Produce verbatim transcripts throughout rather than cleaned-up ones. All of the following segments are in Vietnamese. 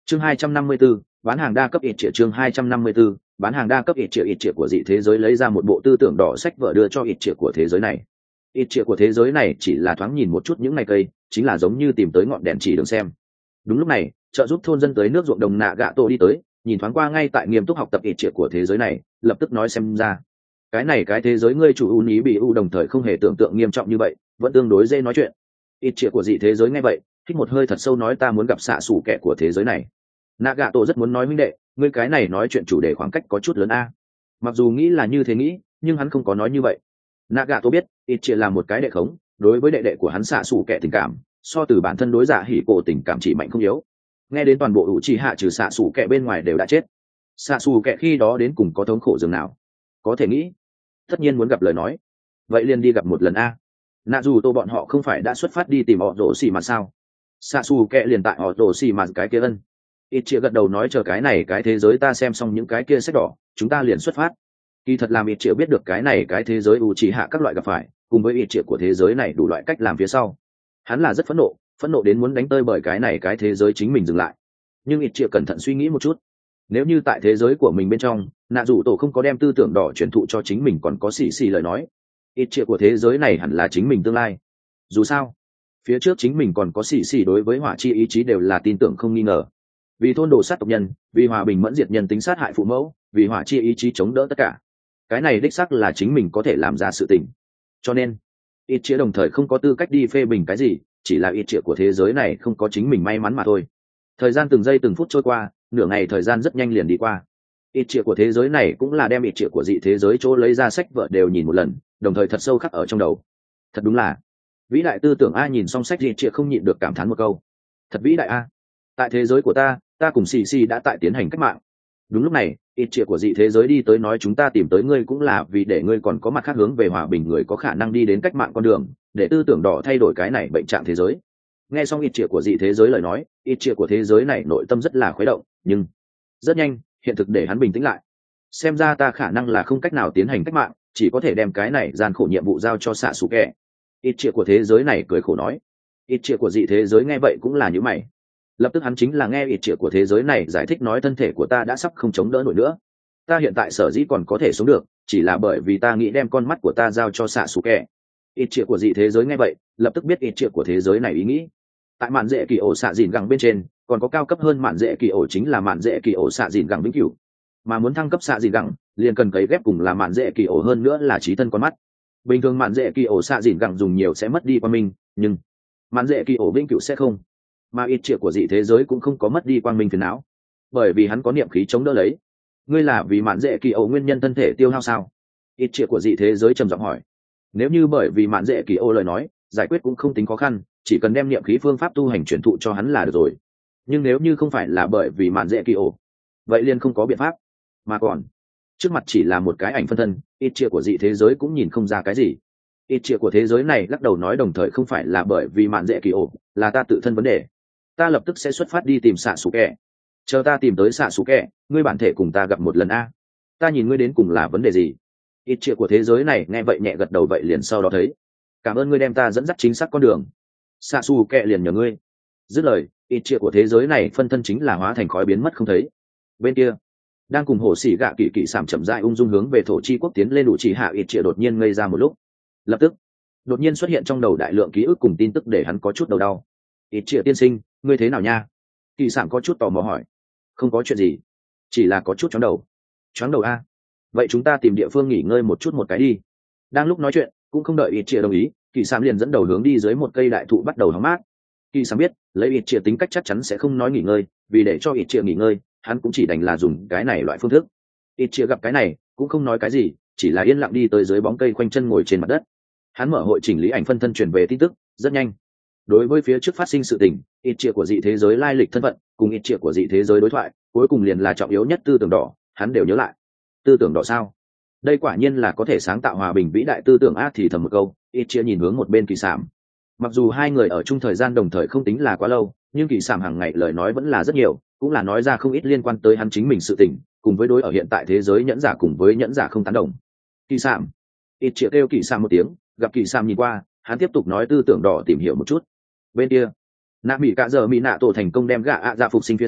chương hai trăm năm mươi 254, bán hàng đa cấp ít triệu chương hai trăm năm mươi 254, bán hàng đa cấp ít triệu ít triệu của dị thế giới lấy ra một bộ tư tưởng đỏ sách vở đưa cho ít triệu của thế giới này. Ít triệu của thế giới này chỉ là thoáng nhìn một chút những ngày cây, chính là giống như tìm tới ngọn đèn chỉ đường xem. Đúng lúc này, trợ giúp thôn dân tới nước ruộng đồng nạ gạ tổ đi tới, nhìn thoáng qua ngay tại nghiêm túc học tập ít triệu của thế giới này, lập tức nói xem ra. Cái này cái thế giới ngươi chủ ưu ý bị ưu đồng thời không hề tưởng tượng nghiêm trọng như vậy, vẫn tương đối dễ nói chuyện. Ít triệu của dị thế giới nghe vậy, hít một hơi thật sâu nói ta muốn gặp xạ xủ kẻ của thế giới này. Nạ gạ tổ rất muốn nói huynh đệ, ngươi cái này nói chuyện chủ đề khoảng cách có chút lớn a. Mặc dù nghĩ là như thế nghĩ, nhưng hắn không có nói như vậy. Nạ gạ tổ biết, ít chia là một cái đệ khống, đối với đệ đệ của hắn xạ xủ kẻ tình cảm, so từ bản thân đối giả hỉ cổ tình cảm chỉ mạnh không yếu. Nghe đến toàn bộ ủ trì hạ trừ xạ xủ kẻ bên ngoài đều đã chết. Xạ xủ kẻ khi đó đến cùng có thống khổ dường nào? Có thể nghĩ. Tất nhiên muốn gặp lời nói. Vậy liền đi gặp một lần a. Nạ dù tô bọn họ không phải đã xuất phát đi tìm họ rổ xì mà sao? Xạ xủ kẻ liền tại họ rổ xì mà cái kia ân. Ít chia gật đầu nói chờ cái này cái thế giới ta xem xong những cái kia sách đỏ, chúng ta liền xuất phát. Kỳ thật làm ít chia biết được cái này cái thế giới ủ trì hạ các loại gặp phải, cùng với ít chia của thế giới này đủ loại cách làm phía sau. Hắn là rất phẫn nộ, phẫn nộ đến muốn đánh tơi bởi cái này cái thế giới chính mình dừng lại. Nhưng ít chia cẩn thận suy nghĩ một chút. Nếu như tại thế giới của mình bên trong, nạ dù tổ không có đem tư tưởng đỏ truyền thụ cho chính mình còn có xì xì lời nói. Ít chia của thế giới này hẳn là chính mình tương lai. Dù sao, phía trước chính mình còn có xì xì đối với hỏa chi ý chí đều là tin tưởng không nghi ngờ. Vì thôn đồ sát tộc nhân, vì hòa bình mẫn diệt nhân tính sát hại phụ mẫu, vì hỏa chi ý chí chống đỡ tất cả. Cái này đích xác là chính mình có thể làm ra sự tình. Cho nên, ít chia đồng thời không có tư cách đi phê bình cái gì, chỉ là ít chia của thế giới này không có chính mình may mắn mà thôi. Thời gian từng giây từng phút trôi qua, nửa ngày thời gian rất nhanh liền đi qua. Ít chia của thế giới này cũng là đem ít chia của dị thế giới chỗ lấy ra sách vợ đều nhìn một lần, đồng thời thật sâu khắc ở trong đầu. Thật đúng là vĩ đại tư tưởng a, nhìn xong sách ít chia không nhịn được cảm thán một câu. Thật vĩ đại a. Tại thế giới của ta, ta cùng xì xì đã tại tiến hành cách mạng. Đúng lúc này, ít chia của dị thế giới đi tới nói chúng ta tìm tới ngươi cũng là vì để ngươi còn có mặt khác hướng về hòa bình người có khả năng đi đến cách mạng con đường, để tư tưởng đỏ thay đổi cái này bệnh trạng thế giới. Nghe xong ít chia của dị thế giới lời nói, ít chia của thế giới này nội tâm rất là khuấy động, nhưng rất nhanh, hiện thực để hắn bình tĩnh lại. Xem ra ta khả năng là không cách nào tiến hành cách mạng, chỉ có thể đem cái này gian khổ nhiệm vụ giao cho xạ xù kẹ. Ít chia của thế giới này cười khổ nói. Ít chia của dị thế giới nghe vậy cũng là như mày. Lập tức hắn chính là nghe ít chia của thế giới này giải thích nói thân thể của ta đã sắp không chống đỡ nổi nữa. Ta hiện tại sở dĩ còn có thể sống được, chỉ là bởi vì ta nghĩ đem con mắt của ta giao cho xạ xù kẹ. Ít chia của dị thế giới nghe vậy, lập tức biết ít chia của thế giới này ý nghĩ. Tại mạn dễ kỳ ổ xạ dìn gẳng bên trên, còn có cao cấp hơn mạn dễ kỳ ổ chính là mạn dễ kỳ ổ xạ dìn gẳng vĩnh cửu. Mà muốn thăng cấp xạ dìn gẳng, liền cần cấy ghép cùng là mạn dễ kỳ ổ hơn nữa là trí thân con mắt. Bình thường mạn dễ kỳ ổ xạ dìn gẳng dùng nhiều sẽ mất đi qua mình, nhưng mạn dễ kỳ ổ vĩnh cửu sẽ không. Mà ít chia của dị thế giới cũng không có mất đi quang minh phiền não, bởi vì hắn có niệm khí chống đỡ lấy. Ngươi là vì mạn dễ kỳ ổ nguyên nhân thân thể tiêu hao sao? Ít chia của dị thế giới trầm giọng hỏi. Nếu như bởi vì mạn dễ kỳ ổ lời nói, giải quyết cũng không tính khó khăn, chỉ cần đem niệm khí phương pháp tu hành truyền thụ cho hắn là được rồi. Nhưng nếu như không phải là bởi vì mạn dễ kỳ ổ, vậy liền không có biện pháp. Mà còn, trước mặt chỉ là một cái ảnh phân thân, ít chia của dị thế giới cũng nhìn không ra cái gì. Ít chia của thế giới này lắc đầu nói đồng thời không phải là bởi vì mạn dễ kỳ ổ, là ta tự thân vấn đề. Ta lập tức sẽ xuất phát đi tìm xạ xù kẹ. Chờ ta tìm tới xạ xù kẹ, ngươi bản thể cùng ta gặp một lần a. Ta nhìn ngươi đến cùng là vấn đề gì? Ít chia của thế giới này nghe vậy nhẹ gật đầu vậy liền sau đó thấy. Cảm ơn ngươi đem ta dẫn dắt chính xác con đường. Xạ xù kẹ liền nhờ ngươi. Dứt lời, ít chia của thế giới này phân thân chính là hóa thành khói biến mất không thấy. Bên kia, đang cùng hồ xỉ gạ kỳ kỳ sảm chậm rãi ung dung hướng về thổ chi quốc tiến lên đủ chỉ hạ ít chia đột nhiên ngây ra một lúc. Lập tức, đột nhiên xuất hiện trong đầu đại lượng ký ức cùng tin tức để hắn có chút đầu đau. Ít chia tiên sinh, ngươi thế nào nha? Kỳ sảm có chút tò mò hỏi. Không có chuyện gì, chỉ là có chút chóng đầu. Chóng đầu a? Vậy chúng ta tìm địa phương nghỉ ngơi một chút một cái đi. Đang lúc nói chuyện, cũng không đợi ít chia đồng ý, kỳ sảm liền dẫn đầu hướng đi dưới một cây đại thụ bắt đầu hóng mát. Kỳ sảm biết lấy ít chia tính cách chắc chắn sẽ không nói nghỉ ngơi, vì để cho ít chia nghỉ ngơi, hắn cũng chỉ đành là dùng cái này loại phương thức. Ít chia gặp cái này cũng không nói cái gì, chỉ là yên lặng đi tới dưới bóng cây khoanh chân ngồi trên mặt đất. Hắn mở hội chỉnh lý ảnh phân thân truyền về tin tức rất nhanh. Đối với phía trước phát sinh sự tình, ít chia của dị thế giới lai lịch thân phận cùng ít chia của dị thế giới đối thoại cuối cùng liền là trọng yếu nhất tư tưởng đỏ, hắn đều nhớ lại. Tư tưởng đỏ sao? Đây quả nhiên là có thể sáng tạo hòa bình vĩ đại tư tưởng ác thì thầm một câu. Ít chia nhìn hướng một bên kỳ sảm. Mặc dù hai người ở chung thời gian đồng thời không tính là quá lâu, nhưng kỳ sảm hàng ngày lời nói vẫn là rất nhiều, cũng là nói ra không ít liên quan tới hắn chính mình sự tình, cùng với đối ở hiện tại thế giới nhẫn giả cùng với nhẫn giả không tán đồng. Kỳ sảm. Ít chia kêu kỳ sảm một tiếng, gặp kỳ sảm nhìn qua, hắn tiếp tục nói tư tưởng đỏ tìm hiểu một chút. Bên kia, nạ mỹ cả giờ mỹ nạ tổ thành công đem gạ ạ dạ phục sinh phía sau,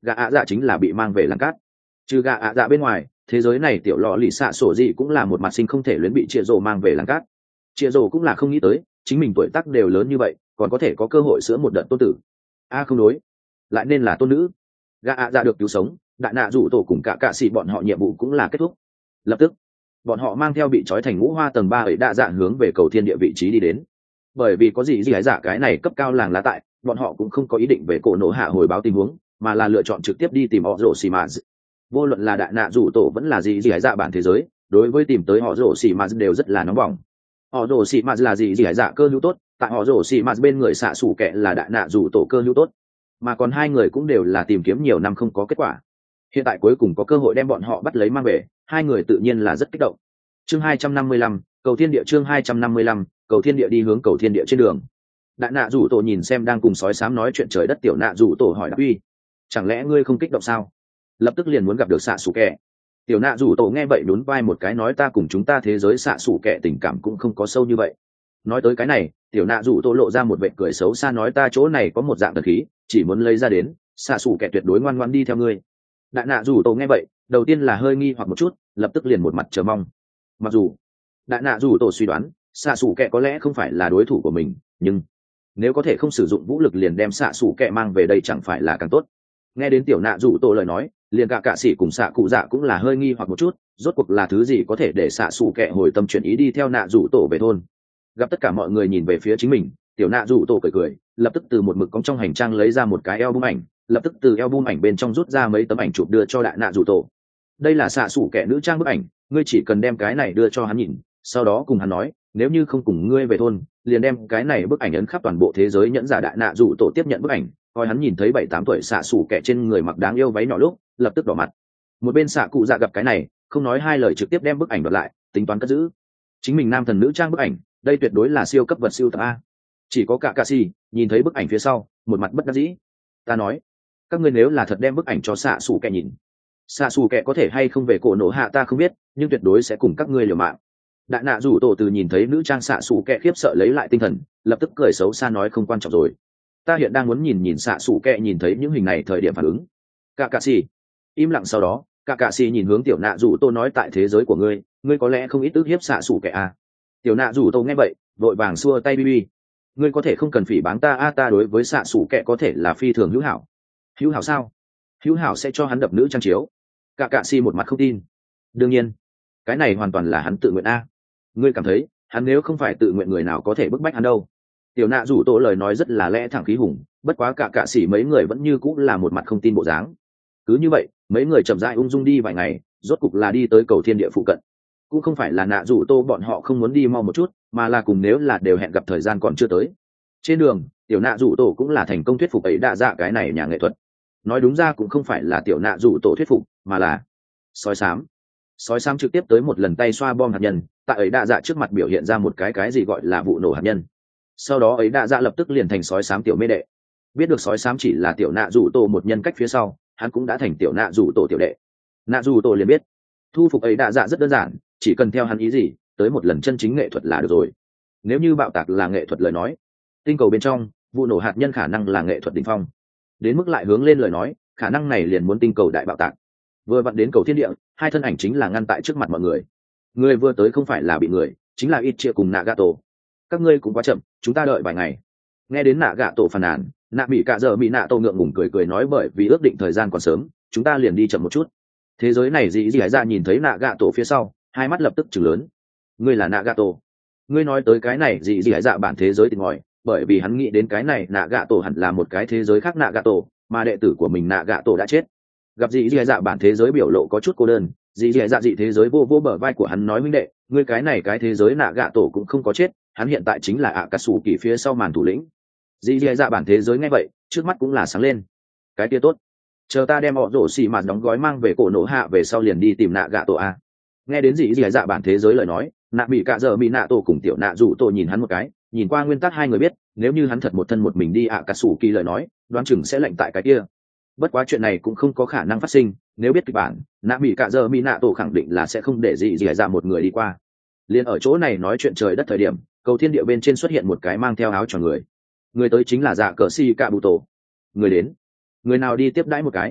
gạ ạ dạ chính là bị mang về làng cát. Trừ gạ ạ dạ bên ngoài, thế giới này tiểu lọ lì xạ sổ gì cũng là một mặt sinh không thể luyến bị chia rồ mang về làng cát. Chia rồ cũng là không nghĩ tới chính mình tuổi tác đều lớn như vậy còn có thể có cơ hội sữa một đợt tôn tử. A không đối, lại nên là tôn nữ. Gạ ạ dạ được cứu sống, đại nạ rủ tổ cùng cả cạ xì bọn họ nhiệm vụ cũng là kết thúc. Lập tức bọn họ mang theo bị trói thành ngũ hoa tầng ba ấy đa dạ hướng về cầu thiên địa vị trí đi đến. Bởi vì có gì gì hái giả cái này cấp cao làng lá tại, bọn họ cũng không có ý định về cổ nổ hạ hồi báo tình huống, mà là lựa chọn trực tiếp đi tìm họ rổ xì mà. Vô luận là đại nạ rủ tổ vẫn là gì gì hái giả bản thế giới, đối với tìm tới họ rổ xì mà đều rất là nóng bỏng. Họ rổ xì mà là gì gì hái giả cơ hữu tốt, tại họ rổ xì mà bên người xạ xù kẹ là đại nạ rủ tổ cơ hữu tốt, mà còn hai người cũng đều là tìm kiếm nhiều năm không có kết quả. Hiện tại cuối cùng có cơ hội đem bọn họ bắt lấy mang về, hai người tự nhiên là rất kích động. Chương hai trăm năm mươi lăm, cầu thiên địa. Chương hai trăm năm mươi lăm, cầu thiên địa. Đi hướng cầu thiên địa trên đường, đại nạ rủ tổ nhìn xem đang cùng sói xám nói chuyện trời đất tiểu nạ rủ tổ hỏi đáp uy, chẳng lẽ ngươi không kích động sao? Lập tức liền muốn gặp được xạ xù kẹ. Tiểu nạ rủ tổ nghe vậy nhún vai một cái nói ta cùng chúng ta thế giới xạ xù kẹ tình cảm cũng không có sâu như vậy. Nói tới cái này, tiểu nạ rủ tổ lộ ra một vệ cười xấu xa nói ta chỗ này có một dạng thần khí, chỉ muốn lấy ra đến, xạ xù kẹ tuyệt đối ngoan ngoãn đi theo ngươi. Đại nạ rủ tổ nghe vậy đầu tiên là hơi nghi hoặc một chút, lập tức liền một mặt chờ mong. Mặc dù đại nạ rủ tổ suy đoán xạ xù kẹ có lẽ không phải là đối thủ của mình, nhưng nếu có thể không sử dụng vũ lực liền đem xạ xù kẹ mang về đây chẳng phải là càng tốt. Nghe đến tiểu nạ rủ tổ lời nói, liền cả cạ sĩ cùng xạ cụ dạ cũng là hơi nghi hoặc một chút, rốt cuộc là thứ gì có thể để xạ xù kẹ hồi tâm chuyển ý đi theo nạ rủ tổ về thôn. Gặp tất cả mọi người nhìn về phía chính mình, tiểu nạ rủ tổ cười cười, lập tức từ một mực cong trong hành trang lấy ra một cái album ảnh, lập tức từ album ảnh bên trong rút ra mấy tấm ảnh chụp đưa cho đại nạ rủ tổ. Đây là xạ xù kẹ nữ trang bức ảnh, ngươi chỉ cần đem cái này đưa cho hắn nhìn, sau đó cùng hắn nói nếu như không cùng ngươi về thôn liền đem cái này bức ảnh ấn khắp toàn bộ thế giới. Nhẫn giả đại nạ rủ tổ tiếp nhận bức ảnh, coi hắn nhìn thấy bảy tám tuổi xạ xù kẹ trên người mặc đáng yêu váy nhỏ lúc lập tức đỏ mặt. Một bên xạ cụ dạ gặp cái này không nói hai lời trực tiếp đem bức ảnh đoạt lại, tính toán cất giữ chính mình nam thần nữ trang bức ảnh, đây tuyệt đối là siêu cấp vật siêu tập a. Chỉ có cả cạ xì nhìn thấy bức ảnh phía sau một mặt bất đắc dĩ, ta nói các ngươi nếu là thật đem bức ảnh cho xạ xù kẹ nhìn, xạ xù kẹ có thể hay không về cổ nổ hạ ta không biết, nhưng tuyệt đối sẽ cùng các ngươi liều mạng. Đại nạ rủ tổ từ nhìn thấy nữ trang xạ xù kẹ khiếp sợ lấy lại tinh thần, lập tức cười xấu xa nói không quan trọng rồi, ta hiện đang muốn nhìn nhìn xạ xù kẹ nhìn thấy những hình này thời điểm phản ứng. Cả cạ xì im lặng, sau đó cả cạ xì nhìn hướng tiểu nạ rủ tổ nói tại thế giới của ngươi ngươi có lẽ không ít ức hiếp xạ xù kẹ à. Tiểu nạ rủ tổ nghe vậy vội vàng xua tay bi bi, ngươi có thể không cần phỉ báng ta a, ta đối với xạ xù kẹ có thể là phi thường hữu hảo. Hữu hảo sao? Hữu hảo sẽ cho hắn đập nữ trang chiếu. Cả cạ xì một mặt không tin. Đương nhiên cái này hoàn toàn là hắn tự nguyện a, ngươi cảm thấy hắn nếu không phải tự nguyện người nào có thể bức bách hắn đâu. Tiểu nạ rủ tổ lời nói rất là lẽ thẳng khí hùng, bất quá cả cạ xỉ mấy người vẫn như cũng là một mặt không tin bộ dáng. Cứ như vậy mấy người chậm rãi ung dung đi vài ngày, rốt cục là đi tới cầu thiên địa phụ cận. Cũng không phải là nạ rủ tô bọn họ không muốn đi mau một chút, mà là cùng nếu là đều hẹn gặp thời gian còn chưa tới. Trên đường tiểu nạ rủ tổ cũng là thành công thuyết phục ấy đa dạ cái này nhà nghệ thuật. Nói đúng ra cũng không phải là tiểu nạ rủ tổ thuyết phục, mà là sói xám. Sói xám trực tiếp tới một lần tay xoa bom hạt nhân, tại ấy đa dạ trước mặt biểu hiện ra một cái cái gì gọi là vụ nổ hạt nhân. Sau đó ấy đa dạ lập tức liền thành sói xám tiểu mê đệ. Biết được sói xám chỉ là tiểu nạ rủ tổ một nhân cách phía sau, hắn cũng đã thành tiểu nạ rủ tổ tiểu đệ. Nạ rủ tổ liền biết thu phục ấy đa dạ rất đơn giản, chỉ cần theo hắn ý gì tới một lần chân chính nghệ thuật là được rồi. Nếu như bạo tạc là nghệ thuật lời nói, tinh cầu bên trong vụ nổ hạt nhân khả năng là nghệ thuật đỉnh phong. Đến mức lại hướng lên lời nói, khả năng này liền muốn tinh cầu đại bạo tạc. Vừa vặn đến cầu thiên địa, hai thân ảnh chính là ngăn tại trước mặt mọi người. Người vừa tới không phải là bị người, chính là ít chia cùng Nagato. Các ngươi cũng quá chậm, chúng ta đợi vài ngày. Nghe đến Nagato phàn nàn, nạ bị cả giờ bị nạ tô ngượng ngùng cười cười nói bởi vì ước định thời gian còn sớm, chúng ta liền đi chậm một chút. Thế giới này dị dị hải ra nhìn thấy Nagato phía sau, hai mắt lập tức trừng lớn. Ngươi là Nagato? Ngươi nói tới cái này dị dị hải dạ bản thế giới thì ngòi, bởi vì hắn nghĩ đến cái này Nagato hẳn là một cái thế giới khác Nagato, mà đệ tử của mình Nagato đã chết. Gặp dị dị dạ bản thế giới biểu lộ có chút cô đơn, dị dị dạ dị thế giới vô vô bờ vai của hắn nói huynh đệ, ngươi cái này cái thế giới Nagato cũng không có chết, hắn hiện tại chính là ạ cà sủ kỳ phía sau màn thủ lĩnh. Dị dị dạ bản thế giới nghe vậy trước mắt cũng là sáng lên. Cái kia tốt, chờ ta đem họ rổ xì mạt đóng gói mang về cổ nổ hạ về sau liền đi tìm Nagato a. Nghe đến dị dị dạ bản thế giới lời nói, nạ bị cả giờ bị nạ tổ cùng tiểu nạ rủ tổ nhìn hắn một cái, nhìn qua nguyên tắc hai người biết nếu như hắn thật một thân một mình đi ạ cà sủ kỳ lời nói đoán chừng sẽ lệnh tại cái kia. Bất quá chuyện này cũng không có khả năng phát sinh, nếu biết kịch bản nạ bị cả giờ mỹ nạ tổ khẳng định là sẽ không để gì gì ra một người đi qua. Liền ở chỗ này nói chuyện trời đất thời điểm, cầu thiên địa bên trên xuất hiện một cái mang theo áo tròn người. Người tới chính là dạ cờ si cạ bụ tổ. Người đến, người nào đi tiếp đãi một cái.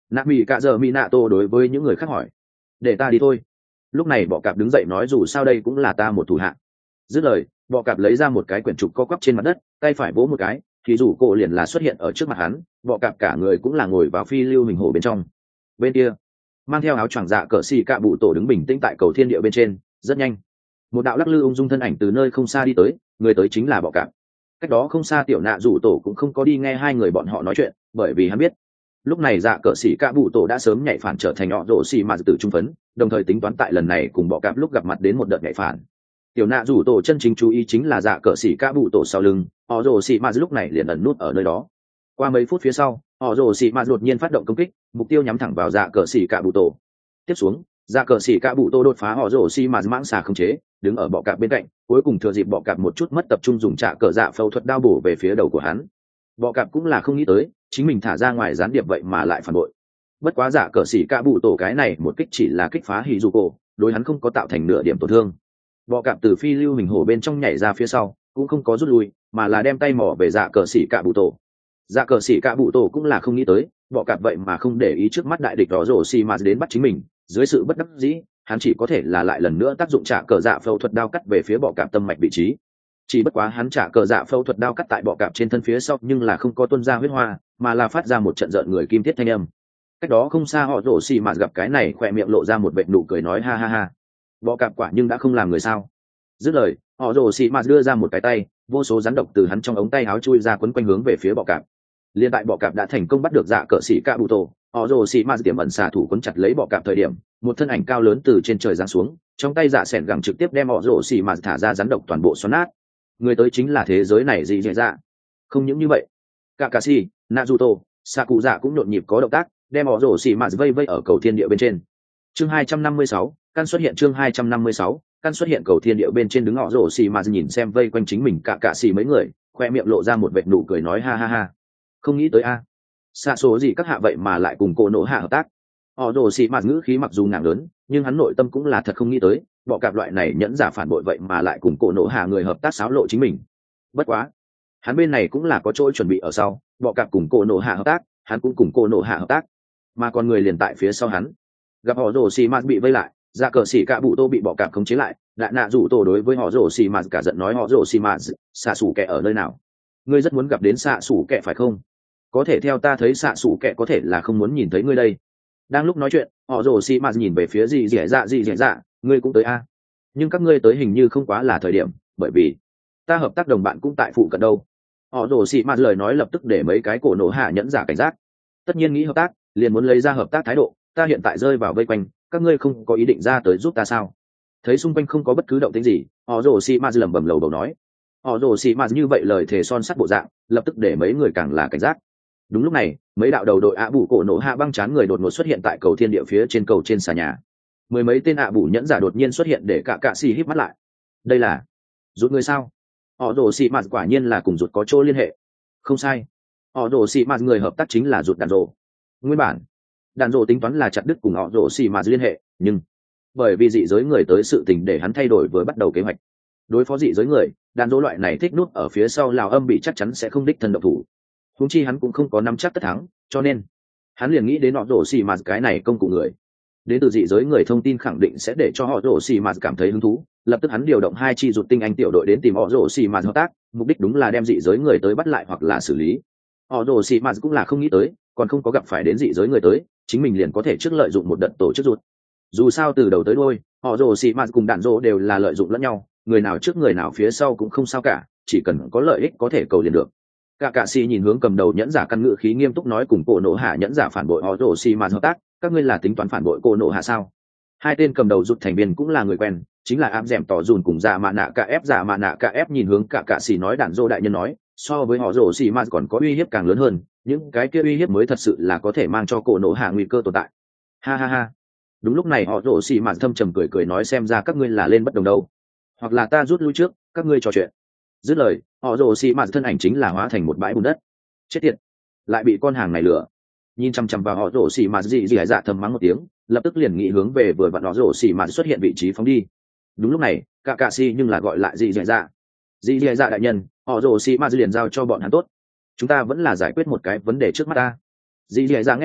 nạ mỹ cạ giờ mỹ nạ tô đối với những người khác hỏi. Để ta đi thôi. Lúc này bọ cạp đứng dậy nói dù sao đây cũng là ta một thủ hạ. Dứt lời bọ cạp lấy ra một cái quyển trục co quắp trên mặt đất, tay phải vỗ một cái thì rủ cổ liền là xuất hiện ở trước mặt hắn. Bọ cạp cả người cũng là ngồi vào phi lưu hình hồ bên trong. Bên kia mang theo áo choàng dạ cờ xì cạ bụ tổ đứng bình tĩnh tại cầu thiên địa bên trên. Rất nhanh một đạo lắc lư ung dung thân ảnh từ nơi không xa đi tới, người tới chính là bọ cạp. Cách đó không xa tiểu nạ rủ tổ cũng không có đi nghe hai người bọn họ nói chuyện, bởi vì hắn biết lúc này dạ cờ xỉ cạ bụ tổ đã sớm nhảy phản trở thành họ rổ xì mà tử trung phấn, đồng thời tính toán tại lần này cùng bọ cạp lúc gặp mặt đến một đợt nhảy phản. Tiểu nạ rủ tổ chân chính chú ý chính là dạ cờ xỉ cạ bụ tổ sau lưng, họ rổ xì mà lúc này liền ẩn nút ở nơi đó. Qua mấy phút phía sau họ rổ xì mà đột nhiên phát động công kích, mục tiêu nhắm thẳng vào dạ cờ xỉ cạ bụ tổ. Tiếp xuống dạ cờ xỉ cạ bụ tổ đột phá họ rổ xì mà mãng xà không chế, đứng ở bọ cạp bên cạnh, cuối cùng thừa dịp bọ cạp một chút mất tập trung dùng trả cờ dạ phẫu thuật đao bổ về phía đầu của hắn. Bọ cạp cũng là không nghĩ tới chính mình thả ra ngoài gián điệp vậy mà lại phản bội. Bất quá giả cờ xỉ cạ bụ tổ cái này một kích chỉ là kích phá hỉ dù cổ, đối hắn không có tạo thành nửa điểm tổn thương. Bọ cạp từ phi lưu hình hổ bên trong nhảy ra phía sau, cũng không có rút lui mà là đem tay mỏ về giả cờ xỉ cạ bụ tổ. Giả cờ xỉ cạ bụ tổ cũng là không nghĩ tới bọ cạp vậy mà không để ý trước mắt đại địch đó rổ xì mà đến bắt chính mình. Dưới sự bất đắc dĩ hắn chỉ có thể là lại lần nữa tác dụng trả cờ dạ phẫu thuật đao cắt về phía bọ cạp tâm mạch vị trí. Chỉ bất quá hắn trả cờ dạ phẫu thuật đao cắt tại bọ cạp trên thân phía sau nhưng là không có tuôn ra huyết hoa, mà là phát ra một trận rợn người kim thiết thanh âm. Cách đó không xa họ rổ xì mà gặp cái này khỏe miệng lộ ra một vệt nụ cười nói ha ha ha, bọ cạp quả nhưng đã không làm người sao. Dứt lời họ rổ xì mà đưa ra một cái tay, vô số rắn độc từ hắn trong ống tay áo chui ra quấn quanh hướng về phía bọ cạp. Liên tại bọ cạp đã thành công bắt được dạ cờ xỉ cạ bụ tổ, họ rồ xì ma tiềm ẩn xả thủ quấn chặt lấy bọ cạp thời điểm, một thân ảnh cao lớn từ trên trời giáng xuống, trong tay dạ sẻn gẳng trực tiếp đem họ rồ xì ma thả ra rắn độc toàn bộ xoắn nát. Người tới chính là thế giới này dị dẻ dạ. Không những như vậy, Kakashi, Naruto, Sakuza cũng nhộn nhịp có động tác, đem họ rồ xì ma vây vây ở cầu thiên địa bên trên. Chương hai trăm năm mươi sáu, căn xuất hiện chương hai trăm năm mươi sáu, căn xuất hiện cầu thiên địa bên trên đứng họ rồ xì ma nhìn xem vây quanh chính mình Kakashi mấy người, khoe miệng lộ ra một vệt nụ cười nói ha ha ha. Không nghĩ tới a, xạ số gì các hạ vậy mà lại cùng cô nổ hạ hợp tác. Họ rồ xì mạt ngữ khí mặc dù nặng lớn nhưng hắn nội tâm cũng là thật không nghĩ tới bọ cạp loại này nhẫn giả phản bội vậy mà lại cùng cô nổ hạ người hợp tác xáo lộ chính mình. Bất quá hắn bên này cũng là có chỗ chuẩn bị ở sau, bọ cạp cùng cô nổ hạ hợp tác, hắn cũng cùng cô nổ hạ hợp tác, mà còn người liền tại phía sau hắn. Gặp họ rồ xì mạt bị vây lại, ra cờ xì cạ bụ tô bị bọ cạp khống chế lại, đại nạ rủ tổ đối với họ rồ xì mạt cả giận nói họ rồ xì mạt xạ sủ kẻ ở nơi nào, ngươi rất muốn gặp đến xạ sủ kẻ phải không? Có thể theo ta thấy xạ sủ kẻ có thể là không muốn nhìn thấy ngươi đây. Đang lúc nói chuyện họ rồ xì mạt nhìn về phía dì dẻ dạ dì dẻ dạ, ngươi cũng tới a? Nhưng các ngươi tới hình như không quá là thời điểm, bởi vì ta hợp tác đồng bạn cũng tại phụ cận đâu. Họ rồ xì mạt lời nói lập tức để mấy cái cổ nổ hạ nhẫn giả cảnh giác, tất nhiên nghĩ hợp tác liền muốn lấy ra hợp tác thái độ. Ta hiện tại rơi vào vây quanh, các ngươi không có ý định ra tới giúp ta sao? Thấy xung quanh không có bất cứ động tĩnh gì, họ rồ xì mạt lẩm bẩm lầu đầu nói. Họ rồ xì mạt như vậy lời thề son sắt bộ dạng, lập tức để mấy người càng là cảnh giác. Đúng lúc này mấy đạo đầu đội ạ bù cổ nổ hạ băng chán người đột ngột xuất hiện tại cầu thiên địa phía trên cầu trên xà nhà. Mười mấy tên ạ bù nhẫn giả đột nhiên xuất hiện để cả cạ xì híp mắt lại. Đây là rụt người sao? Họ rồ xì mạt quả nhiên là cùng rụt có chỗ liên hệ. Không sai, họ rồ xì mạt người hợp tác chính là rụt đàn rồ. Nguyên bản đàn rồ tính toán là chặt đứt cùng họ rồ xì mạt liên hệ, nhưng bởi vì dị giới người tới sự tình để hắn thay đổi với bắt đầu kế hoạch. Đối phó dị giới người, đàn rồ loại này thích nút ở phía sau lào âm bị chắc chắn sẽ không đích thân động thủ. Huống chi hắn cũng không có nắm chắc tất thắng, cho nên hắn liền nghĩ đến họ rồ xì mạt cái này công cụ người. Đến từ dị giới người thông tin khẳng định sẽ để cho họ rồ xì mạt cảm thấy hứng thú, lập tức hắn điều động hai chi rụt tinh anh tiểu đội đến tìm họ rồ xì mạt hợp tác, mục đích đúng là đem dị giới người tới bắt lại hoặc là xử lý. Họ rồ xì mạt cũng là không nghĩ tới, còn không có gặp phải đến dị giới người tới, chính mình liền có thể trước lợi dụng một đợt tổ chức rụt. Dù sao từ đầu tới đuôi, họ rồ xì mạt cùng đạn rồ đều là lợi dụng lẫn nhau, người nào trước người nào phía sau cũng không sao cả, chỉ cần có lợi ích có thể cầu liền được. Cả cạ xì nhìn hướng cầm đầu nhẫn giả căn ngự khí nghiêm túc nói cùng cổ nổ hạ nhẫn giả phản bội họ rồ xì mạt hợp tác, các ngươi là tính toán phản bội cổ nổ hạ sao? Hai tên cầm đầu rụt thành viên cũng là người quen, chính là ám dẻm tỏ dùn cùng giả mạ nạ cả ép giả mạ nạ cả ép nhìn hướng cả cạ xì nói đạn dô đại nhân nói, so với họ rồ xì mạt còn có uy hiếp càng lớn hơn, những cái kia uy hiếp mới thật sự là có thể mang cho cổ nổ hạ nguy cơ tồn tại. Ha ha ha. Đúng lúc này họ rồ xì mạt thâm trầm cười cười nói xem ra các ngươi là lên bất đồng đâu, hoặc là ta rút lui trước, các ngươi trò chuyện. Dứt lời họ rồ xì mạt thân ảnh chính là hóa thành một bãi bùn đất. Chết tiệt, lại bị con hàng này lừa. Nhìn chăm chăm vào họ rồ xì mạt dị dị dạ thầm mắng một tiếng, lập tức liền nghĩ hướng về vừa vặn họ rồ xì mạt xuất hiện vị trí phóng đi. Đúng lúc này cả cạ xì nhưng là gọi lại dị dị dạ. Dị dị dạ đại nhân, họ rồ xì mạt liền giao cho bọn hắn tốt, chúng ta vẫn là giải quyết một cái vấn đề trước mắt ta. Dị dị dạ nghe vậy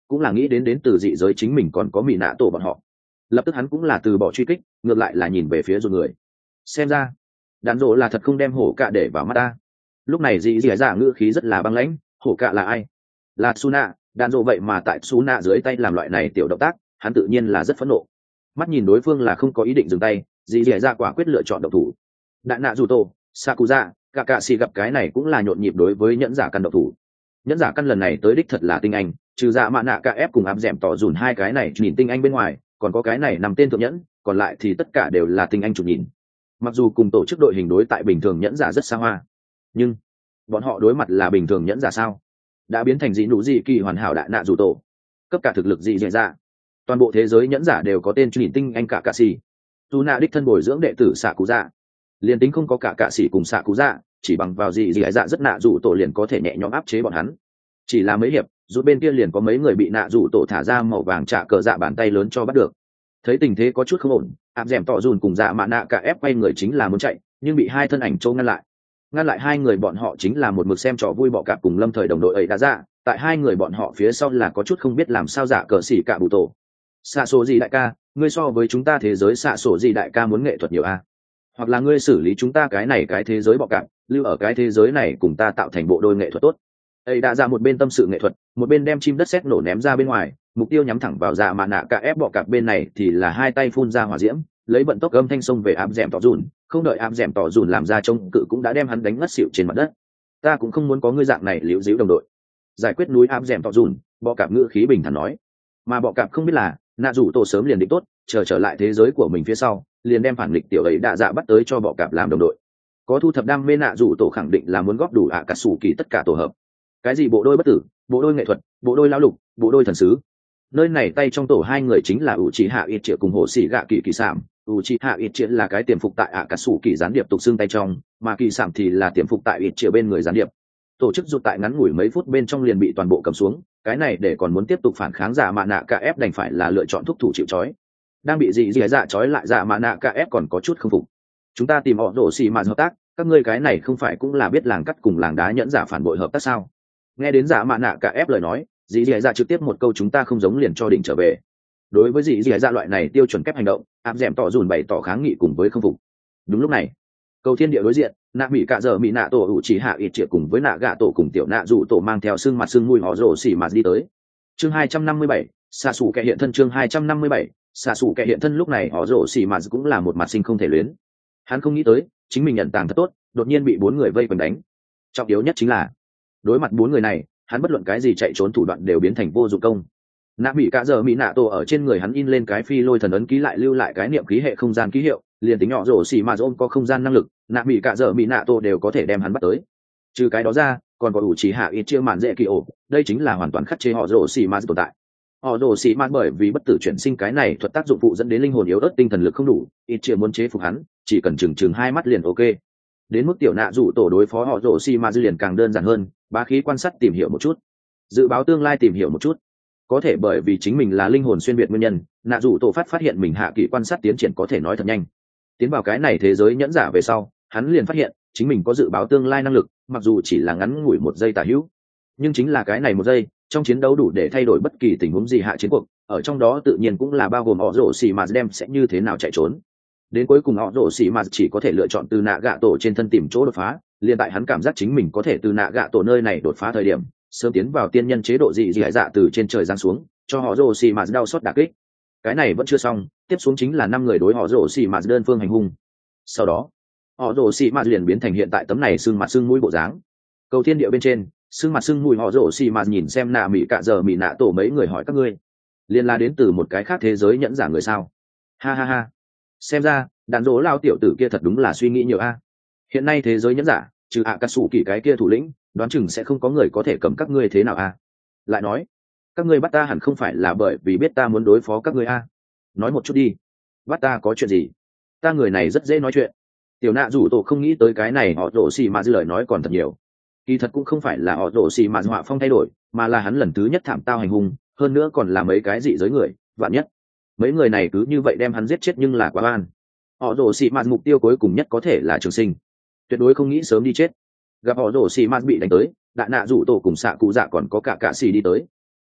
cũng là nghĩ đến đến từ dị giới chính mình còn có mỹ nạ tổ bọn họ. Lập tức hắn cũng là từ bỏ truy kích, ngược lại là nhìn về phía rồi người. Xem ra đạn dỗ là thật không đem hổ cạ để vào mắt ta. Lúc này dị dị dạ ngữ khí rất là băng lãnh. Hổ cạ là ai? Là Suna. Đạn dỗ vậy mà tại Suna dưới tay làm loại này tiểu động tác, hắn tự nhiên là rất phẫn nộ. Mắt nhìn đối phương là không có ý định dừng tay, dị dị dạ quả quyết lựa chọn động thủ. Đạn nạ dù tổ Sakuza, cả cạ xì gặp cái này cũng là nhộn nhịp đối với nhẫn giả căn động thủ. Nhẫn giả căn lần này tới đích thật là tinh anh, trừ dạ mạ nạ cả ép cùng áp dẻm tỏ dùn hai cái này nhìn tinh anh bên ngoài, còn có cái này nằm tên thượng nhẫn, còn lại thì tất cả đều là tinh anh chụp nhìn. Mặc dù cùng tổ chức đội hình đối tại bình thường nhẫn giả rất xa hoa, nhưng bọn họ đối mặt là bình thường nhẫn giả sao? Đã biến thành dị nụ dị kỳ hoàn hảo đại nạ dù tổ, cấp cả thực lực dị dẻ ra. Toàn bộ thế giới nhẫn giả đều có tên nhìn tinh anh cả cạ xì. Tu nạ đích thân bồi dưỡng đệ tử xạ cú dạ. Liên tính không có cả cạ xì cùng xạ cú dạ, chỉ bằng vào dị dị dạ rất nạ dù tổ liền có thể nhẹ nhõm áp chế bọn hắn. Chỉ là mấy hiệp, rút bên kia liền có mấy người bị nạ dù tổ thả ra màu vàng trả cờ dạ bàn tay lớn cho bắt được. Thấy tình thế có chút không ổn, áp dẻm tỏ dùn cùng dạ mạ nạ cả ép quay người chính là muốn chạy, nhưng bị hai thân ảnh trâu ngăn lại. Ngăn lại hai người bọn họ chính là một mực xem trò vui bọ cạp cùng lâm thời đồng đội ấy đã ra. Tại hai người bọn họ phía sau là có chút không biết làm sao giả cờ xỉ cả bụ tổ. Xạ sổ gì đại ca, ngươi so với chúng ta thế giới xạ sổ gì đại ca muốn nghệ thuật nhiều a? Hoặc là ngươi xử lý chúng ta cái này cái thế giới bọ cạp, lưu ở cái thế giới này cùng ta tạo thành bộ đôi nghệ thuật tốt. Ấy đã ra một bên tâm sự nghệ thuật, một bên đem chim đất sét nổ ném ra bên ngoài, mục tiêu nhắm thẳng vào dạ mạ nạ cả ép bọ cạp bên này thì là hai tay phun ra hỏa diễm, lấy vận tốc âm thanh sông về áp dẻm tỏ dùn, không đợi áp dẻm tỏ dùn làm ra trông cự cũng đã đem hắn đánh ngất xỉu trên mặt đất. Ta cũng không muốn có ngươi dạng này liễu díu đồng đội. Giải quyết núi áp dẻm tỏ dùn, bọ cạp ngữ khí bình thản nói. Mà bọ cạp không biết là nạ rủ tổ sớm liền định tốt, chờ trở lại thế giới của mình phía sau, liền đem phản nghịch tiểu ấy đạ dạ bắt tới cho bọ cạp làm đồng đội. Có thu thập đam mê nạ rủ tổ khẳng định là muốn góp đủ ạ cả sủ kỳ tất cả tổ hợp. Cái gì bộ đôi bất tử, bộ đôi nghệ thuật, bộ đôi lão lục, bộ đôi thần sứ. Nơi này tay trong tổ hai người chính là ủ trì hạ ít triệu cùng hồ sĩ gạ kỳ kỳ sảm. ủ trì hạ ít triệu là cái tiềm phục tại ạ cả sủ kỳ gián điệp tục xương tay trong, mà kỳ sảm thì là tiềm phục tại ít triệu bên người gián điệp. Tổ chức rụt tại ngắn ngủi mấy phút bên trong liền bị toàn bộ cầm xuống, cái này để còn muốn tiếp tục phản kháng giả mạ nạ cả ép đành phải là lựa chọn thúc thủ chịu trói. Đang bị dị dị dạ trói lại giả mạ nạ cả ép còn có chút không phục. Chúng ta tìm họ rổ xì mà hợp tác, các ngươi cái này không phải cũng là biết làng cắt cùng làng đá nhẫn giả phản bội hợp tác sao? Nghe đến giả mạ nạ cả ép lời nói, dị dị dạ trực tiếp một câu chúng ta không giống liền cho đỉnh trở về. Đối với dị dị dạ loại này tiêu chuẩn kép hành động, áp dẻm tỏ dùn bày tỏ kháng nghị cùng với không phục. Đúng lúc này, cầu thiên địa đối diện, nạ mỹ cạ dở mỹ nạ tổ ủ chỉ hạ ít triệu cùng với nạ gạ tổ cùng tiểu nạ dụ tổ mang theo xương mặt xương mùi họ rổ xỉ mà đi tới. Chương hai trăm năm mươi bảy, xạ xù kẻ hiện thân. Chương hai trăm năm mươi bảy, xạ xù kẻ hiện thân. Lúc này họ rổ xỉ mà cũng là một mặt sinh không thể luyến. Hắn không nghĩ tới chính mình nhận tàng thật tốt, đột nhiên bị bốn người vây quanh đánh. Trọng yếu nhất chính là đối mặt bốn người này, hắn bất luận cái gì chạy trốn thủ đoạn đều biến thành vô dụng công. Nạ mỹ cạ dở mỹ nạ tổ ở trên người hắn in lên cái phi lôi thần ấn ký lại lưu lại cái niệm khí hệ không gian ký hiệu, liền tính nhỏ rổ xỉ mà ôm có không gian năng lực, nạ mỹ cạ dở mỹ nạ tổ đều có thể đem hắn bắt tới. Trừ cái đó ra, còn có ủ chỉ hạ ít chia màn dễ kỳ ổ, đây chính là hoàn toàn khắc chế họ rổ xỉ mà tồn tại. Họ rổ xỉ mà bởi vì bất tử chuyển sinh cái này thuật tác dụng phụ dẫn đến linh hồn yếu ớt, tinh thần lực không đủ, ít chia muốn chế phục hắn, chỉ cần chừng chừng hai mắt liền ok. Đến mức tiểu nạ dụ tổ đối phó họ rổ xỉ mà dư liền càng đơn giản hơn, bá khí quan sát tìm hiểu một chút, dự báo tương lai tìm hiểu một chút. Có thể bởi vì chính mình là linh hồn xuyên biệt nguyên nhân, nạ dụ tổ phát phát hiện mình hạ kỳ quan sát tiến triển có thể nói thật nhanh. Tiến vào cái này thế giới nhẫn giả về sau, hắn liền phát hiện chính mình có dự báo tương lai năng lực, mặc dù chỉ là ngắn ngủi một giây tả hữu, nhưng chính là cái này một giây trong chiến đấu đủ để thay đổi bất kỳ tình huống gì hạ chiến cuộc. Ở trong đó tự nhiên cũng là bao gồm họ rổ xì mà đem sẽ như thế nào chạy trốn. Đến cuối cùng họ rổ xì mà chỉ có thể lựa chọn từ nạ gạ tổ trên thân tìm chỗ đột phá. Liên tại hắn cảm giác chính mình có thể từ nạ gạ tổ nơi này đột phá thời điểm, sớm tiến vào tiên nhân chế độ dị dị dạ từ trên trời giáng xuống, cho họ rổ xì mà đau xót đả kích. Cái này vẫn chưa xong, tiếp xuống chính là năm người đối họ rổ xì mà đơn phương hành hung. Sau đó họ rổ xì mà liền biến thành hiện tại tấm này xương mặt xương mũi bộ dáng. Cầu thiên địa bên trên, xương mặt xương mũi họ rổ xì mà nhìn xem nạ mỹ cạ giờ mỹ nạ tổ mấy người hỏi các ngươi liền là đến từ một cái khác thế giới nhẫn giả người sao? Ha ha ha, xem ra đàn rỗ lao tiểu tử kia thật đúng là suy nghĩ nhiều a. Hiện nay thế giới nhẫn giả trừ ạ cà sủ kỳ cái kia thủ lĩnh, đoán chừng sẽ không có người có thể cầm các ngươi thế nào a. Lại nói các ngươi bắt ta hẳn không phải là bởi vì biết ta muốn đối phó các ngươi a. Nói một chút đi, bắt ta có chuyện gì? Ta người này rất dễ nói chuyện. Tiểu nạ rủ tổ không nghĩ tới cái này họ rổ xì mà dư lời nói còn thật nhiều. Kỳ thật cũng không phải là họ rổ xì mà họa phong thay đổi, mà là hắn lần thứ nhất thảm tao hành hung, hơn nữa còn là mấy cái dị giới người, vạn nhất mấy người này cứ như vậy đem hắn giết chết nhưng là quá oan. Họ rổ xì mà mục tiêu cuối cùng nhất có thể là trường sinh, tuyệt đối không nghĩ sớm đi chết. Gặp họ rổ xì mà bị đánh tới, đạ nạ rủ tổ cùng xạ cụ dạ còn có cả cạ xì đi tới.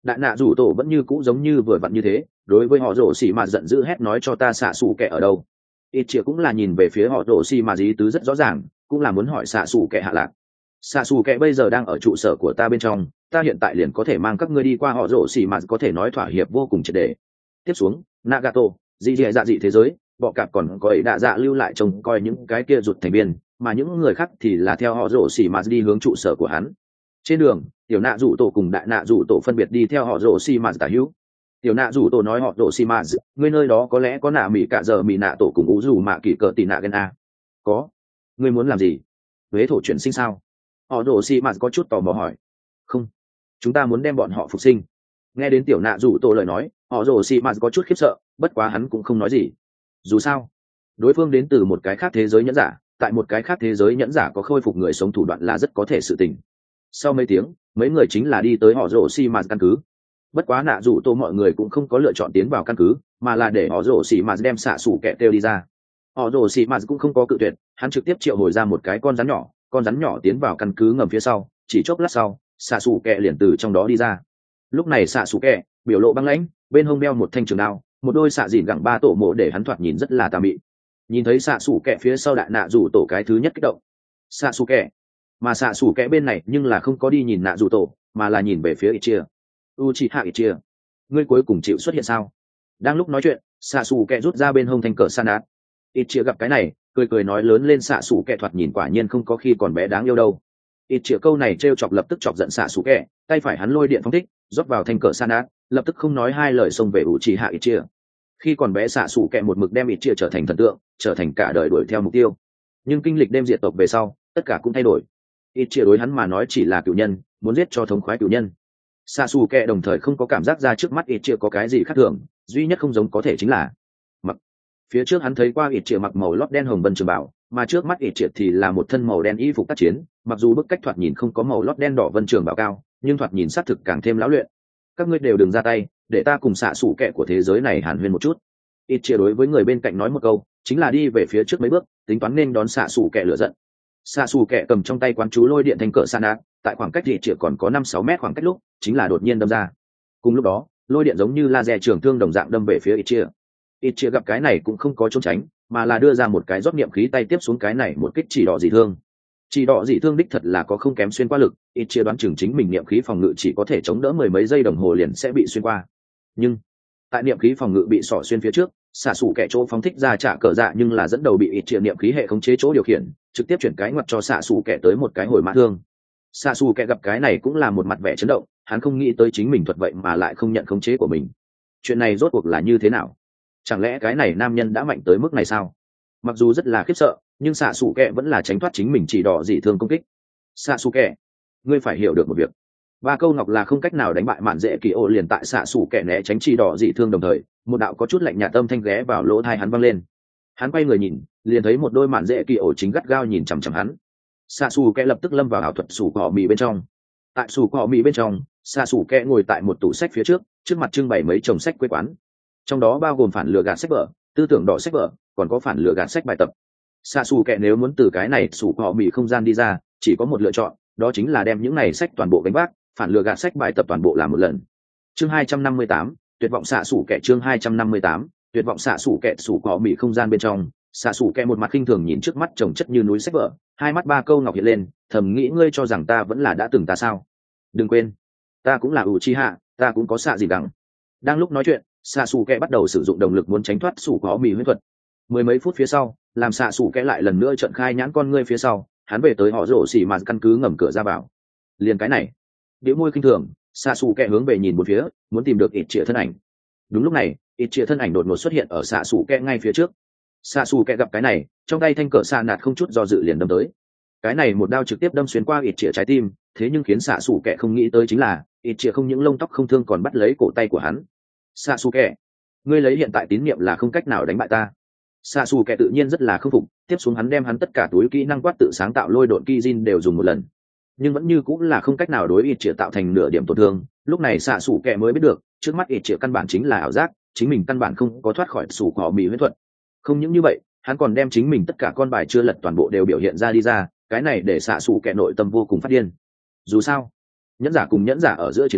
đại nạ rủ tổ vẫn như cũ giống như vừa vặn như thế, đối với họ rổ xì mà giận dữ hét nói cho ta xạ xù kẹ ở đâu. Ít chia cũng là nhìn về phía họ rổ xì mà ý tứ rất rõ ràng, cũng là muốn hỏi xạ xù kẹ hạ lạc. Xạ xù kẹ bây giờ đang ở trụ sở của ta bên trong, ta hiện tại liền có thể mang các ngươi đi qua họ rổ xì mà có thể nói thỏa hiệp vô cùng triệt để. Tiếp xuống Nagato dị dị dạ dị thế giới, bọ cạp còn có ấy đạ dạ lưu lại trông coi những cái kia rụt thành viên, mà những người khác thì là theo họ rổ xì mà đi hướng trụ sở của hắn. Trên đường tiểu nạ rủ tổ cùng đại nạ rủ tổ phân biệt đi theo họ rổ xì mà tả hữu. Tiểu nạ rủ tổ nói họ rổ xì mà ngươi nơi đó có lẽ có nạ mỹ cả giờ mỹ nạ tổ cùng ú rủ mạ kỳ cờ tì nạ gen a. Có. Ngươi muốn làm gì? Huế thổ chuyển sinh sao? Họ rổ xì mà có chút tò mò hỏi. Không, chúng ta muốn đem bọn họ phục sinh. Nghe đến tiểu nạ rủ tổ lời nói, họ rổ xì mà có chút khiếp sợ, bất quá hắn cũng không nói gì. Dù sao đối phương đến từ một cái khác thế giới nhẫn giả, tại một cái khác thế giới nhẫn giả có khôi phục người sống thủ đoạn là rất có thể sự tình. Sau mấy tiếng mấy người chính là đi tới họ rổ xì mà căn cứ. Bất quá nạ rủ tổ mọi người cũng không có lựa chọn tiến vào căn cứ, mà là để họ rổ xì mà đem xạ xủ kẹ kêu đi ra. Họ rổ xì mà cũng không có cự tuyệt, hắn trực tiếp triệu hồi ra một cái con rắn nhỏ, con rắn nhỏ tiến vào căn cứ ngầm phía sau, chỉ chốc lát sau xạ xủ kẹ liền từ trong đó đi ra. Lúc này xạ xủ kẹ biểu lộ băng lãnh, bên hông đeo một thanh trường đao, một đôi xạ dìn gẳng ba tổ mộ để hắn thoạt nhìn rất là tà mị. Nhìn thấy xạ xủ kẹ phía sau đại nạ rủ tổ cái thứ nhất kích động xạ xủ kẹ, mà xạ xủ kẹ bên này nhưng là không có đi nhìn nạ rủ tổ, mà là nhìn về phía Ichia. Uchiha Ichia, ngươi cuối cùng chịu xuất hiện sao? Đang lúc nói chuyện xạ xủ kẹ rút ra bên hông thanh cờ san đát. Ichia gặp cái này cười cười nói lớn lên xạ xủ kẹ thoạt nhìn quả nhiên không có khi còn bé đáng yêu đâu. Ichia câu này trêu chọc lập tức chọc giận xạ xủ kẹ, tay phải hắn lôi điện phóng thích rót vào thanh cờ san đát, lập tức không nói hai lời xông về Uchiha Ichia. Khi còn bé xạ xủ kẹ một mực đem Ichia trở thành thần tượng, trở thành cả đời đuổi theo mục tiêu, nhưng kinh lịch đêm diệt tộc về sau tất cả cũng thay đổi. Ichia đối hắn mà nói chỉ là cựu nhân, muốn giết cho thống khoái cựu nhân. Sasuke đồng thời không có cảm giác ra trước mắt Ichia có cái gì khác thường, duy nhất không giống có thể chính là mặc. Phía trước hắn thấy qua Ichia mặc màu lót đen hồng vân trường bảo, mà trước mắt Ichia thì là một thân màu đen y phục tác chiến, mặc dù bức cách thoạt nhìn không có màu lót đen đỏ vân trường bảo cao, nhưng thoạt nhìn xác thực càng thêm lão luyện. Các ngươi đều đừng ra tay, để ta cùng xạ sủ kẹ của thế giới này hàn huyên một chút. Ichia đối với người bên cạnh nói một câu, chính là đi về phía trước mấy bước, tính toán nên đón xạ sủ kẹ lửa giận. Xạ sủ kẹ cầm trong tay quán chú lôi điện thanh cỡ san đát, tại khoảng cách Ichia còn có năm sáu mét khoảng cách lúc, chính là đột nhiên đâm ra. Cùng lúc đó lôi điện giống như laser trường thương đồng dạng đâm về phía Ichia. Ichia gặp cái này cũng không có trốn tránh, mà là đưa ra một cái rót niệm khí tay tiếp xuống cái này một kích chỉ đỏ dị thương. Chỉ đỏ dị thương đích thật là có không kém xuyên qua lực, Ichia đoán chừng chính mình niệm khí phòng ngự chỉ có thể chống đỡ mười mấy giây đồng hồ liền sẽ bị xuyên qua. Nhưng tại niệm khí phòng ngự bị xỏ xuyên phía trước, xạ xủ kẻ chỗ phóng thích ra trả cờ dạ nhưng là dẫn đầu bị Ichia niệm khí hệ khống chế chỗ điều khiển, trực tiếp chuyển cái ngoặt cho xạ xủ kẻ tới một cái hồi mã thương. Xạ xủ kẻ gặp cái này cũng là một mặt vẻ chấn động, hắn không nghĩ tới chính mình thuật vậy mà lại không nhận khống chế của mình. Chuyện này rốt cuộc là như thế nào? Chẳng lẽ cái này nam nhân đã mạnh tới mức này sao? Mặc dù rất là khiếp sợ, nhưng xạ xù kẹ vẫn là tránh thoát chính mình chỉ đỏ dị thương công kích. Xạ xù kẹ, ngươi phải hiểu được một việc, ba câu ngọc là không cách nào đánh bại mạn dễ kỳ ô. Liền tại xạ xù kẹ né tránh chỉ đỏ dị thương đồng thời, một đạo có chút lạnh nhạt âm thanh ghé vào lỗ tai hắn vang lên. Hắn quay người nhìn, liền thấy một đôi mạn dễ kỳ ô chính gắt gao nhìn chằm chằm hắn. Xạ xù kẹ lập tức lâm vào ảo thuật sủ cỏ mì bên trong. Tại sủ cỏ mì bên trong, xạ xù kẹ ngồi tại một tủ sách phía trước, trước mặt trưng bày mấy chồng sách quê quán, trong đó bao gồm phản lừa gạt sách vở, tư tưởng đỏ sách vở, còn có phản lừa gạt sách bài tập. Xạ xù kẹ nếu muốn từ cái này sủ cỏ mì không gian đi ra, chỉ có một lựa chọn, đó chính là đem những này sách toàn bộ gánh vác, phản lừa gạt sách bài tập toàn bộ làm một lần. Chương hai trăm năm mươi tám, tuyệt vọng xạ xù kẹ. Chương hai trăm năm mươi tám, tuyệt vọng xạ xù kẹ. Sủ cỏ mì không gian bên trong, xạ xù kẹ một mặt khinh thường nhìn trước mắt chồng chất như núi sách vở, hai mắt ba câu ngọc hiện lên, thầm nghĩ ngươi cho rằng ta vẫn là đã từng ta sao? Đừng quên, ta cũng là Uchiha, ta cũng có xạ gì đằng. Đang lúc nói chuyện, xạ xù kẹ bắt đầu sử dụng động lực muốn tránh thoát sủ cỏ mì huyết thuật. Mười mấy phút phía sau, làm xạ xù kẹ lại lần nữa trợn khai nhãn con ngươi phía sau, hắn về tới họ rổ xỉ mà căn cứ ngầm cửa ra vào. Liền cái này, điệu môi khinh thường, xạ xù kẹ hướng về nhìn một phía, muốn tìm được ít trịa thân ảnh. Đúng lúc này, ít trịa thân ảnh đột ngột xuất hiện ở xạ xù kẹ ngay phía trước. Xạ xù kẹ gặp cái này, trong tay thanh cờ xạ nạt không chút do dự liền đâm tới. Cái này một đao trực tiếp đâm xuyên qua ít trịa trái tim, thế nhưng khiến xạ xù kẹ không nghĩ tới chính là ít trịa không những lông tóc không thương còn bắt lấy cổ tay của hắn. Xạ xù kẹ, ngươi lấy hiện tại tín nhiệm là không cách nào đánh bại ta. Xạ xù kẹ tự nhiên rất là khâm phục, tiếp xuống hắn đem hắn tất cả túi kỹ năng quát tự sáng tạo lôi độn kizin đều dùng một lần, nhưng vẫn như cũng là không cách nào đối ít trịa tạo thành nửa điểm tổn thương. Lúc này xạ xù kẹ mới biết được, trước mắt ít trịa căn bản chính là ảo giác, chính mình căn bản không có thoát khỏi sủ cỏ mì huyết thuật. Không những như vậy, hắn còn đem chính mình tất cả con bài chưa lật toàn bộ đều biểu hiện ra đi ra, cái này để xạ xù kẹ nội tâm vô cùng phát điên. Dù sao, nhẫn giả cùng nhẫn giả ở giữa chiến đấu,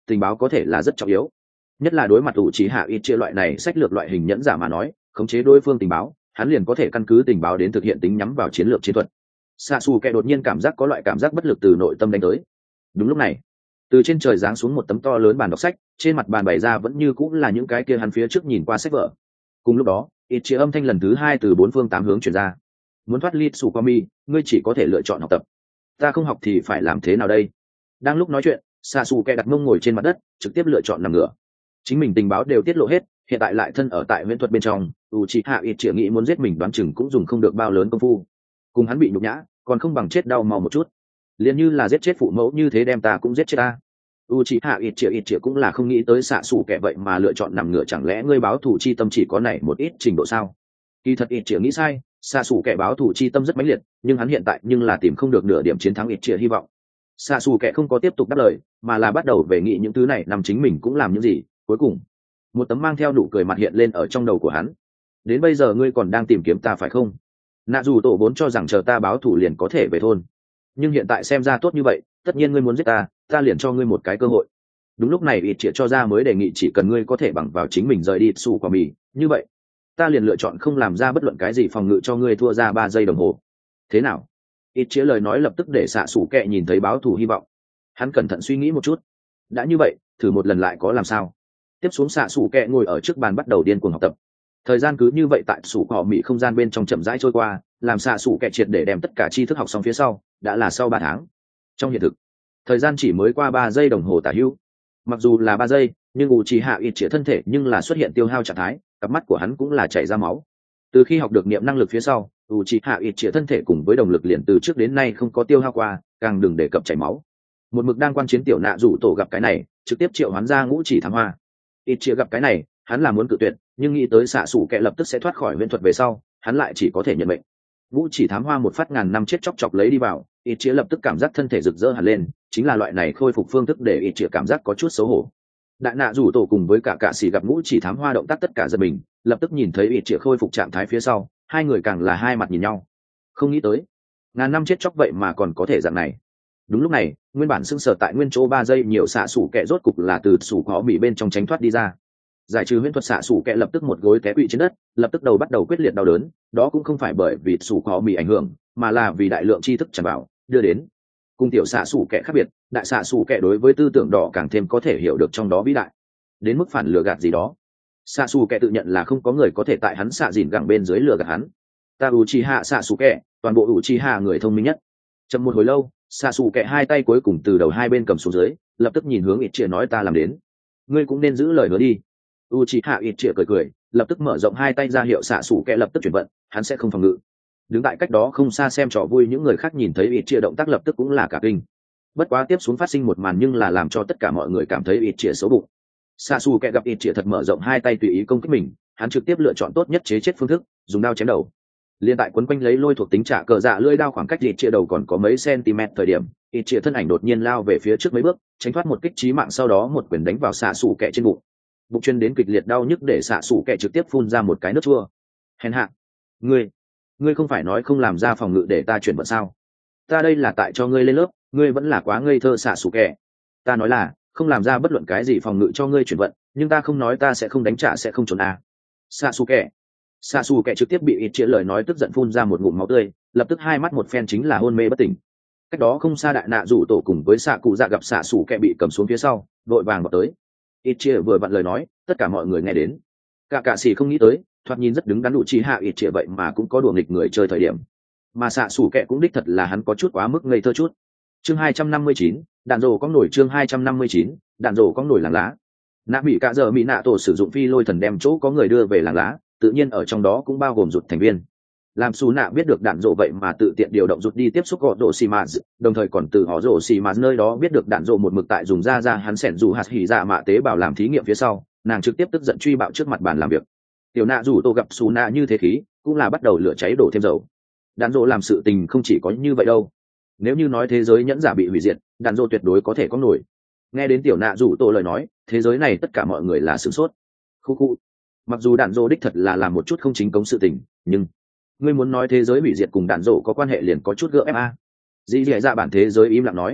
tình báo có thể là rất trọng yếu, nhất là đối mặt ủ trí hạ ít chia loại này sách lược loại hình nhẫn giả mà nói, khống chế đối phương tình báo, hắn liền có thể căn cứ tình báo đến thực hiện tính nhắm vào chiến lược chiến thuật. Xạ xù kẹ đột nhiên cảm giác có loại cảm giác bất lực từ nội tâm đánh tới. Đúng lúc này, từ trên trời giáng xuống một tấm to lớn bàn đọc sách, trên mặt bàn bày ra vẫn như cũng là những cái kia hắn phía trước nhìn qua sách vở. Cùng lúc đó, ít chia âm thanh lần thứ hai từ bốn phương tám hướng truyền ra. Muốn thoát ly sủ qua mi, ngươi chỉ có thể lựa chọn học tập. Ta không học thì phải làm thế nào đây? Đang lúc nói chuyện, xạ xù kẹ đặt mông ngồi trên mặt đất, trực tiếp lựa chọn nằm ngửa. Chính mình tình báo đều tiết lộ hết, hiện tại lại thân ở tại huyễn thuật bên trong, Uchiha Itchia nghĩ muốn giết mình đoán chừng cũng dùng không được bao lớn công phu. Cùng hắn bị nhục nhã, còn không bằng chết đau mau một chút. Liền như là giết chết phụ mẫu như thế đem ta cũng giết chết ta. Uchiha Itchia Itchia cũng là không nghĩ tới xạ xù kẻ vậy mà lựa chọn nằm ngửa, chẳng lẽ ngươi báo thù chi tâm chỉ có này một ít trình độ sao? Kỳ thật Itchia nghĩ sai, xạ xù kẻ báo thù chi tâm rất mãnh liệt, nhưng hắn hiện tại nhưng là tìm không được nửa điểm chiến thắng Itchia hy vọng. Xạ xù kẻ không có tiếp tục đáp lời, mà là bắt đầu về nghĩ những thứ này nằm chính mình cũng làm những gì. Cuối cùng, một tấm mang theo nụ cười mặt hiện lên ở trong đầu của hắn. Đến bây giờ ngươi còn đang tìm kiếm ta phải không? Nạ dù tổ vốn cho rằng chờ ta báo thù liền có thể về thôn, nhưng hiện tại xem ra tốt như vậy, tất nhiên ngươi muốn giết ta, ta liền cho ngươi một cái cơ hội. Đúng lúc này ít triệt cho ra mới đề nghị, chỉ cần ngươi có thể bằng vào chính mình rời đi su quả mì, như vậy ta liền lựa chọn không làm ra bất luận cái gì phòng ngự cho ngươi thua ra ba giây đồng hồ. Thế nào? Ít triệt lời nói lập tức để xạ sủ kẹ nhìn thấy báo thù hy vọng. Hắn cẩn thận suy nghĩ một chút. Đã như vậy, thử một lần lại có làm sao? Tiếp xuống xạ sủ kẹ ngồi ở trước bàn bắt đầu điên cuồng học tập. Thời gian cứ như vậy tại sủ họ mị không gian bên trong chậm rãi trôi qua, làm xạ sủ kẹ triệt để đem tất cả tri thức học xong phía sau, đã là sau ba tháng. Trong hiện thực, thời gian chỉ mới qua ba giây đồng hồ tả hữu. Mặc dù là ba giây, nhưng Uchiha Itchia thân thể nhưng là xuất hiện tiêu hao trạng thái, cặp mắt của hắn cũng là chảy ra máu. Từ khi học được niệm năng lực phía sau, Uchiha Itchia thân thể cùng với động lực liền từ trước đến nay không có tiêu hao qua, càng đừng đề cập chảy máu. Một mực đang quan chiến tiểu nạ rủ tổ gặp cái này, trực tiếp triệu hoán ra ngũ chỉ thám hoa. Itchia gặp cái này, hắn là muốn cự tuyệt, nhưng nghĩ tới xạ sủ kẹ lập tức sẽ thoát khỏi huyễn thuật về sau, hắn lại chỉ có thể nhận mệnh. Ngũ chỉ thám hoa một phát ngàn năm chết chóc chọc lấy đi vào, Itchia lập tức cảm giác thân thể rực rỡ hẳn lên, chính là loại này khôi phục phương thức để Itchia cảm giác có chút xấu hổ. Đại nạ rủ tổ cùng với cả cạ sĩ gặp ngũ chỉ thám hoa động tác tất cả giật mình, lập tức nhìn thấy Itchia khôi phục trạng thái phía sau, hai người càng là hai mặt nhìn nhau. Không nghĩ tới, ngàn năm chết chóc vậy mà còn có thể dạng này. Đúng lúc này, nguyên bản sưng sờ tại nguyên chỗ ba giây nhiều xạ sủ kẹ rốt cục là từ sủ khó bị bên trong tránh thoát đi ra. Giải trừ huyễn thuật xạ sủ kẹ lập tức một gối té quỵ trên đất, lập tức đầu bắt đầu quyết liệt đau đớn, đó cũng không phải bởi vì sủ khó bị ảnh hưởng, mà là vì đại lượng tri thức tràn vào đưa đến. Cùng tiểu xạ sủ kẹ khác biệt, đại xạ sủ kẹ đối với tư tưởng đỏ càng thêm có thể hiểu được trong đó vĩ đại, đến mức phản lừa gạt gì đó. Xạ sủ kẹ tự nhận là không có người có thể tại hắn xạ dìn gẳng bên dưới lừa gạt hắn. Ta Uchiha xạ sủ kẹ, toàn bộ Uchiha người thông minh nhất. Chậm một hồi lâu, xạ sủ kẹ hai tay cuối cùng từ đầu hai bên cầm xuống dưới, lập tức nhìn hướng Itchia nói, ta làm đến, ngươi cũng nên giữ lời hứa đi. Uchiha Itchia cười cười, lập tức mở rộng hai tay ra hiệu xạ sủ kẹ lập tức chuyển vận, hắn sẽ không phòng ngự. Đứng tại cách đó không xa xem trò vui những người khác nhìn thấy Itchia động tác lập tức cũng là cả kinh. Bất quá tiếp xuống phát sinh một màn nhưng là làm cho tất cả mọi người cảm thấy Itchia xấu bụng. Xạ sủ kẹ gặp Itchia thật mở rộng hai tay tùy ý công kích mình, hắn trực tiếp lựa chọn tốt nhất chế chết phương thức, dùng đao chém đầu. Liên tại quấn quanh lấy lôi thuộc tính trả cờ dạ lưỡi đao khoảng cách Itchia đầu còn có mấy cm thời điểm, Itchia thân ảnh đột nhiên lao về phía trước mấy bước, tránh thoát một kích chí mạng, sau đó một quyền đánh vào xạ sủ kẹ trên bụng. Bụng chuyên đến kịch liệt đau nhức để xạ sủ kẹ trực tiếp phun ra một cái nước chua. Hèn hạ, ngươi, ngươi không phải nói không làm ra phòng ngự để ta chuyển vận sao? Ta đây là tại cho ngươi lên lớp, ngươi vẫn là quá ngây thơ xạ sủ kẹ. Ta nói là không làm ra bất luận cái gì phòng ngự cho ngươi chuyển vận, nhưng ta không nói ta sẽ không đánh trả sẽ không trốn à? Xạ sủ kẹ. Xạ xù kẹ trực tiếp bị Itchia lời nói tức giận phun ra một ngụm máu tươi, lập tức hai mắt một phen chính là hôn mê bất tỉnh. Cách đó không xa đại nạ rủ tổ cùng với xạ cụ dạ gặp xạ xù kẹ bị cầm xuống phía sau, vội vàng vào tới. Itchia vừa vặn lời nói, tất cả mọi người nghe đến. Cả cạ xì không nghĩ tới, thoạt nhìn rất đứng đắn đủ chi hạ Itchia vậy mà cũng có đùa nghịch người chơi thời điểm. Mà xạ xù kẹ cũng đích thật là hắn có chút quá mức ngây thơ chút. Chương hai trăm năm mươi chín, đạn rổ có nổi chương hai trăm năm mươi chín, đạn rổ có nổi làng lá. Nạ bị cả giờ mỹ nạ tổ sử dụng phi lôi thần đem chỗ có người đưa về làng lá, tự nhiên ở trong đó cũng bao gồm rụt thành viên. Làm xù nạ biết được đạn rộ vậy mà tự tiện điều động rụt đi tiếp xúc gọt rộ xì mạt, đồng thời còn từ họ rộ xì mạt nơi đó biết được đạn rộ một mực tại dùng ra ra hắn sẻn dù hạt hỉ dạ mạ tế bào làm thí nghiệm phía sau, nàng trực tiếp tức giận truy bạo trước mặt bàn làm việc. Tiểu nạ rủ tô gặp xù nạ như thế khí, cũng là bắt đầu lửa cháy đổ thêm dầu. Đạn rộ làm sự tình không chỉ có như vậy đâu. Nếu như nói thế giới nhẫn giả bị hủy diệt, đạn rộ tuyệt đối có thể có nổi. Nghe đến tiểu nạ rủ tô lời nói, thế giới này tất cả mọi người là sửng sốt. Khu khu. Mặc dù đạn rộ đích thật là làm một chút không chính cống sự tình, nhưng ngươi muốn nói thế giới hủy diệt cùng đạn rộ có quan hệ liền có chút gỡ ép a. Dĩ dẻ dạ bản thế giới im lặng nói,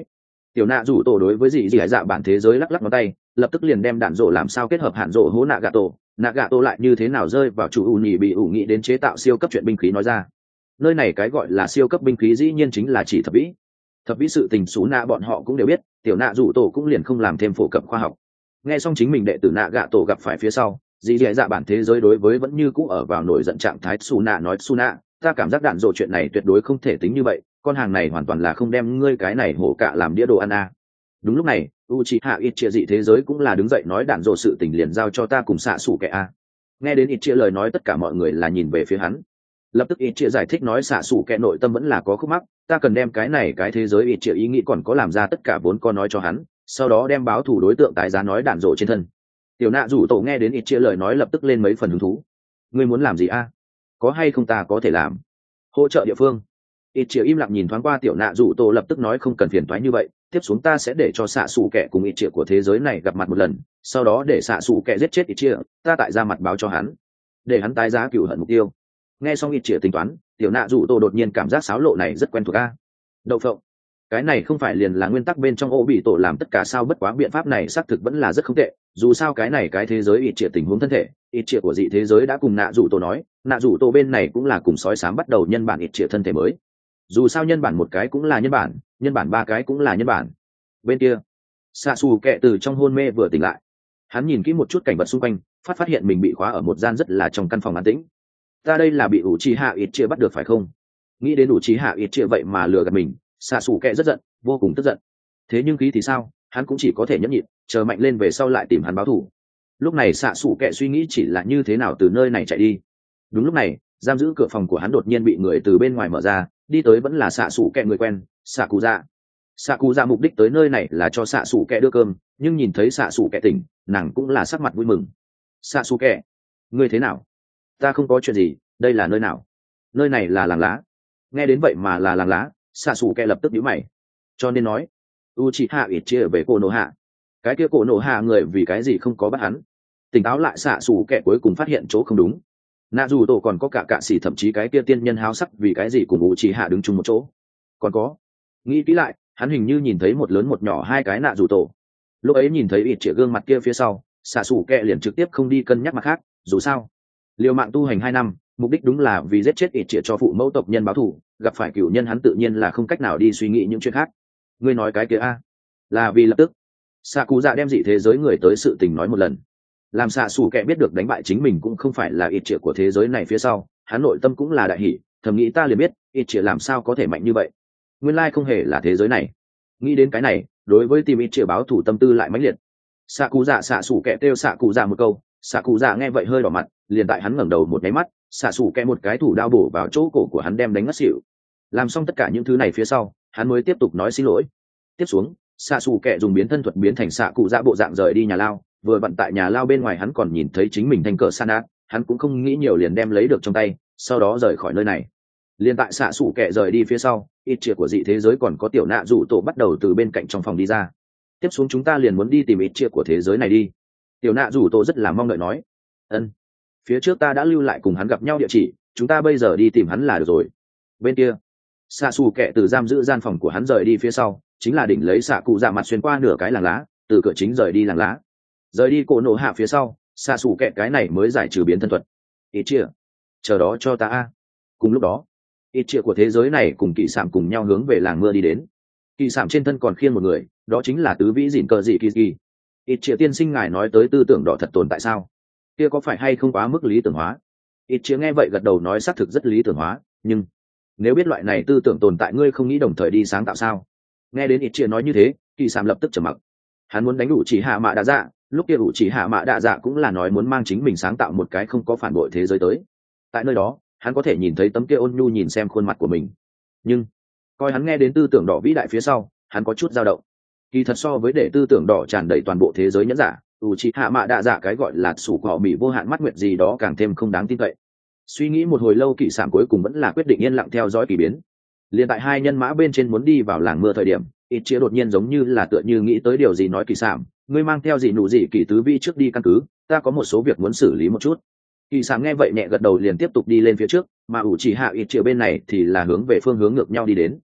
Tiểu nạ rủ tổ đối với dị dị dạ bản thế giới lắc lắc ngón tay, lập tức liền đem đạn rổ làm sao kết hợp hạn rổ hố nạ gà tổ, nạ gà tổ lại như thế nào rơi vào chủ ủ nhị bị ủ nghĩ đến chế tạo siêu cấp chuyện binh khí nói ra. Nơi này cái gọi là siêu cấp binh khí dĩ nhiên chính là chỉ thập vĩ. Thập vĩ sự tình xú nạ bọn họ cũng đều biết, tiểu nạ rủ tổ cũng liền không làm thêm phổ cập khoa học. Nghe xong chính mình đệ tử nạ gà tổ gặp phải phía sau, dị dị dạ bản thế giới đối với vẫn như cũ ở vào nổi giận trạng thái xú nạ nói xú nạ, ta cảm giác đạn rổ chuyện này tuyệt đối không thể tính như vậy, con hàng này hoàn toàn là không đem ngươi cái này hổ cạ làm đĩa đồ ăn à. Đúng lúc này Uchiha Itchia dị thế giới cũng là đứng dậy nói đạn rổ sự tình liền giao cho ta cùng xạ xủ kẻ a. Nghe đến Itchia lời nói tất cả mọi người là nhìn về phía hắn. Lập tức Itchia giải thích nói xạ xủ kẻ nội tâm vẫn là có khúc mắc, ta cần đem cái này cái thế giới Itchia ý nghĩ còn có làm ra tất cả vốn có nói cho hắn, sau đó đem báo thủ đối tượng tái giá nói đạn rổ trên thân. Tiểu nạ rủ tổ nghe đến Itchia lời nói lập tức lên mấy phần hứng thú. Ngươi muốn làm gì a? Có hay không ta có thể làm. Hỗ trợ địa phương. Itchia im lặng nhìn thoáng qua tiểu nạ rủ tổ lập tức nói không cần phiền toái như vậy, tiếp xuống ta sẽ để cho xạ xù kẻ cùng Itchia của thế giới này gặp mặt một lần, sau đó để xạ xù kẻ giết chết Itchia, ta tại ra mặt báo cho hắn, để hắn tái giá cựu hận mục tiêu. Nghe xong Itchia tính toán, tiểu nạ rủ tổ đột nhiên cảm giác sáo lộ này rất quen thuộc a. Đậu phộng, cái này không phải liền là nguyên tắc bên trong ô bị tổ làm tất cả sao, bất quá biện pháp này xác thực vẫn là rất không tệ, dù sao cái này cái thế giới Itchia tình huống thân thể, Itchia của dị thế giới đã cùng nạ rủ tổ nói, nạ rủ tổ bên này cũng là cùng sói sám bắt đầu nhân bản Itchia thân thể mới. Dù sao nhân bản một cái cũng là nhân bản, nhân bản ba cái cũng là nhân bản. Bên kia xạ xù kẹ từ trong hôn mê vừa tỉnh lại, hắn nhìn kỹ một chút cảnh vật xung quanh, phát phát hiện mình bị khóa ở một gian rất là trong căn phòng an tĩnh. Ta đây là bị ủ trì hạ ít chia bắt được phải không? Nghĩ đến ủ trì hạ ít chia vậy mà lừa gạt mình, xạ xù kẹ rất giận, vô cùng tức giận. Thế nhưng khí thì sao, hắn cũng chỉ có thể nhẫn nhịn, chờ mạnh lên về sau lại tìm hắn báo thù. Lúc này xạ xù kẹ suy nghĩ chỉ là như thế nào từ nơi này chạy đi. Đúng lúc này giam giữ cửa phòng của hắn đột nhiên bị người từ bên ngoài mở ra, đi tới vẫn là xạ xù kẹ người quen, xạ cụ dạ. Xạ cụ dạ mục đích tới nơi này là cho xạ xù kẹ đưa cơm, nhưng nhìn thấy xạ xù kẹ tỉnh, nàng cũng là sắc mặt vui mừng. Xạ xù kẹ, ngươi thế nào? Ta không có chuyện gì, đây là nơi nào? Nơi này là làng lá. Nghe đến vậy mà là làng lá, xạ xù kẹ lập tức nhíu mày. Cho nên nói Uchiha Itchia về cổ nổ hạ, cái kia cổ nổ hạ người vì cái gì không có bắt hắn? Tỉnh táo lại xạ xù kẹ cuối cùng phát hiện chỗ không đúng. Nạ dù tổ còn có cả cạ sĩ, thậm chí cái kia tiên nhân háo sắc vì cái gì cùng Uchiha đứng chung một chỗ? Còn có, nghĩ kỹ lại, hắn hình như nhìn thấy một lớn một nhỏ hai cái nạ dù tổ. Lúc ấy nhìn thấy ít trịa gương mặt kia phía sau, xạ xù kẹ liền trực tiếp không đi cân nhắc mặt khác, dù sao liều mạng tu hành hai năm, mục đích đúng là vì giết chết ít trịa cho phụ mẫu tộc nhân báo thù, gặp phải cửu nhân hắn tự nhiên là không cách nào đi suy nghĩ những chuyện khác. Ngươi nói cái kia a là vì lập tức xạ cụ dạ đem dị thế giới người tới sự tình nói một lần, làm xạ xù kẹ biết được đánh bại chính mình cũng không phải là ít trịa của thế giới này phía sau, hắn nội tâm cũng là đại hỉ, thầm nghĩ ta liền biết ít trịa làm sao có thể mạnh như vậy, nguyên lai không hề là thế giới này. Nghĩ đến cái này, đối với tìm ít chia báo thủ tâm tư lại mãnh liệt. Xạ cụ dạ xạ xủ kẹ kêu xạ cụ dạ một câu, xạ cụ dạ nghe vậy hơi đỏ mặt, liền tại hắn ngẩng đầu một cái mắt, xạ xủ kẹ một cái thủ đao bổ vào chỗ cổ của hắn đem đánh ngất xỉu. Làm xong tất cả những thứ này phía sau, hắn mới tiếp tục nói xin lỗi. Tiếp xuống xạ xủ kẹ dùng biến thân thuật biến thành xạ cụ dạ bộ dạng rời đi nhà lao, vừa bận tại nhà lao bên ngoài hắn còn nhìn thấy chính mình thành cờ san át, hắn cũng không nghĩ nhiều liền đem lấy được trong tay, sau đó rời khỏi nơi này. Liên tại xạ xủ kẹ rời đi phía sau, ít chia của dị thế giới còn có tiểu nạ rủ tổ bắt đầu từ bên cạnh trong phòng đi ra. Tiếp xuống chúng ta liền muốn đi tìm ít chia của thế giới này đi. Tiểu nạ rủ tổ rất là mong đợi nói. Ân, phía trước ta đã lưu lại cùng hắn gặp nhau địa chỉ, chúng ta bây giờ đi tìm hắn là được rồi. Bên kia xạ xù kẹ từ giam giữ gian phòng của hắn rời đi phía sau, chính là đỉnh lấy xạ cụ dạ mặt xuyên qua nửa cái làng lá, từ cửa chính rời đi làng lá, rời đi cổ nổ hạ phía sau, xạ xù kẹ cái này mới giải trừ biến thân thuật. Ít chia, chờ đó cho ta a. Cùng lúc đó ít chia của thế giới này cùng kỳ sạm cùng nhau hướng về làng mưa đi đến. Kỳ sạm trên thân còn khiêng một người, đó chính là tứ vĩ dịn cờ dị kỳ kỳ. Ít chia tiên sinh ngài nói tới tư tưởng đỏ thật tồn tại sao? Kia có phải hay không quá mức lý tưởng hóa? Ít chia nghe vậy gật đầu nói xác thực rất lý tưởng hóa, nhưng nếu biết loại này tư tưởng tồn tại ngươi không nghĩ đồng thời đi sáng tạo sao? Nghe đến ít chia nói như thế, kỳ sạm lập tức trầm mặc. Hắn muốn đánh đủ chỉ hạ mạ đa dạ, lúc kia đủ chỉ hạ mạ đa dạ cũng là nói muốn mang chính mình sáng tạo một cái không có phản bội thế giới tới. Tại nơi đó hắn có thể nhìn thấy tấm kia ôn nhu nhìn xem khuôn mặt của mình, nhưng coi hắn nghe đến tư tưởng đỏ vĩ đại phía sau, hắn có chút dao động. Kỳ thật so với để tư tưởng đỏ tràn đầy toàn bộ thế giới nhẫn giả, u chi hạ mạ đa dạ cái gọi là sủ cỏ mỹ vô hạn mắt nguyệt gì đó càng thêm không đáng tin cậy. Suy nghĩ một hồi lâu, kỳ sản cuối cùng vẫn là quyết định yên lặng theo dõi kỳ biến. Liên tại hai nhân mã bên trên muốn đi vào làng mưa thời điểm, ít chia đột nhiên giống như là tựa như nghĩ tới điều gì nói kỳ sản, ngươi mang theo gì nụ gì kỳ tứ vi trước đi căn cứ, ta có một số việc muốn xử lý một chút. Kỳ sản nghe vậy nhẹ gật đầu liền tiếp tục đi lên phía trước, mà ủ chỉ hạ ít chia bên này thì là hướng về phương hướng ngược nhau đi đến.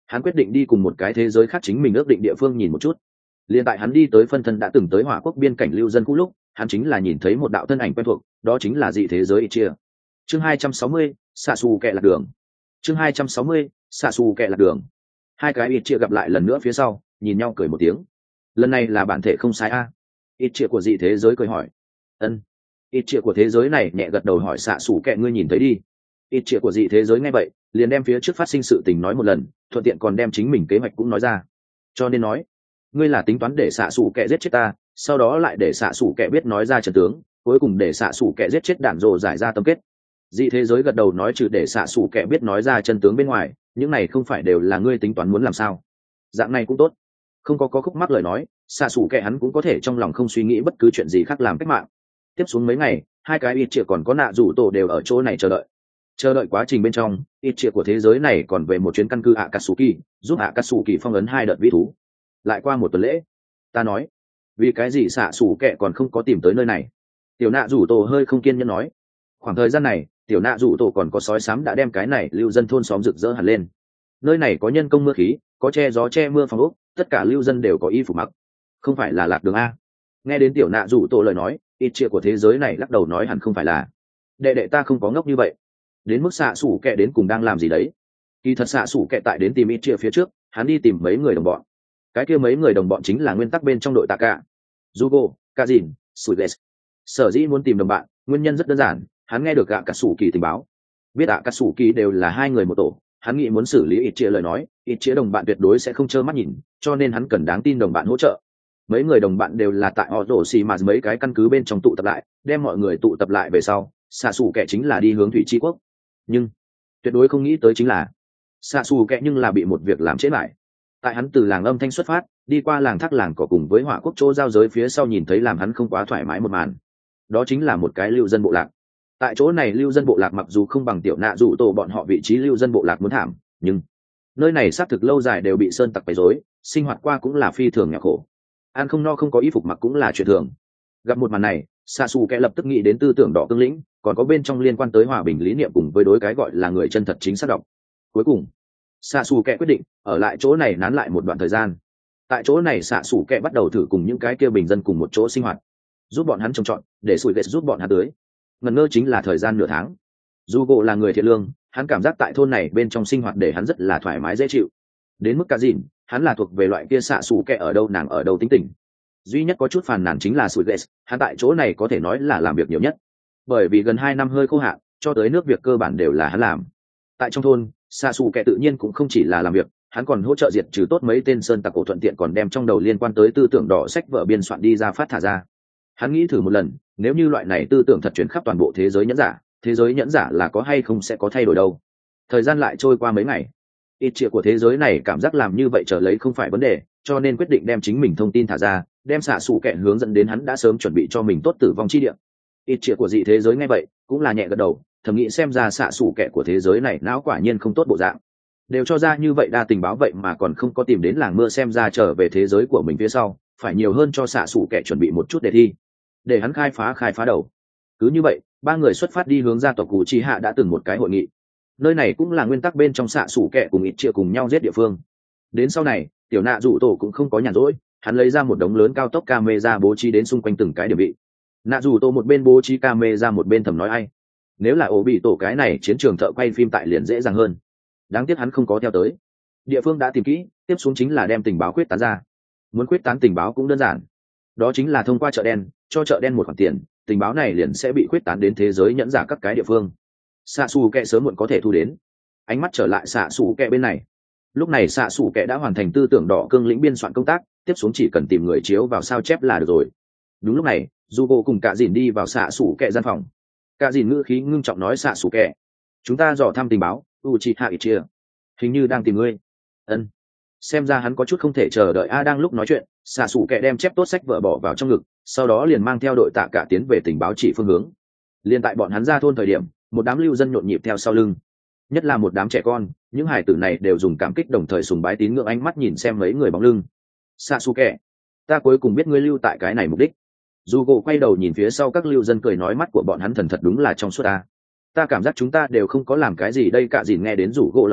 hắn quyết định đi cùng một cái thế giới khác chính mình ước định địa phương nhìn một chút. Liên tại hắn đi tới phân thân đã từng tới hỏa quốc biên cảnh lưu dân cũ lúc, hắn chính là nhìn thấy một đạo thân ảnh quen thuộc, đó chính là dị thế giới Ichia. Chương hai trăm sáu mươi, xạ xù kẹ lạc đường. Chương hai trăm sáu mươi, xạ xù kẹ lạc đường. Hai cái Ichia gặp lại lần nữa phía sau, nhìn nhau cười một tiếng. Lần này là bản thể không sai a? Ichia của dị thế giới cười hỏi. Ân. Ichia của thế giới này nhẹ gật đầu hỏi xạ xù kẹ ngươi nhìn thấy đi. Ichia của dị thế giới nghe vậy, liền đem phía trước phát sinh sự tình nói một lần, thuận tiện còn đem chính mình kế hoạch cũng nói ra. Cho nên nói, ngươi là tính toán để xạ xù kẹ giết chết ta, sau đó lại để xạ xù kẹ biết nói ra trận tướng, cuối cùng để xạ xù kẹ giết chết đạn rồ giải ra tâm kết. Dị thế giới gật đầu nói trừ để xạ xù kẹ biết nói ra chân tướng bên ngoài, những này không phải đều là ngươi tính toán muốn làm sao? Dạng này cũng tốt, không có có khúc mắc lời nói, xạ xù kẹ hắn cũng có thể trong lòng không suy nghĩ bất cứ chuyện gì khác làm cách mạng. Tiếp xuống mấy ngày, hai cái ít triệu còn có nạ rủ tổ đều ở chỗ này chờ đợi. Chờ đợi quá trình bên trong, ít triệu của thế giới này còn về một chuyến căn cứ Akatsuki, giúp Akatsuki phong ấn hai đợt vĩ thú. Lại qua một tuần lễ, ta nói, vì cái gì xạ xù kẹ còn không có tìm tới nơi này? Tiểu nạ rủ tổ hơi không kiên nhẫn nói. Khoảng thời gian này, tiểu nạ rủ tổ còn có sói sám đã đem cái này lưu dân thôn xóm rực rỡ hẳn lên. Nơi này có nhân công mưa khí, có che gió che mưa phòng ốc, tất cả lưu dân đều có y phục mặc. Không phải là lạc đường a? Nghe đến tiểu nạ rủ tổ lời nói, ít triệu của thế giới này lắc đầu nói hẳn không phải là. Đệ đệ ta không có ngốc như vậy. Đến mức xạ xủ kẹ đến cùng đang làm gì đấy? Kỳ thật xạ xủ kẹ tại đến tìm ít triệu phía trước, hắn đi tìm mấy người đồng bọn. Cái kia mấy người đồng bọn chính là nguyên tắc bên trong đội tạ cả, Jugo, Kazin, Suiles. Sở dĩ muốn tìm đồng bạn, nguyên nhân rất đơn giản, hắn nghe được gạ cả sủ kỳ tình báo, biết ạ cả sủ kỳ đều là hai người một tổ, hắn nghĩ muốn xử lý ít chia lời nói, ít chia đồng bạn tuyệt đối sẽ không trơ mắt nhìn, cho nên hắn cần đáng tin đồng bạn hỗ trợ. Mấy người đồng bạn đều là tại họ rổ xì mà mấy cái căn cứ bên trong tụ tập lại, đem mọi người tụ tập lại về sau, xạ xù kẻ chính là đi hướng thủy tri quốc. Nhưng tuyệt đối không nghĩ tới chính là xạ xù kẻ nhưng là bị một việc làm chết lại. Tại hắn từ làng âm thanh xuất phát, đi qua làng thác làng cỏ cùng với hỏa quốc chỗ giao giới phía sau nhìn thấy làm hắn không quá thoải mái một màn. Đó chính là một cái lưu dân bộ lạc. Tại chỗ này lưu dân bộ lạc mặc dù không bằng tiểu nạ rủ tổ bọn họ vị trí lưu dân bộ lạc muốn thảm, nhưng nơi này xác thực lâu dài đều bị sơn tặc quấy rối, sinh hoạt qua cũng là phi thường nghèo khổ. Ăn không no không có y phục mặc cũng là chuyện thường. Gặp một màn này, Sasuke lập tức nghĩ đến tư tưởng đỏ cương lĩnh, còn có bên trong liên quan tới hòa bình lý niệm cùng với đối cái gọi là người chân thật chính xác đọc. Cuối cùng, Sasuke quyết định ở lại chỗ này nán lại một đoạn thời gian. Tại chỗ này Sasuke bắt đầu thử cùng những cái kia bình dân cùng một chỗ sinh hoạt, giúp bọn hắn trồng trọt, để sủi ghét giúp bọn hắn tưới. Ngần ngơ chính là thời gian nửa tháng. Jugo là người thiện lương, hắn cảm giác tại thôn này bên trong sinh hoạt để hắn rất là thoải mái dễ chịu. Đến mức cả dìn, hắn là thuộc về loại kia Sasuke ở đâu nàng ở đâu tính tình. Duy nhất có chút phàn nàn chính là sủi ghét, hắn tại chỗ này có thể nói là làm việc nhiều nhất. Bởi vì gần hai năm hơi khô hạn, cho tới nước việc cơ bản đều là hắn làm. Tại trong thôn, Sasuke tự nhiên cũng không chỉ là làm việc, hắn còn hỗ trợ diệt trừ tốt mấy tên sơn tặc cổ, thuận tiện còn đem trong đầu liên quan tới tư tưởng đỏ sách vở biên soạn đi ra phát thả ra. Hắn nghĩ thử một lần, nếu như loại này tư tưởng thật chuyển khắp toàn bộ thế giới nhẫn giả, thế giới nhẫn giả là có hay không sẽ có thay đổi đâu. Thời gian lại trôi qua mấy ngày, ít triệu của thế giới này cảm giác làm như vậy trở lấy không phải vấn đề, cho nên quyết định đem chính mình thông tin thả ra, đem xạ xù kẹ hướng dẫn đến hắn đã sớm chuẩn bị cho mình tốt tử vong chi địa. Ít triệu của dị thế giới nghe vậy cũng là nhẹ gật đầu, thầm nghĩ xem ra xạ xù kẹ của thế giới này não quả nhiên không tốt bộ dạng. Đều cho ra như vậy đa tình báo vậy mà còn không có tìm đến làng mưa, xem ra trở về thế giới của mình phía sau phải nhiều hơn cho xạ xù kẹ chuẩn bị một chút đề thi, để hắn khai phá khai phá đầu. Cứ như vậy, ba người xuất phát đi hướng gia tộc Cụ Chi Hạ đã từng một cái hội nghị. Nơi này cũng là nguyên tắc bên trong xạ xù kẹ cùng ít chia cùng nhau giết địa phương. Đến sau này, tiểu nạ dụ tổ cũng không có nhàn rỗi, hắn lấy ra một đống lớn cao tốc camera bố trí đến xung quanh từng cái điểm vị. Nạ dụ tổ một bên bố trí camera một bên thầm nói ai, nếu là ổ bị tổ cái này chiến trường thợ quay phim tại liền dễ dàng hơn. Đáng tiếc hắn không có theo tới. Địa phương đã tìm kỹ, tiếp xuống chính là đem tình báo quyết tán ra. Muốn quyết tán tình báo cũng đơn giản, đó chính là thông qua chợ đen, cho chợ đen một khoản tiền, tình báo này liền sẽ bị quyết tán đến thế giới nhẫn giả các cái địa phương. Xạ xù kẹ sớm muộn có thể thu đến. Ánh mắt trở lại xạ xù kẹ bên này. Lúc này xạ xù kẹ đã hoàn thành tư tưởng đỏ cương lĩnh biên soạn công tác, tiếp xuống chỉ cần tìm người chiếu vào sao chép là được rồi. Đúng lúc này, Jugo cùng cả dìn đi vào xạ xù kẹ gian phòng. Cả dìn ngữ khí ngưng trọng nói xạ xù kẹ, chúng ta dò thăm tình báo, Uchiha Itachi hình như đang tìm ngươi. Ân. Xem ra hắn có chút không thể chờ đợi. A đang lúc nói chuyện, xạ xù kẹ đem chép tốt sách vở bỏ vào trong ngực, sau đó liền mang theo đội tạ cả tiến về tình báo chỉ phương hướng. Liên tại bọn hắn ra thôn thời điểm, một đám lưu dân nhộn nhịp theo sau lưng, nhất là một đám trẻ con, những hải tử này đều dùng cảm kích đồng thời sùng bái tín ngưỡng ánh mắt nhìn xem mấy người bóng lưng. Xạ xù kẹ, ta cuối cùng biết ngươi lưu tại cái này mục đích. Jugo quay đầu nhìn phía sau các lưu dân cười nói mắt của bọn hắn thần thật đúng là trong suốt ta. Ta cảm giác chúng ta đều không có làm cái gì đây. Cả dìn nghe đến Jugo lời nói,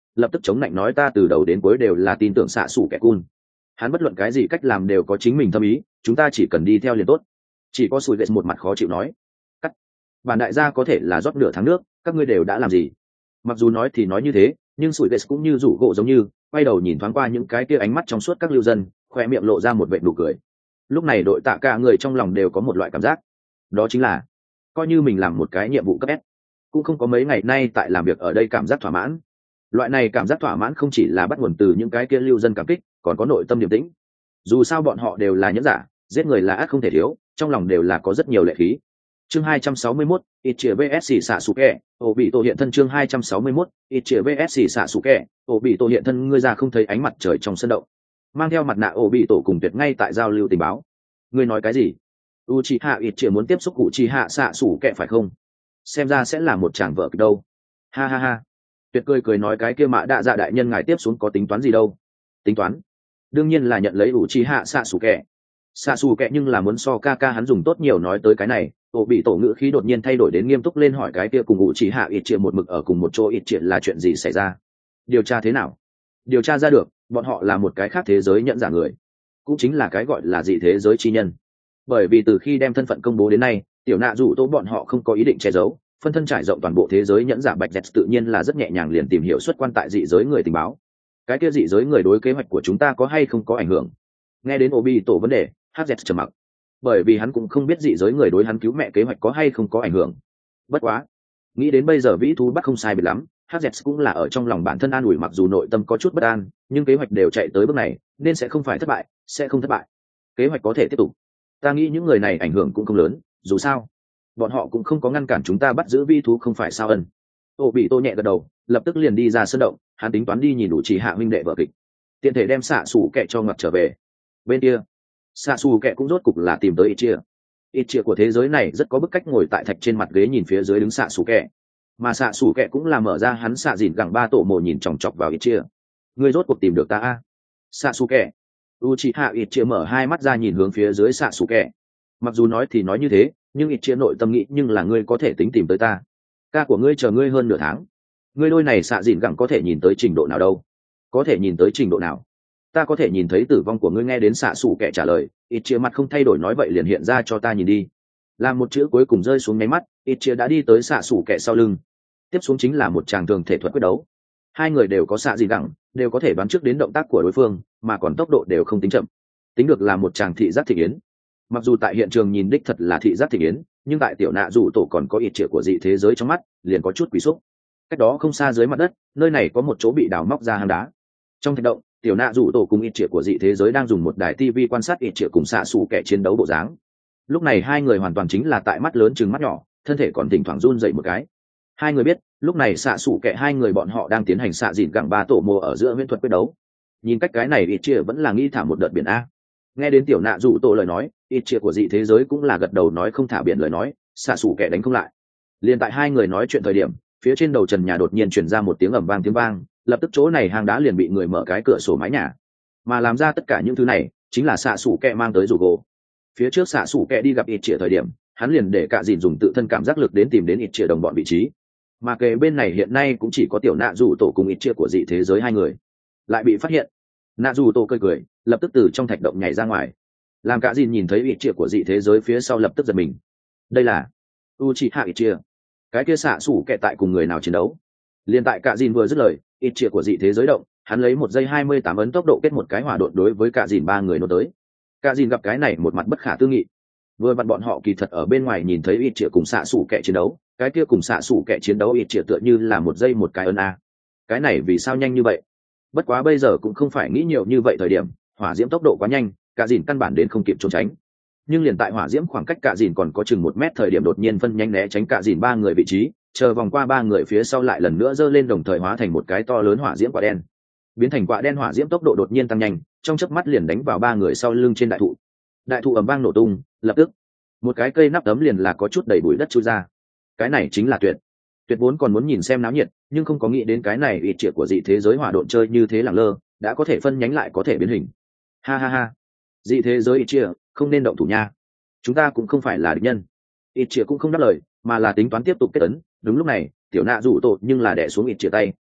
lập tức chống lạnh nói ta từ đầu đến cuối đều là tin tưởng xạ xù kẻ cun. Hắn bất luận cái gì cách làm đều có chính mình thâm ý, chúng ta chỉ cần đi theo liền tốt. Chỉ có sùi ghét một mặt khó chịu nói, cắt, bản đại gia có thể là rót nửa tháng nước, các ngươi đều đã làm gì? Mặc dù nói thì nói như thế, nhưng sùi ghét cũng như rủ gỗ giống như quay đầu nhìn thoáng qua những cái kia ánh mắt trong suốt các lưu dân, khoe miệng lộ ra một vệt nụ cười. Lúc này đội tạ cả người trong lòng đều có một loại cảm giác, đó chính là coi như mình làm một cái nhiệm vụ cấp S, cũng không có mấy ngày nay tại làm việc ở đây cảm giác thỏa mãn. Loại này cảm giác thỏa mãn không chỉ là bắt nguồn từ những cái kia lưu dân cảm kích, còn có nội tâm điềm tĩnh. Dù sao bọn họ đều là nhẫn giả, giết người là ác không thể thiếu, trong lòng đều là có rất nhiều lệ khí. Chương hai trăm sáu mươi mốt, Ichia vs Sasuke, Obito hiện thân. Chương hai trăm sáu mươi mốt, Ichia vs Sasuke, Obito hiện thân. Ngươi ra không thấy ánh mặt trời trong sân động, mang theo mặt nạ Obito cùng Tuyệt ngay tại giao lưu tình báo. Ngươi nói cái gì? Uchiha Ichia muốn tiếp xúc Uchiha Sasuke phải không? Xem ra sẽ là một tràng vợ kịch đâu. Ha ha ha. Tuyệt cười cười nói cái kia Mã Đa Dạ đại nhân ngài tiếp xuống có tính toán gì đâu? Tính toán? Đương nhiên là nhận lấy Uchiha Sasuke. Sasuke nhưng là muốn so ca ca hắn dùng tốt nhiều. Nói tới cái này, tổ bị tổ ngữ khí đột nhiên thay đổi đến nghiêm túc lên, hỏi cái kia cùng Uchiha Ichia một mực ở cùng một chỗ Ichia là chuyện gì xảy ra? Điều tra thế nào? Điều tra ra được, bọn họ là một cái khác thế giới nhận giả người, cũng chính là cái gọi là dị thế giới chi nhân. Bởi vì từ khi đem thân phận công bố đến nay, tiểu nạ rủ tổ bọn họ không có ý định che giấu, phân thân trải rộng toàn bộ thế giới nhẫn giả bạch dẹt tự nhiên là rất nhẹ nhàng liền tìm hiểu xuất quan tại dị giới người tình báo. Cái kia dị giới người đối kế hoạch của chúng ta có hay không có ảnh hưởng? Nghe đến Obi tổ vấn đề, hát dẹt trầm mặc, bởi vì hắn cũng không biết dị giới người đối hắn cứu mẹ kế hoạch có hay không có ảnh hưởng. Bất quá nghĩ đến bây giờ vĩ thú bắt không sai biệt lắm, hát dẹt cũng là ở trong lòng bản thân an ủi, mặc dù nội tâm có chút bất an, nhưng kế hoạch đều chạy tới bước này nên sẽ không phải thất bại, sẽ không thất bại, kế hoạch có thể tiếp tục. Ta nghĩ những người này ảnh hưởng cũng không lớn, dù sao bọn họ cũng không có ngăn cản chúng ta bắt giữ vi thú, không phải sao? Ân. Ô bị tô nhẹ gật đầu, lập tức liền đi ra sân động, hắn tính toán đi nhìn đủ chỉ hạ huynh đệ vợ kịch, tiện thể đem xạ xù kẹ cho ngập trở về. Bên kia xạ xù kẹ cũng rốt cục là tìm tới ít chia. Ít chia của thế giới này rất có bức cách ngồi tại thạch trên mặt ghế nhìn phía dưới đứng xạ xù kẹ, mà xạ xù kẹ cũng là mở ra hắn xạ dìn gẳng ba tổ mồ nhìn chòng chọc vào ít chia. Ngươi rốt cuộc tìm được ta a? Xạ xù kẹ. Uchiha Itchia mở hai mắt ra nhìn hướng phía dưới Sasuke. Mặc dù nói thì nói như thế, nhưng Itchia nội tâm nghĩ nhưng là ngươi có thể tính tìm tới ta. Ca của ngươi chờ ngươi hơn nửa tháng. Ngươi đôi này xạ dìn gẳng có thể nhìn tới trình độ nào đâu? Có thể nhìn tới trình độ nào? Ta có thể nhìn thấy tử vong của ngươi. Nghe đến Sasuke trả lời, Itchia mặt không thay đổi nói vậy liền hiện ra cho ta nhìn đi. Làm một chữ cuối cùng rơi xuống nháy mắt, Itchia đã đi tới Sasuke sau lưng. Tiếp xuống chính là một tràng thường thể thuật quyết đấu. Hai người đều có xạ dìn gẳng, đều có thể đoán trước đến động tác của đối phương, mà còn tốc độ đều không tính chậm, tính được là một tràng thị giác thị yến. Mặc dù tại hiện trường nhìn đích thật là thị giác thị yến, nhưng tại tiểu nạ rủ tổ còn có ít trịa của dị thế giới trong mắt, liền có chút quý xúc. Cách đó không xa dưới mặt đất, nơi này có một chỗ bị đào móc ra hang đá. Trong thạch động, tiểu nạ rủ tổ cùng ít trịa của dị thế giới đang dùng một đài tivi quan sát ít trịa cùng xạ xù kẻ chiến đấu bộ dáng. Lúc này hai người hoàn toàn chính là tại mắt lớn chừng mắt nhỏ, thân thể còn thỉnh thoảng run dậy một cái. Hai người biết lúc này xạ xù kẻ hai người bọn họ đang tiến hành xạ dìn gẳng ba tổ mồ ở giữa huyễn thuật quyết đấu. Nhìn cách cái này ít chia vẫn là nghĩ thả một đợt biển a. Nghe đến tiểu nạ dụ tổ lời nói, ít chia của dị thế giới cũng là gật đầu nói không thả biển lời nói, xạ xù kẻ đánh không lại. Liên tại hai người nói chuyện thời điểm, phía trên đầu trần nhà đột nhiên truyền ra một tiếng ầm vang tiếng vang, lập tức chỗ này hang đá liền bị người mở cái cửa sổ mái nhà. Mà làm ra tất cả những thứ này chính là xạ xù kẻ mang tới rủ gỗ. Phía trước xạ xù kẻ đi gặp ít chia thời điểm, hắn liền để cả dìn dùng tự thân cảm giác lực đến tìm đến ít chia đồng bọn vị trí. Mà kề bên này hiện nay cũng chỉ có tiểu nạ dù tổ cùng ít chia của dị thế giới hai người lại bị phát hiện. Nạ dù tổ cười cười, lập tức từ trong thạch động nhảy ra ngoài, làm cả dìn nhìn thấy ít chia của dị thế giới phía sau lập tức giật mình. Đây là Uchiha ít chia, cái kia xạ xủ kẻ tại cùng người nào chiến đấu? Liên tại cả dìn vừa dứt lời, ít chia của dị thế giới động, hắn lấy một giây hai mươi tám ấn tốc độ kết một cái hỏa độn đối với cả dìn ba người nó tới. Cả dìn gặp cái này một mặt bất khả tư nghị. Vừa vặn bọn họ kỳ thật ở bên ngoài nhìn thấy ít chia cùng xạ xủ kẻ chiến đấu, cái kia cùng xạ xủ kẻ chiến đấu ít chia tựa như là một giây một cái ấn a. Cái này vì sao nhanh như vậy? Bất quá bây giờ cũng không phải nghĩ nhiều như vậy thời điểm, hỏa diễm tốc độ quá nhanh, cả dìn căn bản đến không kịp trốn tránh. Nhưng liền tại hỏa diễm khoảng cách cả dìn còn có chừng một mét thời điểm đột nhiên phân nhanh né tránh cả dìn ba người vị trí, chờ vòng qua ba người phía sau lại lần nữa giơ lên đồng thời hóa thành một cái to lớn hỏa diễm quả đen. Biến thành quả đen hỏa diễm tốc độ đột nhiên tăng nhanh, trong chớp mắt liền đánh vào ba người sau lưng trên đại thụ. Đại thụ ầm vang nổ tung, lập tức một cái cây nắp tấm liền là có chút đầy bụi đất chui ra. Cái này chính là tuyệt tuyệt vốn còn muốn nhìn xem náo nhiệt, nhưng không có nghĩ đến cái này ít triệt của dị thế giới hỏa độn chơi như thế lẳng lơ, đã có thể phân nhánh lại có thể biến hình. Ha ha ha, dị thế giới ít triệt không nên động thủ nha, chúng ta cũng không phải là địch nhân. Ít triệt cũng không đáp lời, mà là tính toán tiếp tục kết ấn. Đúng lúc này tiểu nạ rủ tổ nhưng là đè xuống ít triệt tay,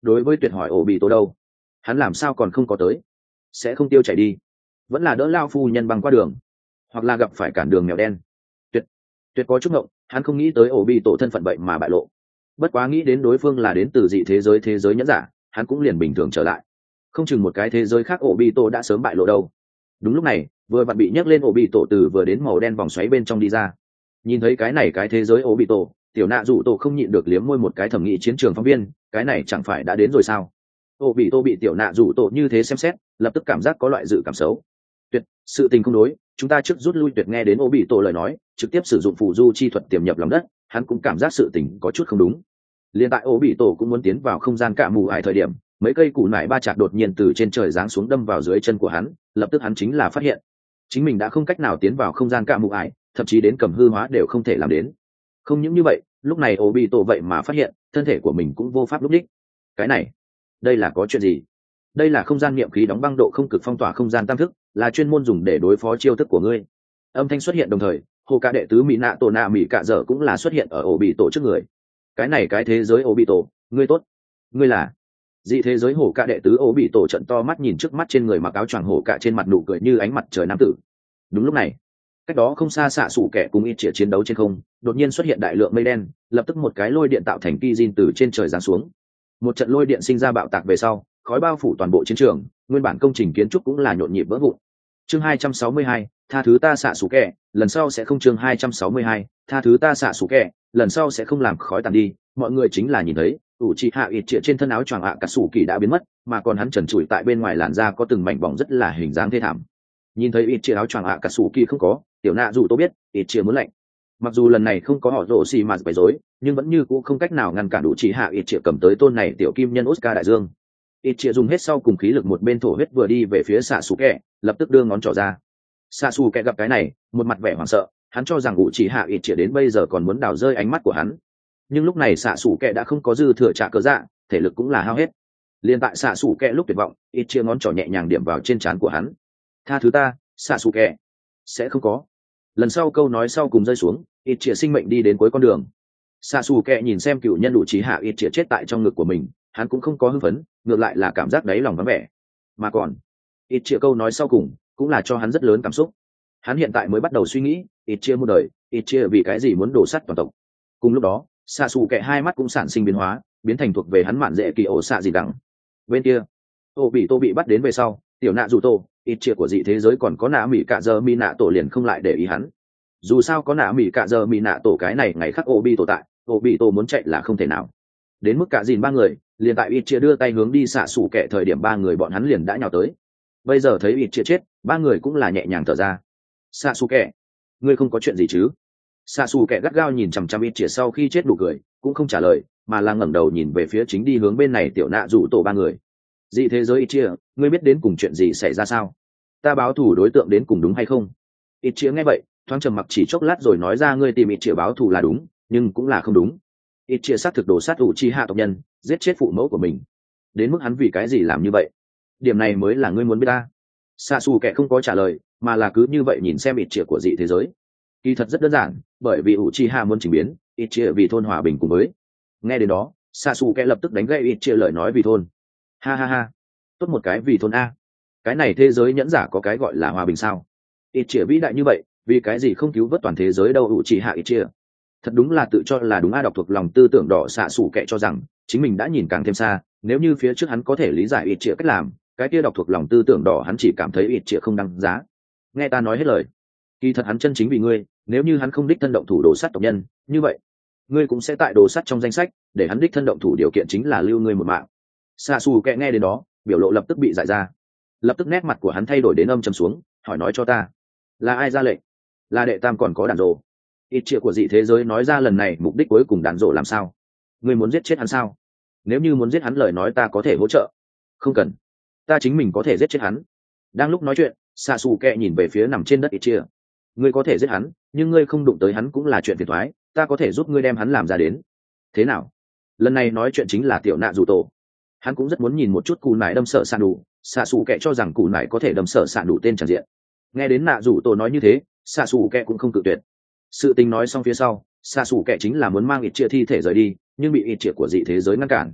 đối với tuyệt hỏi ổ bị tổ đâu, hắn làm sao còn không có tới? Sẽ không tiêu chảy đi, vẫn là đỡ lao phu nhân băng qua đường, hoặc là gặp phải cản đường mèo đen. Tuyệt tuyệt có chút ngộng, hắn không nghĩ tới ổ bị tổ thân phận vậy mà bại lộ. Bất quá nghĩ đến đối phương là đến từ dị thế giới thế giới nhẫn giả, hắn cũng liền bình thường trở lại. Không chừng một cái thế giới khác ổ bị tổ đã sớm bại lộ đâu. Đúng lúc này, vừa vặn bị nhấc lên ổ bị tổ từ vừa đến màu đen vòng xoáy bên trong đi ra. Nhìn thấy cái này cái thế giới ổ bị tổ, tiểu nạ dụ tổ không nhịn được liếm môi một cái, thẩm nghĩ chiến trường phóng viên, cái này chẳng phải đã đến rồi sao? Ổ bị tổ bị tiểu nạ dụ tổ như thế xem xét, lập tức cảm giác có loại dự cảm xấu. Tuyệt, sự tình không đối, chúng ta trước rút lui. Tuyệt nghe đến ổ bị tổ lời nói, trực tiếp sử dụng phù du chi thuật tiềm nhập lòng đất, hắn cũng cảm giác sự tình có chút không đúng. Liên tại ổ bị tổ cũng muốn tiến vào không gian cả mù ải thời điểm, mấy cây củ nải ba chạc đột nhiên từ trên trời giáng xuống đâm vào dưới chân của hắn, lập tức hắn chính là phát hiện chính mình đã không cách nào tiến vào không gian cả mù ải, thậm chí đến cầm hư hóa đều không thể làm đến. Không những như vậy, lúc này ổ bị tổ vậy mà phát hiện thân thể của mình cũng vô pháp lúc đích. Cái này, đây là có chuyện gì? Đây là không gian niệm khí đóng băng độ không cực phong tỏa không gian tam thức, là chuyên môn dùng để đối phó chiêu thức của ngươi. Âm thanh xuất hiện đồng thời, hồ cả đệ tứ mỹ nạ tổ nạ mỹ cạ dở cũng là xuất hiện ở ổ bị tổ trước người. Cái này cái thế giới ổ bị tổ, ngươi tốt, ngươi là dị thế giới hổ cả đệ tứ ổ bị tổ trận to mắt nhìn trước mắt trên người mặc áo choàng hổ cả, trên mặt nụ cười như ánh mặt trời nam tử. Đúng lúc này, cách đó không xa xạ sủ kẻ cùng ít chĩa chiến đấu trên không, đột nhiên xuất hiện đại lượng mây đen, lập tức một cái lôi điện tạo thành ki từ trên trời giáng xuống. Một trận lôi điện sinh ra bạo tạc về sau, khói bao phủ toàn bộ chiến trường, nguyên bản công trình kiến trúc cũng là nhộn nhịp vỡ vụn. Chương hai trăm sáu mươi hai, tha thứ ta xạ sủ kẻ, lần sau sẽ không. Chương hai trăm sáu mươi hai, tha thứ ta xạ sủ kẻ, lần sau sẽ không làm khói tàn đi. Mọi người chính là nhìn thấy ủ trì hạ ít chĩa trên thân áo choàng ạ cà sủ kỳ đã biến mất, mà còn hắn trần trụi tại bên ngoài làn da có từng mảnh bỏng rất là hình dáng thê thảm. Nhìn thấy ít chĩa áo choàng ạ cà sủ kỳ không có, tiểu nạ dù tôi biết ít chĩa muốn lạnh. Mặc dù lần này không có họ rổ xì mà bày rối, nhưng vẫn như cũng không cách nào ngăn cản đủ trì hạ ít chĩa cầm tới tôn này tiểu kim nhân Oscar đại dương. Ít chĩa dùng hết sau cùng khí lực, một bên thổ huyết vừa đi về phía xạ xù kẹ, lập tức đưa ngón trỏ ra. Xạ xù kẹ gặp cái này, một mặt vẻ hoảng sợ, hắn cho rằng ủ trì hạ ít chĩa đến bây giờ còn muốn đào rơi ánh mắt của hắn. Nhưng lúc này xạ xủ kẹ đã không có dư thừa trả cớ dạ, thể lực cũng là hao hết. Liên tại xạ xủ kẹ lúc tuyệt vọng, ít chia ngón trỏ nhẹ nhàng điểm vào trên trán của hắn. Tha thứ ta, xạ xủ kẹ. Sẽ không có. Lần sau câu nói sau cùng rơi xuống, ít chia sinh mệnh đi đến cuối con đường. Xạ xủ kẹ nhìn xem cựu nhân đủ trí hạ ít chia chết tại trong ngực của mình, hắn cũng không có hưng phấn, ngược lại là cảm giác đáy lòng vắng vẻ. Mà còn, ít chia câu nói sau cùng cũng là cho hắn rất lớn cảm xúc. Hắn hiện tại mới bắt đầu suy nghĩ, ít chia muôn đời, ít chia vì cái gì muốn đổ sắt toàn tộc. Cùng lúc đó, xạ xù kẹ hai mắt cũng sản sinh biến hóa, biến thành thuộc về hắn mạn dễ kỳ ổ xạ gì đắng. Bên kia, ô bị tô bị bắt đến về sau, tiểu nạ dù tô ít chia của dị thế giới còn có nạ mỹ cạ giờ mi nạ tổ liền không lại để ý hắn. Dù sao có nạ mỹ cạ giờ mi nạ tổ cái này ngày khắc ô bị tổ tại, ô bị tô muốn chạy là không thể nào. Đến mức cả dìn ba người, liền tại ít chia đưa tay hướng đi xạ xù kẹ thời điểm, ba người bọn hắn liền đã nhào tới. Bây giờ thấy ít chia chết, ba người cũng là nhẹ nhàng thở ra. Xạ xù kẹ, ngươi không có chuyện gì chứ? Xạ xù kẻ gắt gao nhìn chằm chằm ít chĩa sau khi chết đủ cười, cũng không trả lời, mà là ngẩng đầu nhìn về phía chính đi hướng bên này tiểu nạ rủ tổ ba người. Dị thế giới ít chĩa, ngươi biết đến cùng chuyện gì xảy ra sao? Ta báo thù đối tượng đến cùng đúng hay không? Ít chĩa nghe vậy, thoáng trầm mặc chỉ chốc lát rồi nói ra, ngươi tìm ít chĩa báo thù là đúng, nhưng cũng là không đúng. Ít chĩa xác thực đổ sát ủ chi hạ tộc nhân, giết chết phụ mẫu của mình. Đến mức hắn vì cái gì làm như vậy? Điểm này mới là ngươi muốn biết ta. Xạ xù kẻ không có trả lời, mà là cứ như vậy nhìn xem ít chĩa của dị thế giới. Kỳ thật rất đơn giản, bởi vì ủ chi hạ muốn chỉnh biến ít chia vì thôn hòa bình cùng với. Nghe đến đó, xạ xù kẹ lập tức đánh gậy ít chia lời nói vì thôn. Ha ha ha, tốt một cái vì thôn a. Cái này thế giới nhẫn giả có cái gọi là hòa bình sao? Ít chia vĩ đại như vậy, vì cái gì không cứu vớt toàn thế giới đâu? ủ chi hạ ít chia thật đúng là tự cho là đúng a. Đọc thuộc lòng tư tưởng đỏ, xạ xù kẹ cho rằng chính mình đã nhìn càng thêm xa. Nếu như phía trước hắn có thể lý giải ít chia cách làm, cái kia đọc thuộc lòng tư tưởng đỏ hắn chỉ cảm thấy ít chia không đăng giá. Nghe ta nói hết lời, kỳ thật hắn chân chính vì ngươi. Nếu như hắn không đích thân động thủ đồ sát tộc nhân, như vậy ngươi cũng sẽ tại đồ sát trong danh sách, để hắn đích thân động thủ điều kiện chính là lưu ngươi một mạng. Xạ xù kẹ nghe đến đó, biểu lộ lập tức bị dại ra, lập tức nét mặt của hắn thay đổi đến âm trầm xuống, hỏi nói cho ta, là ai ra lệnh? Là đệ tam còn có đàn rồ? Ít chia của dị thế giới nói ra lần này mục đích cuối cùng đàn rồ làm sao? Ngươi muốn giết chết hắn sao? Nếu như muốn giết hắn lời nói ta có thể hỗ trợ. Không cần, ta chính mình có thể giết chết hắn. Đang lúc nói chuyện, xạ xù kẹ nhìn về phía nằm trên đất ít chia. Ngươi có thể giết hắn, nhưng ngươi không đụng tới hắn cũng là chuyện phiền toái, ta có thể giúp ngươi đem hắn làm ra đến. Thế nào? Lần này nói chuyện chính là tiểu nạ dù tổ. Hắn cũng rất muốn nhìn một chút cù nải đâm sợ sạn đủ, xạ xù kẹ cho rằng cù nải có thể đâm sợ sạn đủ tên tràn diện. Nghe đến nạ dù tổ nói như thế, xạ xù kẹ cũng không cự tuyệt. Sự tình nói xong phía sau, xạ xù kẹ chính là muốn mang ít chia thi thể rời đi, nhưng bị ít chia của dị thế giới ngăn cản.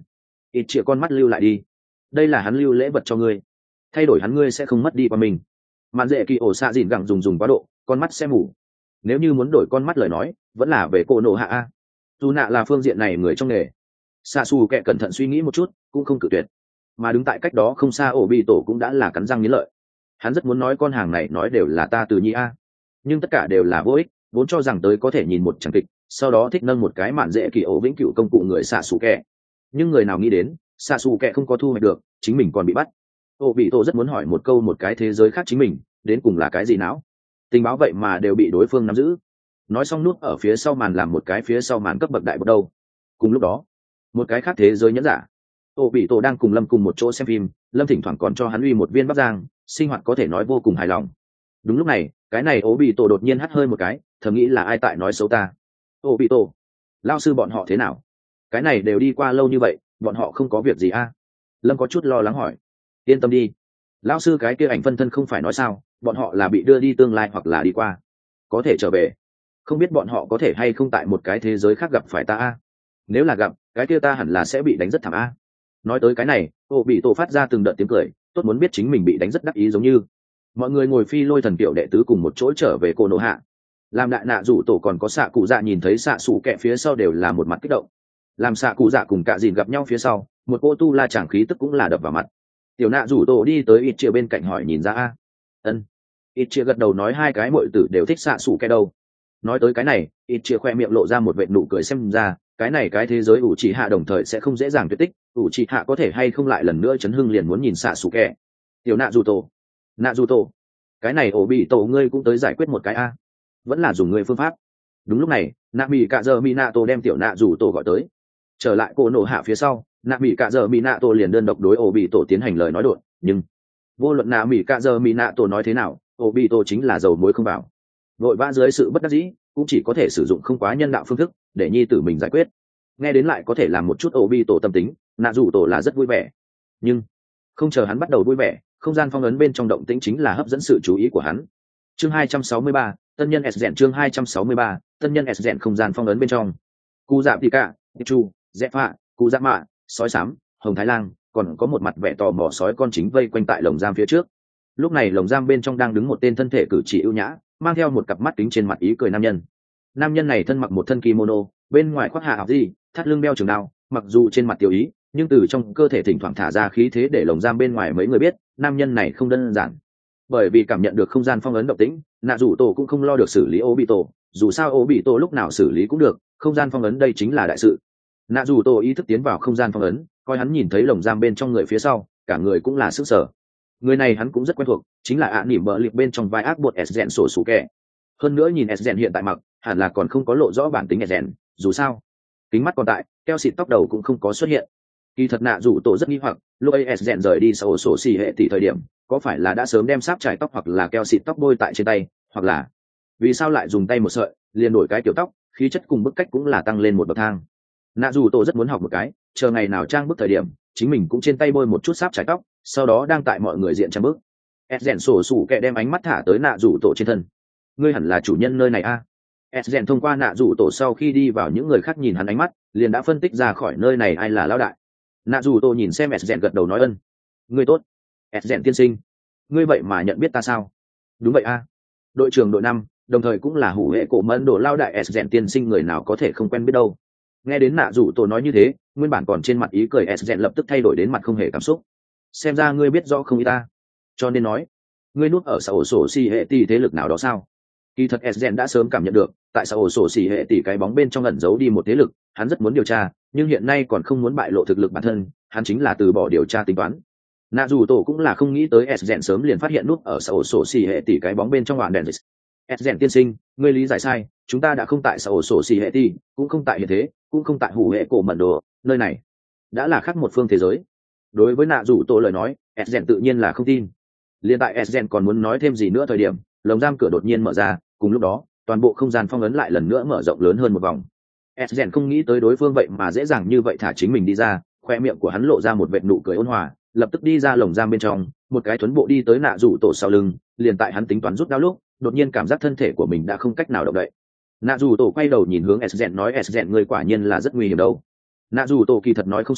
ít chia con mắt lưu lại đi, đây là hắn lưu lễ vật cho ngươi, thay đổi hắn ngươi sẽ không mất đi qua mình. Mạn dễ kỳ ổ xạ dịn gẳng dùng dùng quá độ, con mắt sẽ mù. Nếu như muốn đổi con mắt lời nói, vẫn là về cô nộ hạ a. Dù nạ là phương diện này người trong nghề. Xạ xù kệ cẩn thận suy nghĩ một chút, cũng không cự tuyệt. Mà đứng tại cách đó không xa ổ bị tổ cũng đã là cắn răng nghiến lợi. Hắn rất muốn nói con hàng này nói đều là ta từ nhi a, nhưng tất cả đều là vô ích, vốn cho rằng tới có thể nhìn một tràng kịch, sau đó thích nâng một cái mạn dễ kỳ ổ vĩnh cửu công cụ người xạ xù kệ. Nhưng người nào nghĩ đến, xạ xù kệ không có thu hoạch được, chính mình còn bị bắt. Ổ bị tổ rất muốn hỏi một câu một cái thế giới khác chính mình, đến cùng là cái gì não? Tình báo vậy mà đều bị đối phương nắm giữ. Nói xong nút ở phía sau màn làm một cái phía sau màn cấp bậc đại bậc đâu. Cùng lúc đó, một cái khác thế giới nhẫn giả. Ổ bị tổ đang cùng Lâm cùng một chỗ xem phim, Lâm thỉnh thoảng còn cho hắn uy một viên bắp giang, sinh hoạt có thể nói vô cùng hài lòng. Đúng lúc này, cái này Ổ bị tổ đột nhiên hắt hơi một cái, thầm nghĩ là ai tại nói xấu ta. Ổ bị tổ, lao sư bọn họ thế nào? Cái này đều đi qua lâu như vậy, bọn họ không có việc gì a? À? Lâm có chút lo lắng hỏi. Yên tâm đi, lão sư cái kia ảnh phân thân không phải nói sao, bọn họ là bị đưa đi tương lai hoặc là đi qua, có thể trở về. Không biết bọn họ có thể hay không tại một cái thế giới khác gặp phải ta a? Nếu là gặp, cái kia ta hẳn là sẽ bị đánh rất thảm a. Nói tới cái này, Ổ bị tổ phát ra từng đợt tiếng cười, tốt muốn biết chính mình bị đánh rất đắc ý giống như. Mọi người ngồi phi lôi thần tiểu đệ tứ cùng một chỗ trở về cô nộ hạ. Làm đại nạ rủ tổ còn có xạ cụ dạ nhìn thấy xạ xù kẹ phía sau đều là một mặt kích động. Làm xạ cụ dạ cùng cả dìn gặp nhau phía sau, một cô tu la chẳng khí tức cũng là đập vào mặt. Tiểu nạ rủ tổ đi tới ít chia bên cạnh hỏi nhìn ra a. Ân. Ít chia gật đầu nói hai cái muội tử đều thích xạ xù kẹ đâu. Nói tới cái này, ít chia khoe miệng lộ ra một vệt nụ cười xem ra, cái này cái thế giới ủ trì hạ đồng thời sẽ không dễ dàng tuyệt tích, ủ trì hạ có thể hay không lại lần nữa chấn hưng liền muốn nhìn xạ xù kẹ. Tiểu nạ rủ tổ, nạ rủ tổ, cái này ổ bị tổ ngươi cũng tới giải quyết một cái a. Vẫn là dùng ngươi phương pháp. Đúng lúc này, nạ mỹ cạ giờ mỹ nạ tổ đem tiểu nạ rủ tổ gọi tới. Trở lại cô nổ hạ phía sau, nạ mỹ cạ giờ mỹ nạ tổ liền đơn độc đối ổ bị tổ tiến hành lời nói đột, nhưng vô luận nạ mỹ cạ giờ mỹ nạ tổ nói thế nào, ổ bị tổ chính là dầu muối không vào. Vội vã dưới sự bất đắc dĩ, cũng chỉ có thể sử dụng không quá nhân đạo phương thức để nhi tử mình giải quyết. Nghe đến lại có thể làm một chút ổ bị tổ tâm tính, nạ rủ tổ là rất vui vẻ. Nhưng không chờ hắn bắt đầu vui vẻ, không gian phong ấn bên trong động tĩnh chính là hấp dẫn sự chú ý của hắn. Chương hai trăm sáu mươi ba, tân nhân S rèn chương hai trăm sáu mươi ba, tân nhân S rèn không gian phong ấn bên trong. Cú Dạ Pika, Chu, Dẹp Phạ, Cú Dạ Mạ, Sói Sám, Hồng Thái Lang, còn có một mặt vẻ tò mò sói con chính vây quanh tại lồng giam phía trước. Lúc này lồng giam bên trong đang đứng một tên thân thể cử chỉ ưu nhã, mang theo một cặp mắt kính trên mặt ý cười nam nhân. Nam nhân này thân mặc một thân kimono, bên ngoài khoác hạ áo gì, thắt lưng đeo trường đao, mặc dù trên mặt tiểu ý, nhưng từ trong cơ thể thỉnh thoảng thả ra khí thế để lồng giam bên ngoài mấy người biết, nam nhân này không đơn giản. Bởi vì cảm nhận được không gian phong ấn động tĩnh, nạ rủ tổ cũng không lo được xử lý ô bị tổ, dù sao ô bị tổ lúc nào xử lý cũng được, không gian phong ấn đây chính là đại sự. Nạ rủ tổ ý thức tiến vào không gian phong ấn, coi hắn nhìn thấy lồng giam bên trong người phía sau, cả người cũng là sức sở. Người này hắn cũng rất quen thuộc, chính là ạ à nỉm bờ liệp bên trong vai ác bột S rèn sổ sủ kẹ. Hơn nữa nhìn S rèn hiện tại mặc, hẳn là còn không có lộ rõ bản tính S rèn, dù sao kính mắt còn tại, keo xịt tóc đầu cũng không có xuất hiện. Kỳ thật nạ rủ tổ rất nghi hoặc, lúc ấy S rèn rời đi sau sổ xì hệ tỷ thời điểm, có phải là đã sớm đem sáp trải tóc hoặc là keo xịt tóc bôi tại trên tay, hoặc là vì sao lại dùng tay một sợi liền đổi cái kiểu tóc, khí chất cùng bức cách cũng là tăng lên một bậc thang. Nạ rủ tổ rất muốn học một cái, chờ ngày nào trang bức thời điểm chính mình cũng trên tay bôi một chút sáp trải tóc, sau đó đang tại mọi người diện trang bức. S rèn sổ sủ kẹ đem ánh mắt thả tới nạ rủ tổ trên thân. Ngươi hẳn là chủ nhân nơi này a. À? S rèn thông qua nạ rủ tổ sau khi đi vào những người khác nhìn hắn ánh mắt, liền đã phân tích ra khỏi nơi này ai là lão đại. Nạ rủ tổ nhìn xem S rèn gật đầu nói ân. Ngươi tốt, S rèn tiên sinh. Ngươi vậy mà nhận biết ta sao? Đúng vậy a. À? Đội trưởng đội năm, đồng thời cũng là hủ hệ cổ mẫn đồ lao đại S rèn tiên sinh, người nào có thể không quen biết đâu. Nghe đến nạ rủ tổ nói như thế, nguyên bản còn trên mặt ý cười S rèn lập tức thay đổi đến mặt không hề cảm xúc. Xem ra ngươi biết rõ không ý ta, cho nên nói ngươi núp ở xã ổ sổ xì hệ tỷ thế lực nào đó sao? Kỳ thật S rèn đã sớm cảm nhận được, tại xã ổ sổ xì hệ tỷ cái bóng bên trong ẩn giấu đi một thế lực, hắn rất muốn điều tra, nhưng hiện nay còn không muốn bại lộ thực lực bản thân, hắn chính là từ bỏ điều tra tính toán. Nạ dù tổ cũng là không nghĩ tới S rèn sớm liền phát hiện núp ở xã ổ sổ xì hệ tỷ cái bóng bên trong hoàn đèn. S rèn tiên sinh, ngươi lý giải sai, chúng ta đã không tại xã ổ sổ xì hệ tỷ, cũng không tại hiện thế, cũng không tại hủ hệ cổ mẩn đồ, nơi này đã là khác một phương thế giới. Đối với nạ dù tổ lời nói, S rèn tự nhiên là không tin. Liên tại S rèn còn muốn nói thêm gì nữa thời điểm, lồng giam cửa đột nhiên mở ra, cùng lúc đó toàn bộ không gian phong ấn lại lần nữa mở rộng lớn hơn một vòng. S rèn không nghĩ tới đối phương vậy mà dễ dàng như vậy thả chính mình đi ra, khoe miệng của hắn lộ ra một vệt nụ cười ôn hòa, lập tức đi ra lồng giam bên trong, một cái thuấn bộ đi tới nạ rủ tổ sau lưng. Liền tại hắn tính toán rút đao lúc, đột nhiên cảm giác thân thể của mình đã không cách nào động đậy. Nạ rủ tổ quay đầu nhìn hướng S rèn nói S rèn, người quả nhiên là rất nguy hiểm đâu. Nạ rủ tổ kỳ thật nói không sai,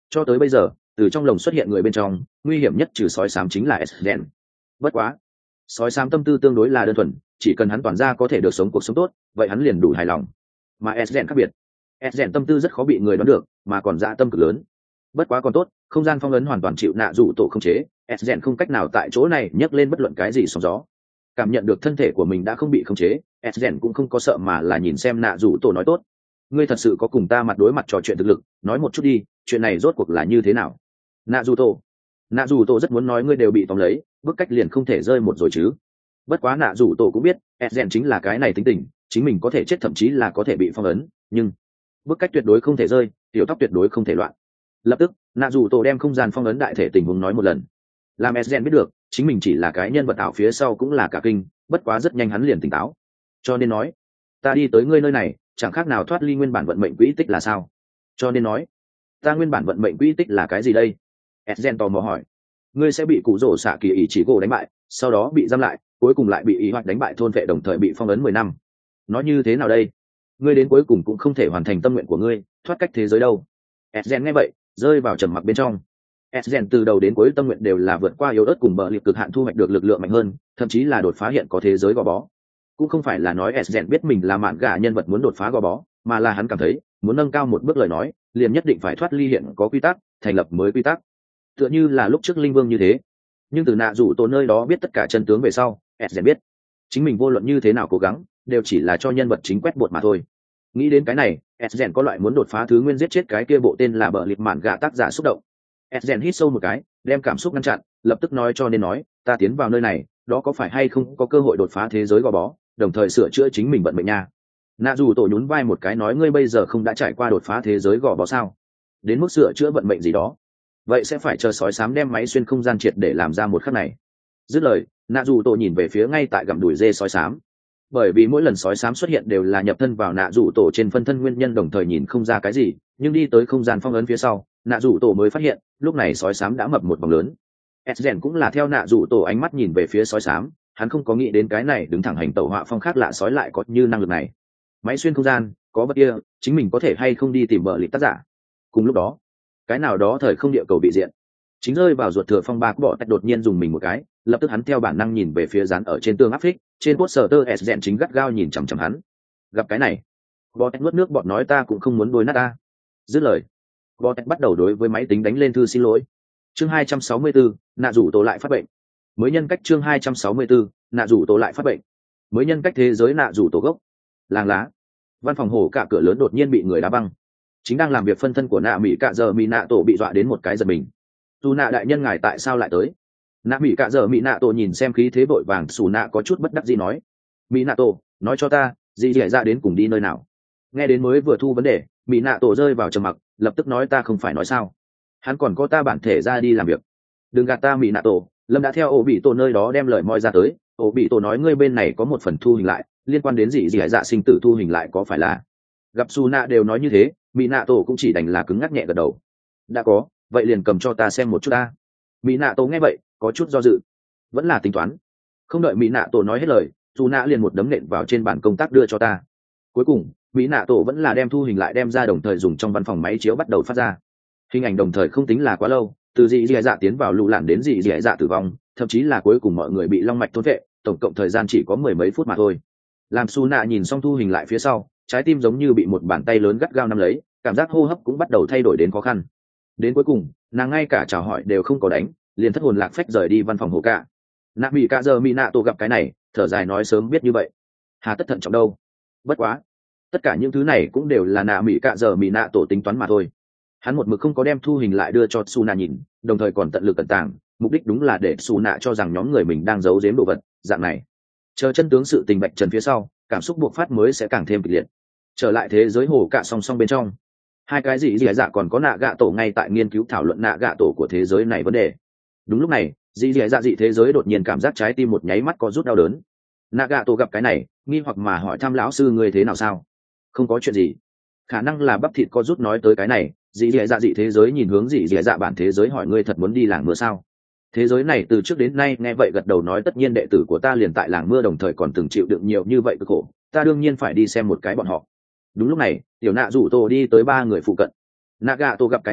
cho tới bây giờ từ trong lồng xuất hiện người bên trong nguy hiểm nhất trừ sói xám chính là Esden. Bất quá sói xám tâm tư tương đối là đơn thuần, chỉ cần hắn toàn ra có thể được sống cuộc sống tốt vậy hắn liền đủ hài lòng. Mà Esden khác biệt, Esden tâm tư rất khó bị người đoán được mà còn dạ tâm cực lớn. Bất quá còn tốt, không gian phong ấn hoàn toàn chịu nạ rủ tổ không chế, Esden không cách nào tại chỗ này nhấc lên bất luận cái gì sóng gió. Cảm nhận được thân thể của mình đã không bị khống chế, Esden cũng không có sợ mà là nhìn xem nạ rủ tổ nói tốt, ngươi thật sự có cùng ta mặt đối mặt trò chuyện thực lực, nói một chút đi, chuyện này rốt cuộc là như thế nào? Nạ rủ tổ nạ rủ tổ rất muốn nói ngươi đều bị tóm lấy, bức cách liền không thể rơi một rồi chứ. Bất quá nạ rủ tổ cũng biết Esden chính là cái này tính tình, chính mình có thể chết thậm chí là có thể bị phong ấn, nhưng bức cách tuyệt đối không thể rơi, tiểu tóc tuyệt đối không thể loạn. Lập tức nạ rủ tổ đem không gian phong ấn đại thể tình huống nói một lần, làm Esden biết được chính mình chỉ là cái nhân vật ảo phía sau cũng là cả kinh. Bất quá rất nhanh hắn liền tỉnh táo, cho nên nói ta đi tới ngươi nơi này chẳng khác nào thoát ly nguyên bản vận mệnh quỹ tích là sao? Cho nên nói ta nguyên bản vận mệnh quỹ tích là cái gì đây? Esden tò mò hỏi. Ngươi sẽ bị cụ rổ xạ kỳ ý chỉ gỗ đánh bại, sau đó bị giam lại, cuối cùng lại bị ý hoạch đánh bại thôn vệ, đồng thời bị phong ấn mười năm. Nó như thế nào đây? Ngươi đến cuối cùng cũng không thể hoàn thành tâm nguyện của ngươi, thoát cách thế giới đâu. Esden nghe vậy rơi vào trầm mặc bên trong. Esden từ đầu đến cuối tâm nguyện đều là vượt qua yếu ớt cùng bờ liệt cực hạn thu hoạch được lực lượng mạnh hơn, thậm chí là đột phá hiện có thế giới gò bó. Cũng không phải là nói Esden biết mình là mạn gà nhân vật muốn đột phá gò bó, mà là hắn cảm thấy muốn nâng cao một bước lời nói liền nhất định phải thoát ly hiện có quy tắc, thành lập mới quy tắc, tựa như là lúc trước linh vương như thế. Nhưng từ nạ rủ tổ nơi đó biết tất cả chân tướng về sau, Esden biết chính mình vô luận như thế nào cố gắng đều chỉ là cho nhân vật chính quét bột mà thôi. Nghĩ đến cái này, Esden có loại muốn đột phá thứ nguyên giết chết cái kia bộ tên là bờ liệt mạn gà tác giả xúc động. Esden hít sâu một cái, đem cảm xúc ngăn chặn, lập tức nói cho nên nói, ta tiến vào nơi này, đó có phải hay không có cơ hội đột phá thế giới gò bó, đồng thời sửa chữa chính mình vận mệnh nha. Nạ dù tổ nhún vai một cái nói, ngươi bây giờ không đã trải qua đột phá thế giới gò bó sao? Đến mức sửa chữa vận mệnh gì đó, vậy sẽ phải chờ sói xám đem máy xuyên không gian triệt để làm ra một khắc này. Dứt lời, nạ dù tổ nhìn về phía ngay tại gặm đùi dê sói xám. Bởi vì mỗi lần sói xám xuất hiện đều là nhập thân vào nạ dù tổ trên phân thân nguyên nhân, đồng thời nhìn không ra cái gì, nhưng đi tới không gian phong ấn phía sau, nạ dù tổ mới phát hiện lúc này sói xám đã mập một vòng lớn. Esden cũng là theo nạ dù tổ ánh mắt nhìn về phía sói xám, hắn không có nghĩ đến cái này đứng thẳng hành tẩu họa phong khác lạ sói lại có như năng lực này. Máy xuyên không gian có bất kia, chính mình có thể hay không đi tìm bờ lịp tác giả. Cùng lúc đó cái nào đó thời không địa cầu bị diện chính rơi vào ruột thừa phong ba bọ tách đột nhiên dùng mình một cái, lập tức hắn theo bản năng nhìn về phía dán ở trên tường áp phích trên poster Esden chính gắt gao nhìn chằm chằm hắn. Gặp cái này, bọ tách nuốt nước bọt nói, ta cũng không muốn đôi nát ta. Dứt lời, bọ tách bắt đầu đối với máy tính đánh lên thư xin lỗi. Chương hai trăm sáu mươi bốn, nạ rủ tổ lại phát bệnh. Mới nhân cách chương hai trăm sáu mươi bốn, nạ rủ tổ lại phát bệnh. Mới nhân cách thế giới nạ rủ tổ gốc. Làng lá. Văn phòng hổ cả cửa lớn đột nhiên bị người đá băng. Chính đang làm việc phân thân của nạ mỹ cạ giờ mỹ nạ tổ bị dọa đến một cái giật mình. Dù nạ đại nhân ngài tại sao lại tới? Nạ mỹ cạ giờ mỹ nạ tổ nhìn xem khí thế vội vàng xù nạ có chút bất đắc dĩ nói. Mỹ nạ tổ, nói cho ta, gì dễ ra đến cùng đi nơi nào? Nghe đến mới vừa thu vấn đề, mỹ nạ tổ rơi vào trầm mặc, lập tức nói, ta không phải nói sao? Hắn còn có ta bản thể ra đi làm việc. Đừng gạt ta mỹ nạ tổ, lâm đã theo ổ bị tổ nơi đó đem lời moi ra tới. Ổ bị tổ nói ngươi bên này có một phần thu hình lại liên quan đến gì gì hải dạ sinh tử thu hình lại, có phải là? Gặp su nạ đều nói như thế, mỹ nạ tổ cũng chỉ đành là cứng ngắc nhẹ gật đầu. Đã có, vậy liền cầm cho ta xem một chút ta. Mỹ nạ tổ nghe vậy có chút do dự, vẫn là tính toán. Không đợi mỹ nạ tổ nói hết lời, su nạ liền một đấm nện vào trên bàn công tác đưa cho ta. Cuối cùng mỹ nạ tổ vẫn là đem thu hình lại đem ra, đồng thời dùng trong văn phòng máy chiếu bắt đầu phát ra hình ảnh, đồng thời không tính là quá lâu, từ dị dị dạ tiến vào lũ lặn đến dị dị dạ tử vong, thậm chí là cuối cùng mọi người bị long mạch thôn vệ, tổng cộng thời gian chỉ có mười mấy phút mà thôi. Làm su nạ nhìn xong thu hình lại phía sau, trái tim giống như bị một bàn tay lớn gắt gao nắm lấy, cảm giác hô hấp cũng bắt đầu thay đổi đến khó khăn. Đến cuối cùng nàng ngay cả chào hỏi đều không có đánh, liền thất hồn lạc phách rời đi văn phòng hồ cả. Nạ mỹ cả giờ mỹ nạ tổ gặp cái này thở dài nói, sớm biết như vậy hà tất thận trọng đâu. Bất quá tất cả những thứ này cũng đều là nạ mỹ cả giờ mỹ nạ tổ tính toán mà thôi. Hắn một mực không có đem thu hình lại đưa cho su nạ nhìn, đồng thời còn tận lực cẩn tàng, mục đích đúng là để su nạ cho rằng nhóm người mình đang giấu giếm đồ vật. Dạng này chờ chân tướng sự tình bạch trần phía sau, cảm xúc buộc phát mới sẽ càng thêm kịch liệt. Trở lại thế giới hồ cả song song bên trong, hai cái gì gì dạ còn có nạ gạ tổ ngay tại nghiên cứu thảo luận nạ gạ tổ của thế giới này vấn đề. Đúng lúc này dị dị dạ dị thế giới đột nhiên cảm giác trái tim một nháy mắt có rút đau đớn. Nạ gạ tổ gặp cái này nghi hoặc mà hỏi thăm lão sư, người thế nào sao? Không có chuyện gì. Khả năng là bắp thịt có rút nói tới cái này, dị dị dạ dị thế giới nhìn hướng dị dị dạ bản thế giới hỏi, ngươi thật muốn đi làng mưa sao? Thế giới này từ trước đến nay nghe vậy gật đầu nói, tất nhiên đệ tử của ta liền tại làng mưa, đồng thời còn từng chịu đựng nhiều như vậy cực khổ, ta đương nhiên phải đi xem một cái bọn họ. Đúng lúc này tiểu nạ rủ tổ đi tới ba người phụ cận. Nạ gạ tổ gặp cái này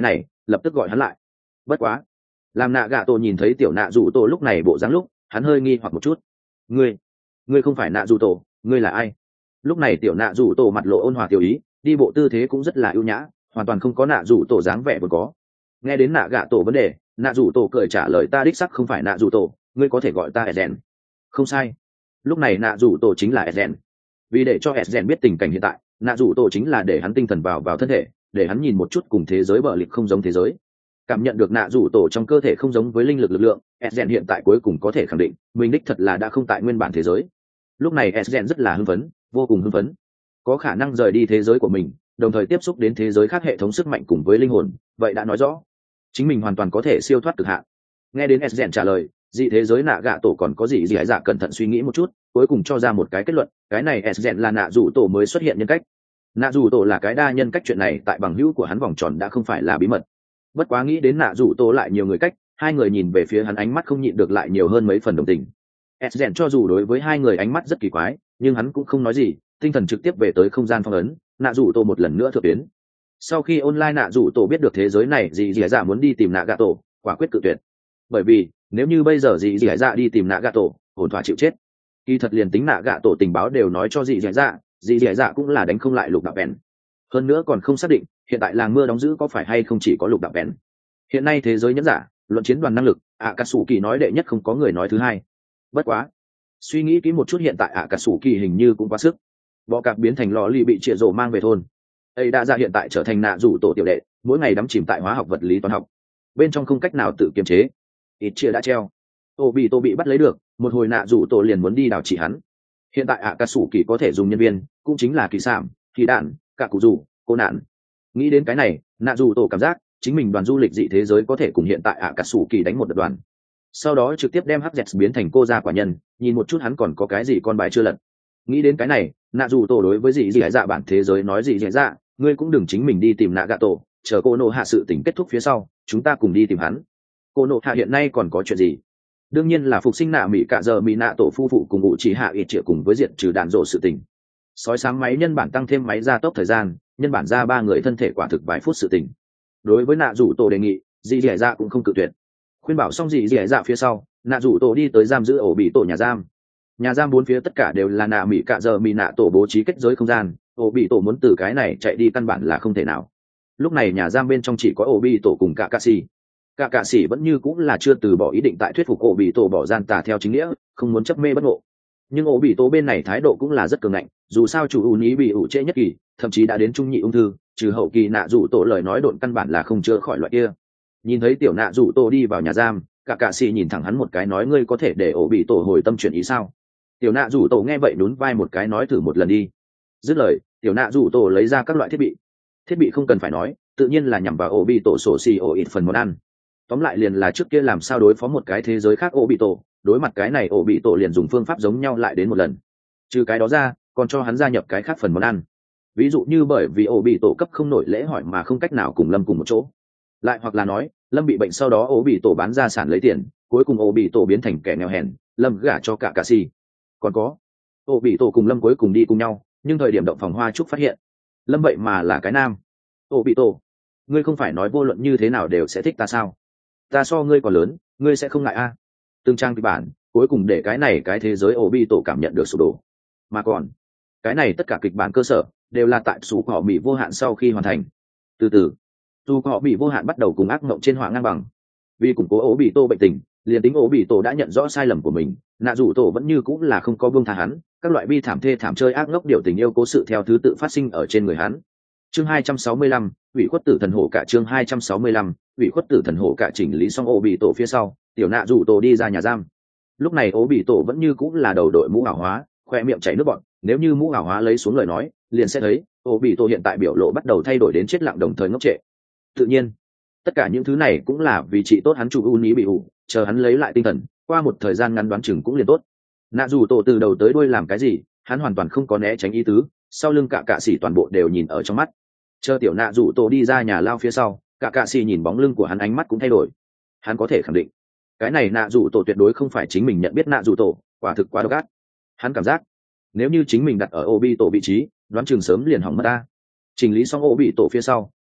lập tức gọi hắn lại. Bất quá làm nạ gạ tổ nhìn thấy tiểu nạ rủ tổ lúc này bộ dáng lúc, hắn hơi nghi hoặc một chút. ngươi ngươi không phải nạ rủ tổ, ngươi là ai? Lúc này tiểu nạ rủ tổ mặt lộ ôn hòa tiểu ý, đi bộ tư thế cũng rất là ưu nhã, hoàn toàn không có nạ rủ tổ dáng vẻ vừa có. Nghe đến nạ gạ tổ vấn đề, nạ rủ tổ cười trả lời, ta đích sắc không phải nạ rủ tổ, ngươi có thể gọi ta Ezen. Không sai, lúc này nạ rủ tổ chính là Ezen. Vì để cho Ezen biết tình cảnh hiện tại, nạ rủ tổ chính là để hắn tinh thần vào vào thân thể, để hắn nhìn một chút cùng thế giới bờ lịch không giống thế giới. Cảm nhận được nạ rủ tổ trong cơ thể không giống với linh lực lực lượng, Ezen hiện tại cuối cùng có thể khẳng định mình đích thật là đã không tại nguyên bản thế giới. Lúc này Ezen rất là hưng phấn, vô cùng hưng phấn, có khả năng rời đi thế giới của mình, đồng thời tiếp xúc đến thế giới khác hệ thống sức mạnh cùng với linh hồn, vậy đã nói rõ chính mình hoàn toàn có thể siêu thoát cực hạn. Nghe đến Ezen trả lời, dị thế giới nạ gạ tổ còn có gì gì ấy dạ cẩn thận suy nghĩ một chút, cuối cùng cho ra một cái kết luận, cái này Ezen là nạ rủ tổ mới xuất hiện nhân cách. Nạ rủ tổ là cái đa nhân cách, chuyện này tại bằng hữu của hắn vòng tròn đã không phải là bí mật. Bất quá nghĩ đến nạ rủ tổ lại nhiều người cách, hai người nhìn về phía hắn ánh mắt không nhịn được lại nhiều hơn mấy phần đồng tình. Ezen cho dù đối với hai người ánh mắt rất kỳ quái, nhưng hắn cũng không nói gì, tinh thần trực tiếp về tới không gian phong ấn, nạ rủ tổ một lần nữa thượng tuyến. Sau khi online nạ rủ tổ biết được thế giới này dì dì dạ muốn đi tìm nạ gạ tổ, quả quyết cự tuyệt. Bởi vì nếu như bây giờ dì dì dạ đi tìm nạ gạ tổ, ổn thỏa chịu chết. Kỳ thật liền tính nạ gạ tổ tình báo đều nói cho dì dì dạ, dì dì dạ cũng là đánh không lại lục đạo bèn. Hơn nữa còn không xác định hiện tại làng mưa đóng giữ có phải hay không chỉ có lục đạo bèn. Hiện nay thế giới nhẫn giả luận chiến đoàn năng lực, ạ cà sủ kỳ nói đệ nhất, không có người nói thứ hai. Bất quá suy nghĩ kỹ một chút, hiện tại ạ cà sủ kỳ hình như cũng quá sức. Bọ cạp biến thành lò ly bị trịa rổ mang về thôn, ấy đã ra hiện tại trở thành nạ rủ tổ tiểu đệ, mỗi ngày đắm chìm tại hóa học vật lý toán học bên trong, không cách nào tự kiềm chế. Ít chia đã treo, ô bị tổ bị bắt lấy được, một hồi nạ rủ tổ liền muốn đi đào trị hắn. Hiện tại ạ cà sủ kỳ có thể dùng nhân viên cũng chính là kỳ sảm, kỳ đạn, cả cụ rủ, cô nạn. Nghĩ đến cái này, nạ rủ tổ cảm giác chính mình đoàn du lịch dị thế giới có thể cùng hiện tại ạ cà sủ kỳ đánh một đợt đoàn, sau đó trực tiếp đem hắc dẹt biến thành cô gia quả nhân, nhìn một chút hắn còn có cái gì con bài chưa lật. Nghĩ đến cái này, nạ dù tổ đối với dị dị dạ bản thế giới nói, dị dị dạ, ngươi cũng đừng chính mình đi tìm nạ gạ tổ, chờ cô nộ hạ sự tình kết thúc phía sau chúng ta cùng đi tìm hắn. Cô nộ hạ hiện nay còn có chuyện gì? Đương nhiên là phục sinh nạ mỹ cả giờ mỹ nạ tổ phu phụ cùng ngụ chỉ hạ ít triệu cùng với diện trừ đạn rộ sự tình. Sói sáng máy nhân bản tăng thêm máy gia tốc thời gian, nhân bản ra ba người thân thể quả thực vài phút sự tình. Đối với nạ rủ tổ đề nghị, dị dị dạ cũng không cự tuyệt. Khuyên bảo xong dị dị dạ phía sau, nạ rủ tổ đi tới giam giữ ổ bị tổ nhà giam. Nhà giam bốn phía tất cả đều là nạ mỹ cạ giờ mỹ nạ tổ bố trí kết giới không gian, ổ bị tổ muốn từ cái này chạy đi căn bản là không thể nào. Lúc này nhà giam bên trong chỉ có ổ bị tổ cùng cả cạ xì. Cả cạ xì vẫn như cũng là chưa từ bỏ ý định tại thuyết phục ổ bị tổ bỏ gian tà theo chính nghĩa, không muốn chấp mê bất ngộ. Nhưng ổ bị tổ bên này thái độ cũng là rất cường ngạnh, dù sao chủ ủ ní bị ủ trễ nhất kỳ, thậm chí đã đến trung nhị ung thư, trừ hậu kỳ nạ rủ tổ lời nói độn căn bản là không chữa khỏi loại kia. Nhìn thấy tiểu nạ rủ tổ đi vào nhà giam, cả cạ xì nhìn thẳng hắn một cái nói, ngươi có thể để ổ bị tổ hồi tâm chuyển ý sao? Tiểu nạ rủ tổ nghe vậy nhún vai một cái nói, thử một lần đi. Dứt lời, tiểu nạ rủ tổ lấy ra các loại thiết bị. Thiết bị không cần phải nói, tự nhiên là nhằm vào ổ bị tổ sổ xì ổ ít phần món ăn. Tóm lại liền là trước kia làm sao đối phó một cái thế giới khác ổ bị tổ, đối mặt cái này ổ bị tổ liền dùng phương pháp giống nhau lại đến một lần. Trừ cái đó ra, còn cho hắn gia nhập cái khác phần món ăn. Ví dụ như bởi vì ổ bị tổ cấp không nổi lễ hỏi mà không cách nào cùng Lâm cùng một chỗ. Lại hoặc là nói, Lâm bị bệnh sau đó ổ bị tổ bán gia sản lấy tiền, cuối cùng ổ bị tổ biến thành kẻ nghèo hèn, Lâm gả cho cả cà si. Còn có, ổ bị tổ cùng Lâm cuối cùng đi cùng nhau, nhưng thời điểm động phòng hoa trúc phát hiện Lâm vậy mà là cái nam. Ổ bị tổ, ngươi không phải nói vô luận như thế nào đều sẽ thích ta sao? Ta so ngươi còn lớn, ngươi sẽ không ngại a? À? Từng trang kịch bản cuối cùng để cái này cái thế giới ổ bị tổ cảm nhận được sụp đổ. Mà còn cái này tất cả kịch bản cơ sở đều là tại số họ bị vô hạn sau khi hoàn thành. Từ từ dù họ bị vô hạn bắt đầu cùng ác mộng trên họa ngang bằng, vì củng cố ổ bị tổ bệnh tình, liền tính ổ bị tổ đã nhận rõ sai lầm của mình, nạ rủ tổ vẫn như cũng là không có buông tha hắn, các loại bi thảm thê thảm chơi ác ngốc điều tình yêu cố sự theo thứ tự phát sinh ở trên người hắn. Chương hai trăm sáu mươi lăm, ủy khuất tử thần hổ cả. Chương hai trăm sáu mươi lăm, ủy khuất tử thần hổ cả. Chỉnh lý xong ổ bị tổ phía sau, tiểu nạ rủ tổ đi ra nhà giam. Lúc này ổ bị tổ vẫn như cũng là đầu đội mũ ảo hóa, khoe miệng chảy nước bọt, nếu như mũ ảo hóa lấy xuống lời nói, liền sẽ thấy ổ bị tổ hiện tại biểu lộ bắt đầu thay đổi đến chết lặng đồng thời ngốc trệ. Tự nhiên tất cả những thứ này cũng là vì chị tốt hắn chủ u ní bị ủ, chờ hắn lấy lại tinh thần, qua một thời gian ngắn đoán chừng cũng liền tốt. Nạ dù tổ từ đầu tới đuôi làm cái gì hắn hoàn toàn không có né tránh ý tứ, sau lưng cả cạ xỉ toàn bộ đều nhìn ở trong mắt. Chờ tiểu nạ dù tổ đi ra nhà lao phía sau, cả cạ xỉ nhìn bóng lưng của hắn ánh mắt cũng thay đổi. Hắn có thể khẳng định cái này nạ dù tổ tuyệt đối không phải chính mình nhận biết nạ dù tổ, quả thực quá độc ác. Hắn cảm giác nếu như chính mình đặt ở ô bi tổ vị trí, đoán chừng sớm liền hỏng mất ta. Chỉnh lý xong ô bị tổ phía sau,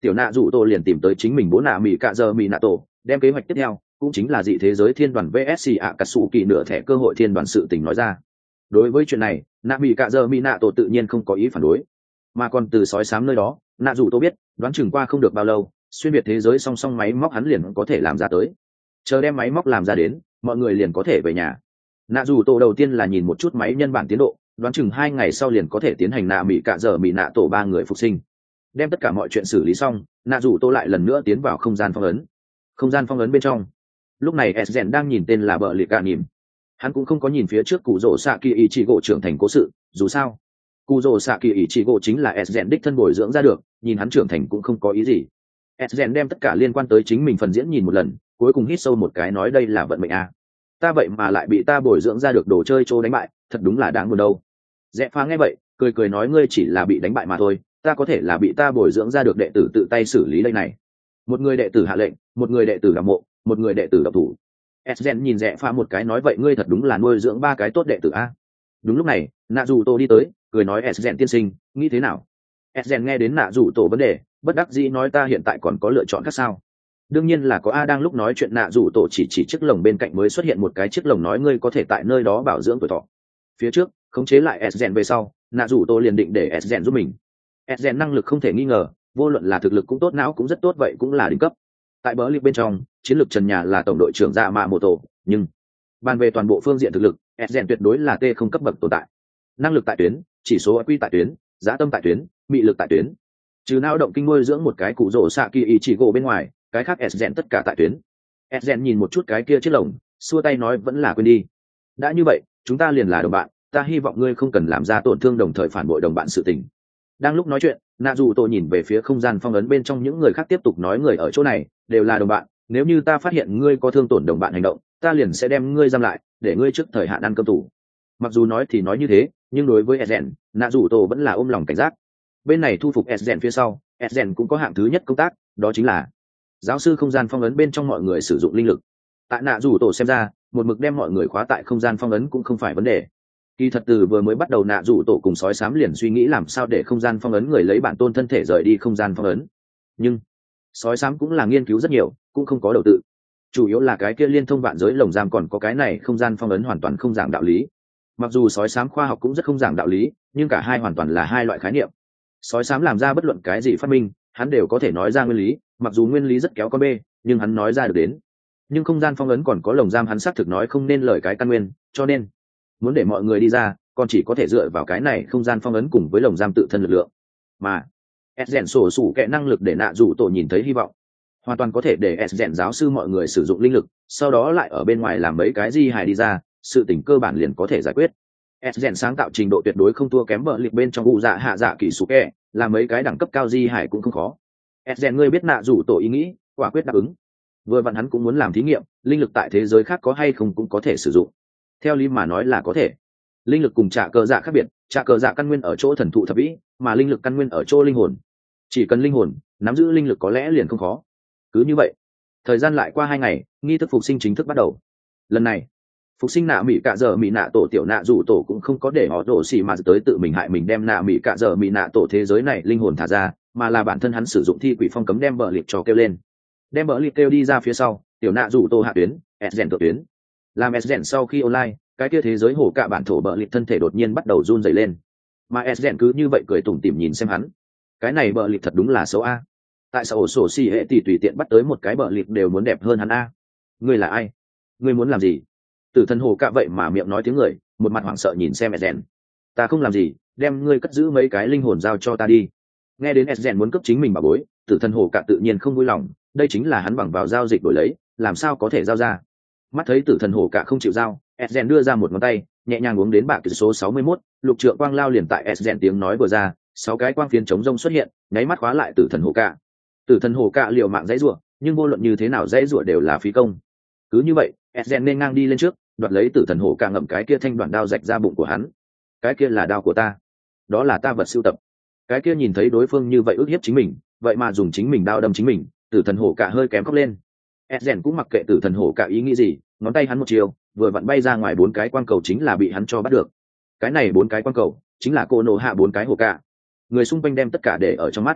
tiểu nạ rủ tổ liền tìm tới chính mình bố nạ mỹ cạ giờ mỹ nạ tổ, đem kế hoạch tiếp theo cũng chính là dị thế giới thiên đoàn vs ạ cà sủ kỳ nửa thẻ cơ hội thiên đoàn sự tình nói ra. Đối với chuyện này, nạ mỹ cạ giờ mỹ nạ tổ tự nhiên không có ý phản đối, mà còn từ sói xám nơi đó nạ rủ tổ biết đoán chừng qua không được bao lâu xuyên biệt thế giới song song máy móc hắn liền có thể làm ra tới, chờ đem máy móc làm ra đến mọi người liền có thể về nhà. Nạ rủ tổ đầu tiên là nhìn một chút máy nhân bản tiến độ, đoán chừng hai ngày sau liền có thể tiến hành nạ mỹ cạ giờ mỹ nạ tổ ba người phục sinh. Đem tất cả mọi chuyện xử lý xong, nạ rủ tổ lại lần nữa tiến vào không gian phong ấn. Không gian phong ấn bên trong, lúc này Esgen đang nhìn tên là bợ liệt cả nhìn. Hắn cũng không có nhìn phía trước cụ rỗ xạ kỳ ý chỉ gỗ trưởng thành cố sự, dù sao cụ rỗ xạ kỳ ý chỉ gỗ chính là Esgen đích thân bồi dưỡng ra được, nhìn hắn trưởng thành cũng không có ý gì. Esgen đem tất cả liên quan tới chính mình phần diễn nhìn một lần, cuối cùng hít sâu một cái nói đây là vận mệnh à. Ta vậy mà lại bị ta bồi dưỡng ra được đồ chơi trô đánh bại, thật đúng là đáng buồn đâu. Dẹ phá nghe vậy cười cười nói ngươi chỉ là bị đánh bại mà thôi, ta có thể là bị ta bồi dưỡng ra được đệ tử tự tay xử lý đây này. Một người đệ tử hạ lệnh, một người đệ tử đ mộ, một người đệ tử độc thủ. Esgen nhìn Dẹ phá một cái nói vậy ngươi thật đúng là nuôi dưỡng ba cái tốt đệ tử a. Đúng lúc này nạ dù tổ đi tới cười nói Esgen tiên sinh nghĩ thế nào. Esgen nghe đến nạ dù tổ vấn đề bất đắc dĩ nói ta hiện tại còn có lựa chọn khác sao. Đương nhiên là có a. Đang lúc nói chuyện nạ dù tổ chỉ chỉ chiếc lồng bên cạnh mới xuất hiện một cái chiếc lồng nói ngươi có thể tại nơi đó bảo dưỡng tuổi thọ. Phía trước khống chế lại Esgen về sau nạ dù tổ liền định để Esgen giúp mình. Esgen năng lực không thể nghi ngờ, vô luận là thực lực cũng tốt, não cũng rất tốt, vậy cũng là đỉnh cấp. Tại bờ liệp bên trong chiến lược trần nhà là tổng đội trưởng dạ mạ mô tổ, nhưng bàn về toàn bộ phương diện thực lực Esgen tuyệt đối là t không cấp bậc tồn tại. Năng lực tại tuyến, chỉ số quy tại tuyến, giá tâm tại tuyến, mị lực tại tuyến, trừ não động kinh nuôi dưỡng một cái cụ rỗ xạ kỳ ý chỉ gỗ bên ngoài, cái khác Esgen tất cả tại tuyến. Esgen nhìn một chút cái kia chiếc lồng, xua tay nói vẫn là quên đi. Đã như vậy chúng ta liền là đồng bạn, ta hy vọng ngươi không cần làm ra tổn thương đồng thời phản bội đồng bạn sự tình. Đang lúc nói chuyện nạ dù tổ nhìn về phía không gian phong ấn bên trong những người khác tiếp tục nói người ở chỗ này đều là đồng bạn, nếu như ta phát hiện ngươi có thương tổn đồng bạn hành động ta liền sẽ đem ngươi giam lại để ngươi trước thời hạn ăn cơm tủ. Mặc dù nói thì nói như thế nhưng đối với Esgen nạ dù tổ vẫn là ôm lòng cảnh giác. Bên này thu phục Esgen phía sau Esgen cũng có hạng thứ nhất công tác, đó chính là giáo sư không gian phong ấn bên trong mọi người sử dụng linh lực. Tại nạ dù tổ xem ra một mực đem mọi người khóa tại không gian phong ấn cũng không phải vấn đề. Kỳ thật từ vừa mới bắt đầu nạ rủ tổ cùng sói xám liền suy nghĩ làm sao để không gian phong ấn người lấy bản tôn thân thể rời đi không gian phong ấn, nhưng sói xám cũng là nghiên cứu rất nhiều cũng không có đầu tự, chủ yếu là cái kia liên thông vạn giới lồng giam còn có cái này không gian phong ấn hoàn toàn không giảng đạo lý. Mặc dù sói xám khoa học cũng rất không giảng đạo lý nhưng cả hai hoàn toàn là hai loại khái niệm. Sói xám làm ra bất luận cái gì phát minh hắn đều có thể nói ra nguyên lý, mặc dù nguyên lý rất kéo con bê nhưng hắn nói ra được đến. Nhưng không gian phong ấn còn có lồng giam hắn xác thực nói không nên lời cái căn nguyên, cho nên muốn để mọi người đi ra còn chỉ có thể dựa vào cái này không gian phong ấn cùng với lồng giam tự thân lực lượng. Mà Esgen sổ sủ kệ năng lực để nạ rủ tổ nhìn thấy hy vọng, hoàn toàn có thể để Esgen giáo sư mọi người sử dụng linh lực sau đó lại ở bên ngoài làm mấy cái di hài đi ra, sự tình cơ bản liền có thể giải quyết. Esgen sáng tạo trình độ tuyệt đối không thua kém bợ liệt bên trong u dạ hạ dạ kỳ sủ kệ, làm mấy cái đẳng cấp cao di hài cũng không khó. Esgen ngươi biết nạ rủ tổ ý nghĩ quả quyết đáp ứng. Vừa vặn hắn cũng muốn làm thí nghiệm linh lực tại thế giới khác có hay không cũng có thể sử dụng. Theo lý mà nói là có thể. Linh lực cùng trả cờ dạ khác biệt, trả cờ dạ căn nguyên ở chỗ thần thụ thập vĩ mà linh lực căn nguyên ở chỗ linh hồn. Chỉ cần linh hồn nắm giữ linh lực có lẽ liền không khó. Cứ như vậy thời gian lại qua hai ngày, nghi thức phục sinh chính thức bắt đầu. Lần này phục sinh nạ mỹ cạ giờ mỹ nạ tổ tiểu nạ rủ tổ cũng không có để họ tổ xì mà tới tự mình hại mình đem nạ mỹ cạ giờ mỹ nạ tổ thế giới này linh hồn thả ra, mà là bản thân hắn sử dụng thi quỷ phong cấm đem bờ liệt cho kêu lên. Đem bờ liệt kêu đi ra phía sau tiểu nạ rủ tổ hạ tuyến Esgen tự tuyến. Làm Esgen sau khi online cái kia thế giới hổ cạ bản thổ bờ liệt thân thể đột nhiên bắt đầu run rẩy lên, mà Esgen cứ như vậy cười tủm tỉm nhìn xem hắn. Cái này bờ liệt thật đúng là xấu a. Tại sao ổ sổ xì hệ tỷ tùy tiện bắt tới một cái bờ liệt đều muốn đẹp hơn hắn a. Ngươi là ai? Ngươi muốn làm gì? Tử thần hổ cạ vậy mà miệng nói tiếng người, một mặt hoảng sợ nhìn xem Esgen. Ta không làm gì, đem ngươi cất giữ mấy cái linh hồn giao cho ta đi. Nghe đến Esgen muốn cướp chính mình bà bối, tử thần hổ cạ tự nhiên không vui lòng, đây chính là hắn bằng vào giao dịch đổi lấy, làm sao có thể giao ra. Mắt thấy tử thần hổ cạ không chịu giao, Esgen đưa ra một ngón tay nhẹ nhàng uống đến bạc từ số sáu mươi mốt, lục trượng quang lao liền tại Esgen tiếng nói vừa ra, sáu cái quang phiến chống rông xuất hiện nháy mắt khóa lại tử thần hổ cạ. Tử thần hổ cạ liều mạng dãy rủa nhưng vô luận như thế nào dãy rủa đều là phí công. Cứ như vậy Esgen nên ngang đi lên trước đoạt lấy tử thần hổ cạ ngậm cái kia thanh đoạn đao rạch ra bụng của hắn. Cái kia là đao của ta, đó là ta vật sưu tập. Cái kia nhìn thấy đối phương như vậy ức hiếp chính mình, vậy mà dùng chính mình đao đâm chính mình, tử thần hổ cạ hơi kém khóc lên. Esgen cũng mặc kệ tử thần hổ cạ ý nghĩ gì, ngón tay hắn một chiều vừa vặn bay ra ngoài bốn cái quang cầu chính là bị hắn cho bắt được. Cái này bốn cái quang cầu chính là cô nổ hạ bốn cái hổ cạ. Người xung quanh đem tất cả để ở trong mắt.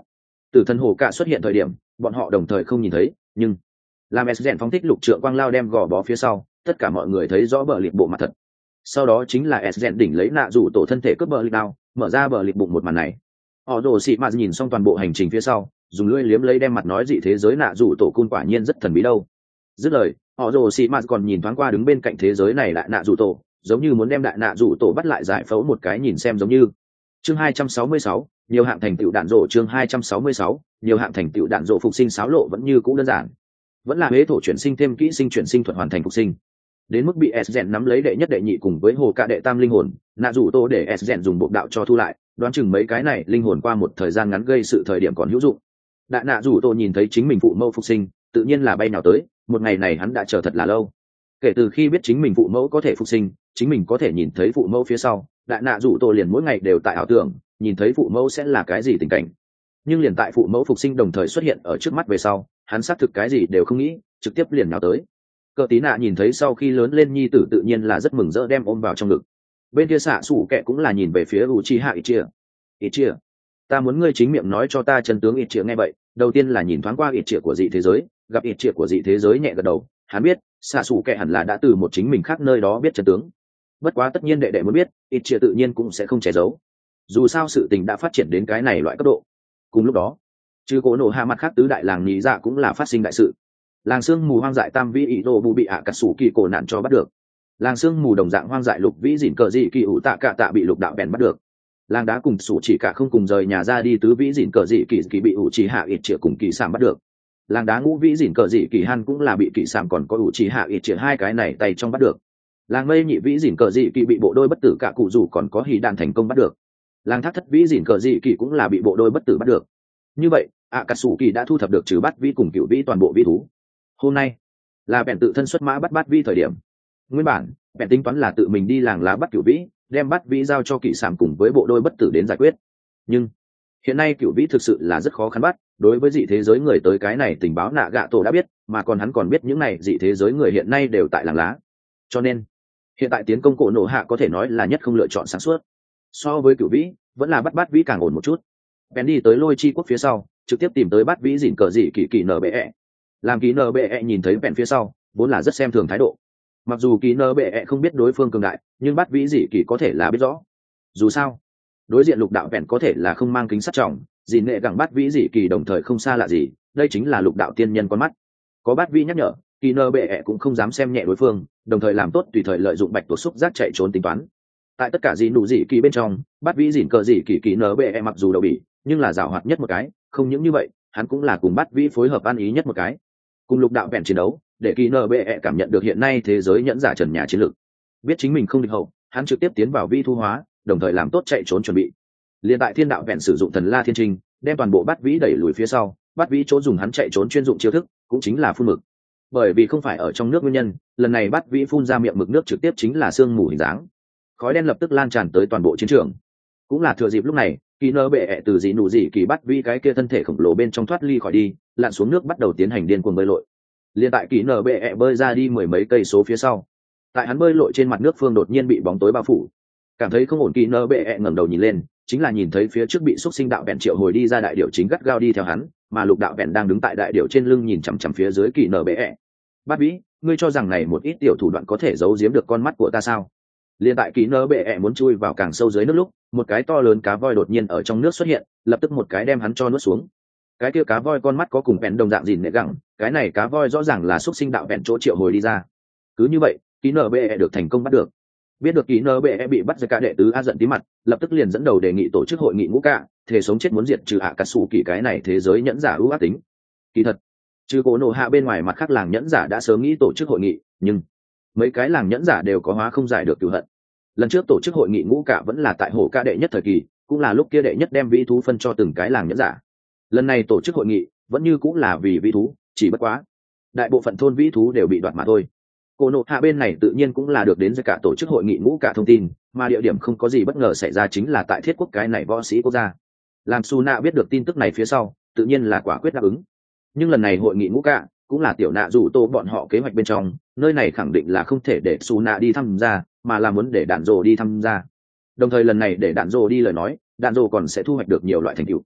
Tử thần hồ cạ xuất hiện thời điểm bọn họ đồng thời không nhìn thấy, nhưng làm s rèn phóng thích lục trượng quang lao đem gò bó phía sau, tất cả mọi người thấy rõ bờ liệt bộ mặt thật. Sau đó chính là s rèn đỉnh lấy nạ rủ tổ thân thể cướp bờ liệt đao, mở ra bờ liệt bụng một màn này. Họ rồ xị mạt nhìn xong toàn bộ hành trình phía sau, dùng lưỡi liếm lấy đem mặt nói dị thế giới nạ rủ tổ cun quả nhiên rất thần bí đâu. Dứt lời, họ rồ xị mạt còn nhìn thoáng qua đứng bên cạnh thế giới này lại nạ rủ tổ, giống như muốn đem đại nạ rủ tổ bắt lại giải phẫu một cái nhìn xem giống như. Chương hai trăm sáu mươi sáu, nhiều hạng thành tựu đạn rổ. Chương hai trăm sáu mươi sáu, nhiều hạng thành tựu đạn rổ. Phục sinh sáo lộ vẫn như cũ đơn giản, vẫn là huế thổ chuyển sinh thêm kỹ sinh chuyển sinh thuật hoàn thành phục sinh. Đến mức bị s rèn nắm lấy đệ nhất đệ nhị cùng với hồ cạ đệ tam linh hồn, nạ rủ tổ để s rèn dùng bộ đạo cho thu lại, đoán chừng mấy cái này linh hồn qua một thời gian ngắn gây sự thời điểm còn hữu dụng. Đại nạ rủ tổ nhìn thấy chính mình phụ mẫu phục sinh, tự nhiên là bay nào tới, một ngày này hắn đã chờ thật là lâu. Kể từ khi biết chính mình phụ mẫu có thể phục sinh, chính mình có thể nhìn thấy phụ mẫu phía sau, đại nạ rủ tổ liền mỗi ngày đều tại ảo tưởng nhìn thấy phụ mẫu sẽ là cái gì tình cảnh. Nhưng liền tại phụ mẫu phục sinh đồng thời xuất hiện ở trước mắt về sau, hắn xác thực cái gì đều không nghĩ, trực tiếp liền nào tới. Cờ tí nạ nhìn thấy sau khi lớn lên nhi tử tự nhiên là rất mừng rỡ đem ôm vào trong ngực. Bên kia xạ xủ kệ cũng là nhìn về phía Uchiha Itachi. Itachi, ta muốn ngươi chính miệng nói cho ta chân tướng. Itachi nghe vậy, đầu tiên là nhìn thoáng qua Itachi của dị thế giới, gặp Itachi của dị thế giới nhẹ gật đầu, hắn biết xạ xủ kệ hẳn là đã từ một chính mình khác nơi đó biết chân tướng. Bất quá tất nhiên đệ đệ muốn biết, Itachi tự nhiên cũng sẽ không che giấu. Dù sao sự tình đã phát triển đến cái này loại cấp độ. Cùng lúc đó, trừ Cố Nổ Hạ mặt khác tứ đại làng nhị dạ cũng là phát sinh đại sự. Làng xương mù hoang dại tam vĩ ý đồ bù bị ạ cà sủ kỳ cổ nạn cho bắt được. Làng xương mù đồng dạng hoang dại lục vĩ dỉn cờ dị kỳ ủ tạ cả tạ bị lục đạo bèn bắt được. Làng đá cùng sủ chỉ cả không cùng rời nhà ra đi tứ vĩ dỉn cờ dị kỳ kỳ bị ủ chỉ hạ ít chĩa cùng kỳ sảm bắt được. Làng đá ngũ vĩ dỉn cờ dị kỳ han cũng là bị kỳ sảm còn có ủ chỉ hạ ít chĩa hai cái này tay trong bắt được. Làng mây nhị vĩ dỉn cờ dị kỳ bị bộ đôi bất tử cả cụ rủ còn có hỉ đạn thành công bắt được. Làng thác thất vĩ dỉn cờ dị kỳ cũng là bị bộ đôi bất tử bắt được. Như vậy ạ cà sủ kỳ đã thu thập được trừ bắt vĩ cùng cựu vĩ toàn bộ vĩ thú. Hôm nay là bèn tự thân xuất mã bắt bắt vĩ thời điểm. Nguyên bản bèn tính toán là tự mình đi làng lá bắt cựu vĩ, đem bắt vĩ giao cho kỳ sảm cùng với bộ đôi bất tử đến giải quyết. Nhưng hiện nay cựu vĩ thực sự là rất khó khăn bắt, đối với dị thế giới người tới cái này tình báo nạ gạ tổ đã biết, mà còn hắn còn biết những này dị thế giới người hiện nay đều tại làng lá. Cho nên hiện tại tiến công Cổ Nổ Hạ có thể nói là nhất không lựa chọn sáng suốt. So với cựu vĩ, vẫn là bắt bắt vĩ càng ổn một chút. Bèn đi tới lôi chi quốc phía sau, trực tiếp tìm tới bắt vĩ dỉn cờ dị kỳ kỳ nở bệ ẹ. Làm kỳ nở bệ ẹ nhìn thấy bèn phía sau, vốn là rất xem thường thái độ. Mặc dù kỳ nở bệ ẹ không biết đối phương cường đại, nhưng bắt vĩ dị kỳ có thể là biết rõ. Dù sao, đối diện lục đạo bèn có thể là không mang kính sắt trọng, dìn nghệ gẳng bắt vĩ dị kỳ đồng thời không xa lạ gì, đây chính là lục đạo tiên nhân con mắt. Có bắt vĩ nhắc nhở, kỳ nở bệ ẹ cũng không dám xem nhẹ đối phương, đồng thời làm tốt tùy thời lợi dụng bạch tuộc xúc giác chạy trốn tính toán. Tại tất cả dị nụ dị kỳ bên trong, bắt vĩ dỉn cờ dị kỳ kỳ nở bệ ẹ mặc dù đậu bỉ, nhưng là giàu hoạt nhất một cái, không những như vậy, hắn cũng là cùng bắt vĩ phối hợp ăn ý nhất một cái. Cùng lục đạo bèn chiến đấu, để kỳ nở bệ ẹ cảm nhận được hiện nay thế giới nhẫn giả trần nhà chiến lược. Biết chính mình không địch hậu, hắn trực tiếp tiến vào vi thu hóa, đồng thời làm tốt chạy trốn chuẩn bị. Liên tại thiên đạo bèn sử dụng thần la thiên trinh, đem toàn bộ bắt vĩ đẩy lùi phía sau, bắt vĩ chỗ dùng hắn chạy trốn chuyên dụng chiêu thức, cũng chính là phun mực. Bởi vì không phải ở trong nước nguyên nhân, lần này bắt vĩ phun ra miệng mực nước trực tiếp chính là sương mù hình dáng. Khói đen lập tức lan tràn tới toàn bộ chiến trường. Cũng là thừa dịp lúc này, kỳ nơ bệ ẹ từ dị nụ dị kỳ bắt vĩ cái kia thân thể khổng lồ bên trong thoát ly khỏi đi, lặn xuống nước bắt đầu tiến hành điên cuồng bơi lội. Liên tại kỳ nơ bệ ẹ bơi ra đi mười mấy cây số phía sau, tại hắn bơi lội trên mặt nước phương đột nhiên bị bóng tối bao phủ. Cảm thấy không ổn, kỳ nơ bệ ẹ ngẩng đầu nhìn lên, chính là nhìn thấy phía trước bị xúc sinh đạo vẹn triệu hồi đi ra đại điểu chính gắt gao đi theo hắn, mà lục đạo vẹn đang đứng tại đại điểu trên lưng nhìn chằm chằm phía dưới kỳ nơ bệ ẹ. Bắt vĩ, ngươi cho rằng này một ít tiểu thủ đoạn có thể giấu giếm được con mắt của ta sao? Liên tại kỳ nơ bệ ẹ muốn chui vào càng sâu dưới nước lúc, một cái to lớn cá voi đột nhiên ở trong nước xuất hiện, lập tức một cái đem hắn cho nuốt xuống. Cái kia cá voi con mắt có cùng vẹn đồng dạng gìn nệ gẳng, cái này cá voi rõ ràng là xúc sinh đạo vẹn chỗ triệu hồi đi ra. Cứ như vậy, kỳ nơ bệ ẹ được thành công bắt được. Biết được kỳ nơ bệ ẹ bị bắt ra, cả đệ tứ a giận tí mặt, lập tức liền dẫn đầu đề nghị tổ chức hội nghị ngũ cạ, thể sống chết muốn diệt trừ ạ cà sủ kỳ cái này thế giới nhẫn giả ưu ác tính. Kỳ thật, trừ Cổ Nổ Hạ bên ngoài mặt khác làng nhẫn giả đã sớm nghĩ tổ chức hội nghị, nhưng mấy cái làng nhẫn giả đều có hóa không giải được cửu hận. Lần trước tổ chức hội nghị ngũ cạ vẫn là tại hổ ca đệ nhất thời kỳ, cũng là lúc kia đệ nhất đem vĩ thú phân cho từng cái làng nhẫn giả. Lần này tổ chức hội nghị vẫn như cũng là vì vĩ thú, chỉ bất quá đại bộ phận thôn vĩ thú đều bị đoạt mà thôi. Cổ Nổ Hạ bên này tự nhiên cũng là được đến cả tổ chức hội nghị ngũ cạ thông tin, mà địa điểm không có gì bất ngờ xảy ra chính là tại thiết quốc cái này võ sĩ quốc gia. Làm Su Nạ biết được tin tức này phía sau, tự nhiên là quả quyết đáp ứng. Nhưng lần này hội nghị ngũ cạ cũng là tiểu nạ rủ tô bọn họ kế hoạch bên trong, nơi này khẳng định là không thể để Su Nạ đi tham gia, mà là muốn để đạn rồ đi tham gia. Đồng thời lần này để đạn rồ đi lời nói, đạn rồ còn sẽ thu hoạch được nhiều loại thành tựu.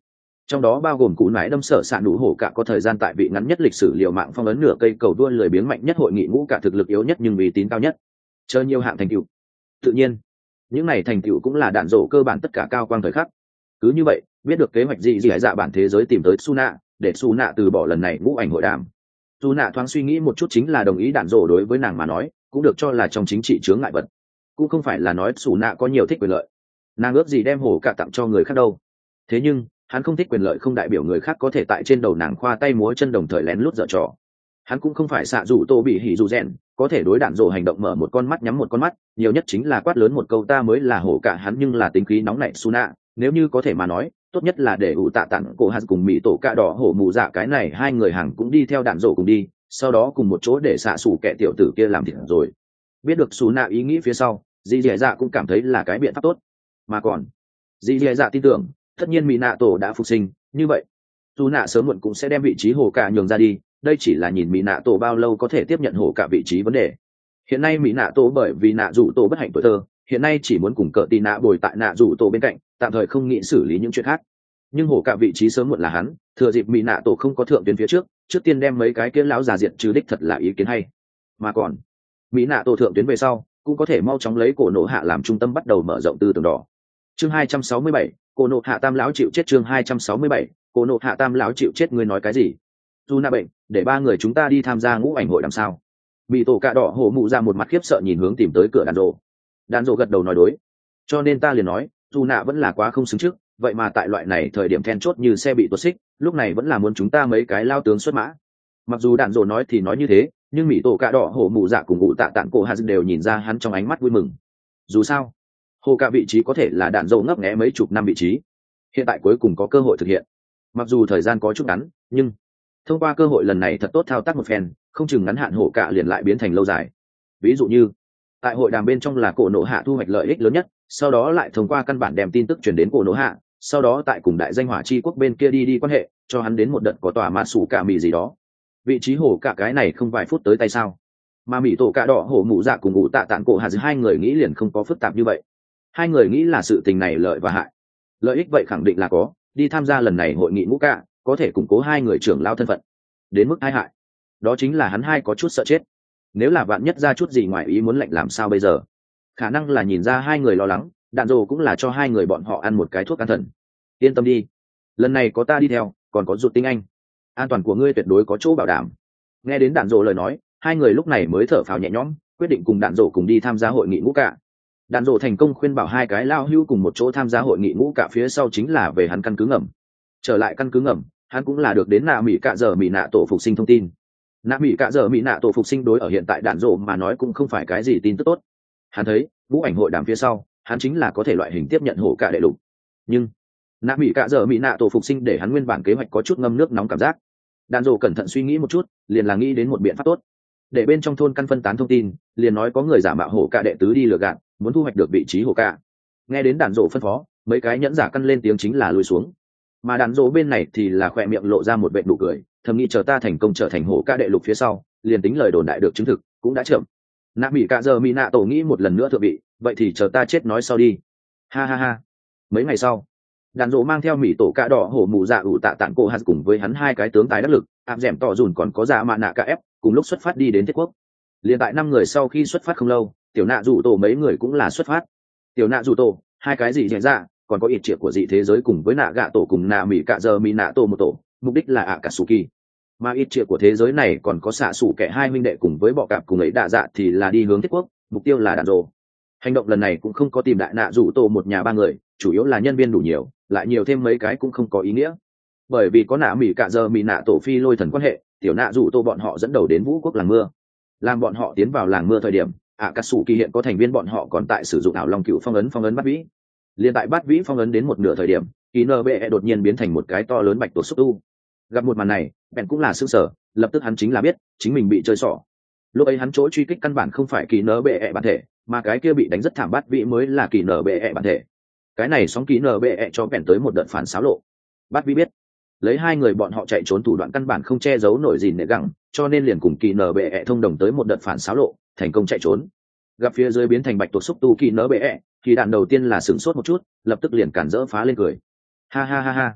trong đó bao gồm cú nải đâm sở s ạ nụ hổ cả có thời gian tại vị ngắn nhất lịch sử liều mạng phong ấn nửa cây cầu đua lười biếng mạnh nhất hội nghị ngũ cả thực lực yếu nhất nhưng uy tín cao nhất, chơi nhiều hạng thành tựu. Tự nhiên những này thành tựu cũng là đạn rổ cơ bản tất cả cao quang thời khắc. Cứ như vậy biết được kế hoạch gì gì hải dạ bản thế giới tìm tới Suna để Suna từ bỏ lần này ngũ ảnh hội đàm. Suna thoáng suy nghĩ một chút chính là đồng ý đạn rổ đối với nàng mà nói cũng được cho là trong chính trị chướng ngại vật, cũng không phải là nói Suna có nhiều thích quyền lợi, nàng ước gì đem hổ cả tặng cho người khác đâu. Thế nhưng hắn không thích quyền lợi không đại biểu người khác có thể tại trên đầu nàng khoa tay múa chân đồng thời lén lút dở trò. Hắn cũng không phải xạ dù tô bị hỉ dù rèn có thể đối đạn rổ hành động mở một con mắt nhắm một con mắt, nhiều nhất chính là quát lớn một câu ta mới là hổ cả hắn, nhưng là tính khí nóng nảy Suna, nếu như có thể mà nói tốt nhất là để ủ tạ tặng cổ hạt cùng mỹ tổ cạ đỏ hổ mù dạ cái này hai người hàng cũng đi theo đạn rổ cùng đi, sau đó cùng một chỗ để xạ xù kẻ tiểu tử kia làm thịt rồi. Biết được Suna ý nghĩ phía sau, dì dì dạ cũng cảm thấy là cái biện pháp tốt. Mà còn dì dì dạ tin tưởng tất nhiên mỹ nạ tổ đã phục sinh, như vậy dù nạ sớm muộn cũng sẽ đem vị trí hổ cả nhường ra đi, đây chỉ là nhìn mỹ nạ tổ bao lâu có thể tiếp nhận hổ cả vị trí vấn đề. Hiện nay mỹ nạ tổ bởi vì nạ rủ tổ bất hạnh tuổi thơ, hiện nay chỉ muốn cùng cờ tì nạ bồi tại nạ rủ tổ bên cạnh, tạm thời không nghĩ xử lý những chuyện khác. Nhưng hổ cả vị trí sớm muộn là hắn, thừa dịp mỹ nạ tổ không có thượng tuyến phía trước trước tiên đem mấy cái kiến lão già diện trừ đích thật là ý kiến hay. Mà còn mỹ nạ tổ thượng tuyến về sau cũng có thể mau chóng lấy cổ nổ hạ làm trung tâm bắt đầu mở rộng tư tưởng đỏ. Chương hai trăm sáu mươi bảy, cổ nổ hạ tam lão chịu chết. Chương hai trăm sáu mươi bảy, cổ nổ hạ tam lão chịu chết. Ngươi nói cái gì? Dù na bệnh để ba người chúng ta đi tham gia ngũ ảnh hội làm sao? Bị tổ cạ đỏ hổ mụ ra một mặt khiếp sợ nhìn hướng tìm tới cửa đàn rộ. Đàn rộ gật đầu nói đối, cho nên ta liền nói dù nạ vẫn là quá không xứng trước, vậy mà tại loại này thời điểm then chốt như xe bị tuột xích, lúc này vẫn là muốn chúng ta mấy cái lao tướng xuất mã. Mặc dù đàn rộ nói thì nói như thế, nhưng mỹ tổ cạ đỏ hổ mụ dạ cùng ngụ tạ tạng cổ hà đều nhìn ra hắn trong ánh mắt vui mừng. Dù sao hồ cả vị trí có thể là đạn dầu ngấp nghé mấy chục năm vị trí, hiện tại cuối cùng có cơ hội thực hiện. Mặc dù thời gian có chút ngắn, nhưng thông qua cơ hội lần này thật tốt thao tác một phen, không chừng ngắn hạn hổ cả liền lại biến thành lâu dài. Ví dụ như tại hội đàm bên trong là cổ nổ hạ thu hoạch lợi ích lớn nhất, sau đó lại thông qua căn bản đem tin tức truyền đến cổ nổ hạ, sau đó tại cùng đại danh hỏa chi quốc bên kia đi đi quan hệ, cho hắn đến một đợt có tòa mã sủ cả mì gì đó. Vị trí hổ cả cái này không vài phút tới tay sao? Mà mỹ tổ cạ đỏ hổ mụ dạ cùng ngụ tạ tạng cổ hà dư hai người nghĩ liền không có phức tạp như vậy. Hai người nghĩ là sự tình này lợi và hại. Lợi ích vậy khẳng định là có, đi tham gia lần này hội nghị ngũ cạ có thể củng cố hai người trưởng lao thân phận. Đến mức hai hại, đó chính là hắn hai có chút sợ chết. Nếu là vạn nhất ra chút gì ngoài ý muốn lệnh làm sao bây giờ? Khả năng là nhìn ra hai người lo lắng, đạn dồ cũng là cho hai người bọn họ ăn một cái thuốc can thần. Yên tâm đi, lần này có ta đi theo, còn có Rụt tinh anh, an toàn của ngươi tuyệt đối có chỗ bảo đảm. Nghe đến đạn dồ lời nói, hai người lúc này mới thở phào nhẹ nhõm, quyết định cùng đạn dồ cùng đi tham gia hội nghị ngũ cạ. Đạn dồ thành công khuyên bảo hai cái lao hưu cùng một chỗ tham gia hội nghị ngũ cạ, phía sau chính là về hắn căn cứ ngầm. Trở lại căn cứ ngầm, hắn cũng là được đến nạ mỹ cạ giờ mỹ nạ tổ phục sinh thông tin. Nạ mỹ cạ giờ mỹ nạ tổ phục sinh đối ở hiện tại đạn dồ mà nói cũng không phải cái gì tin tức tốt. Hắn thấy ngũ ảnh hội đàm phía sau, hắn chính là có thể loại hình tiếp nhận hổ cả đệ lục. Nhưng nạ mỹ cạ giờ mỹ nạ tổ phục sinh để hắn nguyên bản kế hoạch có chút ngâm nước nóng cảm giác. Đạn dồ cẩn thận suy nghĩ một chút, liền là nghĩ đến một biện pháp tốt. Để bên trong thôn căn phân tán thông tin, liền nói có người giả mạo hổ cả đệ tứ đi lừa gạt, muốn thu hoạch được vị trí hổ cả. Nghe đến đạn dồ phân phó, mấy cái nhẫn giả căn lên tiếng chính là lùi xuống. Mà đạn dồ bên này thì là khỏe miệng lộ ra một vệt nụ cười, thầm nghĩ chờ ta thành công trở thành hổ cả đệ lục phía sau, liền tính lời đồn đại được chứng thực, cũng đã chậm. Nạ mỹ cạ giờ mỹ nạ tổ nghĩ một lần nữa thượng vị, vậy thì chờ ta chết nói sau đi. Ha ha ha. Mấy ngày sau, đạn dỗ mang theo mỹ tổ cạ đỏ hổ mù dạ ủ tạ tạng cổ hạt cùng với hắn hai cái tướng tái đắc lực áp dẻm tỏ dùn còn có dạ mạ nạ cả ép cùng lúc xuất phát đi đến thiết quốc. Liền tại năm người sau khi xuất phát không lâu, tiểu nạ rủ tổ mấy người cũng là xuất phát. Tiểu nạ rủ tổ hai cái gì diễn ra, còn có ít triệu của dị thế giới cùng với nạ gạ tổ cùng nạ mỹ cạ giờ mỹ nạ tổ một tổ, mục đích là ạ cả sù kỳ. Mà ít triệu của thế giới này còn có xạ sủ kẻ hai huynh đệ cùng với bọ cạp cùng ấy đạ dạ thì là đi hướng thiết quốc, mục tiêu là đạn dồ. Hành động lần này cũng không có tìm đại nạ rủ tổ một nhà ba người, chủ yếu là nhân viên đủ nhiều, lại nhiều thêm mấy cái cũng không có ý nghĩa. Bởi vì có nạ mỹ cạ giờ mỹ nạ tổ phi lôi thần quan hệ, tiểu nạ rủ tổ bọn họ dẫn đầu đến vũ quốc làng mưa. Làm bọn họ tiến vào làng mưa thời điểm, ạ cả sủ kỳ hiện có thành viên bọn họ còn tại sử dụng ảo long cựu phong ấn phong ấn bắt vĩ. Liên tại bắt vĩ phong ấn đến một nửa thời điểm, kỳ nơ bệ đột nhiên biến thành một cái to lớn bạch tuộc xúc tu. Gặp một màn này, bèn cũng là sững sờ, lập tức hắn chính là biết chính mình bị chơi xỏ. Lúc ấy hắn chỗ truy kích căn bản không phải kỳ nơ bệ bản thể, mà cái kia bị đánh rất thảm bát vĩ mới là kỳ nơ bệ bản thể. Cái này sóng kỳ nơ bệ cho bèn tới một đợt phản xáo lộ. Bát vĩ biết lấy hai người bọn họ chạy trốn thủ đoạn căn bản không che giấu nổi gì nệ gẳng, cho nên liền cùng kỳ nơ bệ thông đồng tới một đợt phản xáo lộ, thành công chạy trốn. Gặp phía dưới biến thành bạch tuộc xúc tu kỳ nơ bệ, kỳ đạn đầu tiên là sửng sốt một chút, lập tức liền cản rỡ phá lên cười. Ha ha ha ha,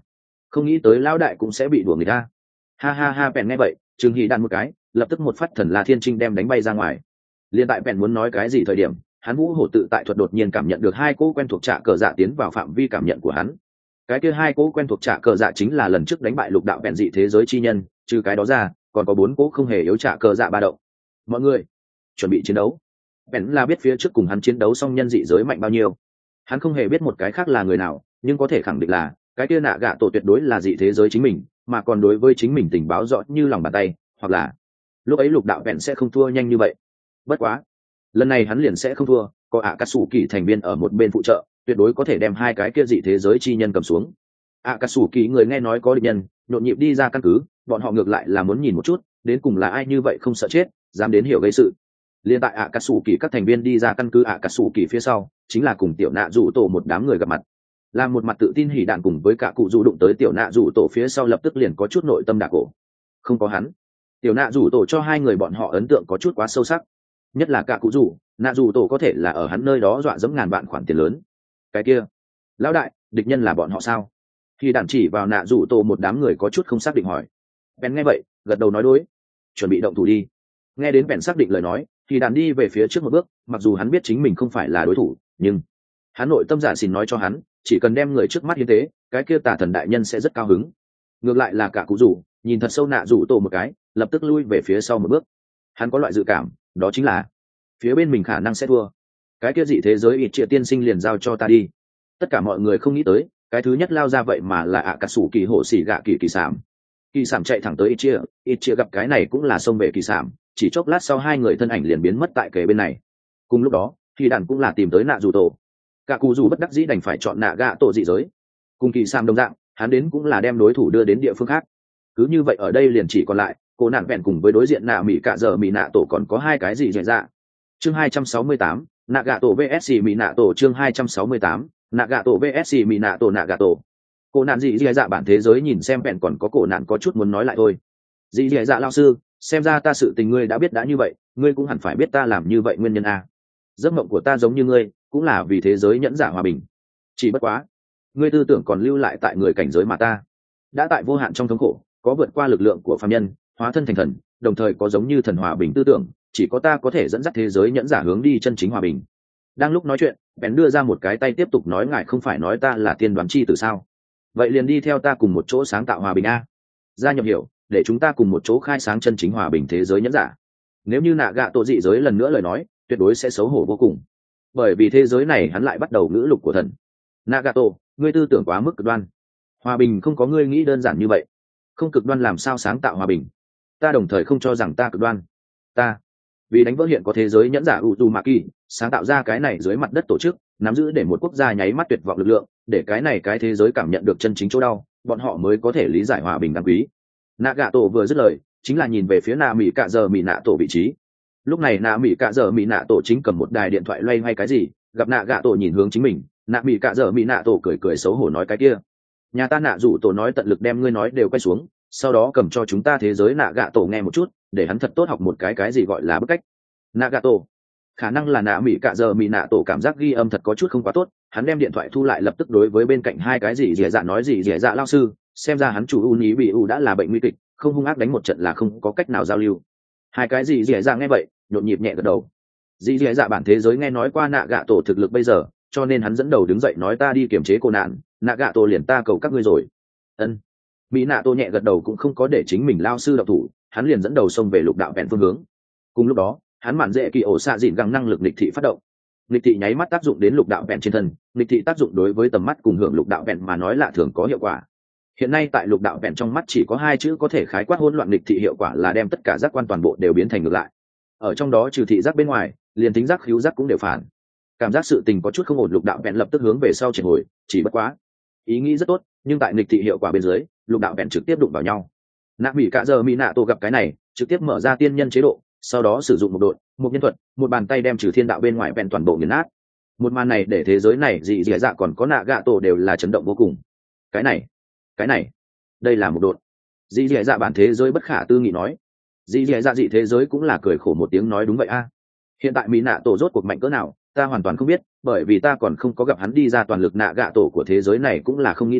không nghĩ tới lão đại cũng sẽ bị đùa người ta. Ha ha ha, bèn nghe vậy trừng hỉ đạn một cái, lập tức một phát thần la thiên trinh đem đánh bay ra ngoài. Liên tại bèn muốn nói cái gì thời điểm, hắn vũ hổ tự tại thuật đột nhiên cảm nhận được hai cỗ quen thuộc trạ cờ dạ tiến vào phạm vi cảm nhận của hắn. Cái kia hai cỗ quen thuộc trạ cờ dạ chính là lần trước đánh bại lục đạo bèn dị thế giới chi nhân, trừ cái đó ra còn có bốn cỗ không hề yếu trạ cờ dạ ba động. Mọi người chuẩn bị chiến đấu. Bèn là biết phía trước cùng hắn chiến đấu xong nhân dị giới mạnh bao nhiêu, hắn không hề biết một cái khác là người nào, nhưng có thể khẳng định là cái kia nạ gạ tổ tuyệt đối là dị thế giới chính mình, mà còn đối với chính mình tình báo rõ như lòng bàn tay, hoặc là lúc ấy lục đạo bèn sẽ không thua nhanh như vậy. Bất quá lần này hắn liền sẽ không thua, có ạ cà sủ kỳ thành viên ở một bên phụ trợ, tuyệt đối có thể đem hai cái kia dị thế giới chi nhân cầm xuống. ạ cà sủ kỳ người nghe nói có địch nhân nhộn nhịp đi ra căn cứ, bọn họ ngược lại là muốn nhìn một chút đến cùng là ai như vậy không sợ chết dám đến hiểu gây sự. Liên tại ạ cà sủ kỳ các thành viên đi ra căn cứ ạ cà sủ kỳ phía sau chính là cùng tiểu nạ rủ tổ một đám người gặp mặt. Làm một mặt tự tin hỉ đạn cùng với cả cụ rủ đụng tới tiểu nạ rủ tổ phía sau lập tức liền có chút nội tâm đả cổ. Không có hắn, tiểu nạ rủ tổ cho hai người bọn họ ấn tượng có chút quá sâu sắc, nhất là cả cụ rủ nạ rủ tổ có thể là ở hắn nơi đó dọa dẫm ngàn vạn khoản tiền lớn. Cái kia lão đại, địch nhân là bọn họ sao? Khi đạn chỉ vào nạ rủ tổ một đám người có chút không xác định hỏi. Ben nghe vậy gật đầu nói đối, chuẩn bị động thủ đi. Nghe đến Ben xác định lời nói thì đạn đi về phía trước một bước, mặc dù hắn biết chính mình không phải là đối thủ, nhưng hắn nội tâm giả xin nói cho hắn chỉ cần đem người trước mắt hiến tế, cái kia tà thần đại nhân sẽ rất cao hứng. Ngược lại là cả cụ rủ nhìn thật sâu nạ rủ tổ một cái, lập tức lui về phía sau một bước. Hắn có loại dự cảm, đó chính là phía bên mình khả năng sẽ thua. Cái kia dị thế giới ít triệt tiên sinh liền giao cho ta đi. Tất cả mọi người không nghĩ tới cái thứ nhất lao ra vậy mà là ạ cà sủ kỳ hộ xỉ gạ kỳ kỳ sảm. Kỳ sảm chạy thẳng tới ít chia, ít chia gặp cái này cũng là xông về kỳ sảm, chỉ chốc lát sau hai người thân ảnh liền biến mất tại kề bên này. Cùng lúc đó thì đàn cũng là tìm tới nạ rủ tổ. Cả cụ rủ bất đắc dĩ đành phải chọn nạ gạ tổ dị giới. Cùng kỳ sảm đồng dạng, hắn đến cũng là đem đối thủ đưa đến địa phương khác. Cứ như vậy ở đây liền chỉ còn lại cô nạn vẹn cùng với đối diện nạ mỹ cạ giờ mỹ nạ tổ còn có hai cái gì dễ dạ. Chương hai trăm sáu mươi tám, nạ gạ tổ vs mỹ nạ tổ. Chương hai trăm sáu mươi tám, nạ gạ tổ vs mỹ nạ tổ. Nạ gạ tổ cô nạn dị dễ dạ bản thế giới nhìn xem vẹn còn có cổ nạn có chút muốn nói lại thôi. Dị dễ dạ lao sư, xem ra ta sự tình ngươi đã biết đã như vậy, ngươi cũng hẳn phải biết ta làm như vậy nguyên nhân a. Giấc mộng của ta giống như ngươi, cũng là vì thế giới nhẫn giả hòa bình. Chỉ bất quá ngươi tư tưởng còn lưu lại tại người cảnh giới mà ta đã tại vô hạn trong thống khổ, có vượt qua lực lượng của phàm nhân, hóa thân thành thần, đồng thời có giống như thần hòa bình tư tưởng, chỉ có ta có thể dẫn dắt thế giới nhẫn giả hướng đi chân chính hòa bình. Đang lúc nói chuyện, bèn đưa ra một cái tay tiếp tục nói, ngài không phải nói ta là tiên đoán chi từ sao? Vậy liền đi theo ta cùng một chỗ sáng tạo hòa bình a. Gia nhập hiểu, để chúng ta cùng một chỗ khai sáng chân chính hòa bình thế giới nhẫn giả. Nếu như nạ gạ tổ dị giới lần nữa lời nói, tuyệt đối sẽ xấu hổ vô cùng, bởi vì thế giới này hắn lại bắt đầu ngữ lục của thần. Nagato, ngươi tư tưởng quá mức cực đoan, hòa bình không có ngươi nghĩ đơn giản như vậy. Không cực đoan làm sao sáng tạo hòa bình? Ta đồng thời không cho rằng ta cực đoan. Ta vì đánh vỡ hiện có thế giới nhẫn giả Uzumaki, sáng tạo ra cái này dưới mặt đất tổ chức, nắm giữ để một quốc gia nháy mắt tuyệt vọng lực lượng, để cái này cái thế giới cảm nhận được chân chính chỗ đau, bọn họ mới có thể lý giải hòa bình đáng quý. Nagato vừa dứt lời, chính là nhìn về phía nạ mỹ cạ giờ mỹ nạ tổ vị trí. Lúc này nạ mỹ cạ giờ mỹ nạ tổ chính cầm một đài điện thoại loay hay cái gì, gặp nạ gạ tổ nhìn hướng chính mình, nạ mỹ cạ giờ mỹ nạ tổ cười cười xấu hổ nói, cái kia nhà ta nạ rủ tổ nói tận lực đem ngươi nói đều quay xuống, sau đó cầm cho chúng ta thế giới nạ gạ tổ nghe một chút, để hắn thật tốt học một cái cái gì gọi là bức cách. Nạ gạ tổ, khả năng là nạ mỹ cạ giờ mỹ nạ tổ cảm giác ghi âm thật có chút không quá tốt, hắn đem điện thoại thu lại, lập tức đối với bên cạnh hai cái gì dì dạ nói, gì dì dạ lao sư, xem ra hắn chủ u ní bị u đã là bệnh nguy kịch, không hung ác đánh một trận là không có cách nào giao lưu. Hai cái gì dì dạ nghe vậy nhộn nhịp nhẹ gật đầu. Dì dì dạ bản thế giới nghe nói qua nạ gạ tổ thực lực bây giờ, cho nên hắn dẫn đầu đứng dậy nói, ta đi kiềm chế cô nạn, nạ gạ tổ liền ta cầu các ngươi rồi. Ân. Mỹ nạ tổ nhẹ gật đầu, cũng không có để chính mình lao sư độc thủ, hắn liền dẫn đầu xông về lục đạo vẹn phương hướng. Cùng lúc đó hắn mạn dễ kỳ ổ xạ dịn găng năng lực nghịch thị phát động. Nghịch thị nháy mắt tác dụng đến lục đạo vẹn trên thân, nghịch thị tác dụng đối với tầm mắt cùng hưởng lục đạo vẹn mà nói lạ thường có hiệu quả. Hiện nay tại lục đạo vẹn trong mắt chỉ có hai chữ có thể khái quát hỗn loạn, nghịch thị hiệu quả là đem tất cả giác quan toàn bộ đều biến thành ngược lại. Ở trong đó trừ thị giác bên ngoài, liền tính giác khứu giác cũng đều phản. Cảm giác sự tình có chút không ổn, lục đạo vẹn lập tức hướng về sau triệt hồi, chỉ bất quá ý nghĩ rất tốt, nhưng tại nghịch thị hiệu quả bên dưới, lục đạo vẹn trực tiếp đụng vào nhau. Nạ mỹ cả giờ mỹ nạ tổ gặp cái này, trực tiếp mở ra tiên nhân chế độ, sau đó sử dụng một đội một nhân thuật, một bàn tay đem trừ thiên đạo bên ngoài vẹn toàn bộ nghiền nát. Một màn này để thế giới này dị dị dạ còn có nạ gạ tổ đều là chấn động vô cùng. Cái này cái này đây là một đội dị dị dạ bản thế giới bất khả tư nghị nói. Dị dị dạ dị thế giới cũng là cười khổ một tiếng nói, đúng vậy a, hiện tại mỹ nạ tổ rốt cuộc mạnh cỡ nào ta hoàn toàn không biết, bởi vì ta còn không có gặp hắn đi ra toàn lực. Nạ gạ tổ của thế giới này cũng là không nghĩ tới,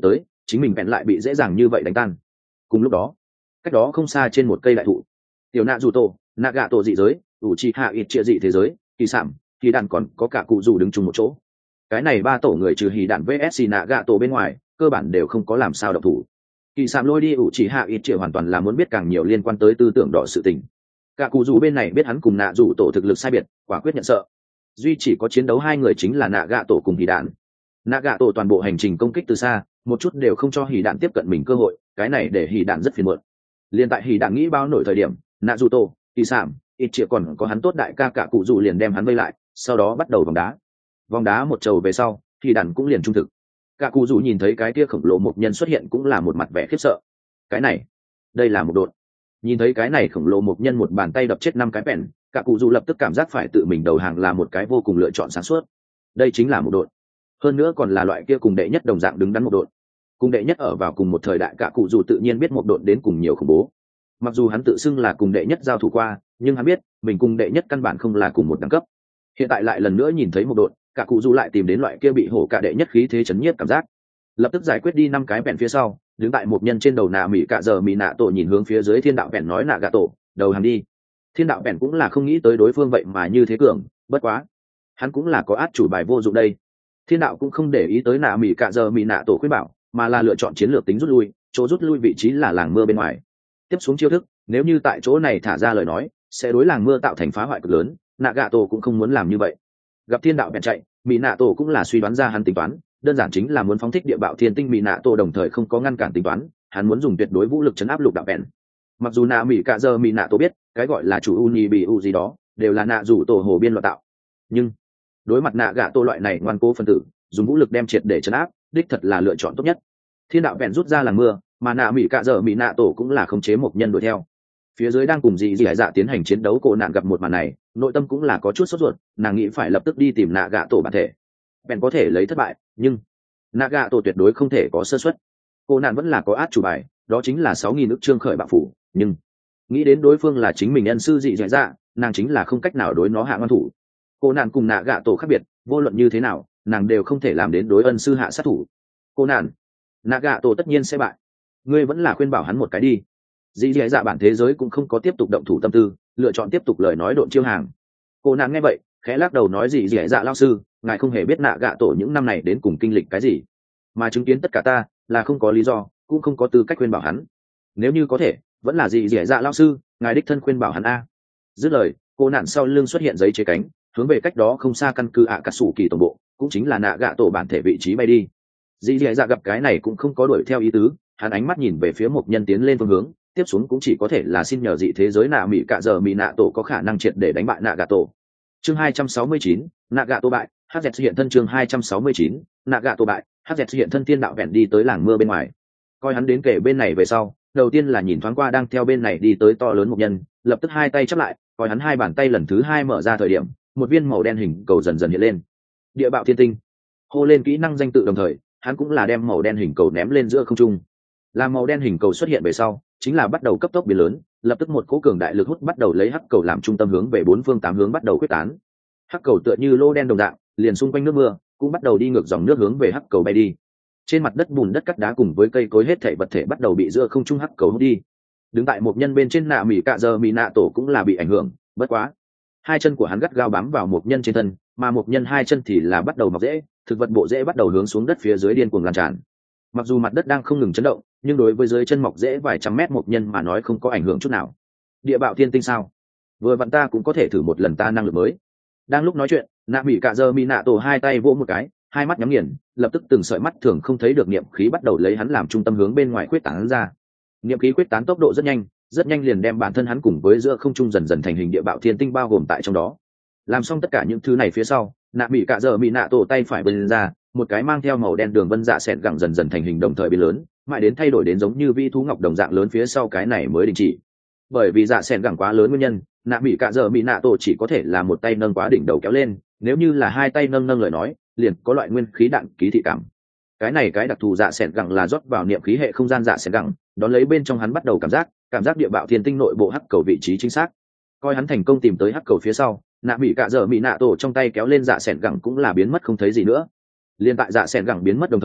chính mình bèn lại bị dễ dàng như vậy đánh tan. Cùng lúc đó, cách đó không xa trên một cây đại thụ, tiểu nạ dù tổ nạ gạ tổ dị giới, ủ trì hạ ít chia dị thế giới, kỳ sản kỳ đàn còn có cả cụ dù đứng chung một chỗ. Cái này ba tổ người trừ hì đạn vs nạ gạ tổ bên ngoài, cơ bản đều không có làm sao động thủ. Kỳ sản lôi đi ủ trì hạ ít chia hoàn toàn là muốn biết càng nhiều liên quan tới tư tưởng đỏ sự tình. Cả cụ dù bên này biết hắn cùng nạ dù tổ thực lực sai biệt, quả quyết nhận sợ. Duy chỉ có chiến đấu hai người chính là nạ gạ tổ cùng hì đạn. Nạ gạ tổ toàn bộ hành trình công kích từ xa, một chút đều không cho hì đạn tiếp cận mình cơ hội, cái này để hì đạn rất phiền muộn. Liên tại hì đạn nghĩ bao nổi thời điểm, nạ dù tổ kỳ sản ít chia còn có hắn tốt đại ca cả cụ dù liền đem hắn vây lại, sau đó bắt đầu vòng đá. Vòng đá một trầu về sau, hì đạn cũng liền trung thực. Cả cụ dù nhìn thấy cái kia khổng lồ một nhân xuất hiện cũng là một mặt vẻ khiếp sợ. Cái này, đây là một đột. Nhìn thấy cái này khổng lồ một nhân một bàn tay đập chết năm cái bèn, cả cụ dù lập tức cảm giác phải tự mình đầu hàng là một cái vô cùng lựa chọn sáng suốt. Đây chính là một đột. Hơn nữa còn là loại kia cùng đệ nhất đồng dạng đứng đắn một đột. Cùng đệ nhất ở vào cùng một thời đại, cả cụ dù tự nhiên biết một đột đến cùng nhiều khủng bố. Mặc dù hắn tự xưng là cùng đệ nhất giao thủ qua, nhưng hắn biết mình cùng đệ nhất căn bản không là cùng một đẳng cấp. Hiện tại lại lần nữa nhìn thấy một đột, cả cụ dù lại tìm đến loại kia bị hổ cả đệ nhất khí thế chấn nhiếp cảm giác. Lập tức giải quyết đi năm cái bèn phía sau, đứng tại một nhân trên đầu nạ mỹ cả giờ mỹ nạ tổ nhìn hướng phía dưới thiên đạo bèn nói nạ gà tổ đầu hàng đi. Thiên đạo bèn cũng là không nghĩ tới đối phương vậy mà như thế cường, bất quá hắn cũng là có át chủ bài vô dụng đây. Thiên đạo cũng không để ý tới nạ mỹ cả giờ mỹ nạ tổ khuyên bảo, mà là lựa chọn chiến lược tính rút lui, chỗ rút lui vị trí là làng mưa bên ngoài. Tiếp xuống chiêu thức, nếu như tại chỗ này thả ra lời nói, sẽ đối làng mưa tạo thành phá hoại cực lớn, nạ gà tổ cũng không muốn làm như vậy. Gặp thiên đạo bèn chạy, mỹ nạ tổ cũng là suy đoán ra hắn tính toán, đơn giản chính là muốn phóng thích địa bạo thiên tinh mỹ nạ tổ đồng thời không có ngăn cản tính toán, hắn muốn dùng tuyệt đối vũ lực chấn áp lục đạo bèn. Mặc dù nạ mỹ cả giờ mỹ nạ tổ biết cái gọi là chủ uni bị u gì đó đều là nạ rủ tổ hồ biên loạn tạo, nhưng đối mặt nạ gạ tổ loại này ngoan cố phân tử, dùng vũ lực đem triệt để chấn áp, đích thật là lựa chọn tốt nhất. Thiên đạo bèn rút ra làng mưa, mà nạ mỹ cả giờ mỹ nạ tổ cũng là khống chế một nhân đuổi theo. Phía dưới đang cùng dị dị hải dạ tiến hành chiến đấu, cổ nạn gặp một màn này, nội tâm cũng là có chút sốt ruột, nàng nghĩ phải lập tức đi tìm nạ gạ tổ bản thể. Bèn có thể lấy thất bại, nhưng nạ gạ tổ tuyệt đối không thể có sơ suất. Cô nạn vẫn là có át chủ bài, đó chính là sáu nghìn ức trương khởi bạo phủ, nhưng nghĩ đến đối phương là chính mình nhân sư dị dạ dạ, nàng chính là không cách nào đối nó hạ ngăn thủ. Cô nạn cùng nạ gạ tổ khác biệt, vô luận như thế nào nàng đều không thể làm đến đối ân sư hạ sát thủ. Cô nạn, nạ gạ tổ tất nhiên sẽ bại, ngươi vẫn là khuyên bảo hắn một cái đi. Dị dạ dạ bản thế giới cũng không có tiếp tục động thủ tâm tư, lựa chọn tiếp tục lời nói độn chiêu hàng. Cô nạn nghe vậy khẽ lắc đầu nói dị dạ dạ lao sư, ngài không hề biết nạ gạ tổ những năm này đến cùng kinh lịch cái gì, mà chứng kiến tất cả ta là không có lý do, cũng không có tư cách khuyên bảo hắn. Nếu như có thể, vẫn là dị dạ dạ lao sư, ngài đích thân khuyên bảo hắn a. Dứt lời, cô nạn sau lưng xuất hiện giấy chế cánh, hướng về cách đó không xa căn cứ ạ cà sủ kỳ tổng bộ, cũng chính là nạ gạ tổ bản thể vị trí bay đi. Dị dạ dạ gặp cái này cũng không có đuổi theo ý tứ, hắn ánh mắt nhìn về phía một nhân tiến lên phương hướng, tiếp xuống cũng chỉ có thể là xin nhờ dị thế giới nạ mỹ cạ giờ mỹ nạ tổ có khả năng triệt để đánh bại nạ gạ tổ. Chương hai trăm sáu mươi chín, nạ gạ tổ bại, hắc dẹt hiện thân. Chương hai trăm sáu mươi chín, nạ gạ tổ bại, hắc dẹt hiện thân. Thiên đạo vẹn đi tới làng mưa bên ngoài, coi hắn đến kể bên này về sau, đầu tiên là nhìn thoáng qua đang theo bên này đi tới to lớn một nhân, lập tức hai tay chắp lại, coi hắn hai bàn tay lần thứ hai mở ra thời điểm, một viên màu đen hình cầu dần dần hiện lên. Địa bạo thiên tinh, hô lên kỹ năng danh tự, đồng thời hắn cũng là đem màu đen hình cầu ném lên giữa không trung. Làm màu đen hình cầu xuất hiện về sau, chính là bắt đầu cấp tốc biến lớn, lập tức một cỗ cường đại lực hút bắt đầu lấy hắc cầu làm trung tâm hướng về bốn phương tám hướng bắt đầu quyết tán. Hắc cầu tựa như lô đen đồng dạng, liền xung quanh nước mưa cũng bắt đầu đi ngược dòng nước hướng về hắc cầu bay đi. Trên mặt đất bùn đất cắt đá cùng với cây cối hết thảy vật thể bắt đầu bị giữa không trung hắc cầu hút đi. Đứng tại một nhân bên trên nạ mỹ cạ giờ mỹ nạ tổ cũng là bị ảnh hưởng, bất quá hai chân của hắn gắt gao bám vào một nhân trên thân, mà một nhân hai chân thì là bắt đầu mọc rễ, thực vật bộ rễ bắt đầu hướng xuống đất phía dưới điên cuồng lan tràn. Mặc dù mặt đất đang không ngừng chấn động, nhưng đối với dưới chân mọc rễ vài trăm mét một nhân mà nói không có ảnh hưởng chút nào. Địa bạo thiên tinh sao? Vừa vặn ta cũng có thể thử một lần ta năng lực mới. Đang lúc nói chuyện, nạ mỹ cạ giờ mỹ nạ tổ hai tay vỗ một cái, hai mắt nhắm nghiền, lập tức từng sợi mắt thường không thấy được niệm khí bắt đầu lấy hắn làm trung tâm hướng bên ngoài quyết tán ra. Niệm khí quyết tán tốc độ rất nhanh, rất nhanh liền đem bản thân hắn cùng với giữa không trung dần dần thành hình địa bạo thiên tinh bao gồm tại trong đó. Làm xong tất cả những thứ này phía sau, nạ mỹ cạ giờ mỹ nạ tổ tay phải bật ra, một cái mang theo màu đen đường vân dạ xẹt gẳng dần dần thành hình đồng thời biến lớn, mãi đến thay đổi đến giống như vi thú ngọc đồng dạng lớn phía sau cái này mới đình chỉ. Bởi vì dạ xẹt gẳng quá lớn nguyên nhân, nạ mỹ cạ giờ mỹ nạ tổ chỉ có thể là một tay nâng quá đỉnh đầu kéo lên, nếu như là hai tay nâng nâng lời nói, liền có loại nguyên khí đạn ký thị cảm. Cái này cái đặc thù dạ xẹt gẳng là rót vào niệm khí hệ không gian dạ xẹt gẳng, đón lấy bên trong hắn bắt đầu cảm giác, cảm giác địa bạo thiên tinh nội bộ hắc cầu vị trí chính xác. Coi hắn thành công tìm tới hắc cầu phía sau, nạ mỹ cạ giờ mỹ nạ tổ trong tay kéo lên dạ xẹt gẳng cũng là biến mất không thấy gì nữa. Liên tại dạ xẹt gẳng biến mất đồng thời,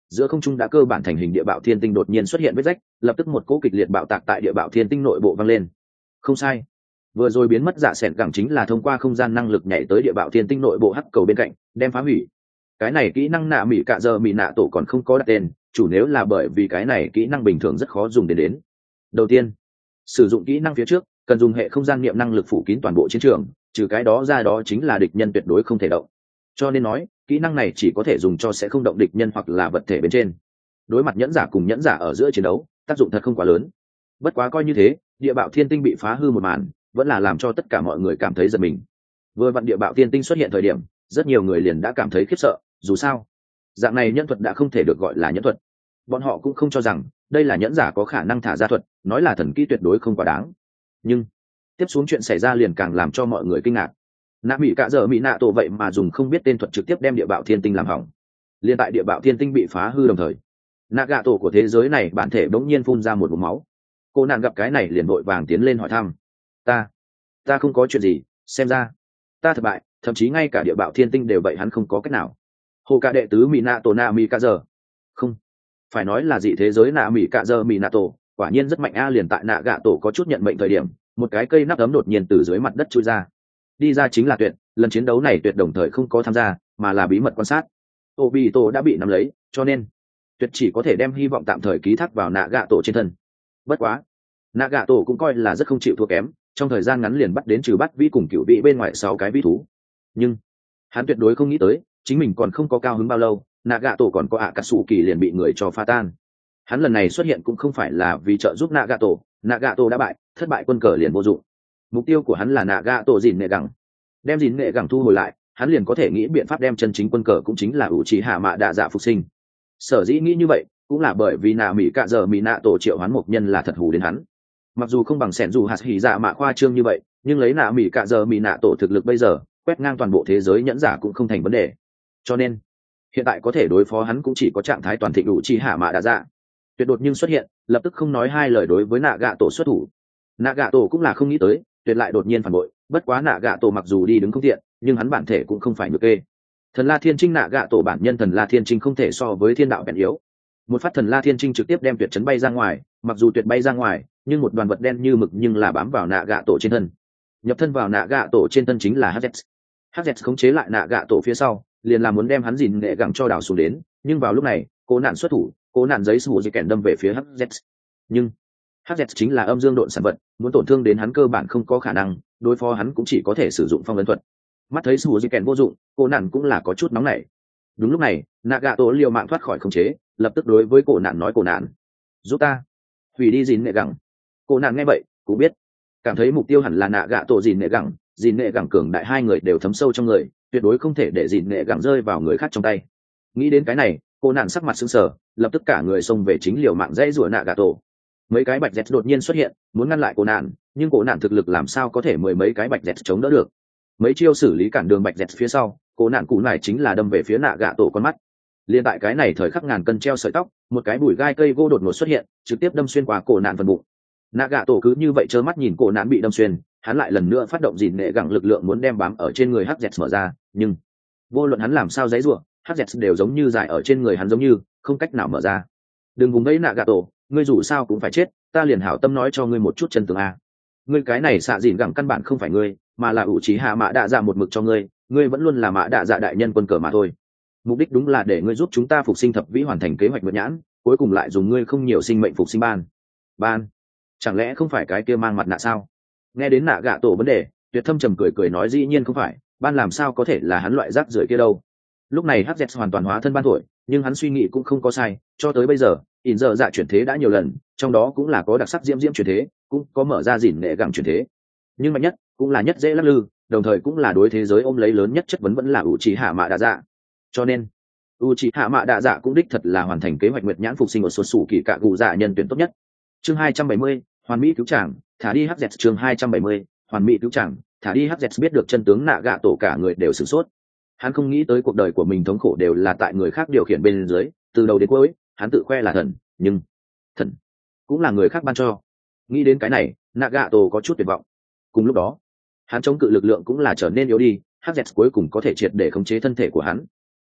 giữa không trung đã cơ bản thành hình địa bạo thiên tinh đột nhiên xuất hiện vết rách, lập tức một cỗ kịch liệt bạo tạc tại địa bạo thiên tinh nội bộ vang lên. Không sai, vừa rồi biến mất dạ sẹn gẳng chính là thông qua không gian năng lực nhảy tới địa bạo thiên tinh nội bộ hắc cầu bên cạnh, đem phá hủy. Cái này kỹ năng nạ mỹ cạ giờ mỹ nạ tổ còn không có đặt tên, chủ nếu là bởi vì cái này kỹ năng bình thường rất khó dùng đến đến. Đầu tiên, sử dụng kỹ năng phía trước cần dùng hệ không gian niệm năng lực phủ kín toàn bộ chiến trường, trừ cái đó ra đó chính là địch nhân tuyệt đối không thể động. Cho nên nói kỹ năng này chỉ có thể dùng cho sẽ không động địch nhân hoặc là vật thể bên trên. Đối mặt nhẫn giả cùng nhẫn giả ở giữa chiến đấu, tác dụng thật không quá lớn. Bất quá coi như thế, địa bạo thiên tinh bị phá hư một màn vẫn là làm cho tất cả mọi người cảm thấy giật mình. Vừa vặn địa bạo thiên tinh xuất hiện thời điểm, rất nhiều người liền đã cảm thấy khiếp sợ, dù sao dạng này nhẫn thuật đã không thể được gọi là nhẫn thuật. Bọn họ cũng không cho rằng đây là nhẫn giả có khả năng thả ra thuật, nói là thần kỹ tuyệt đối không quá đáng. Nhưng tiếp xuống chuyện xảy ra liền càng làm cho mọi người kinh ngạc. Nạ mỹ cạ dở mỹ nạ tổ vậy mà dùng không biết tên thuật trực tiếp đem địa bạo thiên tinh làm hỏng. Liên tại địa bạo thiên tinh bị phá hư đồng thời, nạ gạ tổ của thế giới này bản thể bỗng nhiên phun ra một vùng máu. Cô nạn gặp cái này liền vội vàng tiến lên hỏi thăm. ta ta không có chuyện gì, xem ra ta thất bại, thậm chí ngay cả địa bạo thiên tinh đều vậy, hắn không có cách nào. Hồ ca đệ tứ mỹ nạ tổ nạ mỹ cạ dở, không phải nói là dị thế giới nạ mỹ cạ dở mỹ nạ tổ, quả nhiên rất mạnh a. Liền tại nạ gạ tổ có chút nhận mệnh thời điểm, một cái cây nắp ấm đột nhiên từ dưới mặt đất chui ra. Đi ra chính là Tuyệt. Lần chiến đấu này Tuyệt đồng thời không có tham gia, mà là bí mật quan sát. Obito đã bị nắm lấy, cho nên Tuyệt chỉ có thể đem hy vọng tạm thời ký thác vào nạ gạ tổ trên thân. Bất quá nạ gạ tổ cũng coi là rất không chịu thua kém, trong thời gian ngắn liền bắt đến trừ bắt vĩ cùng cựu vĩ bên ngoài sáu cái vĩ thú. Nhưng hắn tuyệt đối không nghĩ tới chính mình còn không có cao hứng bao lâu, nạ gạ tổ còn có ạ cà sủ kỳ liền bị người cho pha tan. Hắn lần này xuất hiện cũng không phải là vì trợ giúp nạ gạ tổ, nạ gạ tổ đã bại, thất bại quân cờ liền vô dụng. Mục tiêu của hắn là nạ gạ tổ dìn nghệ gẳng, đem dìn nghệ gẳng thu hồi lại, hắn liền có thể nghĩ biện pháp đem chân chính quân cờ cũng chính là ủ trì hạ mạ đạ dạ phục sinh. Sở dĩ nghĩ như vậy cũng là bởi vì nạ mỹ cạ giờ mỹ nạ tổ triệu hoán mục nhân là thật hù đến hắn. Mặc dù không bằng sẻn dù hạt hỉ dạ mạ khoa trương như vậy, nhưng lấy nạ mỹ cạ giờ mỹ nạ tổ thực lực bây giờ, quét ngang toàn bộ thế giới nhẫn giả cũng không thành vấn đề. Cho nên hiện tại có thể đối phó hắn cũng chỉ có trạng thái toàn thịnh đủ chi hạ mạ đạ dạ. Tuyệt đột nhưng xuất hiện, lập tức không nói hai lời đối với nạ gạ tổ xuất thủ. Nạ gạ tổ cũng là không nghĩ tới Tuyệt lại đột nhiên phản bội, bất quá nạ gạ tổ mặc dù đi đứng không tiện, nhưng hắn bản thể cũng không phải nhược kê. Thần La Thiên Trinh nạ gạ tổ bản nhân thần La Thiên Trinh không thể so với thiên đạo bèn yếu. Một phát thần La Thiên Trinh trực tiếp đem Tuyệt chấn bay ra ngoài, mặc dù Tuyệt bay ra ngoài, nhưng một đoàn vật đen như mực nhưng là bám vào nạ gạ tổ trên thân. Nhập thân vào nạ gạ tổ trên thân chính là hát dét. hát dét khống chế lại nạ gạ tổ phía sau, liền là muốn đem hắn dìn nghệ gẳng cho đảo xuống đến, nhưng vào lúc này cố nạn xuất thủ, cố nạn giấy sủ dây kèn đâm về phía hát dét. Nhưng hát dét chính là âm dương độn sản vật, muốn tổn thương đến hắn cơ bản không có khả năng, đối phó hắn cũng chỉ có thể sử dụng phong ấn thuật. Mắt thấy sủ dây kèn vô dụng, cố nạn cũng là có chút nóng nảy. Đúng lúc này nạ gạ tổ liều mạng thoát khỏi khống chế, lập tức đối với cổ nạn nói, cổ nạn giúp ta hủy đi dìn nghệ gẳng. Cổ nạn nghe vậy cũng biết, cảm thấy mục tiêu hẳn là nạ gạ tổ dìn nghệ gẳng, dìn nghệ gẳng cường đại hai người đều thấm sâu trong người, tuyệt đối không thể để dìn nghệ gẳng rơi vào người khác trong tay. Nghĩ đến cái này, cô nạn sắc mặt sững sờ, lập tức cả người xông về chính liều mạng dãy rủa nạ gạ tổ. Mấy cái bạch dẹt đột nhiên xuất hiện muốn ngăn lại cô nạn, nhưng cô nạn thực lực làm sao có thể mười mấy cái bạch dẹt chống đỡ được. Mấy chiêu xử lý cản đường bạch dẹt phía sau, cô nạn cụ này chính là đâm về phía nạ gạ tổ con mắt. Liên tại cái này thời khắc ngàn cân treo sợi tóc, một cái bụi gai cây gỗ đột ngột xuất hiện, trực tiếp đâm xuyên qua cổ nạn phần bụng. Nạ gạ tổ cứ như vậy trơ mắt nhìn cổ nạn bị đâm xuyên, hắn lại lần nữa phát động dìn nghệ gẳng lực lượng muốn đem bám ở trên người hắc dẹt mở ra, nhưng vô luận hắn làm sao giãy giụa, hắc dẹt đều giống như dài ở trên người hắn, giống như không cách nào mở ra. Đừng vùng vẫy nạ gạ tổ, ngươi dù sao cũng phải chết, ta liền hảo tâm nói cho ngươi một chút chân tướng a. Ngươi cái này xạ dìn gẳng căn bản không phải ngươi, mà là ủ trí hạ mạ đạ dạ một mực cho ngươi, ngươi vẫn luôn là mạ đạ dạ đại nhân quân cờ mà thôi. Mục đích đúng là để ngươi giúp chúng ta phục sinh thập vĩ, hoàn thành kế hoạch vượt nhãn, cuối cùng lại dùng ngươi không nhiều sinh mệnh phục sinh ban ban chẳng lẽ không phải cái kia mang mặt nạ sao? Nghe đến nạ gạ tổ vấn đề, Tuyệt thâm trầm cười cười nói, dĩ nhiên không phải, ban làm sao có thể là hắn loại rác rưởi kia đâu. Lúc này hắc dẹt hoàn toàn hóa thân ban thổi, nhưng hắn suy nghĩ cũng không có sai, cho tới bây giờ ỉn giờ dạ chuyển thế đã nhiều lần, trong đó cũng là có đặc sắc diễm diễm chuyển thế, cũng có mở ra dỉn nghệ gẳng chuyển thế, nhưng mạnh nhất cũng là nhất dễ lắc lư, đồng thời cũng là đối thế giới ôm lấy lớn nhất chất vấn vẫn là u trí hạ mạ đạ dạ. Cho nên u trí hạ mạ đạ dạ cũng đích thật là hoàn thành kế hoạch nguyệt nhãn phục sinh một số sủ kỳ cạ cụ dạ nhân tuyển tốt nhất. Chương hai trăm bảy mươi, hoàn mỹ cứu chàng, thả đi hắc dẹt. Chương hai trăm bảy mươi, hoàn mỹ cứu chàng, thả đi hắc dẹt. Biết được chân tướng nạ gạ tổ cả người đều sửng sốt. Hắn không nghĩ tới cuộc đời của mình thống khổ đều là tại người khác điều khiển bên dưới, từ đầu đến cuối hắn tự khoe là thần, nhưng thần cũng là người khác ban cho. Nghĩ đến cái này, nạ gạ tổ có chút tuyệt vọng. Cùng lúc đó hắn chống cự lực lượng cũng là trở nên yếu đi, hắc dẹt cuối cùng có thể triệt để khống chế thân thể của hắn.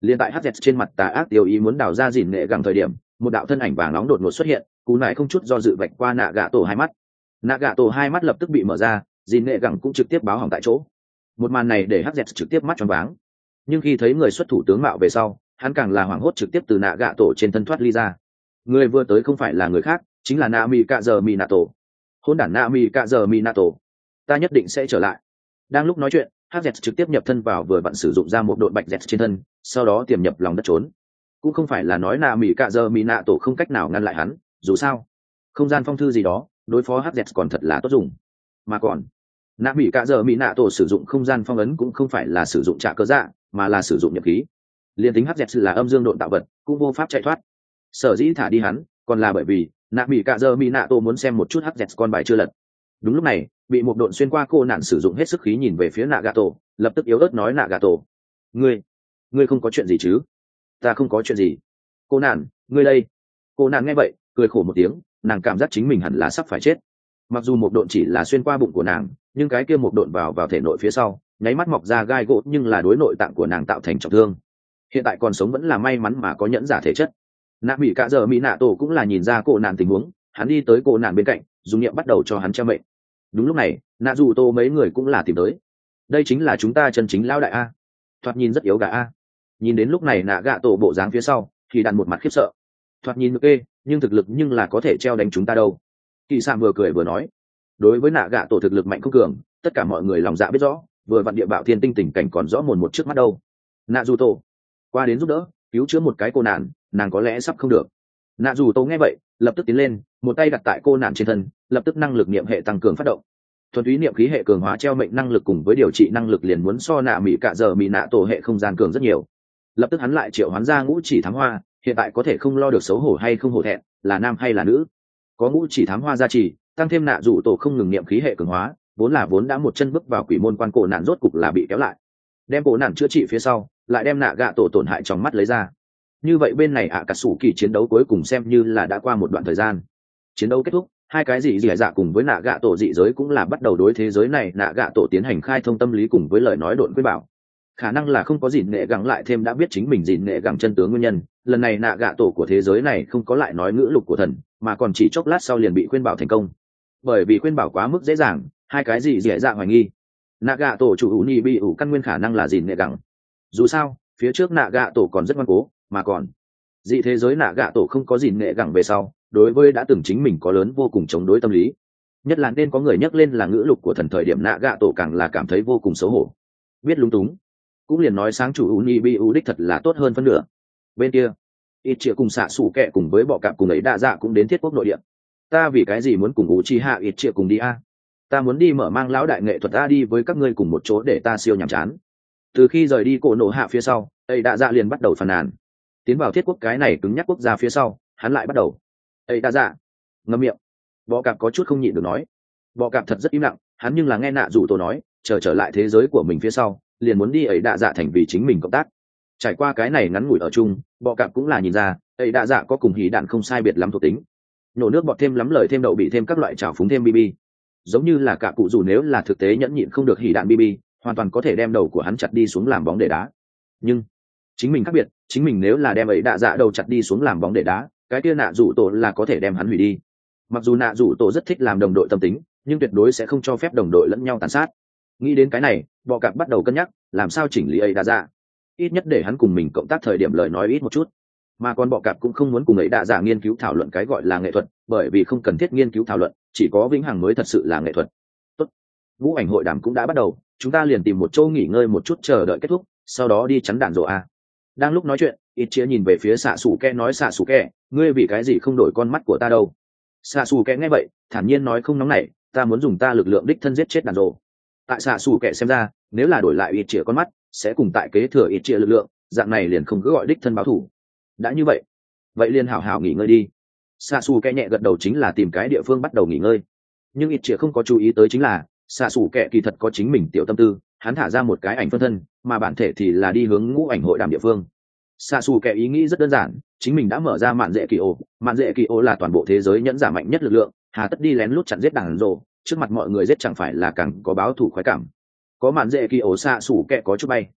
Liên tại hz trên mặt tà ác tiêu ý muốn đào ra dìn nghệ gẳng thời điểm, một đạo thân ảnh vàng nóng đột ngột xuất hiện, cú này không chút do dự vạch qua nạ gạ tổ hai mắt. Nạ gạ tổ hai mắt lập tức bị mở ra, dìn nghệ gẳng cũng trực tiếp báo hỏng tại chỗ. Một màn này để hz trực tiếp mắt tròn váng, nhưng khi thấy người xuất thủ tướng mạo về sau, hắn càng là hoảng hốt trực tiếp từ nạ gạ tổ trên thân thoát ly ra. Người vừa tới không phải là người khác, chính là Na Mi Cạ Giờ Minato. Hôn đản Na Mi Cạ Giờ Minato, ta nhất định sẽ trở lại. Đang lúc nói chuyện, hz trực tiếp nhập thân vào vừa vặn sử dụng ra một đội bạch dẹt trên thân, sau đó tiềm nhập lòng đất trốn. Cũng không phải là nói Na Mi Cạ Giờ Minato không cách nào ngăn lại hắn, dù sao không gian phong thư gì đó đối phó hz còn thật là tốt dùng. Mà còn Na Mi Cạ Giờ Minato sử dụng không gian phong ấn cũng không phải là sử dụng trả cơ dạ, mà là sử dụng nhập khí. Liên tính hz là âm dương độn tạo vật, cũng vô pháp chạy thoát. Sở dĩ thả đi hắn còn là bởi vì Na Mi Cạ Giờ Minato muốn xem một chút hz con bài chưa lật. Đúng lúc này, bị một độn xuyên qua cô nạn sử dụng hết sức khí nhìn về phía Nagato, lập tức yếu ớt nói Nagato, ngươi ngươi không có chuyện gì chứ? Ta không có chuyện gì. Cô nạn, ngươi đây. Cô nạn nghe vậy cười khổ một tiếng, nàng cảm giác chính mình hẳn là sắp phải chết. Mặc dù một độn chỉ là xuyên qua bụng của nàng, nhưng cái kia một độn vào vào thể nội phía sau, nháy mắt mọc ra gai gỗ, nhưng là đối nội tạng của nàng tạo thành trọng thương. Hiện tại còn sống vẫn là may mắn mà có nhẫn giả thể chất. Nạ Mỹ Cạ Giờ Mỹ Nạ Tổ cũng là nhìn ra cô nạn tình huống, hắn đi tới cô nạn bên cạnh, dùng niệm bắt đầu cho hắn treo mệnh. Đúng lúc này, nạ dù tô mấy người cũng là tìm tới. Đây chính là chúng ta chân chính lão đại a. Thoạt nhìn rất yếu gà a. Nhìn đến lúc này nạ gạ tổ bộ dáng phía sau thì đàn một mặt khiếp sợ. Thoạt nhìn ok, nhưng thực lực nhưng là có thể treo đánh chúng ta đâu. Kỳ Sạm vừa cười vừa nói, đối với nạ gạ tổ thực lực mạnh không cường, tất cả mọi người lòng dạ biết rõ, vừa vặn địa bạo thiên tinh tình cảnh còn rõ mồn một trước mắt đâu. Nạ dù tổ qua đến giúp đỡ, cứu chữa một cái cô nạn, nàng có lẽ sắp không được. Nạ dù tô nghe vậy lập tức tiến lên, một tay đặt tại cô nạn trên thân, lập tức năng lực niệm hệ tăng cường phát động. Thuần túy niệm khí hệ cường hóa treo mệnh năng lực cùng với điều trị năng lực liền muốn so nạ mỹ Cạ Giờ Mỹ nạ tổ hệ không gian cường rất nhiều. Lập tức hắn lại triệu hoán ra ngũ chỉ thám hoa, hiện tại có thể không lo được xấu hổ hay không hổ thẹn, là nam hay là nữ. Có ngũ chỉ thám hoa gia trì, tăng thêm nạ dù tổ không ngừng niệm khí hệ cường hóa, vốn là vốn đã một chân bước vào quỷ môn quan cổ nạn rốt cục là bị kéo lại. Đem cổ nạn chữa trị phía sau, lại đem nạ gạ tổ tổn hại trong mắt lấy ra. Như vậy bên này ạ cà sủ kỳ chiến đấu cuối cùng xem như là đã qua một đoạn thời gian. Chiến đấu kết thúc, hai cái dị dị dạ cùng với nạ gạ tổ dị giới cũng là bắt đầu đối thế giới này nạ gạ tổ tiến hành khai thông tâm lý cùng với lời nói độn quyết bảo. Khả năng là không có dìn nghệ gắng lại thêm đã biết chính mình dìn nghệ gắng chân tướng nguyên nhân, lần này nạ gạ tổ của thế giới này không có lại nói ngữ lục của thần, mà còn chỉ chốc lát sau liền bị khuyên bảo thành công. Bởi vì khuyên bảo quá mức dễ dàng, hai cái dị dị dạ hoài nghi nạ gạ tổ chủ ủ nhị bị ủ căn nguyên khả năng là dìn nghệ gắng. Dù sao phía trước nạ gạ tổ còn rất ngoan cố, mà còn dị thế giới nạ gạ tổ không có dìn nghệ gắng về sau, đối với đã từng chính mình có lớn vô cùng chống đối tâm lý, nhất là nên có người nhắc lên là ngữ lục của thần thời điểm nạ gạ tổ càng là cảm thấy vô cùng xấu hổ, biết lung túng. Cũng liền nói sáng chủ uni bi u đích thật là tốt hơn phân nửa. Bên kia ít chia cùng xạ xủ kẹ cùng với bọ cạp cùng ấy đa dạ cũng đến thiết quốc nội địa. Ta vì cái gì muốn cùng u chi hạ ít chia cùng đi a? Ta muốn đi mở mang lão đại nghệ thuật ta đi với các ngươi cùng một chỗ để ta siêu nhàm chán. Từ khi rời đi cổ nổ hạ phía sau, ấy đa dạ liền bắt đầu phàn nàn. Tiến vào thiết quốc cái này cứng nhắc quốc gia phía sau, hắn lại bắt đầu ấy đa dạ ngậm miệng. Bọ cạp có chút không nhịn được nói. Bọ cạp thật rất im lặng, hắn nhưng là nghe nạ rủ tổ nói chờ trở, trở lại thế giới của mình phía sau liền muốn đi ấy đa dạ thành vì chính mình cộng tác. Trải qua cái này ngắn ngủi ở chung, bọ cạp cũng là nhìn ra ấy đa dạ có cùng hỉ đạn không sai biệt lắm thuộc tính. Nổ nước bọt thêm lắm lời thêm đậu bị thêm các loại trào phúng thêm bb, giống như là cả cụ dù nếu là thực tế nhẫn nhịn không được hỉ đạn bb, hoàn toàn có thể đem đầu của hắn chặt đi xuống làm bóng để đá. Nhưng chính mình khác biệt, chính mình nếu là đem ấy đa dạ đầu chặt đi xuống làm bóng để đá, cái kia nạ rủ tổ là có thể đem hắn hủy đi. Mặc dù nạ rủ tổ rất thích làm đồng đội tâm tính, nhưng tuyệt đối sẽ không cho phép đồng đội lẫn nhau tàn sát. Nghĩ đến cái này, bọ cạp bắt đầu cân nhắc làm sao chỉnh lý ấy đa dạ, ít nhất để hắn cùng mình cộng tác thời điểm lời nói ít một chút. Mà còn bọ cạp cũng không muốn cùng ấy đa dạ nghiên cứu thảo luận cái gọi là nghệ thuật, bởi vì không cần thiết nghiên cứu thảo luận, chỉ có vĩnh hằng mới thật sự là nghệ thuật. Tốt, ngũ ảnh hội đàm cũng đã bắt đầu, chúng ta liền tìm một chỗ nghỉ ngơi một chút chờ đợi kết thúc, sau đó đi chắn đạn rộ a. Đang lúc nói chuyện, ít chia nhìn về phía xạ xù kẹ nói xạ xù kẹ, ngươi vì cái gì không đổi con mắt của ta đâu? Xạ xù kẹ nghe vậy thản nhiên nói không nóng nảy, ta muốn dùng ta lực lượng đích thân giết chết đàn rộ. Tại xạ xù kẹ xem ra, nếu là đổi lại ít chia con mắt sẽ cùng tại kế thừa ít chia lực lượng, dạng này liền không cứ gọi đích thân báo thù. Đã như vậy vậy liền hảo hảo nghỉ ngơi đi. Xạ xù kẹ nhẹ gật đầu chính là tìm cái địa phương bắt đầu nghỉ ngơi. Nhưng ít chia không có chú ý tới chính là xạ xù kẹ kỳ thật có chính mình tiểu tâm tư, hắn thả ra một cái ảnh phân thân mà bản thể thì là đi hướng ngũ ảnh hội đàm địa phương. Xạ xù kẹ ý nghĩ rất đơn giản, chính mình đã mở ra mạn dễ kỳ ô, mạn dễ kỳ ô là toàn bộ thế giới nhẫn giả mạnh nhất lực lượng, hà tất đi lén lút chặn giết đàn rồ, trước mặt mọi người giết chẳng phải là càng có báo thù khoái cảm. Có mạn dễ kỳ ô xạ xù kẹ có chút bay.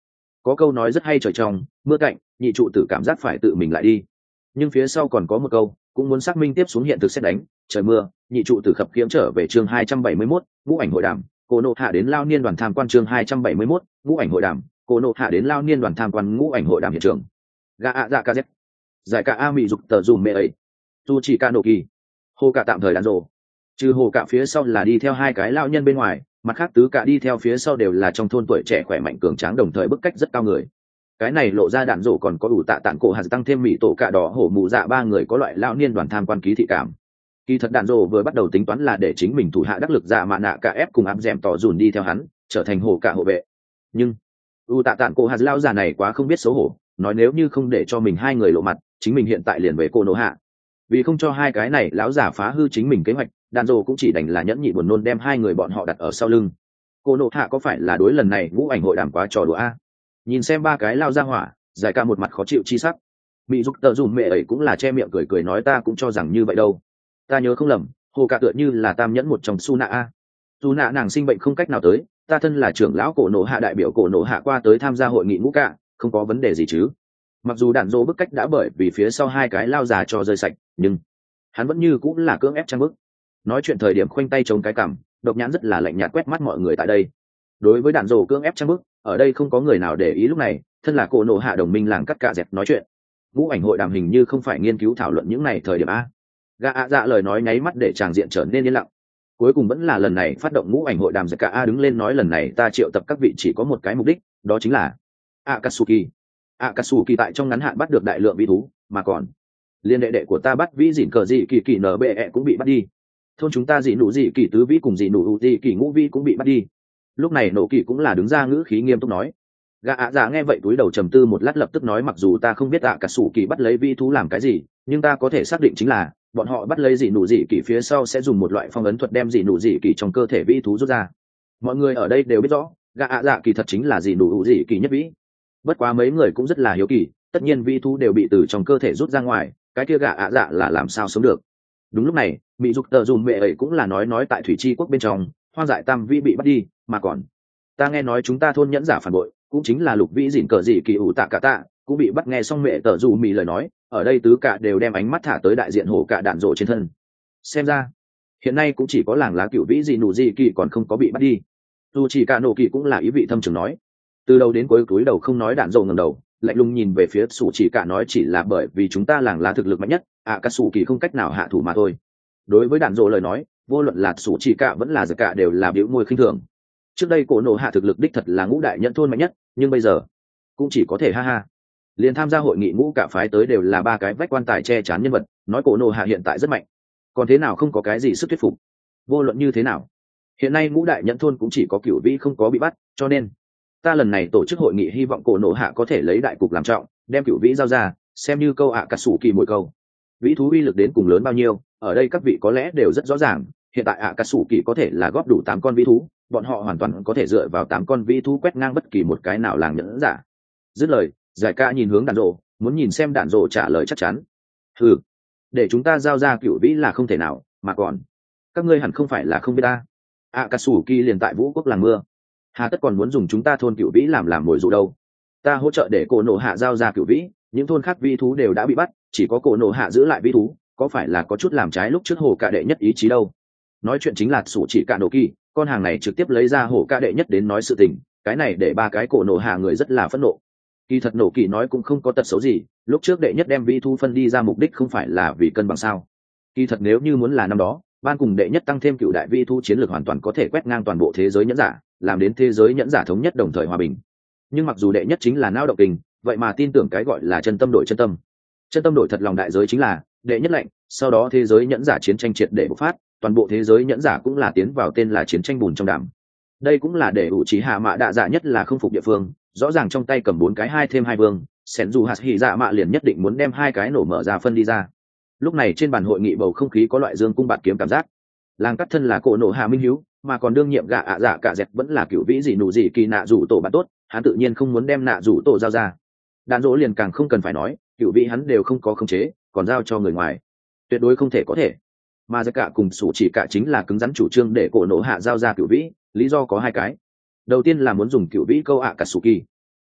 có câu nói rất hay trời trong mưa cạnh, nhị trụ tử cảm giác phải tự mình lại đi, nhưng phía sau còn có một câu cũng muốn xác minh tiếp xuống hiện thực xét đánh trời mưa, nhị trụ tử khập khiễng trở về chương hai trăm bảy mươi mốt, ngũ ảnh hội đàm, cô nộ hạ đến lao niên đoàn tham quan chương hai trăm bảy mươi mốt, ngũ ảnh hội đàm, cô nộ hạ đến lao niên đoàn tham quan ngũ ảnh hội đàm hiện trường. Gà ạ dạ ca z giải cả a mị dục tờ dùm mẹ ấy dù chỉ ca nộ kỳ hồ cả tạm thời đàn rộ, trừ hồ cả phía sau là đi theo hai cái lao nhân bên ngoài, mặt khác tứ cả đi theo phía sau đều là trong thôn tuổi trẻ khỏe mạnh cường tráng đồng thời bức cách rất cao người. Cái này lộ ra đạn rổ còn có đủ tạ tạng cổ hạt tăng thêm mỹ tổ cả đỏ hổ mù dạ ba người có loại lao niên đoàn tham quan ký thị cảm. Kỳ thật đạn rổ vừa bắt đầu tính toán là để chính mình thủ hạ đắc lực dạ mạ nạ cả ép cùng áp dèm tỏ dùn đi theo hắn trở thành hồ cả hộ vệ, nhưng u tạ tạng cổ hạt lao già này quá không biết xấu hổ, nói nếu như không để cho mình hai người lộ mặt chính mình hiện tại liền về cô nỗ hạ. Vì không cho hai cái này lão giả phá hư chính mình kế hoạch, đàn rồ cũng chỉ đành là nhẫn nhị buồn nôn đem hai người bọn họ đặt ở sau lưng. Cô nộ hạ có phải là đối lần này ngũ ảnh hội đàm quá trò đùa a? Nhìn xem ba cái lao ra hỏa, giải ca một mặt khó chịu chi sắc. Mỹ dục tờ dùm mẹ ấy cũng là che miệng cười cười nói ta cũng cho rằng như vậy đâu. Ta nhớ không lầm, hồ cả tựa như là tam nhẫn một trong su nạ a. Su nạ nàng sinh bệnh không cách nào tới, ta thân là trưởng lão cổ nộ hạ đại biểu cổ nộ hạ qua tới tham gia hội nghị ngũ cả, không có vấn đề gì chứ? Mặc dù đạn dỗ bức cách đã bởi vì phía sau hai cái lao già cho rơi sạch, nhưng hắn vẫn như cũng là cưỡng ép trang bức. Nói chuyện thời điểm khoanh tay chống cái cằm, độc nhãn rất là lạnh nhạt quét mắt mọi người tại đây. Đối với đạn dỗ cưỡng ép trang bức, ở đây không có người nào để ý lúc này, thân là cổ nộ hạ đồng minh làng cắt cạ dẹp nói chuyện. Ngũ ảnh hội đàm hình như không phải nghiên cứu thảo luận những này thời điểm a. Gã ạ dạ lời nói nháy mắt để tràng diện trở nên yên lặng. Cuối cùng vẫn là lần này phát động ngũ ảnh hội đàm, cả a đứng lên nói lần này ta triệu tập các vị chỉ có một cái mục đích, đó chính là Akatsuki. Akatsuki tại trong ngắn hạn bắt được đại lượng vĩ thú, mà còn liên đệ đệ của ta bắt vĩ dịn cờ dị kỳ kỳ nở bệ cũng bị bắt đi. Thôn chúng ta dị nụ dị kỳ tứ vĩ cùng dị nụ dị kỳ ngũ vĩ cũng bị bắt đi. Lúc này nổ kỳ cũng là đứng ra ngữ khí nghiêm túc nói. Gã ạ dạ nghe vậy túi đầu trầm tư một lát lập tức nói mặc dù ta không biết Akatsuki bắt lấy vĩ thú làm cái gì, nhưng ta có thể xác định chính là bọn họ bắt lấy dị nụ dị kỳ phía sau sẽ dùng một loại phong ấn thuật đem dị nụ dị kỳ trong cơ thể vĩ thú rút ra. Mọi người ở đây đều biết rõ, gã ạ dạ kỳ thật chính là dị nụ dị kỳ nhất vĩ. Bất quá mấy người cũng rất là hiếu kỳ, tất nhiên vĩ thú đều bị từ trong cơ thể rút ra ngoài, cái kia gã ạ dạ là làm sao sống được. Đúng lúc này mỹ dục tờ dùm mẹ ấy cũng là nói nói tại thủy chi quốc bên trong hoang dại tam vĩ bị bắt đi, mà còn ta nghe nói chúng ta thôn nhẫn giả phản bội cũng chính là lục vĩ dịn cờ dị kỳ ủ tạ cả tạ cũng bị bắt. Nghe xong mẹ tờ dù mì lời nói, ở đây tứ cả đều đem ánh mắt thả tới đại diện hổ cả đạn rộ trên thân. Xem ra hiện nay cũng chỉ có làng lá cựu vĩ dị nụ dị kỳ còn không có bị bắt đi. dù chỉ cả nổ kỳ cũng là ý vị thâm trường nói. Từ đầu đến cuối cúi đầu không nói, đạn rộ ngẩng đầu lạnh lùng nhìn về phía sủ chỉ cả nói chỉ là bởi vì chúng ta làng lá thực lực mạnh nhất, ạ cà sủ kỳ không cách nào hạ thủ mà thôi. Đối với đạn rộ lời nói, vô luận là sủ chỉ cả vẫn là giật cả đều là biểu môi khinh thường. Trước đây cổ nổ hạ thực lực đích thật là ngũ đại nhận thôn mạnh nhất, nhưng bây giờ cũng chỉ có thể ha ha. Liền tham gia hội nghị ngũ cả phái tới đều là ba cái vách quan tài che chắn nhân vật, nói cổ nổ hạ hiện tại rất mạnh, còn thế nào không có cái gì sức thuyết phục. Vô luận như thế nào, hiện nay ngũ đại nhận thôn cũng chỉ có cửu vĩ không có bị bắt, cho nên ta lần này tổ chức hội nghị hy vọng cổ nổ hạ có thể lấy đại cục làm trọng, đem cửu vĩ giao ra, xem như câu ạ cà sủ kỳ mỗi câu. Vĩ thú uy lực đến cùng lớn bao nhiêu, ở đây các vị có lẽ đều rất rõ ràng. Hiện tại ạ cà sủ kỳ có thể là góp đủ tám con vĩ thú, bọn họ hoàn toàn có thể dựa vào tám con vĩ thú quét ngang bất kỳ một cái nào làng nhẫn giả. Dứt lời, giải ca nhìn hướng đạn rộ, muốn nhìn xem đạn rộ trả lời chắc chắn. Ừ, để chúng ta giao ra cửu vĩ là không thể nào, mà còn các ngươi hẳn không phải là không biết ta. ạ cà sủ kỳ liền tại vũ quốc làng mưa, hà tất còn muốn dùng chúng ta thôn cửu vĩ làm làm mồi dụ đâu. Ta hỗ trợ để cổ nổ hạ giao ra cửu vĩ, những thôn khác vĩ thú đều đã bị bắt, chỉ có cổ nổ hạ giữ lại vĩ thú, có phải là có chút làm trái lúc trước hồ cả đệ nhất ý chí đâu. Nói chuyện chính là sủ chỉ cả nổ kỳ, con hàng này trực tiếp lấy ra hồ cả đệ nhất đến nói sự tình, cái này để ba cái cổ nổ hạ người rất là phẫn nộ. Kỳ thật nổ kỳ nói cũng không có tật xấu gì, lúc trước đệ nhất đem vĩ thú phân đi ra mục đích không phải là vì cân bằng sao. Kỳ thật nếu như muốn là năm đó ban cùng đệ nhất tăng thêm cựu đại vĩ thú chiến lược hoàn toàn có thể quét ngang toàn bộ thế giới nhẫn giả, làm đến thế giới nhẫn giả thống nhất đồng thời hòa bình. Nhưng mặc dù đệ nhất chính là nao động tình, vậy mà tin tưởng cái gọi là chân tâm đổi chân tâm. Chân tâm đổi thật lòng đại giới chính là đệ nhất lệnh, sau đó thế giới nhẫn giả chiến tranh triệt để bộc phát, toàn bộ thế giới nhẫn giả cũng là tiến vào tên là chiến tranh bùn trong đàm. Đây cũng là để ủ trí hạ mạ đạ dạ nhất là không phục địa phương, rõ ràng trong tay cầm bốn cái hai thêm hai vương, sẻn dù hạt hỉ dạ mạ liền nhất định muốn đem hai cái nổ mở ra phân đi ra. Lúc này trên bàn hội nghị bầu không khí có loại dương cung bạt kiếm cảm giác. Làng cắt thân là cổ nổ hạ minh hiếu, mà còn đương nhiệm gạ ạ dạ cả dẹp vẫn là cựu vĩ gì nụ gì kỳ nạ rủ tổ bạn tốt, hắn tự nhiên không muốn đem nạ rủ tổ giao ra. Đạn dỗ liền càng không cần phải nói, cựu vĩ hắn đều không có khống chế, còn giao cho người ngoài, tuyệt đối không thể có thể. Mà giặc cả cùng sủ chỉ cả chính là cứng rắn chủ trương để cổ nổ hạ giao ra cựu vĩ, lý do có hai cái. Đầu tiên là muốn dùng cựu vĩ câu ạ cà sủ kỳ,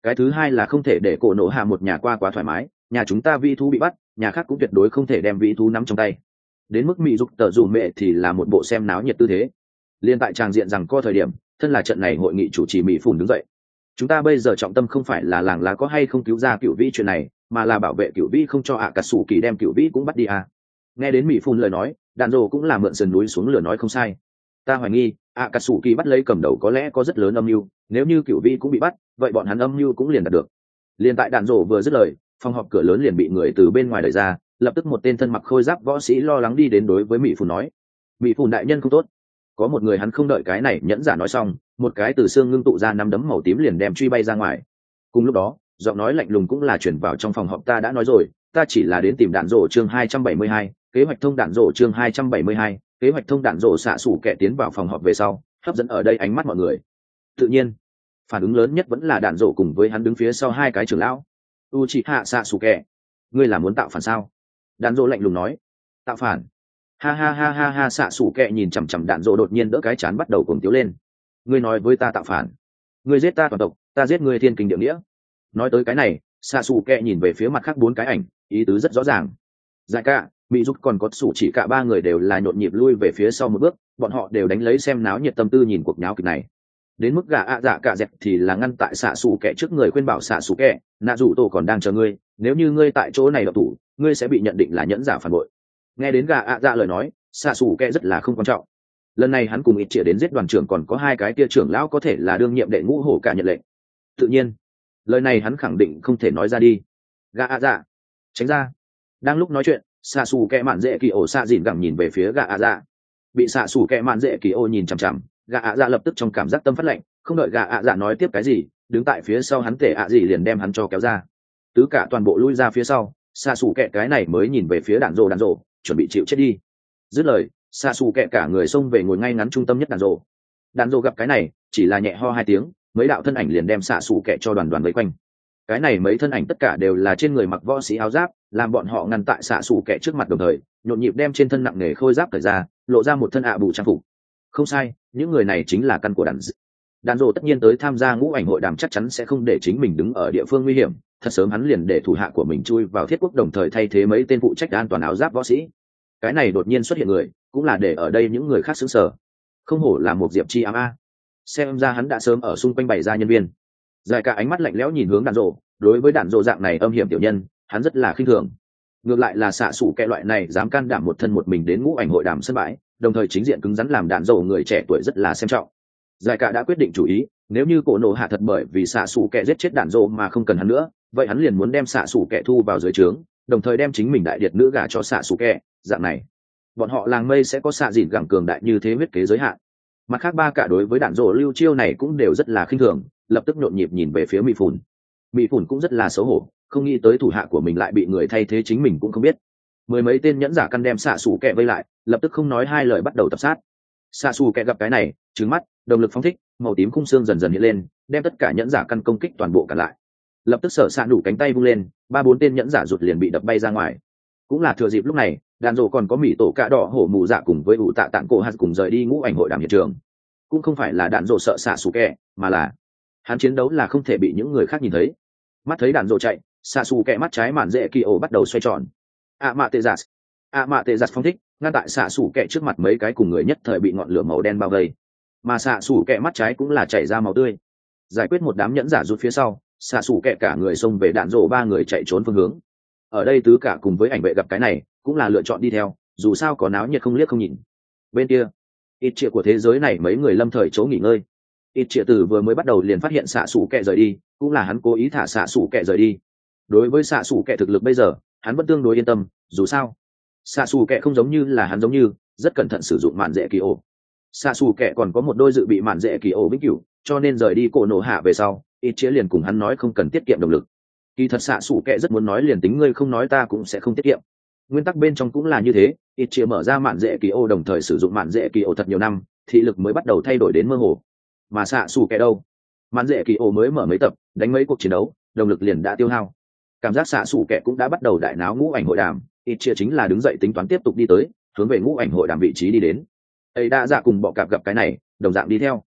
cái thứ hai là không thể để cổ nổ hạ một nhà qua quá thoải mái, nhà chúng ta vĩ thú bị bắt, nhà khác cũng tuyệt đối không thể đem vĩ thú nắm trong tay. Đến mức mỹ dục tờ dù mẹ thì là một bộ xem náo nhiệt tư thế. Liên tại tràng diện rằng co thời điểm, thân là trận này hội nghị chủ trì mỹ phùn đứng dậy. Chúng ta bây giờ trọng tâm không phải là làng lá có hay không cứu ra cựu vĩ chuyện này, mà là bảo vệ cựu vĩ không cho ạ cà sủ kỳ đem cựu vĩ cũng bắt đi à. Nghe đến mỹ phùn lời nói, đạn rồ cũng là mượn sườn núi xuống lửa nói không sai. Ta hoài nghi ạ cà sủ kỳ bắt lấy cầm đầu có lẽ có rất lớn âm mưu, nếu như cựu vĩ cũng bị bắt, vậy bọn hắn âm mưu cũng liền đạt được. Liên tại đạn rồ vừa dứt lời, phòng họp cửa lớn liền bị người từ bên ngoài đẩy ra, lập tức một tên thân mặc khôi giáp võ sĩ lo lắng đi đến đối với mỹ phùn nói: mỹ phùn đại nhân không tốt. Có một người hắn không đợi cái này nhẫn giả nói xong, một cái từ xương ngưng tụ ra nắm đấm màu tím liền đem truy bay ra ngoài. Cùng lúc đó, giọng nói lạnh lùng cũng là chuyển vào trong phòng họp: ta đã nói rồi, ta chỉ là đến tìm đạn rổ chương hai trăm bảy mươi hai, kế hoạch thông đạn rổ chương hai trăm bảy mươi hai, kế hoạch thông đạn rổ. Xạ xủ kẻ tiến vào phòng họp về sau, hấp dẫn ở đây ánh mắt mọi người. Tự nhiên, phản ứng lớn nhất vẫn là đạn rổ cùng với hắn đứng phía sau hai cái trưởng lão. Uchiha xạ xủ kẻ, ngươi là muốn tạo phản sao? Đạn rổ lạnh lùng nói. Tạo phản? Ha ha ha ha ha. Xạ xủ kẻ nhìn chằm chằm đạn rổ đột nhiên đỡ cái chán bắt đầu cuồng tiếu lên. Ngươi nói với ta tạo phản? Ngươi giết ta toàn tộc, ta giết ngươi thiên kinh địa nghĩa. Nói tới cái này, xạ xù kẹ nhìn về phía mặt khác bốn cái ảnh, ý tứ rất rõ ràng. Giải cả mỹ giúp còn có sủ chỉ cả ba người đều là nhộn nhịp lui về phía sau một bước, bọn họ đều đánh lấy xem náo nhiệt tâm tư nhìn cuộc nháo kịch này. Đến mức gà ạ dạ cả dẹp thì là ngăn tại xạ xù kẹ trước người khuyên bảo xạ xù kẹ: nạ dù tổ còn đang chờ ngươi, nếu như ngươi tại chỗ này độc thủ, ngươi sẽ bị nhận định là nhẫn giả phản bội. Nghe đến gà ạ dạ lời nói, xạ xù kẹ rất là không quan trọng. Lần này hắn cùng ít chĩa đến giết đoàn trưởng, còn có hai cái kia trưởng lão có thể là đương nhiệm đệ ngũ hổ cả nhận lệnh. Tự nhiên lời này hắn khẳng định không thể nói ra đi. Gà ạ dạ, tránh ra. Đang lúc nói chuyện, xạ xù kẹ mạn dễ kỳ ổ xạ dìn gẳng nhìn về phía gà ạ dạ. Bị xạ xù kẹ mạn dễ kỳ ổ nhìn chằm chằm, gà ạ dạ lập tức trong cảm giác tâm phát lạnh, không đợi gà ạ dạ nói tiếp cái gì, đứng tại phía sau hắn tể ạ gì liền đem hắn cho kéo ra. Tứ cả toàn bộ lui ra phía sau, xạ xù kẹ cái này mới nhìn về phía đạn rồ đạn rồ, chuẩn bị chịu chết đi. Dứt lời, xạ xù kẹ cả người xông về ngồi ngay ngắn trung tâm nhất đạn rồ. Đạn rồ gặp cái này, chỉ là nhẹ ho hai tiếng, mấy đạo thân ảnh liền đem xạ xù kẹ cho đoàn đoàn vây quanh. Cái này mấy thân ảnh tất cả đều là trên người mặc võ sĩ áo giáp, làm bọn họ ngăn tại xạ xù kẹ trước mặt, đồng thời nhộn nhịp đem trên thân nặng nề khôi giáp cởi ra, lộ ra một thân ạ bù trang phục. Không sai, những người này chính là căn của đạn. Đạn rồ tất nhiên tới tham gia ngũ ảnh hội đàm chắc chắn sẽ không để chính mình đứng ở địa phương nguy hiểm, thật sớm hắn liền để thủ hạ của mình chui vào thiết quốc, đồng thời thay thế mấy tên phụ trách an toàn áo giáp võ sĩ. Cái này đột nhiên xuất hiện người, cũng là để ở đây những người khác sững sờ. Không hổ là một diệp chi ám a, xem ra hắn đã sớm ở xung quanh bày ra nhân viên. Dài cả ánh mắt lạnh lẽo nhìn hướng đạn rồ, đối với đạn rồ dạng này âm hiểm tiểu nhân, hắn rất là khinh thường. Ngược lại là xạ sủ kẻ loại này dám can đảm một thân một mình đến ngũ ảnh hội đàm sân bãi, đồng thời chính diện cứng rắn làm đạn rồ người trẻ tuổi rất là xem trọng. Dài cả đã quyết định chủ ý, nếu như cổ nổ hạ thật bởi vì xạ sủ kẻ giết chết đạn rồ mà không cần hắn nữa, vậy hắn liền muốn đem xạ sủ kẻ thu vào dưới trướng, đồng thời đem chính mình đại điệt nữ gả cho xạ sủ kẻ, dạng này bọn họ làng mây sẽ có xạ dịn gẳng cường đại như thế huyết kế giới hạn. Mặt khác ba cả đối với đạn rồ lưu chiêu này cũng đều rất là khinh thường, lập tức nhộn nhịp nhìn về phía mỹ phùn. Mỹ phùn cũng rất là xấu hổ, không nghĩ tới thủ hạ của mình lại bị người thay thế chính mình cũng không biết. Mười mấy tên nhẫn giả căn đem xạ xù kẹ vây lại, lập tức không nói hai lời bắt đầu tập sát. Xạ xù kẹ gặp cái này, trừng mắt, động lực phóng thích, màu tím khung xương dần dần hiện lên, đem tất cả nhẫn giả căn công kích toàn bộ cả lại. Lập tức sở xạ đủ cánh tay vung lên, ba bốn tên nhẫn giả rụt liền bị đập bay ra ngoài. Cũng là thừa dịp lúc này, đàn rồ còn có mỹ tổ cạ đỏ hổ mù dạ cùng với ủ tạ tạng cổ hạt cùng rời đi ngũ ảnh hội đàm hiện trường. Cũng không phải là đàn rồ sợ xạ xù kẹ, mà là hắn chiến đấu là không thể bị những người khác nhìn thấy. Mắt thấy đàn rồ chạy, xạ xù kẹ mắt trái màn dễ kỳ ổ bắt đầu xoay tròn. ạ mạ tê giạt, ạ mạ tê giạt phong thích, ngăn tại xạ xù kẹ trước mặt mấy cái cùng người nhất thời bị ngọn lửa màu đen bao vây, mà xạ xù kẹ mắt trái cũng là chảy ra màu tươi. Giải quyết một đám nhẫn giả rút phía sau, xạ xù kẹ cả người xông về đạn rồ ba người chạy trốn phương hướng. Ở đây tứ cả cùng với ảnh vệ gặp cái này cũng là lựa chọn đi theo, dù sao có náo nhiệt không liếc không nhìn. Bên kia ít trịa của thế giới này mấy người lâm thời chỗ nghỉ ngơi. Ít trịa từ vừa mới bắt đầu liền phát hiện xạ xù kẹ rời đi, cũng là hắn cố ý thả xạ xù kẹ rời đi. Đối với xạ xù kẹ thực lực bây giờ hắn vẫn tương đối yên tâm, dù sao xạ xù kẹ không giống như là hắn giống như rất cẩn thận sử dụng mạn dễ kỳ ổ. Xạ xù kẹ còn có một đôi dự bị mạn dễ kỳ ổ vĩnh cửu, cho nên rời đi cổ nổ hạ về sau, ít trịa liền cùng hắn nói không cần tiết kiệm động lực. Kỳ thật xạ xù kẹ rất muốn nói liền tính ngươi không nói ta cũng sẽ không tiết kiệm, nguyên tắc bên trong cũng là như thế. Ít chia mở ra mạn dễ kỳ ô, đồng thời sử dụng mạn dễ kỳ ô thật nhiều năm, thị lực mới bắt đầu thay đổi đến mơ hồ. Mà xạ xù kẹ đâu, mạn dễ kỳ ô mới mở mấy tập, đánh mấy cuộc chiến đấu, động lực liền đã tiêu hao. Cảm giác xạ xù kẹ cũng đã bắt đầu đại náo ngũ ảnh hội đàm. Ít chia chính là đứng dậy tính toán tiếp tục đi tới, hướng về ngũ ảnh hội đàm vị trí đi đến. Ấy đã dạ cùng bọ cạp gặp cái này, đồng dạng đi theo.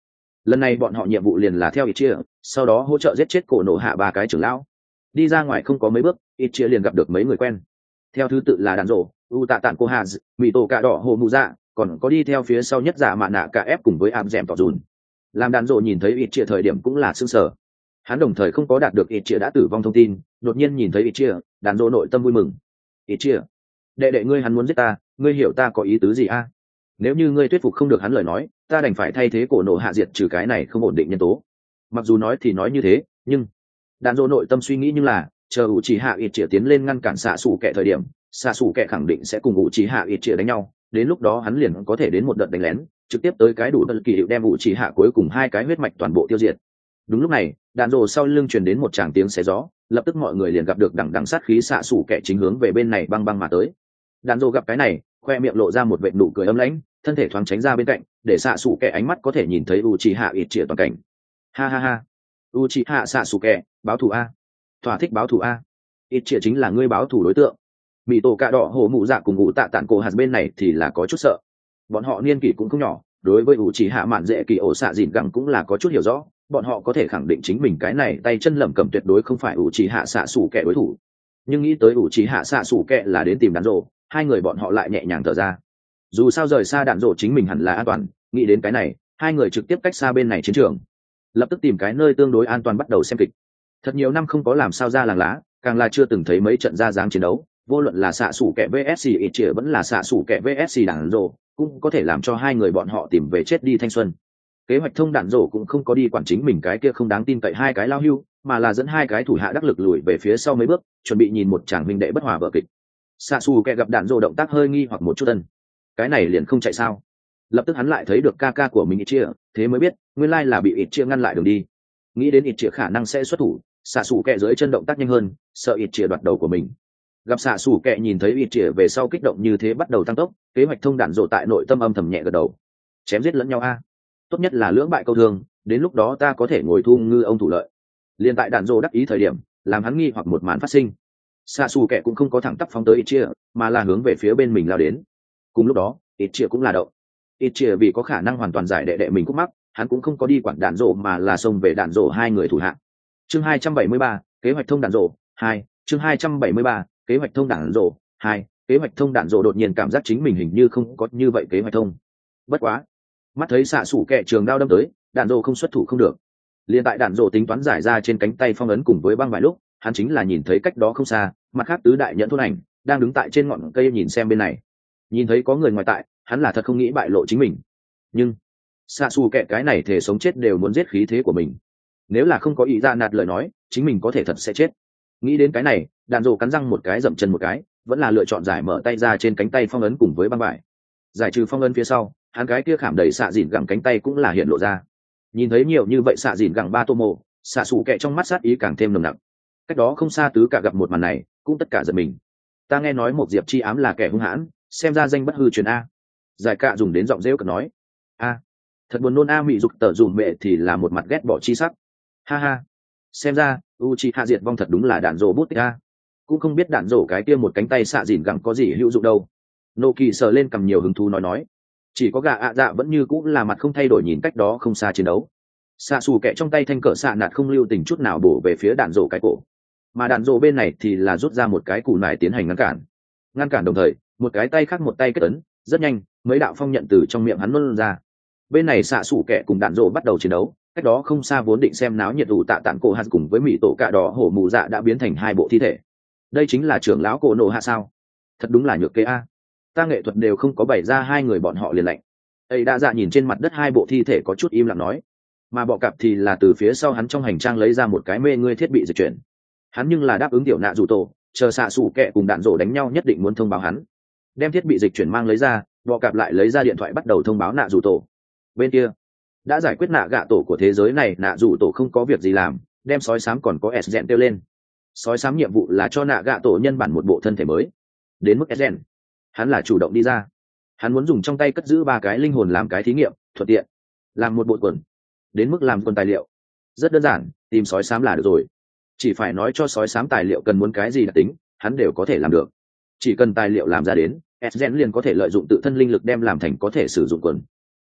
lần này bọn họ nhiệm vụ liền là theo ít chia, sau đó hỗ trợ giết chết cổ nổ hạ ba cái trưởng lão. Đi ra ngoài không có mấy bước, ít chia liền gặp được mấy người quen, theo thứ tự là đàn rổ, u tạ tản cô hà, mỹ tổ cạ đỏ hồ mù dạ, còn có đi theo phía sau nhất giả mạ nạ cả ép cùng với ám dẻm tỏ dùn. Làm đàn rổ nhìn thấy ít chia thời điểm cũng là sững sờ, hắn đồng thời không có đạt được ít chia đã tử vong thông tin, đột nhiên nhìn thấy ít chia, đàn rổ nội tâm vui mừng. Ít chia, đệ đệ ngươi hắn muốn giết ta, ngươi hiểu ta có ý tứ gì a? Nếu như ngươi thuyết phục không được hắn lời nói, ta đành phải thay thế cổ nổ hạ diệt trừ cái này không ổn định nhân tố. Mặc dù nói thì nói như thế, nhưng đàn rổ nội tâm suy nghĩ nhưng là chờ ủ trì hạ ít chia tiến lên ngăn cản xạ xù kẻ thời điểm, xạ xù kẻ khẳng định sẽ cùng ủ trì hạ ít chia đánh nhau, đến lúc đó hắn liền có thể đến một đợt đánh lén, trực tiếp tới cái đủ đơn kỳ hiệu đem ủ trì hạ cuối cùng hai cái huyết mạch toàn bộ tiêu diệt. Đúng lúc này, đàn rổ sau lưng truyền đến một tràng tiếng xé gió, lập tức mọi người liền gặp được đằng đằng sát khí xạ xù kẻ chính hướng về bên này băng băng mà tới. Đàn rổ gặp cái này, khoe miệng lộ ra một vệt nụ cười ấm lãnh, thân thể thoáng tránh ra bên cạnh, để xạ xù kẻ ánh mắt có thể nhìn thấy u trì hạ ít chia toàn cảnh. Ha ha ha, u trì hạ xạ xù kẻ, báo thù a, thỏa thích báo thù a, ít chia chính là ngươi báo thù đối tượng. Mỹ tổ cạ đỏ hổ mụ dạ cùng ngụ tạ tản cổ hạt bên này thì là có chút sợ, bọn họ niên kỷ cũng không nhỏ, đối với u trì hạ mạn dễ kỳ ổ xạ dìn gẳng cũng là có chút hiểu rõ, bọn họ có thể khẳng định chính mình cái này tay chân lẩm cẩm tuyệt đối không phải u trì hạ xạ xù kẻ đối thủ. Nhưng nghĩ tới u trì hạ xạ xù kẻ là đến tìm đàn rổ, hai người bọn họ lại nhẹ nhàng thở ra. Dù sao rời xa đạn rổ chính mình hẳn là an toàn, nghĩ đến cái này, hai người trực tiếp cách xa bên này chiến trường, lập tức tìm cái nơi tương đối an toàn bắt đầu xem kịch. Thật nhiều năm không có làm sao ra làng lá, càng là chưa từng thấy mấy trận ra dáng chiến đấu, vô luận là xạ sủ kẻ vê ét ít chia vẫn là xạ sủ kẻ vê ét đạn rổ, cũng có thể làm cho hai người bọn họ tìm về chết đi thanh xuân. Kế hoạch thông đạn rổ cũng không có đi quản chính mình cái kia không đáng tin cậy hai cái lao hưu, mà là dẫn hai cái thủ hạ đắc lực lùi về phía sau mấy bước, chuẩn bị nhìn một chàng huynh đệ bất hòa vở kịch. Xạ sủ kẻ gặp đạn rổ động tác hơi nghi hoặc một chút tân, cái này liền không chạy sao? Lập tức hắn lại thấy được ca ca của mình ít chia, thế mới biết nguyên lai là bị ít chia ngăn lại đường đi. Nghĩ đến ít chia khả năng sẽ xuất thủ, xạ xù kẹ dưới chân động tác nhanh hơn, sợ ít chia đoạt đầu của mình. Gặp xạ xù kẹ nhìn thấy ít chia về sau kích động như thế bắt đầu tăng tốc, kế hoạch thông đạn rộ tại nội tâm âm thầm nhẹ gật đầu. Chém giết lẫn nhau a, tốt nhất là lưỡng bại câu thương, đến lúc đó ta có thể ngồi thu ngư ông thủ lợi. Liên tại đạn rộ đắc ý thời điểm, làm hắn nghi hoặc một màn phát sinh. Xạ xù kẹ cũng không có thẳng tắp phóng tới ít chia, mà là hướng về phía bên mình lao đến. Cùng lúc đó, ít chia cũng là đậu. Ít chia vì có khả năng hoàn toàn giải đệ đệ mình khúc mắc, hắn cũng không có đi quản đạn rộ mà là xông về đạn rộ hai người thủ hạ. Chương hai trăm bảy mươi ba, kế hoạch thông đạn rộ hai. Chương hai trăm bảy mươi ba, kế hoạch thông đạn rộ hai. Kế hoạch thông đạn rộ đột nhiên cảm giác chính mình hình như không có như vậy kế hoạch thông. Bất quá, mắt thấy xạ sủ kẹ trường đao đâm tới, đạn rộ không xuất thủ không được. Liên tại đạn rộ tính toán giải ra trên cánh tay phong ấn cùng với băng vài lúc, hắn chính là nhìn thấy cách đó không xa, mặt khác tứ đại nhẫn thôn ảnh đang đứng tại trên ngọn cây nhìn xem bên này. Nhìn thấy có người ngoài tại, hắn là thật không nghĩ bại lộ chính mình, nhưng xạ xù kẹ cái này thể sống chết đều muốn giết khí thế của mình, nếu là không có ý ra nạt lời nói chính mình có thể thật sẽ chết. Nghĩ đến cái này, đạn rồ cắn răng một cái dậm chân một cái, vẫn là lựa chọn giải mở tay ra trên cánh tay phong ấn cùng với băng vải. Giải trừ phong ấn phía sau, hắn cái kia khảm đầy xạ dìn gẳng cánh tay cũng là hiện lộ ra. Nhìn thấy nhiều như vậy xạ dìn gẳng ba tô mộ, xạ xù kẹ trong mắt sát ý càng thêm nồng nặc. Cách đó không xa tứ cả gặp một màn này cũng tất cả giật mình. Ta nghe nói một diệp chi ám là kẻ hung hãn, xem ra danh bất hư truyền a. Giải cạ dùng đến giọng rêu cực nói a, thật buồn nôn a. Mị dục tờ dùm mẹ thì là một mặt ghét bỏ chi sắc. Ha ha, xem ra u chi hạ diệt vong thật đúng là đạn rổ bút tích a, cũng không biết đạn rổ cái kia một cánh tay xạ dìn gẳng có gì hữu dụng đâu. Nô kỳ sờ lên cầm nhiều hứng thú nói nói, chỉ có gà ạ dạ vẫn như cũng là mặt không thay đổi nhìn cách đó không xa chiến đấu. Xạ xù kẹ trong tay thanh cỡ xạ nạt không lưu tình chút nào bổ về phía đạn rổ cái cổ, mà đạn rổ bên này thì là rút ra một cái cù nải tiến hành ngăn cản. Ngăn cản đồng thời, một cái tay khác một tay kết ấn, rất nhanh mấy đạo phong nhận từ trong miệng hắn luân ra. Bên này xạ xủ kẹ cùng đạn rộ bắt đầu chiến đấu, cách đó không xa vốn định xem náo nhiệt ủ tạ tản cổ hạt cùng với mỹ tổ cạ đỏ hổ mù dạ đã biến thành hai bộ thi thể. Đây chính là trưởng lão cổ nổ hạ sao? Thật đúng là nhược kế a, ta nghệ thuật đều không có bày ra hai người bọn họ liền lạnh. Ấy đa dạ nhìn trên mặt đất hai bộ thi thể có chút im lặng nói, mà bọ cạp thì là từ phía sau hắn trong hành trang lấy ra một cái mê ngươi thiết bị dịch chuyển. Hắn nhưng là đáp ứng tiểu nạ dù tổ, chờ xạ xủ kẹ cùng đạn rộ đánh nhau nhất định muốn thông báo hắn. Đem thiết bị dịch chuyển mang lấy ra, bọ cạp lại lấy ra điện thoại bắt đầu thông báo nạ dù tổ. Bên kia đã giải quyết nạ gạ tổ của thế giới này, nạ dù tổ không có việc gì làm, đem sói xám còn có s gen kêu lên. Sói xám nhiệm vụ là cho nạ gạ tổ nhân bản một bộ thân thể mới. Đến mức s gen, hắn là chủ động đi ra, hắn muốn dùng trong tay cất giữ ba cái linh hồn làm cái thí nghiệm thuận tiện làm một bộ quần. Đến mức làm quần tài liệu rất đơn giản, tìm sói xám là được rồi, chỉ phải nói cho sói xám tài liệu cần muốn cái gì đặc tính, hắn đều có thể làm được. Chỉ cần tài liệu làm ra đến, s gen liền có thể lợi dụng tự thân linh lực đem làm thành có thể sử dụng quần.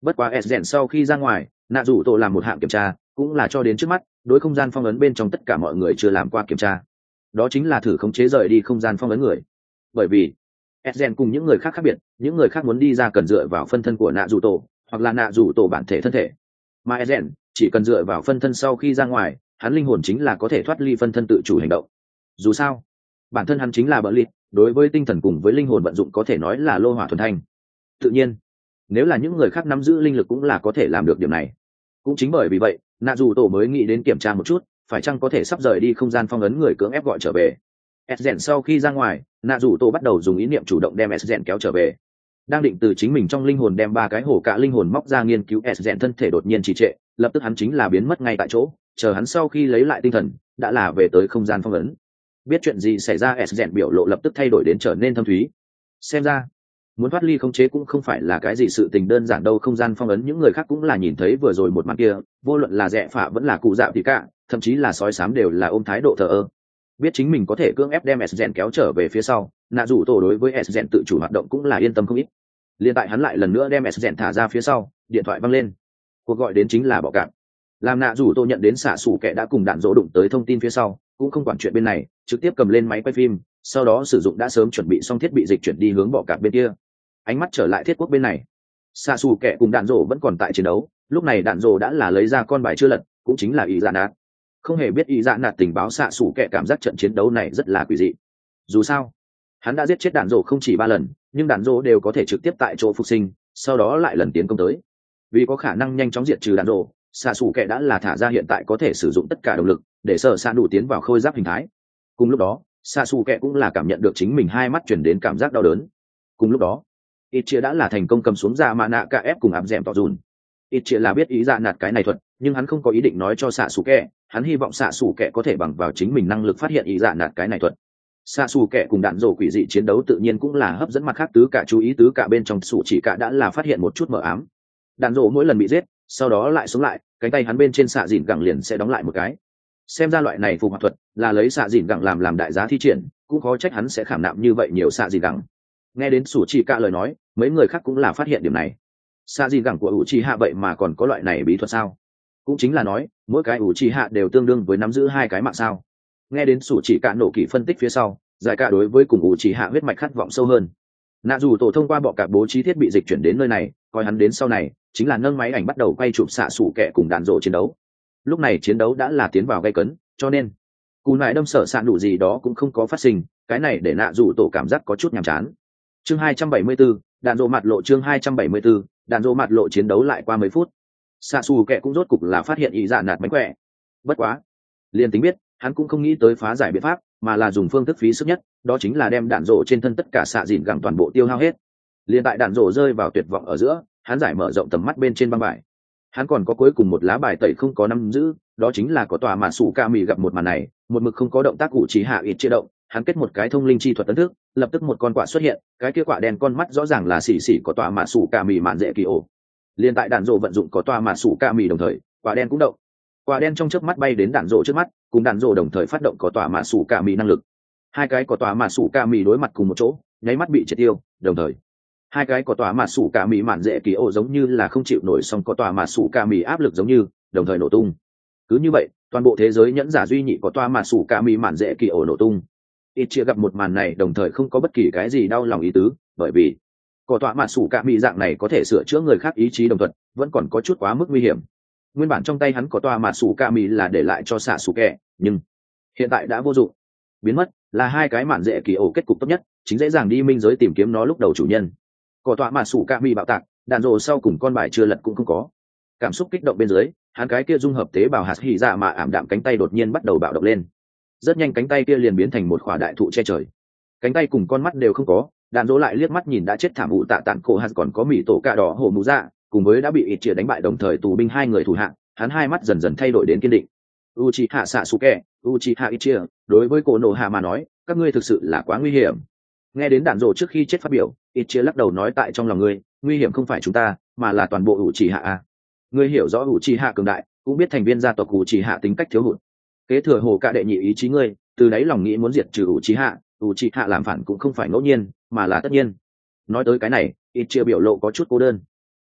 Bất quá s rèn sau khi ra ngoài, nạ rủ tổ làm một hạng kiểm tra, cũng là cho đến trước mắt đối không gian phong ấn bên trong tất cả mọi người chưa làm qua kiểm tra, đó chính là thử khống chế rời đi không gian phong ấn người. Bởi vì s rèn cùng những người khác khác biệt, những người khác muốn đi ra cần dựa vào phân thân của nạ rủ tổ hoặc là nạ rủ tổ bản thể thân thể, mà s rèn chỉ cần dựa vào phân thân sau khi ra ngoài, hắn linh hồn chính là có thể thoát ly phân thân tự chủ hành động. Dù sao bản thân hắn chính là bỡ lịt, đối với tinh thần cùng với linh hồn vận dụng có thể nói là lô hỏa thuần thanh. Tự nhiên nếu là những người khác nắm giữ linh lực cũng là có thể làm được điểm này. Cũng chính bởi vì vậy nạ dù tổ mới nghĩ đến kiểm tra một chút phải chăng có thể sắp rời đi không gian phong ấn người cưỡng ép gọi trở về. s rèn sau khi ra ngoài, nạ dù tổ bắt đầu dùng ý niệm chủ động đem s rèn kéo trở về. Đang định từ chính mình trong linh hồn đem ba cái hổ cả linh hồn móc ra nghiên cứu s rèn thân thể đột nhiên trì trệ, lập tức hắn chính là biến mất ngay tại chỗ. Chờ hắn sau khi lấy lại tinh thần đã là về tới không gian phong ấn. Biết chuyện gì xảy ra, s rèn biểu lộ lập tức thay đổi đến trở nên thâm thúy. Xem ra muốn thoát ly khống chế cũng không phải là cái gì sự tình đơn giản đâu. Không gian phong ấn những người khác cũng là nhìn thấy vừa rồi một màn kia, vô luận là rẽ phạ vẫn là cụ dạo thì cả, thậm chí là sói xám đều là ôm thái độ thờ ơ. Biết chính mình có thể cưỡng ép đem s rèn kéo trở về phía sau, nạ dù tổ đối với s rèn tự chủ hoạt động cũng là yên tâm không ít. Liên tại hắn lại lần nữa đem s rèn thả ra phía sau, điện thoại văng lên. Cuộc gọi đến chính là bọ cạp. Làm nạ dù tổ nhận đến xạ xủ kẻ đã cùng đạn dỗ đụng tới thông tin phía sau, cũng không quản chuyện bên này, trực tiếp cầm lên máy quay phim, sau đó sử dụng đã sớm chuẩn bị xong thiết bị dịch chuyển đi hướng bọ cạp bên kia. Ánh mắt trở lại thiết quốc bên này, xạ xù kẻ cùng đạn dỗ vẫn còn tại chiến đấu. Lúc này đạn dỗ đã là lấy ra con bài chưa lật, cũng chính là ý dạ nạt. Không hề biết ý dạ nạt tình báo xạ xù kẻ cảm giác trận chiến đấu này rất là quỷ dị. Dù sao hắn đã giết chết đạn dỗ không chỉ ba lần, nhưng đạn dỗ đều có thể trực tiếp tại chỗ phục sinh, sau đó lại lần tiến công tới. Vì có khả năng nhanh chóng diệt trừ đạn dỗ, xạ xù kẻ đã là thả ra hiện tại có thể sử dụng tất cả động lực để sở xạ đủ tiến vào khôi giáp hình thái. Cùng lúc đó xạ xù kẻ cũng là cảm nhận được chính mình hai mắt chuyển đến cảm giác đau đớn. Cùng lúc đó ít chia đã là thành công cầm xuống ra mạ nạ cả ép cùng áp dẻm tỏ dùn. Ít chia là biết ý dạ nạt cái này thuật, nhưng hắn không có ý định nói cho xạ xù kẻ, hắn hy vọng xạ xù kẻ có thể bằng vào chính mình năng lực phát hiện ý dạ nạt cái này thuật. Xạ xù kẻ cùng đạn dỗ quỷ dị chiến đấu tự nhiên cũng là hấp dẫn mặt khác tứ cả chú ý. Tứ cả bên trong sủ chỉ cả đã là phát hiện một chút mờ ám. Đạn dỗ mỗi lần bị giết sau đó lại sống lại, cánh tay hắn bên trên xạ dìn gẳng liền sẽ đóng lại một cái. Xem ra loại này phục hoạt thuật là lấy xạ dìn gẳng làm làm đại giá thi triển, cũng khó trách hắn sẽ khảm nạm như vậy nhiều xạ dìn gẳng. Nghe đến sủ chỉ cả lời nói, mấy người khác cũng là phát hiện điểm này. Xạ dìn gẳng của ủ trì hạ vậy mà còn có loại này bí thuật sao? Cũng chính là nói mỗi cái ủ trì hạ đều tương đương với nắm giữ hai cái mạng sao? Nghe đến sủ chỉ cả nổ kỳ phân tích phía sau, giải cả đối với cùng ủ trì hạ huyết mạch khát vọng sâu hơn. Nạ dù tổ thông qua bọ cạp bố trí thiết bị dịch chuyển đến nơi này, coi hắn đến sau này chính là nâng máy ảnh bắt đầu quay chụp xạ xủ kẻ cùng đạn dỗ chiến đấu. Lúc này chiến đấu đã là tiến vào gay cấn, cho nên cú nại đâm sở sạn đủ gì đó cũng không có phát sinh, cái này để nạ dù tổ cảm giác có chút nhàm chán. Chương hai trăm bảy mươi bốn, đạn dỗ mặt lộ. Chương hai trăm bảy mươi bốn, đạn dỗ mặt lộ. Chiến đấu lại qua mấy phút, xạ xù kẻ cũng rốt cục là phát hiện ý dạ nạt mánh khỏe. Bất quá liền tính biết, hắn cũng không nghĩ tới phá giải biện pháp, mà là dùng phương thức phí sức nhất, đó chính là đem đạn dỗ trên thân tất cả xạ dìn gẳng toàn bộ tiêu hao hết. Liên tại đạn dỗ rơi vào tuyệt vọng ở giữa, hắn giải mở rộng tầm mắt bên trên băng bài. Hắn còn có cuối cùng một lá bài tẩy không có nắm giữ, đó chính là có tòa mà sủ ca mì gặp một màn này, một mực không có động tác cụ chỉ hạ ít chia động, hắn kết một cái thông linh chi thuật tấn thức, lập tức một con quạ xuất hiện, cái kia quạ đen con mắt rõ ràng là xỉ xỉ có tòa mà sủ ca mì mạn dễ kỳ ổ. Liên tại đạn dỗ vận dụng có tòa mà sủ ca mì đồng thời, quạ đen cũng động. Quạ đen trong chớp mắt bay đến đạn dỗ trước mắt, cùng đạn dỗ đồng thời phát động có tòa mà sủ ca mì năng lực. Hai cái có tòa mà sủ ca mì đối mặt cùng một chỗ, nháy mắt bị triệt tiêu, đồng thời hai cái có tòa mà sủ ca mì mạn dễ kỳ ổ giống như là không chịu nổi, xong có tòa mà sủ ca mì áp lực giống như đồng thời nổ tung. Cứ như vậy toàn bộ thế giới nhẫn giả duy nhị có tòa mà sủ ca mì mạn dễ kỳ ổ nổ tung. Ít chia gặp một màn này đồng thời không có bất kỳ cái gì đau lòng ý tứ, bởi vì có tòa mà sủ ca mì dạng này có thể sửa chữa người khác ý chí đồng thuận, vẫn còn có chút quá mức nguy hiểm. Nguyên bản trong tay hắn có tòa mà sủ ca mì là để lại cho xạ sủ kẹ, nhưng hiện tại đã vô dụng, biến mất là hai cái mạn dễ kỳ ổ kết cục tốt nhất, chính dễ dàng đi minh giới tìm kiếm nó lúc đầu chủ nhân. Có tọa mà sủ ca mi bạo tạc, đạn rồ sau cùng con bài chưa lật cũng không có. Cảm xúc kích động bên dưới, hắn cái kia dung hợp tế bào hạt hỉ dạ mà ảm đạm cánh tay đột nhiên bắt đầu bạo động lên. Rất nhanh cánh tay kia liền biến thành một khỏa đại thụ che trời. Cánh tay cùng con mắt đều không có, đạn rồ lại liếc mắt nhìn đã chết thảm vụ tạ tản cổ hạt còn có mỹ tổ cạ đỏ hổ mù dạ, cùng với đã bị ít chia đánh bại đồng thời tù binh hai người thủ hạng, hắn hai mắt dần dần thay đổi đến kiên định. Uchiha Sasuke, Uchiha Itachi, đối với Konoha mà nói, các ngươi thực sự là quá nguy hiểm. Nghe đến đạn rồ trước khi chết phát biểu, Itachi lắc đầu nói tại trong lòng ngươi, nguy hiểm không phải chúng ta, mà là toàn bộ Uchiha a. Ngươi hiểu rõ Uchiha cường đại, cũng biết thành viên gia tộc Uchiha tính cách thiếu hụt. Kế thừa hồ cả đệ nhị ý chí ngươi, từ đấy lòng nghĩ muốn diệt trừ Uchiha, Uchiha làm phản cũng không phải ngẫu nhiên, mà là tất nhiên. Nói tới cái này, Itachi biểu lộ có chút cô đơn.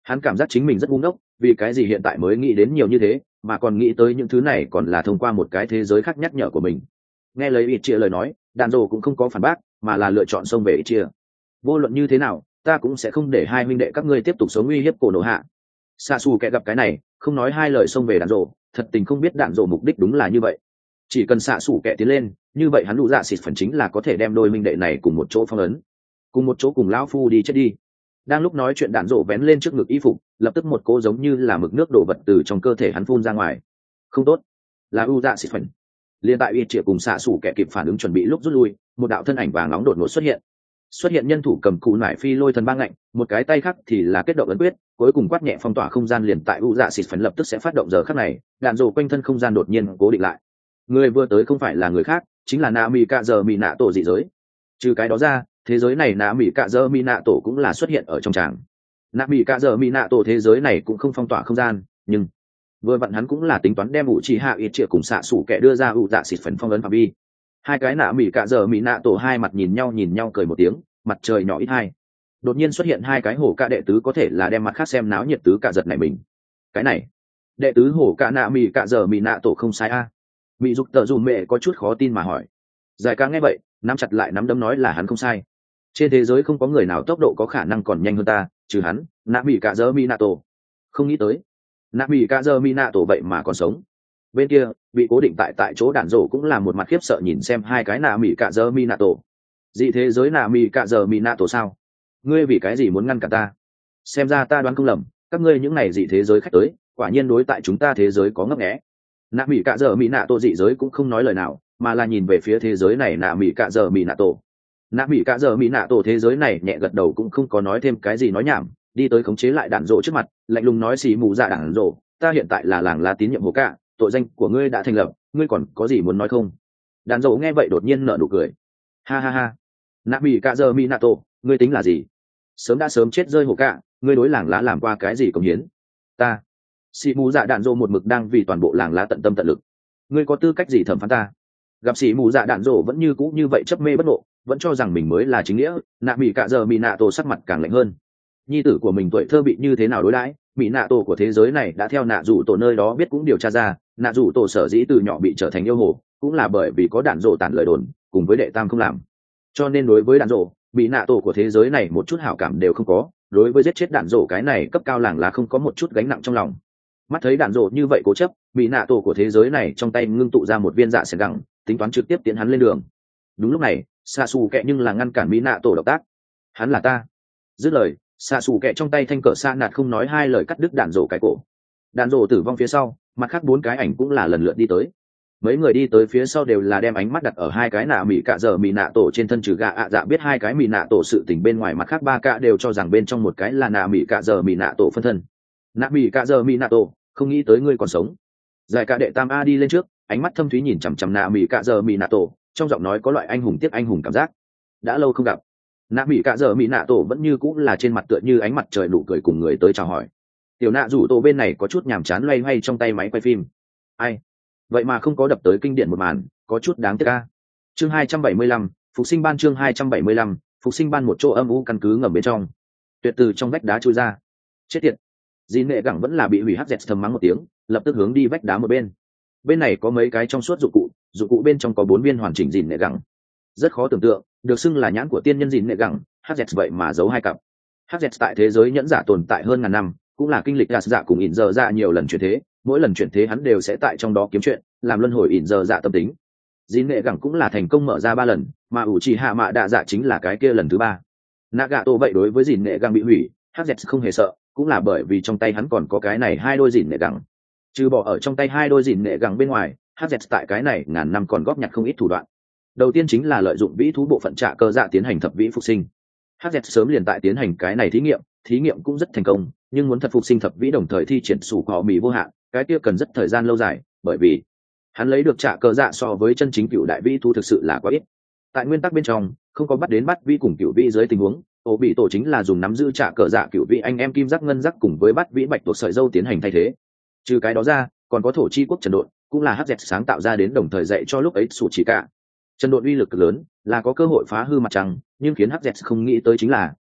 Hắn cảm giác chính mình rất ngu ngốc, vì cái gì hiện tại mới nghĩ đến nhiều như thế, mà còn nghĩ tới những thứ này còn là thông qua một cái thế giới khác nhắc nhở của mình. Nghe lời ít chia lời nói, đàn rồ cũng không có phản bác, mà là lựa chọn xông về ít chia. Vô luận như thế nào, ta cũng sẽ không để hai huynh đệ các ngươi tiếp tục sống uy hiếp cổ nổ hạ. Sa Su kẻ gặp cái này, không nói hai lời xông về đàn rồ, thật tình không biết đàn rồ mục đích đúng là như vậy. Chỉ cần Sa Su kẻ tiến lên, như vậy hắn đủ dạ xịt phần chính là có thể đem đôi huynh đệ này cùng một chỗ phong ấn, cùng một chỗ cùng lão phu đi chết đi. Đang lúc nói chuyện, đạn rộ vén lên trước ngực y phục, lập tức một cỗ giống như là mực nước đổ vật từ trong cơ thể hắn phun ra ngoài. Không tốt, là u dạ xịt phần. Liên tại y triệu cùng xạ sủ kẻ kịp phản ứng chuẩn bị lúc rút lui, một đạo thân ảnh vàng nóng đột ngột xuất hiện. Xuất hiện nhân thủ cầm cụ nải phi lôi thần băng ngạnh, một cái tay khác thì là kết động ấn quyết, cuối cùng quát nhẹ phong tỏa không gian. Liền tại u dạ xịt phần lập tức sẽ phát động giờ khắc này, đạn rộ quanh thân không gian đột nhiên cố định lại. Người vừa tới không phải là người khác, chính là Na Mi Cạ Giờ Mi Nạ Tổ dị giới. Trừ cái đó ra, thế giới này Na Mi Cạ Giờ Mi Nạ Tổ cũng là xuất hiện ở trong tràng. Na Mi Cạ Giờ Mi Nạ Tổ thế giới này cũng không phong tỏa không gian, nhưng vừa vặn hắn cũng là tính toán đem ủ trì hạ ít triệu cùng xạ sủ kẻ đưa ra ủ dạ xịt phần phong ấn phạm vi. Hai cái Na Mi Cạ Giờ Mi Nạ Tổ hai mặt nhìn nhau nhìn nhau cười một tiếng, mặt trời nhỏ ít hai. Đột nhiên xuất hiện hai cái hổ ca đệ tứ, có thể là đem mặt khác xem náo nhiệt tứ cả giật này mình. Cái này, đệ tứ hổ ca Na Mi Cạ Giờ Mi Nạ Tổ không sai a. Mỹ dục tờ dùm mẹ có chút khó tin mà hỏi. Giải ca nghe vậy, nắm chặt lại nắm đấm nói là hắn không sai. Trên thế giới không có người nào tốc độ có khả năng còn nhanh hơn ta, trừ hắn, nạ mỹ cả giờ Minato. Không nghĩ tới, nạ mỹ cả giờ Minato vậy mà còn sống. Bên kia, bị cố định tại tại chỗ đạn rổ cũng là một mặt khiếp sợ nhìn xem hai cái nạ mỹ cả giờ Minato. Dị thế giới nạ mỹ cả giờ Minato sao? Ngươi vì cái gì muốn ngăn cả ta? Xem ra ta đoán không lầm, các ngươi những này dị thế giới khách tới, quả nhiên đối tại chúng ta thế giới có ngấp nghé. Nạ mỹ cạ giờ mỹ nạ tổ dị giới cũng không nói lời nào, mà là nhìn về phía thế giới này nạ mỹ cạ giờ mỹ nạ tổ. Nạ mỹ cạ giờ mỹ nạ tổ thế giới này nhẹ gật đầu cũng không có nói thêm cái gì nói nhảm, đi tới khống chế lại đạn rộ trước mặt, lạnh lùng nói xì mù dạ đạn rộ, ta hiện tại là làng lá tín nhiệm hồ cạ, tội danh của ngươi đã thành lập, ngươi còn có gì muốn nói không? Đạn rộ nghe vậy đột nhiên nở nụ cười, ha ha ha, nạ mỹ cạ giờ mỹ nạ tổ, ngươi tính là gì? Sớm đã sớm chết rơi hồ cạ, ngươi đối làng lá làm qua cái gì công hiến? Ta xì mù dạ đạn rộ một mực đang vì toàn bộ làng lá tận tâm tận lực, ngươi có tư cách gì thẩm phán ta? Gặp xì mù dạ đạn rộ vẫn như cũ như vậy chấp mê bất ngộ, vẫn cho rằng mình mới là chính nghĩa, nạ mỹ cạ giờ mỹ nạ tổ sắc mặt càng lạnh hơn. Nhi tử của mình tuổi thơ bị như thế nào đối đãi, mỹ nạ tổ của thế giới này đã theo nạ rủ tổ nơi đó biết cũng điều tra ra, nạ rủ tổ sở dĩ từ nhỏ bị trở thành yêu hồ cũng là bởi vì có đạn rộ tản lời đồn cùng với đệ tam không làm, cho nên đối với đạn rộ, mỹ nạ tổ của thế giới này một chút hảo cảm đều không có, đối với giết chết đạn rộ cái này cấp cao làng là không có một chút gánh nặng trong lòng. Mắt thấy đạn rộ như vậy cố chấp, mỹ nạ tổ của thế giới này trong tay ngưng tụ ra một viên dạ sẻn gẳng, tính toán trực tiếp tiến hắn lên đường. Đúng lúc này, xạ xù kẹ nhưng là ngăn cản mỹ nạ tổ động tác. Hắn là ta. Dứt lời, xạ xù kẹ trong tay thanh cờ xa nạt không nói hai lời cắt đứt đạn rộ cái cổ. Đạn rộ tử vong phía sau, mặt khác bốn cái ảnh cũng là lần lượt đi tới. Mấy người đi tới phía sau đều là đem ánh mắt đặt ở hai cái nạ mỹ cạ giờ mỹ nạ tổ trên thân, trừ gạ ạ dạ biết hai cái mỹ nạ tổ sự tình bên ngoài, mặt khác ba cạ đều cho rằng bên trong một cái là nạ mỹ cạ giờ mỹ nạ tổ phân thân. Nạ mỹ cạ giờ mỹ nạ tổ, không nghĩ tới ngươi còn sống. Giải cả đệ tam a đi lên trước, ánh mắt thâm thúy nhìn chằm chằm nạ mỹ cạ giờ mỹ nạ tổ, trong giọng nói có loại anh hùng tiếc anh hùng cảm giác. Đã lâu không gặp. Nạ mỹ cạ giờ mỹ nạ tổ vẫn như cũng là trên mặt tựa như ánh mặt trời nụ cười cùng người tới chào hỏi. Tiểu nạ rủ tổ bên này có chút nhàm chán loay hoay trong tay máy quay phim. Ai vậy mà không có đập tới kinh điển một màn, có chút đáng tiếc a. Chương hai trăm bảy mươi lăm, phục sinh ban. Chương hai trăm bảy mươi lăm, phục sinh ban. Một chỗ âm u căn cứ ngầm bên trong, tuyệt từ trong vách đá chui ra. Chết tiệt. Dĩ nệ gẳng vẫn là bị hủy hắc dẹt thầm mắng một tiếng, lập tức hướng đi vách đá một bên. Bên này có mấy cái trong suốt dụng cụ, dụng cụ bên trong có bốn viên hoàn chỉnh dĩ nệ gẳng. Rất khó tưởng tượng, được xưng là nhãn của tiên nhân dĩ nệ gẳng, hắc dẹt vậy mà giấu hai cặp. Hắc dẹt tại thế giới nhẫn giả tồn tại hơn ngàn năm, cũng là kinh lịch gạt dạ cùng ỉn giờ dạ nhiều lần chuyển thế, mỗi lần chuyển thế hắn đều sẽ tại trong đó kiếm chuyện, làm luân hồi ỉn giờ dạ tâm tính. Dĩ nệ gẳng cũng là thành công mở ra ba lần, mà ủ trì hạ mạ đạ dạ chính là cái kia lần thứ ba. Nagato vậy đối với dĩ nệ gẳng bị hủy, hắc dẹt không hề sợ, cũng là bởi vì trong tay hắn còn có cái này hai đôi dìn nệ gẳng. Trừ bỏ ở trong tay hai đôi dìn nệ gẳng bên ngoài, hắc dẹt tại cái này ngàn năm còn góp nhặt không ít thủ đoạn. Đầu tiên chính là lợi dụng vĩ thú bộ phận trả cơ dạ tiến hành thập vĩ phục sinh. hắc dẹt sớm liền tại tiến hành cái này thí nghiệm, thí nghiệm cũng rất thành công, nhưng muốn thật phục sinh thập vĩ đồng thời thi triển sủ cỏ mì vô hạn, cái kia cần rất thời gian lâu dài, bởi vì hắn lấy được trả cơ dạ so với chân chính cựu đại vĩ thú thực sự là quá ít. Tại nguyên tắc bên trong, không có bắt đến bắt vĩ cùng cựu vĩ dưới tình huống, ổ bị tổ chính là dùng nắm giữ trả cờ dạ cựu vị anh em kim giác ngân giác cùng với bắt vĩ bạch tuộc sợi dâu tiến hành thay thế. Trừ cái đó ra, còn có thổ chi quốc trần độn, cũng là hắc dẹt sáng tạo ra đến đồng thời dạy cho lúc ấy sủ chỉ cả. Trần độn uy lực lớn, là có cơ hội phá hư mặt trăng, nhưng khiến hắc dẹt không nghĩ tới chính là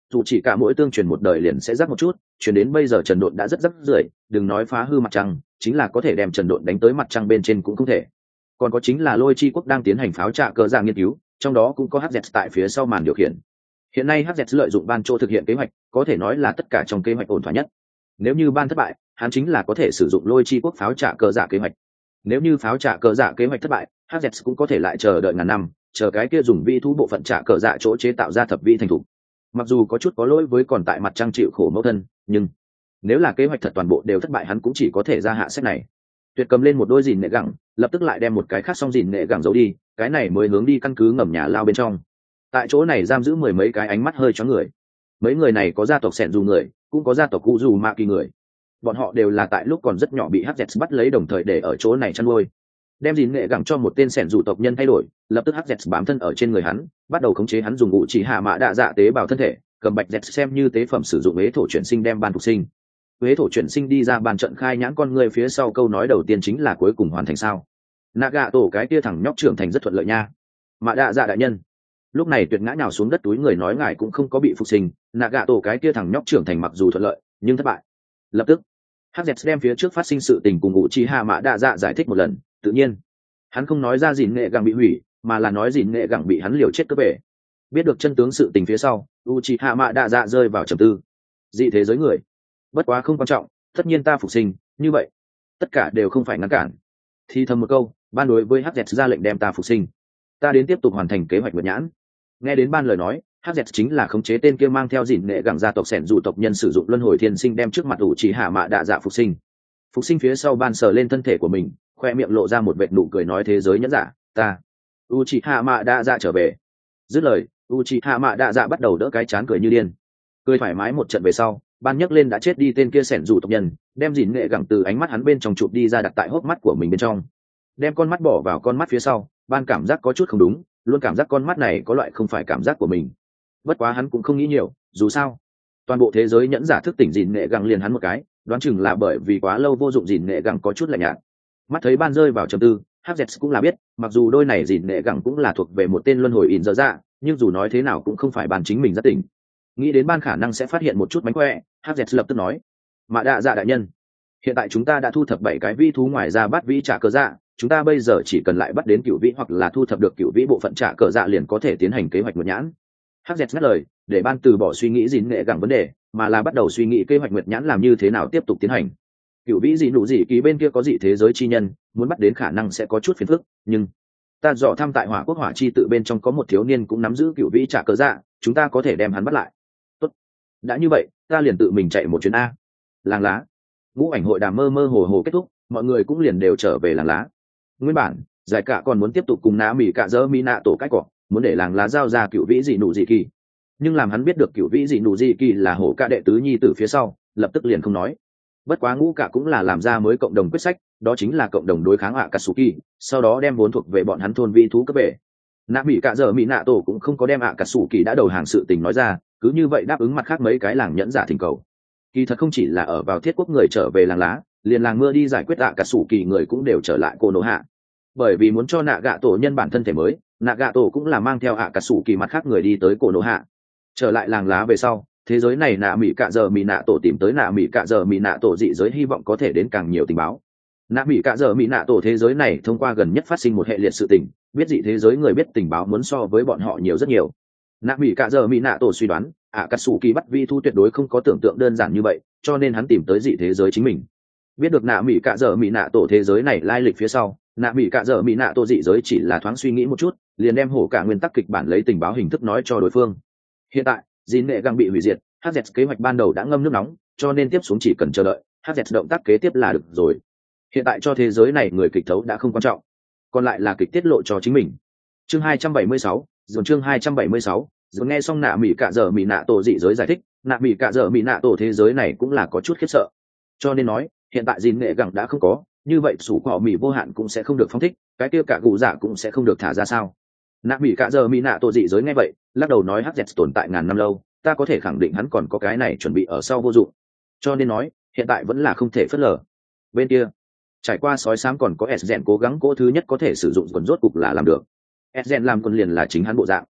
dù chỉ cả mỗi tương truyền một đời liền sẽ rắc một chút, truyền đến bây giờ Trần Độn đã rất rắc rưởi, đừng nói phá hư mặt trăng, chính là có thể đem Trần Độn đánh tới mặt trăng bên trên cũng không thể. Còn có chính là Lôi Chi quốc đang tiến hành pháo trạ cờ dạ nghiên cứu, trong đó cũng có hát dẹt tại phía sau màn điều khiển. Hiện nay hát dẹt lợi dụng ban chỗ thực hiện kế hoạch, có thể nói là tất cả trong kế hoạch ổn thỏa nhất. Nếu như ban thất bại, hắn chính là có thể sử dụng Lôi Chi quốc pháo trạ cờ dạ kế hoạch. Nếu như pháo trạ cờ dạ kế hoạch thất bại, hát dẹt cũng có thể lại chờ đợi ngàn năm, chờ cái kia dùng vi thú bộ phận trạ cờ dạ chỗ chế tạo ra thập vi thành thủ. Mặc dù có chút có lỗi với còn tại mặt trăng chịu khổ mẫu thân, nhưng nếu là kế hoạch thật toàn bộ đều thất bại, hắn cũng chỉ có thể ra hạ sách này. Tuyệt cầm lên một đôi dìn nệ gẳng, lập tức lại đem một cái khác xong dìn nệ gẳng giấu đi, cái này mới hướng đi căn cứ ngầm nhà lao bên trong. Tại chỗ này giam giữ mười mấy cái ánh mắt hơi chó người. Mấy người này có gia tộc sẹn dù người, cũng có gia tộc cụ dù ma kỳ người. Bọn họ đều là tại lúc còn rất nhỏ bị Hz bắt lấy, đồng thời để ở chỗ này chăn nuôi. Đem dìn nệ gẳng cho một tên sẹn dù tộc nhân thay đổi, lập tức Hz bám thân ở trên người hắn, bắt đầu khống chế hắn, dùng ngụ chỉ hạ mã đạ dạ tế bào thân thể, cầm bạch dẹt xem như tế phẩm sử dụng ế thổ chuyển sinh đem ban phục sinh. Huế thổ chuyển sinh đi ra bàn trận khai nhãn con người phía sau, câu nói đầu tiên chính là cuối cùng hoàn thành sao? Naga tổ cái kia thằng nhóc trưởng thành rất thuận lợi nha. Mã đạ dạ đại nhân. Lúc này Tuyệt ngã nhào xuống đất túi người nói ngài cũng không có bị phục sinh, Naga tổ cái kia thằng nhóc trưởng thành mặc dù thuận lợi, nhưng thất bại. Lập tức, hát dẹt đem phía trước phát sinh sự tình cùng Uchiha Mã đạ dạ giải thích một lần, tự nhiên, hắn không nói ra dìn nghệ gẳng bị hủy, mà là nói dìn nghệ gẳng bị hắn liều chết cướp về. Biết được chân tướng sự tình phía sau, Uchiha Mã đạ dạ rơi vào trầm tư. Dị thế giới người, bất quá không quan trọng, tất nhiên ta phục sinh, như vậy tất cả đều không phải ngăn cản. Thì thầm một câu, ban đối với hát dẹt ra lệnh đem ta phục sinh, ta đến tiếp tục hoàn thành kế hoạch nguyệt nhãn. Nghe đến ban lời nói, hát dẹt chính là khống chế tên kia mang theo dìn nệ gẳng gia tộc sẻn dụ tộc nhân sử dụng luân hồi thiên sinh đem trước mặt ủ chỉ hạ mạ đạ dạ phục sinh. Phục sinh phía sau ban sờ lên thân thể của mình, khoe miệng lộ ra một vệt nụ cười nói thế giới nhẫn giả, ta u chỉ hạ mạ đạ dạ trở về. Dứt lời, u chỉ hạ mạ đạ dạ bắt đầu đỡ cái chán cười như điên, cười thoải mái. Một trận về sau, ban nhấc lên đã chết đi tên kia sẻn rủ tộc nhân, đem dìn nghệ gẳng từ ánh mắt hắn bên trong chụp đi ra, đặt tại hốc mắt của mình bên trong, đem con mắt bỏ vào con mắt phía sau. Ban cảm giác có chút không đúng, luôn cảm giác con mắt này có loại không phải cảm giác của mình. Bất quá hắn cũng không nghĩ nhiều, dù sao toàn bộ thế giới nhẫn giả thức tỉnh dìn nghệ gẳng liền hắn một cái, đoán chừng là bởi vì quá lâu vô dụng dìn nghệ gẳng có chút lạnh nhạt. Mắt thấy ban rơi vào trầm tư, Hz cũng là biết, mặc dù đôi này dìn nghệ gẳng cũng là thuộc về một tên luân hồi in dở dạ, nhưng dù nói thế nào cũng không phải ban chính mình rất tỉnh. Nghĩ đến ban khả năng sẽ phát hiện một chút mánh khỏe, Hz lập tức nói, mạ đạ dạ đại nhân, hiện tại chúng ta đã thu thập bảy cái vi thú ngoài ra bắt vĩ trả cờ dạ, chúng ta bây giờ chỉ cần lại bắt đến cựu vĩ hoặc là thu thập được cựu vĩ bộ phận trả cờ dạ liền có thể tiến hành kế hoạch nguyệt nhãn. Hz ngắt lời, để ban từ bỏ suy nghĩ dìn nghệ gẳng vấn đề, mà là bắt đầu suy nghĩ kế hoạch nguyệt nhãn làm như thế nào tiếp tục tiến hành. Cựu vĩ dị nụ dị kỳ bên kia có dị thế giới chi nhân, muốn bắt đến khả năng sẽ có chút phiền phức, nhưng ta dò thăm tại hỏa quốc hỏa chi tự bên trong có một thiếu niên cũng nắm giữ cựu vĩ trả cờ dạ, chúng ta có thể đem hắn bắt lại. Tốt, đã như vậy ta liền tự mình chạy một chuyến a. Làng lá. Ngũ ảnh hội đàm mơ mơ hồ hồ kết thúc, mọi người cũng liền đều trở về làng lá. Nguyên bản giải cả còn muốn tiếp tục cùng ná mỉ cả dơ mi nạ tổ cách cỏ, muốn để làng lá giao ra cựu vĩ dị nụ dị kỳ, nhưng làm hắn biết được cựu vĩ dị nụ dị kỳ là hổ ca đệ tứ nhi tử phía sau, lập tức liền không nói. Bất quá ngũ cả cũng là làm ra mới cộng đồng quyết sách, đó chính là cộng đồng đối kháng Akatsuki, sau đó đem vốn thuộc về bọn hắn thôn vi thú cấp về. Nạ mỉ cả dơ mi nạ tổ cũng không có đem Akatsuki đã đầu hàng sự tình nói ra, cứ như vậy đáp ứng mặt khác mấy cái làng nhẫn giả thỉnh cầu. Kỳ thật không chỉ là ở vào thiết quốc người trở về làng lá, liền làng mưa đi giải quyết Akatsuki người cũng đều trở lại Konoha. Bởi vì muốn cho nạ gạ tổ nhân bản thân thể mới, nạ gạ tổ cũng là mang theo Akatsuki mặt khác người đi tới Konoha. Trở lại làng lá về sau, thế giới này nạ mỉ cạ giờ mỉ nạ tổ tìm tới nạ mỉ cạ giờ mỉ nạ tổ dị giới, hy vọng có thể đến càng nhiều tình báo. Nạ mỉ cạ giờ mỉ nạ tổ thế giới này thông qua gần nhất phát sinh một hệ liệt sự tình, biết dị thế giới người biết tình báo muốn so với bọn họ nhiều rất nhiều. Nạ mỉ cạ giờ mỉ nạ tổ suy đoán Akatsuki bắt vi thu tuyệt đối không có tưởng tượng đơn giản như vậy, cho nên hắn tìm tới dị thế giới chính mình. Biết được nạ mỉ cạ giờ mỉ nạ tổ thế giới này lai lịch phía sau, nạ mỉ cạ giờ mỉ nạ tổ dị giới chỉ là thoáng suy nghĩ một chút, liền đem hổ cả nguyên tắc kịch bản lấy tình báo hình thức nói cho đối phương. Hiện tại dìn nghệ găng bị hủy diệt, Hz kế hoạch ban đầu đã ngâm nước nóng, cho nên tiếp xuống chỉ cần chờ đợi Hz động tác kế tiếp là được rồi. Hiện tại cho thế giới này người kịch thấu đã không quan trọng, còn lại là kịch tiết lộ cho chính mình. Chương hai trăm bảy mươi sáu, dồn chương hai trăm bảy mươi sáu, dồn nghe xong nạ mỉ cạ giờ mỉ nạ tổ dị giới giải thích, nạ mỉ cạ giờ mỉ nạ tổ thế giới này cũng là có chút khiếp sợ. Cho nên nói, hiện tại dìn nghệ găng đã không có, như vậy sủ cỏ mỉ vô hạn cũng sẽ không được phóng thích, cái kia cả cụ giả cũng sẽ không được thả ra sao? Nạ mỉ cạ giờ mỉ nạ tổ dị giới nghe vậy, lắc đầu nói Hz tồn tại ngàn năm lâu, ta có thể khẳng định hắn còn có cái này chuẩn bị ở sau vô dụng, cho nên nói hiện tại vẫn là không thể phớt lờ. Bên kia trải qua sói sáng còn có Sgen cố gắng cỗ thứ nhất có thể sử dụng quần rốt cục là làm được. Sgen làm quần liền là chính hắn bộ dạng,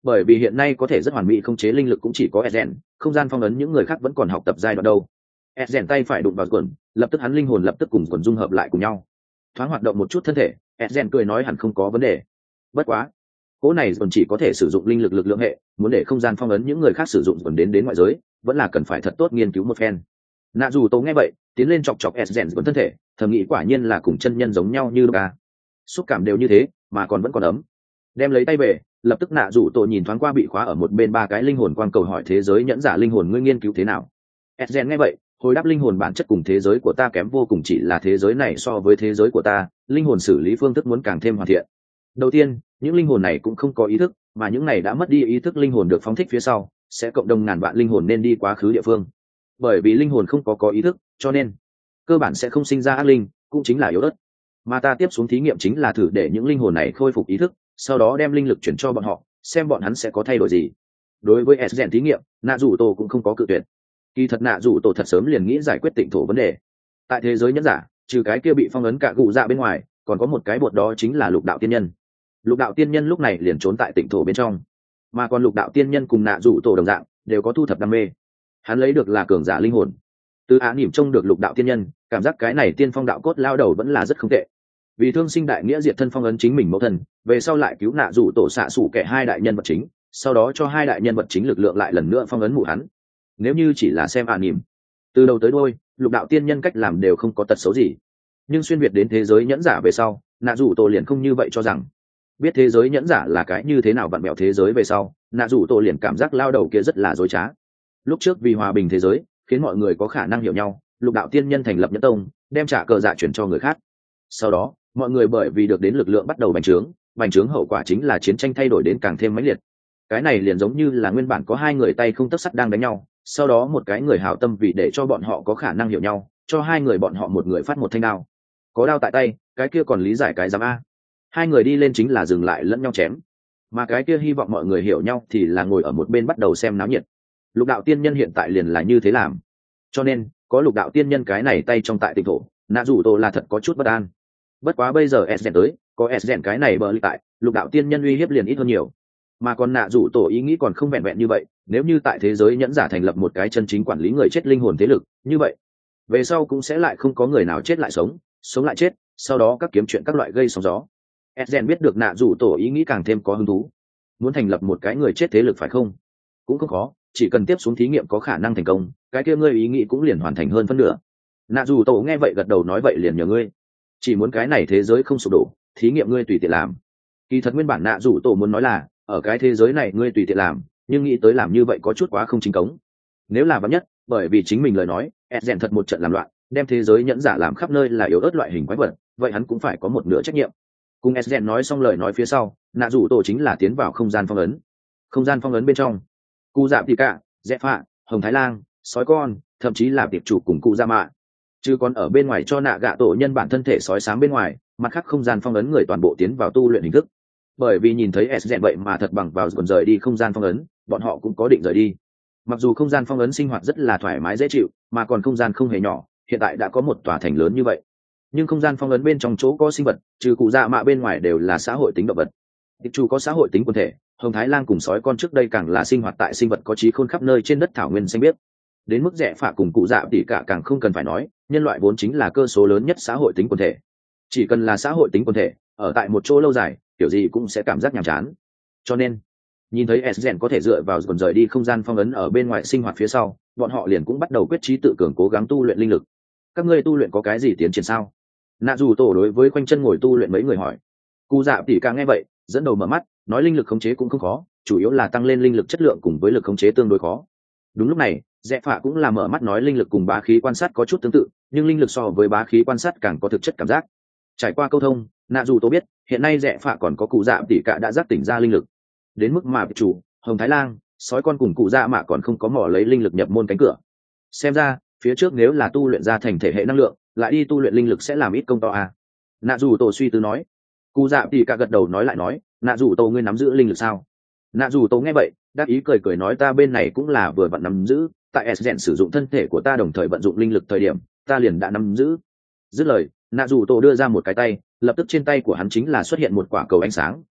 bởi vì hiện nay có thể rất hoàn mỹ không chế linh lực cũng chỉ có Ezen, không gian phong ấn những người khác vẫn còn học tập giai đoạn đâu. Ezen tay phải đụng vào quần, lập tức hắn linh hồn lập tức cùng quần dung hợp lại cùng nhau, thoáng hoạt động một chút thân thể. Ezen cười nói hẳn không có vấn đề. Bất quá cỗ này còn chỉ có thể sử dụng linh lực lực lượng hệ, muốn để không gian phong ấn những người khác sử dụng còn đến đến ngoại giới vẫn là cần phải thật tốt nghiên cứu một phen. Nạ dù Tô nghe vậy tiến lên chọc chọc Ezen quần thân thể, thầm nghĩ quả nhiên là cùng chân nhân giống nhau như lúc à. Xúc cảm đều như thế mà còn vẫn còn ấm. Đem lấy tay về, lập tức Nạ dù Tô nhìn thoáng qua bị khóa ở một bên ba cái linh hồn quang cầu hỏi thế giới nhẫn giả linh hồn ngươi nghiên cứu thế nào. Ezen nghe vậy hồi đáp linh hồn bản chất cùng thế giới của ta kém vô cùng, chỉ là thế giới này so với thế giới của ta linh hồn xử lý phương thức muốn càng thêm hoàn thiện. Đầu tiên, những linh hồn này cũng không có ý thức, mà những này đã mất đi ý thức linh hồn được phóng thích phía sau sẽ cộng đồng ngàn vạn linh hồn nên đi quá khứ địa phương. Bởi vì linh hồn không có có ý thức cho nên cơ bản sẽ không sinh ra ác linh, cũng chính là yếu ớt. Mà ta tiếp xuống thí nghiệm chính là thử để những linh hồn này khôi phục ý thức, sau đó đem linh lực chuyển cho bọn họ, xem bọn hắn sẽ có thay đổi gì. Đối với Ezen thí nghiệm, Nạ Dụ Tổ cũng không có cự tuyệt. Kỳ thật Nạ Dụ Tổ thật sớm liền nghĩ giải quyết tịnh thổ vấn đề. Tại thế giới nhẫn giả, trừ cái kia bị phong ấn cả gụ dạ bên ngoài, còn có một cái bột đó chính là lục đạo tiên nhân. Lục đạo tiên nhân lúc này liền trốn tại tịnh thổ bên trong, mà còn lục đạo tiên nhân cùng Nạ Dụ Tổ đồng dạng đều có thu thập đam mê. Hắn lấy được là cường giả linh hồn. Từ Á Nỉm trông được lục đạo tiên nhân, cảm giác cái này tiên phong đạo cốt lao đầu vẫn là rất không tệ. Vì thương sinh đại nghĩa diệt thân phong ấn chính mình mẫu thân, về sau lại cứu Nạ Dụ Tổ xạ sủ kẻ hai đại nhân vật chính, sau đó cho hai đại nhân vật chính lực lượng lại lần nữa phong ấn mụ hắn. Nếu như chỉ là xem Á Nỉm, từ đầu tới đuôi, lục đạo tiên nhân cách làm đều không có tật xấu gì. Nhưng xuyên việt đến thế giới nhẫn giả về sau, Nạ Dụ Tổ liền không như vậy cho rằng. Biết thế giới nhẫn giả là cái như thế nào vặn mẹo thế giới về sau, Nạ Dụ Tổ liền cảm giác lao đầu kia rất là dối trá. Lúc trước vì hòa bình thế giới, khiến mọi người có khả năng hiểu nhau, lục đạo tiên nhân thành lập nhẫn tông, đem trả cờ dạ chuyển cho người khác. Sau đó mọi người bởi vì được đến lực lượng bắt đầu bành trướng, bành trướng hậu quả chính là chiến tranh thay đổi đến càng thêm mãnh liệt. Cái này liền giống như là nguyên bản có hai người tay không tấc sắt đang đánh nhau, sau đó một cái người hảo tâm vì để cho bọn họ có khả năng hiểu nhau, cho hai người bọn họ một người phát một thanh đao. Có đao tại tay, cái kia còn lý giải cái giám a. Hai người đi lên chính là dừng lại lẫn nhau chém, mà cái kia hy vọng mọi người hiểu nhau thì là ngồi ở một bên bắt đầu xem náo nhiệt. Lục đạo tiên nhân hiện tại liền là như thế làm, cho nên có lục đạo tiên nhân cái này tay trong tại tịnh thổ, Nạ Dụ Tổ là thật có chút bất an. Bất quá bây giờ Ezen tới, có Ezen cái này bờ lì tại, lục đạo tiên nhân uy hiếp liền ít hơn nhiều. Mà còn Nạ Dụ Tổ ý nghĩ còn không vẹn vẹn như vậy, nếu như tại thế giới nhẫn giả thành lập một cái chân chính quản lý người chết linh hồn thế lực, như vậy về sau cũng sẽ lại không có người nào chết lại sống, sống lại chết, sau đó các kiếm chuyện các loại gây sóng gió. Ezen biết được Nạ Dụ Tổ ý nghĩ càng thêm có hứng thú. Muốn thành lập một cái người chết thế lực phải không? Cũng không khó, chỉ cần tiếp xuống thí nghiệm có khả năng thành công, cái kia ngươi ý nghĩ cũng liền hoàn thành hơn phân nửa. Nạ Dụ Tổ nghe vậy gật đầu nói vậy liền nhờ ngươi. Chỉ muốn cái này thế giới không sụp đổ, thí nghiệm ngươi tùy tiện làm. Kỳ thật nguyên bản Nạ Dụ Tổ muốn nói là, ở cái thế giới này ngươi tùy tiện làm, nhưng nghĩ tới làm như vậy có chút quá không chính cống. Nếu là vắn nhất, bởi vì chính mình lời nói, Ezen thật một trận làm loạn, đem thế giới nhẫn giả làm khắp nơi là yếu ớt loại hình quái vật, vậy hắn cũng phải có một nửa trách nhiệm. Cùng Ezen nói xong lời nói phía sau, Nạ Dụ Tổ chính là tiến vào không gian phong ấn. Không gian phong ấn bên trong, cụ dạ tỉ cả, dẹp phạ, hồng thái lang, sói con, thậm chí là tiệp chủ cùng cụ dạ mạ. Chứ còn ở bên ngoài cho Nạ Gạ Tổ nhân bản thân thể sói sáng bên ngoài, mặt khác không gian phong ấn người toàn bộ tiến vào tu luyện hình thức. Bởi vì nhìn thấy Ezen vậy mà thật bằng vào còn rời đi không gian phong ấn, bọn họ cũng có định rời đi. Mặc dù không gian phong ấn sinh hoạt rất là thoải mái dễ chịu, mà còn không gian không hề nhỏ, hiện tại đã có một tòa thành lớn như vậy. Nhưng không gian phong ấn bên trong chỗ có sinh vật, trừ cụ dạ mạ bên ngoài đều là xã hội tính động vật. Tiệp chủ có xã hội tính quần thể, hồng thái lang cùng sói con trước đây càng là sinh hoạt tại sinh vật có trí khôn khắp nơi trên đất thảo nguyên xanh biếc. Đến mức rẻ phạ cùng cụ dạ tỉ cả càng không cần phải nói, nhân loại vốn chính là cơ số lớn nhất xã hội tính quần thể. Chỉ cần là xã hội tính quần thể, ở tại một chỗ lâu dài, kiểu gì cũng sẽ cảm giác nhàm chán. Cho nên nhìn thấy Ezen có thể dựa vào còn rời đi không gian phong ấn ở bên ngoài sinh hoạt phía sau, bọn họ liền cũng bắt đầu quyết chí tự cường cố gắng tu luyện linh lực. Các ngươi tu luyện có cái gì tiến triển sao? Nạ Dù Tổ đối với quanh chân ngồi tu luyện mấy người hỏi. Cụ dạ tỉ cả nghe vậy dẫn đầu mở mắt, nói linh lực khống chế cũng không khó, chủ yếu là tăng lên linh lực chất lượng cùng với lực khống chế tương đối khó. Đúng lúc này Dẹ Phạ cũng là mở mắt nói linh lực cùng bá khí quan sát có chút tương tự, nhưng linh lực so với bá khí quan sát càng có thực chất cảm giác. Trải qua câu thông, Nạ Dù Tô biết hiện nay Dẹ Phạ còn có cụ dạ tỉ cả đã giác tỉnh ra linh lực, đến mức mà chủ hồng thái lang, sói con cùng cụ dạ mạ còn không có mỏ lấy linh lực nhập môn cánh cửa. Xem ra phía trước nếu là tu luyện ra thành thể hệ năng lượng, lại đi tu luyện linh lực sẽ làm ít công to à. Nạ Dù Tô suy tư nói. Cụ dạ tỉ cả gật đầu nói lại nói, Nạ Dù Tô ngươi nắm giữ linh lực sao? Nạ Dù Tô nghe vậy đáp ý cười cười nói ta bên này cũng là vừa vặn nắm giữ, tại Ezen sử dụng thân thể của ta đồng thời vận dụng linh lực thời điểm, ta liền đã nắm giữ. Dứt lời, Nạ Dù Tô đưa ra một cái tay, lập tức trên tay của hắn chính là xuất hiện một quả cầu ánh sáng,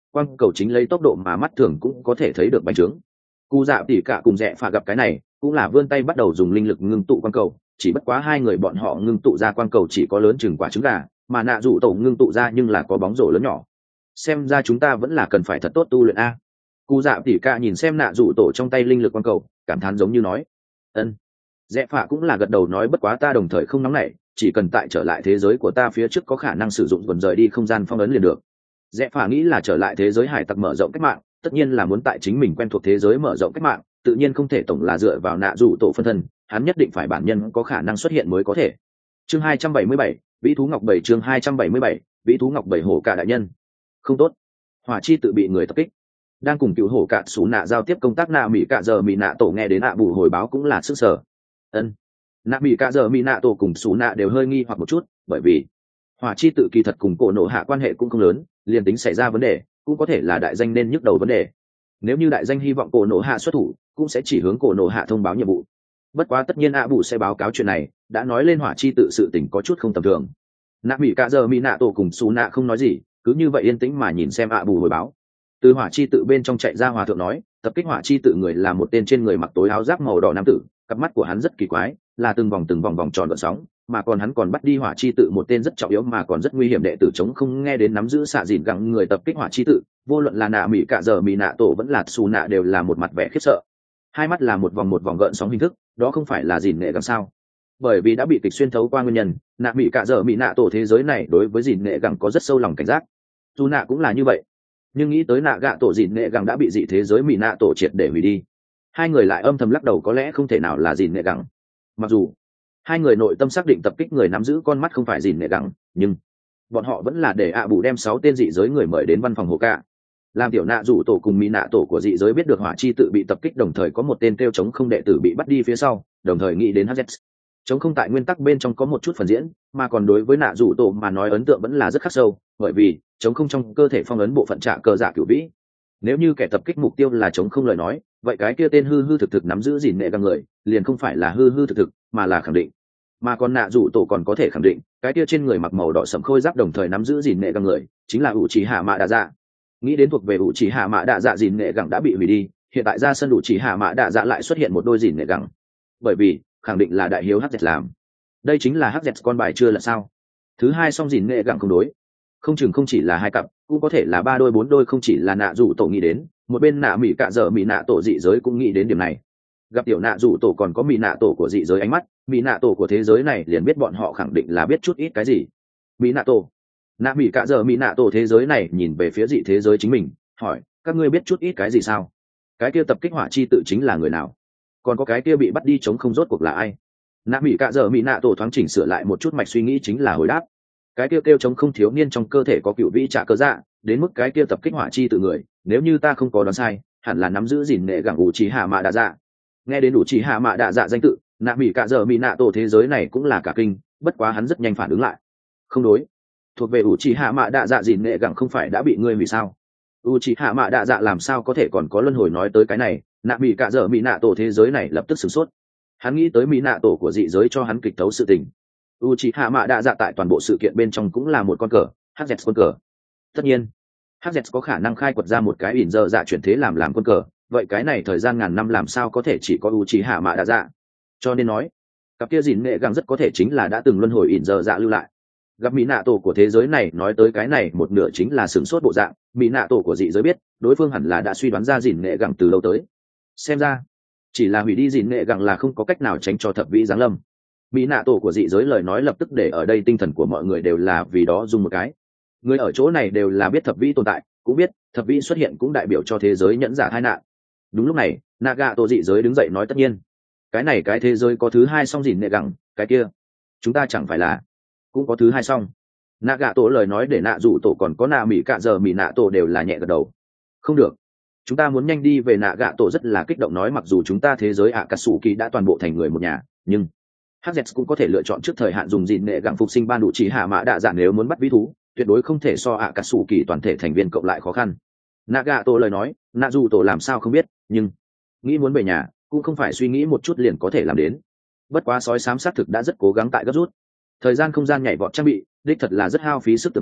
quang cầu chính lấy tốc độ mà mắt thường cũng có thể thấy được bành trướng. Cụ dạ tỉ cả cùng rẽ phà gặp cái này cũng là vươn tay bắt đầu dùng linh lực ngưng tụ quang cầu, chỉ bất quá hai người bọn họ ngưng tụ ra quang cầu chỉ có lớn chừng quả trứng gà, mà nạ rủ tổ ngưng tụ ra nhưng là có bóng rổ lớn nhỏ. Xem ra chúng ta vẫn là cần phải thật tốt tu luyện a. Cụ dạ tỉ cả nhìn xem nạ rủ tổ trong tay linh lực quang cầu, cảm thán giống như nói. Ân. Rẽ phà cũng là gật đầu nói bất quá ta đồng thời không nóng nảy, chỉ cần tại trở lại thế giới của ta phía trước có khả năng sử dụng quần rời đi không gian phong ấn liền được. Rẽ phà nghĩ là trở lại thế giới hải tặc mở rộng cách mạng, tất nhiên là muốn tại chính mình quen thuộc thế giới mở rộng cách mạng, tự nhiên không thể tổng là dựa vào nạ rủ tổ phân thân, hắn nhất định phải bản nhân có khả năng xuất hiện mới có thể. Chương hai trăm bảy mươi bảy, Vĩ thú ngọc bảy chương hai trăm bảy mươi bảy, Vĩ thú ngọc bảy hổ cả đại nhân. Không tốt, hỏa chi tự bị người tập kích. Đang cùng cựu hổ cạn xú nạ giao tiếp công tác nạ mỹ cạ giờ mỹ nạ tổ nghe đến ạ bù hồi báo cũng là sức sở. Ân. Nạ mỹ cạ giờ mỹ nạ tổ cùng xú nạ đều hơi nghi hoặc một chút, bởi vì hỏa chi tự kỳ thật cùng cổ nổ hạ quan hệ cũng không lớn, liền tính xảy ra vấn đề cũng có thể là đại danh nên nhức đầu vấn đề. Nếu như đại danh hy vọng cổ nổ hạ xuất thủ cũng sẽ chỉ hướng cổ nổ hạ thông báo nhiệm vụ. Bất quá tất nhiên ạ bù sẽ báo cáo chuyện này, đã nói lên hỏa chi tự sự tình có chút không tầm thường. Nạ mỹ cạ giờ mỹ nạ tổ cùng xú nạ không nói gì, cứ như vậy yên tĩnh mà nhìn xem ạ bù hồi báo. Từ hỏa chi tự bên trong chạy ra hòa thượng nói, tập kích hỏa chi tự người là một tên trên người mặc tối áo giáp màu đỏ nam tử, cặp mắt của hắn rất kỳ quái, là từng vòng từng vòng vòng tròn gợn sóng, mà còn hắn còn bắt đi hỏa chi tự một tên rất trọng yếu mà còn rất nguy hiểm đệ tử chống không nghe đến nắm giữ xạ dìn gặng người tập kích hỏa chi tự, vô luận là nạ mỹ cạ giờ mỹ nạ tổ vẫn là xù nạ đều là một mặt vẻ khiếp sợ. Hai mắt là một vòng một vòng gợn sóng hình thức, đó không phải là dìn nghệ gặng sao? Bởi vì đã bị kịch xuyên thấu qua nguyên nhân, nạ mỹ cạ giờ mỹ nạ tổ thế giới này đối với dìn nghệ gặng có rất sâu lòng cảnh giác. Dù nạ cũng là như vậy, nhưng nghĩ tới nạ gạ tổ dìn nghệ gặng đã bị dị thế giới mỹ nạ tổ triệt để hủy đi, hai người lại âm thầm lắc đầu có lẽ không thể nào là dìn nghệ gặng. Mặc dù hai người nội tâm xác định tập kích người nắm giữ con mắt không phải dìn nghệ gặng, nhưng bọn họ vẫn là để ạ bù đem sáu tên dị giới người mời đến văn phòng hồ ca, làm tiểu nạ rủ tổ cùng mỹ nạ tổ của dị giới biết được hỏa chi tự bị tập kích, đồng thời có một tên kêu chống không đệ tử bị bắt đi phía sau, đồng thời nghĩ đến hz chống không tại nguyên tắc bên trong có một chút phần diễn, mà còn đối với nạ rủ tổ mà nói ấn tượng vẫn là rất khắc sâu, bởi vì chống không trong cơ thể phong ấn bộ phận trả cờ giả cửu vĩ. Nếu như kẻ tập kích mục tiêu là chống không lời nói, vậy cái kia tên hư hư thực thực nắm giữ gìn nghệ găng người liền không phải là hư hư thực thực mà là khẳng định, mà còn nạ rủ tổ còn có thể khẳng định cái kia trên người mặc màu đỏ sẫm khôi giáp đồng thời nắm giữ gìn nghệ găng người chính là ủ trì hạ mạ đạ dạ. Nghĩ đến thuộc về ủ trì hạ mạ đạ dạ gìn nghệ găng đã bị hủy đi, hiện tại ra sân ủ trì hạ mạ đạ dạ lại xuất hiện một đôi gìn nghệ găng, bởi vì khẳng định là đại hiếu hz làm. Đây chính là hz con bài chưa là sao? Thứ hai song gìn nghệ găng không đối, không chừng không chỉ là hai cặp, cũng có thể là ba đôi bốn đôi, không chỉ là nạ rủ tổ nghĩ đến, một bên nạ mỹ cạ dở mỹ nạ tổ dị giới cũng nghĩ đến điểm này. Gặp tiểu nạ rủ tổ còn có mỹ nạ tổ của dị giới ánh mắt, mỹ nạ tổ của thế giới này liền biết bọn họ khẳng định là biết chút ít cái gì. Mỹ nạ tổ, nạ mỹ cạ dở mỹ nạ tổ thế giới này nhìn về phía dị thế giới chính mình, hỏi các ngươi biết chút ít cái gì sao? Cái kia tập kích hỏa chi tự chính là người nào? Còn có cái kia bị bắt đi chống không rốt cuộc là ai? Nạ mỹ cạ dở mỹ nạ tổ thoáng chỉnh sửa lại một chút mạch suy nghĩ, chính là hồi đáp cái kia kêu, kêu chống không thiếu niên trong cơ thể có cựu vĩ trả cơ dạ, đến mức cái kia tập kích hỏa chi tự người, nếu như ta không có đoán sai, hẳn là nắm giữ gìn nghệ gẳng ủ trì hạ mạ đạ dạ. Nghe đến ủ trì hạ mạ đạ dạ danh tự, nạ mỹ cạ dở mỹ nạ tổ thế giới này cũng là cả kinh, bất quá hắn rất nhanh phản ứng lại. Không đối, thuộc về ủ trì hạ mạ đạ dạ gìn nghệ gẳng không phải đã bị ngươi hủy sao? ủ trì hạ mạ đạ dạ làm sao có thể còn có luân hồi? Nói tới cái này, nạ mỹ cạ dở mỹ nạ tổ thế giới này lập tức sửng sốt. Hắn nghĩ tới mỹ nạ tổ của dị giới cho hắn kịch tấu sự tình. Uchiha Mạ Đạ Dạ tại toàn bộ sự kiện bên trong cũng là một con cờ, hát dẹt con cờ. Tất nhiên, hát dẹt có khả năng khai quật ra một cái ỉn giờ dạ chuyển thế làm làm con cờ, vậy cái này thời gian ngàn năm làm sao có thể chỉ có Uchiha Mạ Đạ Dạ? Cho nên nói, cặp kia gìn nghệ găng rất có thể chính là đã từng luân hồi ỉn giờ dạ lưu lại. Gặp mỹ nạ tổ của thế giới này nói tới cái này một nửa chính là sửng sốt bộ dạng, mỹ nạ tổ của dị giới biết, đối phương hẳn là đã suy đoán ra gìn nghệ găng từ lâu tới. Xem ra, chỉ là hủy đi gìn nghệ găng là không có cách nào tránh cho thập vĩ giáng lâm. Mỹ nạ tổ của dị giới lời nói lập tức để ở đây tinh thần của mọi người đều là vì đó dùng một cái. Người ở chỗ này đều là biết thập vĩ tồn tại, cũng biết thập vĩ xuất hiện cũng đại biểu cho thế giới nhẫn giả tai nạn. Đúng lúc này, Naga tổ dị giới đứng dậy nói tất nhiên, cái này cái thế giới có thứ hai song gìn nghệ gẳng, cái kia chúng ta chẳng phải là cũng có thứ hai song. Naga tổ lời nói để nạ dụ tổ còn có nạ mỹ cạ giờ mỹ nạ tổ đều là nhẹ gật đầu. Không được, chúng ta muốn nhanh đi về. Naga tổ rất là kích động nói mặc dù chúng ta thế giới ạ cà sủ kỳ đã toàn bộ thành người một nhà, nhưng hz cũng có thể lựa chọn trước thời hạn dùng gìn nghệ gẳng phục sinh ban đủ chỉ hạ mã đạ dạ, nếu muốn bắt vĩ thú tuyệt đối không thể so ạ cà sủ kỳ toàn thể thành viên cộng lại khó khăn. Nagato lời nói, nạ dù tổ làm sao không biết, nhưng nghĩ muốn về nhà cũng không phải suy nghĩ một chút liền có thể làm đến. Bất quá sói xám xác thực đã rất cố gắng tại gấp rút, thời gian không gian nhảy vọt trang bị đích thật là rất hao phí sức tưởng tượng,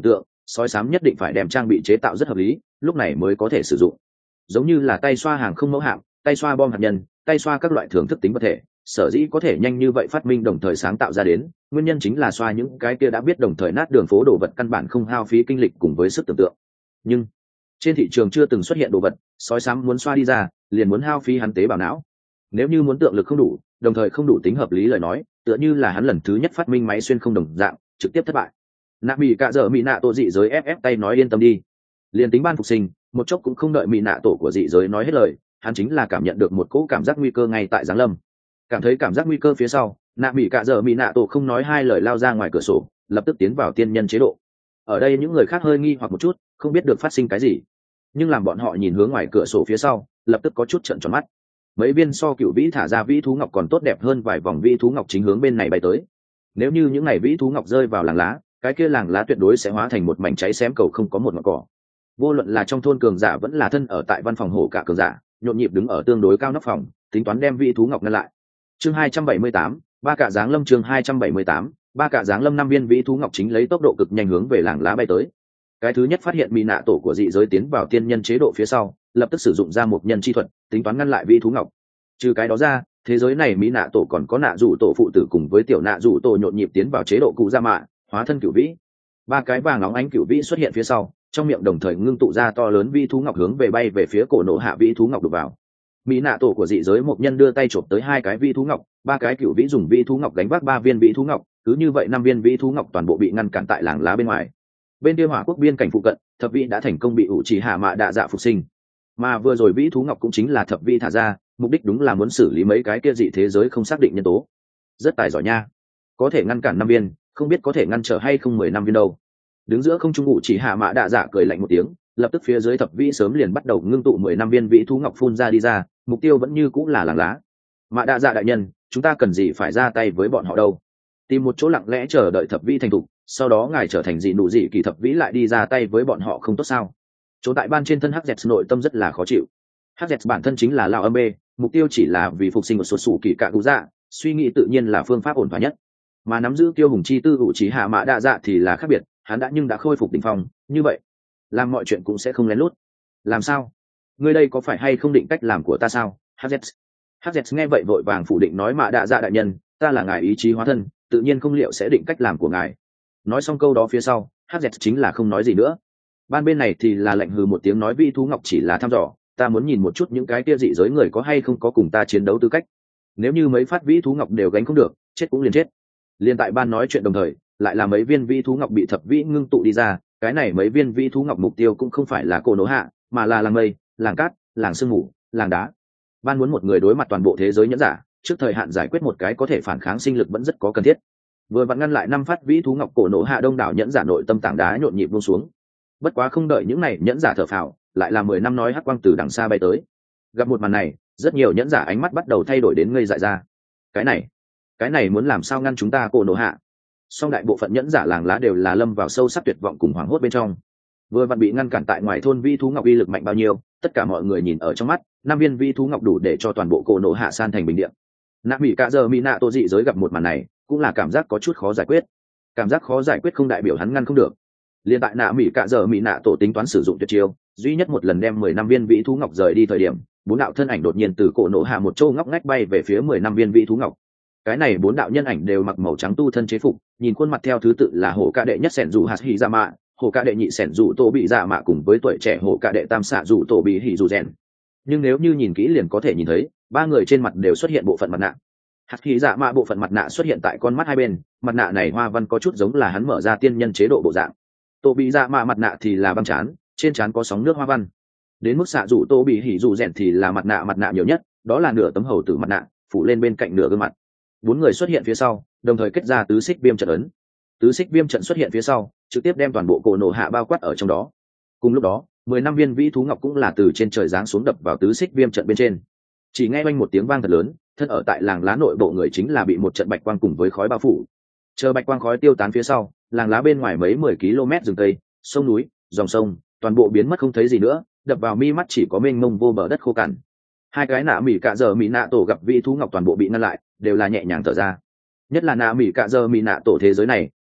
sói xám nhất định phải đem trang bị chế tạo rất hợp lý, lúc này mới có thể sử dụng. Giống như là tay xoa hàng không mẫu hạm, tay xoa bom hạt nhân, tay xoa các loại thưởng thức tính vật thể, sở dĩ có thể nhanh như vậy phát minh đồng thời sáng tạo ra đến, nguyên nhân chính là xoa những cái kia đã biết đồng thời nát đường phố đồ vật căn bản không hao phí kinh lịch cùng với sức tưởng tượng. Nhưng trên thị trường chưa từng xuất hiện đồ vật, sói xám muốn xoa đi ra, liền muốn hao phí hắn tế bào não. Nếu như muốn tượng lực không đủ, đồng thời không đủ tính hợp lý lời nói, tựa như là hắn lần thứ nhất phát minh máy xuyên không đồng dạng, trực tiếp thất bại. Nạ Mỹ cả giờ Mỹ nạ tổ dị giới ép ép tay nói yên tâm đi. Liền tính ban phục sinh, một chốc cũng không đợi Mỹ nạ tổ của dị giới nói hết lời, hắn chính là cảm nhận được một cỗ cảm giác nguy cơ ngay tại giáng lâm. Cảm thấy cảm giác nguy cơ phía sau, Nạ Mỹ cả giờ Mỹ nạ tổ không nói hai lời lao ra ngoài cửa sổ, lập tức tiến vào tiên nhân chế độ. Ở đây những người khác hơi nghi hoặc một chút, không biết được phát sinh cái gì, nhưng làm bọn họ nhìn hướng ngoài cửa sổ phía sau, lập tức có chút trợn tròn mắt. Mấy viên so cựu vĩ thả ra vĩ thú ngọc còn tốt đẹp hơn vài vòng vĩ thú ngọc chính hướng bên này bay tới. Nếu như những ngày vĩ thú ngọc rơi vào làng lá, cái kia làng lá tuyệt đối sẽ hóa thành một mảnh cháy xém cầu không có một ngọn cỏ. Vô luận là trong thôn cường giả vẫn là thân ở tại văn phòng hổ cả cường giả, nhộn nhịp đứng ở tương đối cao nóc phòng, tính toán đem vĩ thú ngọc ngăn lại. Chương hai trăm bảy mươi tám, ba cả dáng lâm chương hai trăm bảy mươi tám, ba cả dáng lâm năm viên vĩ thú ngọc chính lấy tốc độ cực nhanh hướng về làng lá bay tới. Cái thứ nhất phát hiện mỹ nạ tổ của dị giới tiến vào tiên nhân chế độ phía sau, lập tức sử dụng ra một nhân chi thuật, tính toán ngăn lại vĩ thú ngọc. Trừ cái đó ra, thế giới này mỹ nạ tổ còn có nạ rủ tổ phụ tử cùng với tiểu nạ rủ tổ nhộn nhịp tiến vào chế độ cụ gia mạ, hóa thân cửu vĩ. Ba cái vàng óng ánh cửu vĩ xuất hiện phía sau, trong miệng đồng thời ngưng tụ ra to lớn vĩ thú ngọc hướng về bay về phía cổ nổ hạ vĩ thú ngọc đục vào. Mỹ nạ tổ của dị giới một nhân đưa tay chộp tới hai cái vĩ thú ngọc, ba cái cửu vĩ dùng vĩ thú ngọc đánh vác ba viên vĩ thú ngọc, cứ như vậy năm viên vĩ thú ngọc toàn bộ bị ngăn cản tại làng lá bên ngoài. Bên kia hỏa quốc biên cảnh phụ cận, thập vĩ đã thành công bị ủ trì hạ mạ đạ dạ phục sinh, mà vừa rồi vĩ thú ngọc cũng chính là thập vĩ thả ra, mục đích đúng là muốn xử lý mấy cái kia dị thế giới không xác định nhân tố. Rất tài giỏi nha, có thể ngăn cản năm viên, không biết có thể ngăn trở hay không mười năm viên đâu. Đứng giữa không trung ủ trì hạ mạ đạ dạ cười lạnh một tiếng, lập tức phía dưới thập vĩ sớm liền bắt đầu ngưng tụ mười năm viên vĩ thú ngọc phun ra đi ra, mục tiêu vẫn như cũng là làng lá. Mạ đạ dạ đại nhân, chúng ta cần gì phải ra tay với bọn họ đâu? Tìm một chỗ lặng lẽ chờ đợi thập vĩ thành thục, sau đó ngài trở thành dị nụ dị kỳ thập vĩ lại đi ra tay với bọn họ không tốt sao? Chỗ tại ban trên thân hắc dẹt nội tâm rất là khó chịu. Hắc dẹt bản thân chính là lao âm bê, mục tiêu chỉ là vì phục sinh một số sủ kỳ cạ cụ dạ, suy nghĩ tự nhiên là phương pháp ổn thỏa nhất. Mà nắm giữ tiêu hùng chi tư ủ trí hạ mã đa dạ thì là khác biệt, hắn đã nhưng đã khôi phục đỉnh phong, như vậy làm mọi chuyện cũng sẽ không lén lút. Làm sao? Ngươi đây có phải hay không định cách làm của ta sao? Hắc dẹt Hắc dẹt nghe vậy vội vàng phủ định nói mã đa dạ đại nhân, ta là ngài ý chí hóa thân, tự nhiên không liệu sẽ định cách làm của ngài. Nói xong câu đó phía sau, Hắc dẹt chính là không nói gì nữa. Ban bên này thì là lạnh hừ một tiếng nói vĩ thú ngọc chỉ là thăm dò, ta muốn nhìn một chút những cái kia dị giới người có hay không có cùng ta chiến đấu tư cách. Nếu như mấy phát vĩ thú ngọc đều gánh không được, chết cũng liền chết. Liên tại ban nói chuyện đồng thời, lại là mấy viên vĩ thú ngọc bị thập vĩ ngưng tụ đi ra, cái này mấy viên vĩ thú ngọc mục tiêu cũng không phải là cổ nổ hạ, mà là làng mây, làng cát, làng sương mù, làng đá. Ban muốn một người đối mặt toàn bộ thế giới nhẫn giả, trước thời hạn giải quyết một cái có thể phản kháng sinh lực vẫn rất có cần thiết. Vừa vặn ngăn lại năm phát vĩ thú ngọc, cổ nổ hạ đông đảo nhẫn giả nội tâm tảng đá nhộn nhịp buông xuống. Bất quá không đợi những này nhẫn giả thở phào, lại là mười năm nói hắc quang từ đằng xa bay tới. Gặp một màn này, rất nhiều nhẫn giả ánh mắt bắt đầu thay đổi đến ngây dại ra. Cái này, cái này muốn làm sao ngăn chúng ta cổ nổ hạ? Song đại bộ phận nhẫn giả làng lá đều là lâm vào sâu sắc tuyệt vọng cùng hoảng hốt bên trong. Vừa vặn bị ngăn cản tại ngoài thôn vi thú ngọc uy lực mạnh bao nhiêu, tất cả mọi người nhìn ở trong mắt, năm viên vi thú ngọc đủ để cho toàn bộ cổ nổ hạ san thành bình địa. Nạ Mỹ cả giờ Mỹ nạ tô dị giới gặp một màn này, cũng là cảm giác có chút khó giải quyết. Cảm giác khó giải quyết không đại biểu hắn ngăn không được. Liên tại Nạ Mỹ cả giờ Mỹ nạ tổ tính toán sử dụng tuyệt chiêu, duy nhất một lần đem mười năm viên vĩ thú ngọc rời đi thời điểm, bốn đạo thân ảnh đột nhiên từ cổ nổ hạ một châu ngóc ngách bay về phía mười năm viên vĩ thú ngọc. Cái này bốn đạo nhân ảnh đều mặc màu trắng tu thân chế phục, nhìn khuôn mặt theo thứ tự là hổ ca đệ nhất sẻn dù hạt hỉ dạ mạ, hổ ca đệ nhị sẻn dù tô bị dạ mạ cùng với tuổi trẻ hổ ca đệ tam xạ dù tô bị hỉ dù rèn. Nhưng nếu như nhìn kỹ liền có thể nhìn thấy, ba người trên mặt đều xuất hiện bộ phận mặt nạ. Hạt hỉ dạ mạ bộ phận mặt nạ xuất hiện tại con mắt hai bên, mặt nạ này hoa văn có chút giống là hắn mở ra tiên nhân chế độ bộ dạng. Tô bị dạ mạ mặt nạ thì là băng trán, trên trán có sóng nước hoa văn. Đến mức xạ dù tô bị hỉ dù rèn thì là mặt nạ mặt nạ nhiều nhất, đó là nửa tấm hầu tử mặt nạ phủ lên bên cạnh nửa gương mặt. Bốn người xuất hiện phía sau, đồng thời kết ra tứ xích viêm trận ấn. Tứ xích viêm trận xuất hiện phía sau, trực tiếp đem toàn bộ cổ nổ hạ bao quát ở trong đó. Cùng lúc đó, mười năm viên vĩ thú ngọc cũng là từ trên trời giáng xuống đập vào tứ xích viêm trận bên trên. Chỉ nghe oanh một tiếng vang thật lớn, thân ở tại làng lá nội bộ người chính là bị một trận bạch quang cùng với khói bao phủ. Chờ bạch quang khói tiêu tán phía sau, làng lá bên ngoài mấy mười km rừng tây, sông núi, dòng sông, toàn bộ biến mất không thấy gì nữa, đập vào mi mắt chỉ có mênh mông vô bờ đất khô cằn. Hai cái nạ Mỹ cả giờ Mỹ nạ tổ gặp vĩ thú ngọc toàn bộ bị ngăn lại, đều là nhẹ nhàng thở ra. Nhất là nạ Mỹ cả giờ Mỹ nạ tổ thế giới này, hắn biết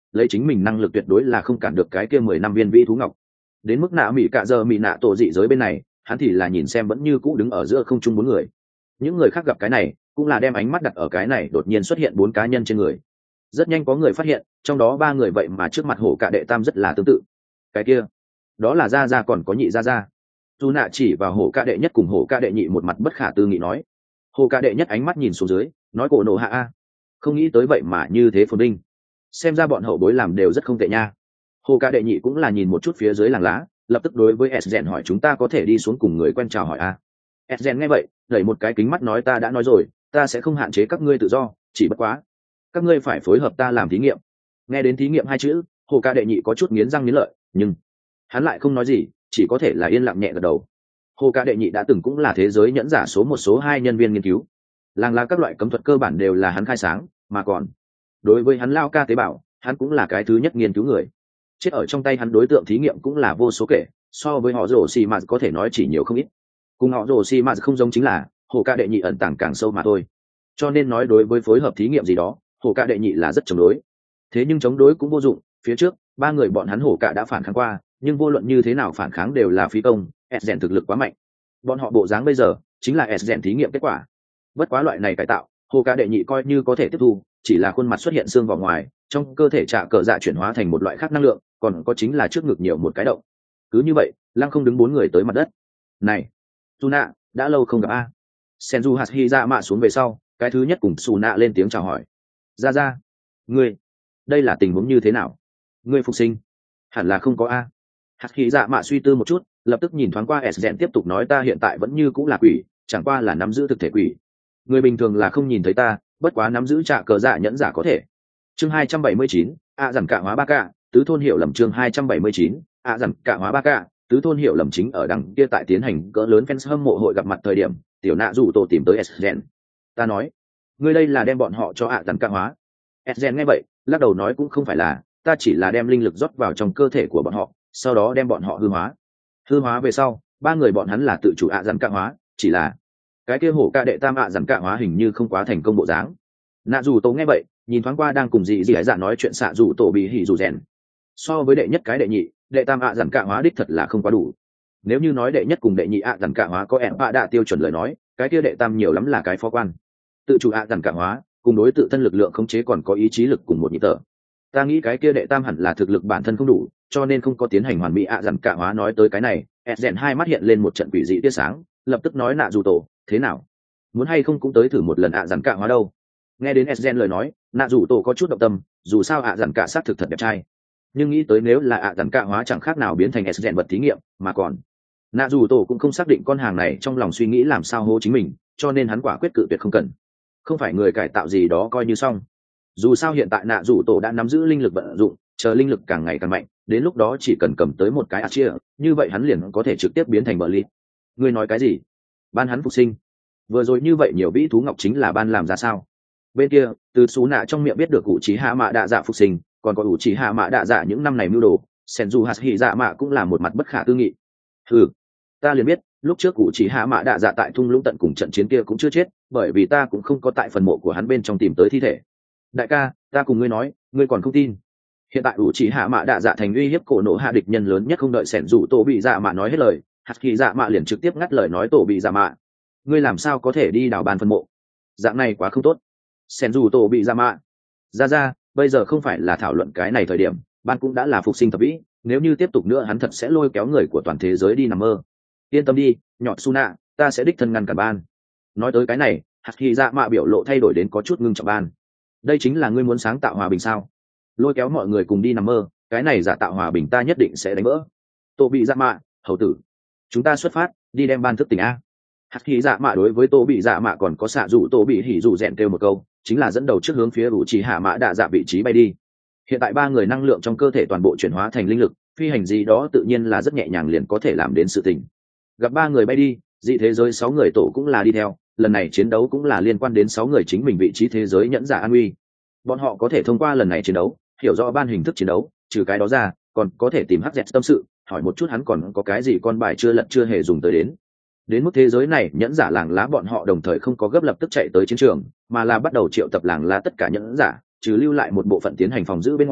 lấy chính mình năng lực tuyệt đối là không cản được cái kia mười năm viên vĩ thú ngọc. Đến mức nạ mỹ cạ giờ mỹ nạ tổ dị giới bên này, hắn thì là nhìn xem vẫn như cũ đứng ở giữa không trung bốn người. Những người khác gặp cái này cũng là đem ánh mắt đặt ở cái này đột nhiên xuất hiện bốn cá nhân trên người. Rất nhanh có người phát hiện trong đó ba người vậy mà trước mặt hổ cạ đệ tam rất là tương tự. Cái kia đó là gia gia còn có nhị gia gia. Dù nạ chỉ vào hổ cạ đệ nhất cùng hổ cạ đệ nhị một mặt bất khả tư nghị nói. Hổ cạ đệ nhất ánh mắt nhìn xuống dưới nói cổ nổ hạ a, không nghĩ tới vậy mà như thế phồn vinh, xem ra bọn hậu bối làm đều rất không tệ nha. Hổ cạ đệ nhị cũng là nhìn một chút phía dưới làng lá, lập tức đối với s hỏi chúng ta có thể đi xuống cùng người quen chào hỏi a. s nghe vậy đẩy một cái kính mắt nói ta đã nói rồi, ta sẽ không hạn chế các ngươi tự do, chỉ bất quá các ngươi phải phối hợp ta làm thí nghiệm. Nghe đến thí nghiệm hai chữ, hồ ca đệ nhị có chút nghiến răng nghiến lợi, nhưng hắn lại không nói gì, chỉ có thể là yên lặng nhẹ gật đầu. Hồ ca đệ nhị đã từng cũng là thế giới nhẫn giả số một số hai nhân viên nghiên cứu, làng lá các loại cấm thuật cơ bản đều là hắn khai sáng, mà còn đối với hắn lao ca tế bào, hắn cũng là cái thứ nhất nghiên cứu người. Chết ở trong tay hắn đối tượng thí nghiệm cũng là vô số kể, so với họ rổ xì mà có thể nói chỉ nhiều không ít. Cùng họ rổ xì mà không giống chính là hồ ca đệ nhị ẩn tàng càng sâu mà thôi, cho nên nói đối với phối hợp thí nghiệm gì đó, hồ ca đệ nhị là rất chống đối. Thế nhưng chống đối cũng vô dụng, phía trước ba người bọn hắn hổ cả đã phản kháng qua, nhưng vô luận như thế nào phản kháng đều là phí công. S thực lực quá mạnh, bọn họ bộ dáng bây giờ chính là S thí nghiệm kết quả. Bất quá loại này cải tạo hồ ca đệ nhị coi như có thể tiếp thu, chỉ là khuôn mặt xuất hiện xương vào ngoài, trong cơ thể trả cờ dạ chuyển hóa thành một loại khác năng lượng, còn có chính là trước ngực nhiều một cái động. Cứ như vậy lăng không đứng bốn người tới mặt đất. Này Suna, đã lâu không gặp a. Senju Hashi ra mạ xuống về sau, cái thứ nhất cùng Suna lên tiếng chào hỏi. Ra ra, ngươi, đây là tình huống như thế nào? Ngươi phục sinh? Hẳn là không có a. Hashi dạ mạ suy tư một chút, lập tức nhìn thoáng qua S tiếp tục nói ta hiện tại vẫn như cũng là quỷ, chẳng qua là nắm giữ thực thể quỷ. Người bình thường là không nhìn thấy ta, bất quá nắm giữ trả cờ dạ nhẫn giả có thể. Chương hai trăm bảy mươi chín, ạ dằn cả hóa ba ca, tứ thôn hiểu lầm chương hai trăm bảy mươi chín, ạ dằn cả hóa ba ca, tứ thôn hiểu lầm chính ở đằng kia tại tiến hành cỡ lớn fans hâm mộ hội gặp mặt thời điểm, tiểu nạ rủ tổ tìm tới S. Ta nói, ngươi đây là đem bọn họ cho ạ dằn cả hóa. S. nghe vậy, lắc đầu nói cũng không phải là, ta chỉ là đem linh lực rót vào trong cơ thể của bọn họ, sau đó đem bọn họ hư hóa. Hư hóa về sau, ba người bọn hắn là tự chủ ạ dằn cả hóa, chỉ là cái kia hổ ca đệ tam ạ dằn cả hóa hình như không quá thành công bộ dáng. Nạ rủ tổ nghe vậy, nhìn thoáng qua đang cùng dị dị dạ nói chuyện xạ rủ tổ bị hỉ rủ rèn. So với đệ nhất cái đệ nhị, đệ tam ạ dằn cả hóa đích thật là không quá đủ. Nếu như nói đệ nhất cùng đệ nhị ạ dằn cả hóa có em ạ đạ tiêu chuẩn lời nói, cái kia đệ tam nhiều lắm là cái phó quan. Tự chủ ạ dằn cả hóa, cùng đối tự thân lực lượng khống chế còn có ý chí lực cùng một nhịp thở. Ta nghĩ cái kia đệ tam hẳn là thực lực bản thân không đủ, cho nên không có tiến hành hoàn mỹ ạ dằn cả hóa. Nói tới cái này, Ezen hai mắt hiện lên một trận quỷ dị tia sáng, lập tức nói nạ dù tổ, thế nào? Muốn hay không cũng tới thử một lần ạ dằn cả hóa đâu? Nghe đến Ezen lời nói, nạ dù tổ có chút động tâm, dù sao ạ dằn cả xác thực thật đẹp trai. Nhưng nghĩ tới nếu là ạ dằn cả hóa chẳng khác nào biến thành Ezen vật thí nghiệm, mà còn nạ dù tổ cũng không xác định con hàng này trong lòng suy nghĩ làm sao hô chính mình, cho nên hắn quả quyết cự tuyệt không cần. Không phải người cải tạo gì đó coi như xong. Dù sao hiện tại nạ dù tổ đã nắm giữ linh lực vận dụng, chờ linh lực càng ngày càng mạnh, đến lúc đó chỉ cần cầm tới một cái ạt chia, như vậy hắn liền có thể trực tiếp biến thành bờ ly. Ngươi nói cái gì? Ban hắn phục sinh? Vừa rồi như vậy nhiều vĩ thú ngọc chính là ban làm ra sao? Bên kia, từ xú nạ trong miệng biết được ủ trí hạ mạ đạ dạ phục sinh, còn có ủ trí hạ mạ đạ dạ những năm này mưu đồ, senju hạt dạ mạ cũng là một mặt bất khả tư nghị. Ừ, ta liền biết lúc trước ủ trí hạ mạ đạ dạ tại thung lũng tận cùng trận chiến kia cũng chưa chết, bởi vì ta cũng không có tại phần mộ của hắn bên trong tìm tới thi thể. Đại ca, ta cùng ngươi nói, ngươi còn không tin. Hiện tại ủ trí hạ mạ đạ dạ thành uy hiếp cổ nổ hạ địch nhân lớn nhất, không đợi sẻn rủ tổ bị dạ mạ nói hết lời, hạt kỳ dạ mạ liền trực tiếp ngắt lời nói tổ bị dạ mạ, ngươi làm sao có thể đi đào bàn phân mộ, dạng này quá không tốt. Sẻn rủ tổ bị dạ mạ, ra ra, bây giờ không phải là thảo luận cái này thời điểm, ban cũng đã là phục sinh thập vĩ, nếu như tiếp tục nữa hắn thật sẽ lôi kéo người của toàn thế giới đi nằm mơ. Yên tâm đi, nhọt Suna, ta sẽ đích thân ngăn cản ban. Nói tới cái này, hạt kỳ dạ mạ biểu lộ thay đổi đến có chút ngưng trọng. Ban, đây chính là ngươi muốn sáng tạo hòa bình sao? Lôi kéo mọi người cùng đi nằm mơ, cái này giả tạo hòa bình ta nhất định sẽ đánh vỡ. Tô bị dạ mạ, hầu tử, chúng ta xuất phát đi đem ban thức tỉnh a. Hạt kỳ dạ mạ đối với tô bị dạ mạ còn có xạ rủ tô bị hỉ rủ rèn kêu một câu, chính là dẫn đầu trước hướng phía ủ trì hạ mã đạ dạ vị trí bay đi. Hiện tại ba người năng lượng trong cơ thể toàn bộ chuyển hóa thành linh lực, phi hành gì đó tự nhiên là rất nhẹ nhàng liền có thể làm đến sự tình. Gặp ba người bay đi, dị thế giới sáu người tổ cũng là đi theo, lần này chiến đấu cũng là liên quan đến sáu người chính mình vị trí thế giới nhẫn giả an uy. Bọn họ có thể thông qua lần này chiến đấu hiểu rõ ban hình thức chiến đấu, trừ cái đó ra còn có thể tìm hắc dẹt tâm sự, hỏi một chút hắn còn có cái gì con bài chưa lật chưa hề dùng tới đến. Đến mức thế giới này nhẫn giả làng lá bọn họ đồng thời không có gấp lập tức chạy tới chiến trường, mà là bắt đầu triệu tập làng lá tất cả nhẫn giả, trừ lưu lại một bộ phận tiến hành phòng giữ bên ngoài,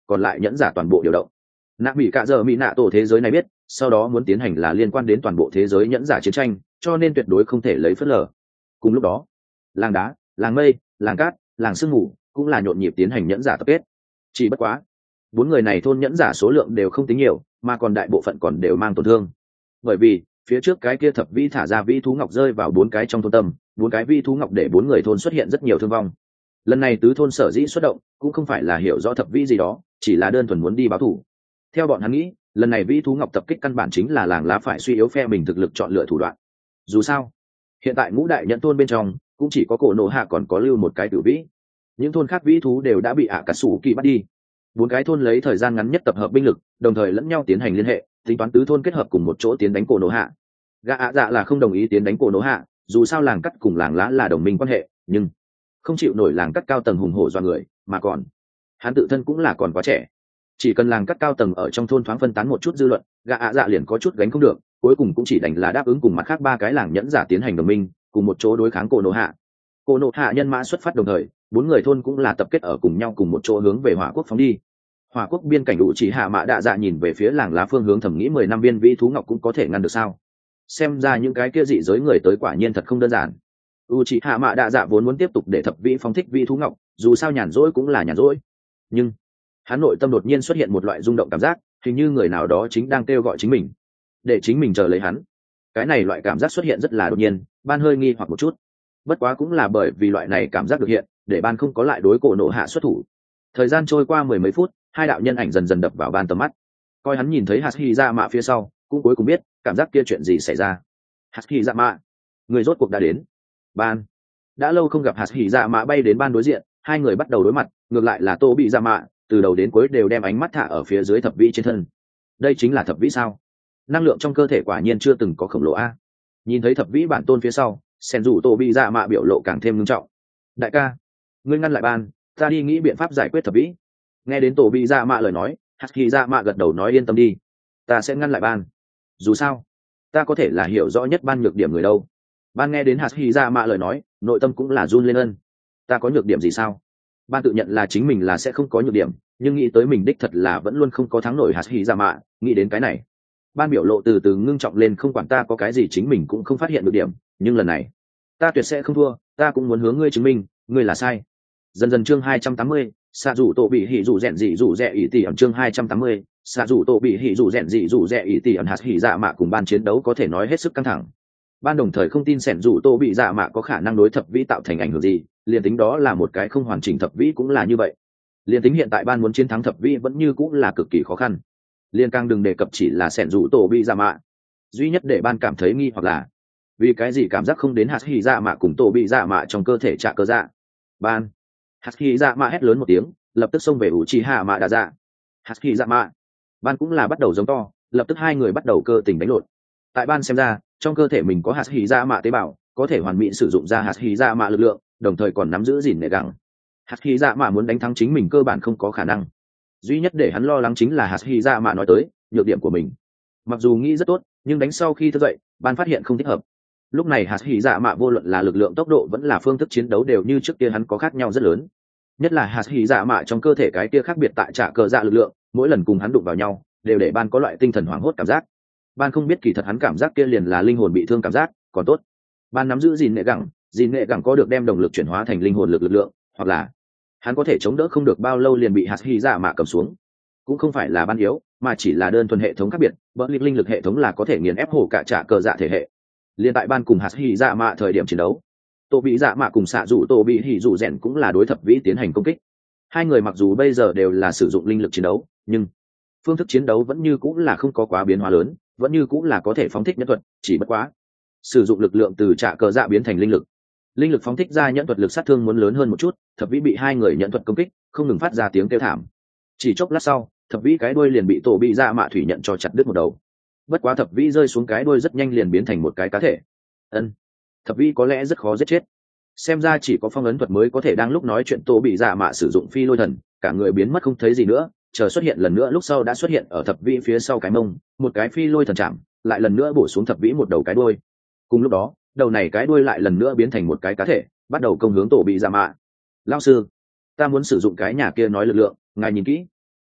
còn lại nhẫn giả toàn bộ điều động. Nạ mỹ cả giờ mỹ nạ tổ thế giới này biết sau đó muốn tiến hành là liên quan đến toàn bộ thế giới nhẫn giả chiến tranh, cho nên tuyệt đối không thể lấy phớt lờ. Cùng lúc đó, làng đá, làng mây, làng cát, làng sương mù cũng là nhộn nhịp tiến hành nhẫn giả tập kết. Chỉ bất quá bốn người này thôn nhẫn giả số lượng đều không tính nhiều, mà còn đại bộ phận còn đều mang tổn thương, bởi vì phía trước cái kia thập vi thả ra vi thú ngọc rơi vào bốn cái trong thôn tâm, bốn cái vi thú ngọc để bốn người thôn xuất hiện rất nhiều thương vong. Lần này tứ thôn sở dĩ xuất động cũng không phải là hiểu rõ thập vi gì đó, chỉ là đơn thuần muốn đi báo thù. Theo bọn hắn nghĩ, lần này vi thú ngọc tập kích căn bản chính là làng lá phải suy yếu phe mình thực lực chọn lựa thủ đoạn. Dù sao hiện tại ngũ đại nhẫn thôn bên trong cũng chỉ có cổ nổ hạ còn có lưu một cái tử vĩ, những thôn khác vĩ thú đều đã bị ạ cả sủ kỳ bắt đi. Bốn cái thôn lấy thời gian ngắn nhất tập hợp binh lực, đồng thời lẫn nhau tiến hành liên hệ, tính toán tứ thôn kết hợp cùng một chỗ tiến đánh cổ nổ hạ. Gã ạ dạ là không đồng ý tiến đánh cổ nổ hạ, dù sao làng cắt cùng làng lá là đồng minh quan hệ, nhưng không chịu nổi làng cắt cao tầng hùng hổ do người, mà còn hắn tự thân cũng là còn quá trẻ, chỉ cần làng cắt cao tầng ở trong thôn thoáng phân tán một chút dư luận, gã ạ dạ liền có chút gánh không được, cuối cùng cũng chỉ đành là đáp ứng cùng mặt khác ba cái làng nhẫn giả tiến hành đồng minh, cùng một chỗ đối kháng cổ nổ hạ. Cổ nổ hạ nhân mã xuất phát đồng thời, bốn người thôn cũng là tập kết ở cùng nhau cùng một chỗ hướng về hỏa quốc phóng đi. Hỏa quốc biên cảnh đủ chỉ hạ mã đạ dạ nhìn về phía làng lá phương hướng thầm nghĩ mười năm viên vĩ thú ngọc cũng có thể ngăn được sao? Xem ra những cái kia dị giới người tới quả nhiên thật không đơn giản. U chỉ hạ mã đạ dạ vốn muốn tiếp tục để thập vĩ phóng thích vĩ thú ngọc, dù sao nhàn rỗi cũng là nhàn rỗi, nhưng hắn nội tâm đột nhiên xuất hiện một loại rung động cảm giác, hình như người nào đó chính đang kêu gọi chính mình, để chính mình chờ lấy hắn. Cái này loại cảm giác xuất hiện rất là đột nhiên, ban hơi nghi hoặc một chút. Bất quá cũng là bởi vì loại này cảm giác được hiện, để ban không có lại đối cổ nổ hạ xuất thủ. Thời gian trôi qua mười mấy phút, hai đạo nhân ảnh dần dần đập vào ban tầm mắt. Coi hắn nhìn thấy Hashirama phía sau, cũng cuối cùng biết cảm giác kia chuyện gì xảy ra. Hashirama, người rốt cuộc đã đến. Ban đã lâu không gặp Hashirama bay đến ban đối diện, hai người bắt đầu đối mặt, ngược lại là Tô bị Dạ từ đầu đến cuối đều đem ánh mắt thả ở phía dưới thập vĩ trên thân. Đây chính là thập vĩ sao? Năng lượng trong cơ thể quả nhiên chưa từng có khổng lồ a. Nhìn thấy thập vĩ bản tôn phía sau, sen rủ Tô bị Dạ biểu lộ càng thêm nghiêm trọng. Đại ca, ngươi ngăn lại ban, ta đi nghĩ biện pháp giải quyết thập vĩ. Nghe đến Tô bị Dạ lời nói, Hashirama gật đầu nói yên tâm đi, ta sẽ ngăn lại ban. Dù sao ta có thể là hiểu rõ nhất ban nhược điểm người đâu. Ban nghe đến Hashirama lời nói, nội tâm cũng là run lên ân. Ta có nhược điểm gì sao? Ban tự nhận là chính mình là sẽ không có nhược điểm, nhưng nghĩ tới mình đích thật là vẫn luôn không có thắng nổi Hashirama, nghĩ đến cái này ban biểu lộ từ từ ngưng trọng lên. Không quản ta có cái gì chính mình cũng không phát hiện được điểm, nhưng lần này ta tuyệt sẽ không thua, ta cũng muốn hướng ngươi chứng minh ngươi là sai. Dần dần chương hai trăm tám mươi, xạ rủ tổ bị hỉ rủ rèn dị rủ rẻ ý tỷ ẩn chương hai trăm tám mươi, xạ rủ tổ bị hỉ rủ rèn dị rủ rẻ ý tỷ ẩn. Hạt hỉ dạ mạ cùng ban chiến đấu có thể nói hết sức căng thẳng. Ban đồng thời không tin sẻn rủ tô bị dạ mạ có khả năng đối thập vĩ tạo thành ảnh hưởng gì, liền tính đó là một cái không hoàn chỉnh thập vĩ cũng là như vậy. Liền tính hiện tại ban muốn chiến thắng thập vĩ vẫn như cũng là cực kỳ khó khăn, liền càng đừng đề cập chỉ là sẻn rủ tô bị dạ mạ. Duy nhất để ban cảm thấy nghi hoặc là vì cái gì cảm giác không đến hạt hỉ dạ mạ cùng tô bị dạ mạ trong cơ thể trả cơ dạ. Ban hạt hỉ dạ mạ hét lớn một tiếng, lập tức xông về ủ trì hạ mạ đa dạ. Hạt hỉ dạ mạ ban cũng là bắt đầu giống to, lập tức hai người bắt đầu cơ tình đánh lộn. Tại ban xem ra, trong cơ thể mình có hạt hỉ dạ mạ tế bào, có thể hoàn mỹ sử dụng ra hạt hỉ dạ mạ lực lượng, đồng thời còn nắm giữ gìn nệ gẳng. Hạt hỉ dạ mạ muốn đánh thắng chính mình cơ bản không có khả năng. Duy nhất để hắn lo lắng chính là hạt hỉ dạ mạ nói tới nhược điểm của mình. Mặc dù nghĩ rất tốt, nhưng đánh sau khi thức dậy, ban phát hiện không thích hợp. Lúc này hạt hỉ dạ mạ vô luận là lực lượng, tốc độ vẫn là phương thức chiến đấu đều như trước kia hắn có khác nhau rất lớn. Nhất là hạt hỉ dạ mạ trong cơ thể cái kia khác biệt tại trả cờ dạ lực lượng, mỗi lần cùng hắn đụng vào nhau đều để ban có loại tinh thần hoảng hốt cảm giác. Ban không biết kỳ thật hắn cảm giác kia liền là linh hồn bị thương cảm giác, còn tốt ban nắm giữ gìn nệ gẳng, gìn nệ gẳng có được đem động lực chuyển hóa thành linh hồn lực lực lượng, hoặc là hắn có thể chống đỡ không được bao lâu liền bị hạt hỉ dạ mạ cầm xuống. Cũng không phải là ban yếu, mà chỉ là đơn thuần hệ thống khác biệt, bởi linh lực hệ thống là có thể nghiền ép hổ cả trả cờ dạ thể hệ. Liên tại ban cùng hạt hỉ dạ mạ thời điểm chiến đấu, tổ bị dạ mạ cùng xạ dụ tổ bị hỉ dụ rèn cũng là đối thập vĩ tiến hành công kích. Hai người mặc dù bây giờ đều là sử dụng linh lực chiến đấu, nhưng phương thức chiến đấu vẫn như cũng là không có quá biến hóa lớn, vẫn như cũng là có thể phóng thích nhẫn thuật, chỉ bất quá sử dụng lực lượng từ trả cờ dạ biến thành linh lực. Linh lực phóng thích ra nhẫn thuật lực sát thương muốn lớn hơn một chút, thập vĩ bị hai người nhẫn thuật công kích, không ngừng phát ra tiếng kêu thảm. Chỉ chốc lát sau, thập vĩ cái đuôi liền bị tổ bị dạ mạ thủy nhận cho chặt đứt một đầu. Bất quá thập vĩ rơi xuống cái đuôi rất nhanh liền biến thành một cái cá thể. Ân, thập vĩ có lẽ rất khó giết chết. Xem ra chỉ có phong ấn thuật mới có thể đang lúc nói chuyện tổ bị dạ mạ sử dụng phi lôi thần, cả người biến mất không thấy gì nữa, chờ xuất hiện lần nữa lúc sau đã xuất hiện ở thập vĩ phía sau cái mông, một cái phi lôi thần chạm, lại lần nữa bổ xuống thập vĩ một đầu cái đuôi. Cùng lúc đó, đầu này cái đuôi lại lần nữa biến thành một cái cá thể, bắt đầu công hướng tổ bị dạ mạ. Lão sư, ta muốn sử dụng cái nhà kia nói lực lượng, ngài nhìn kỹ.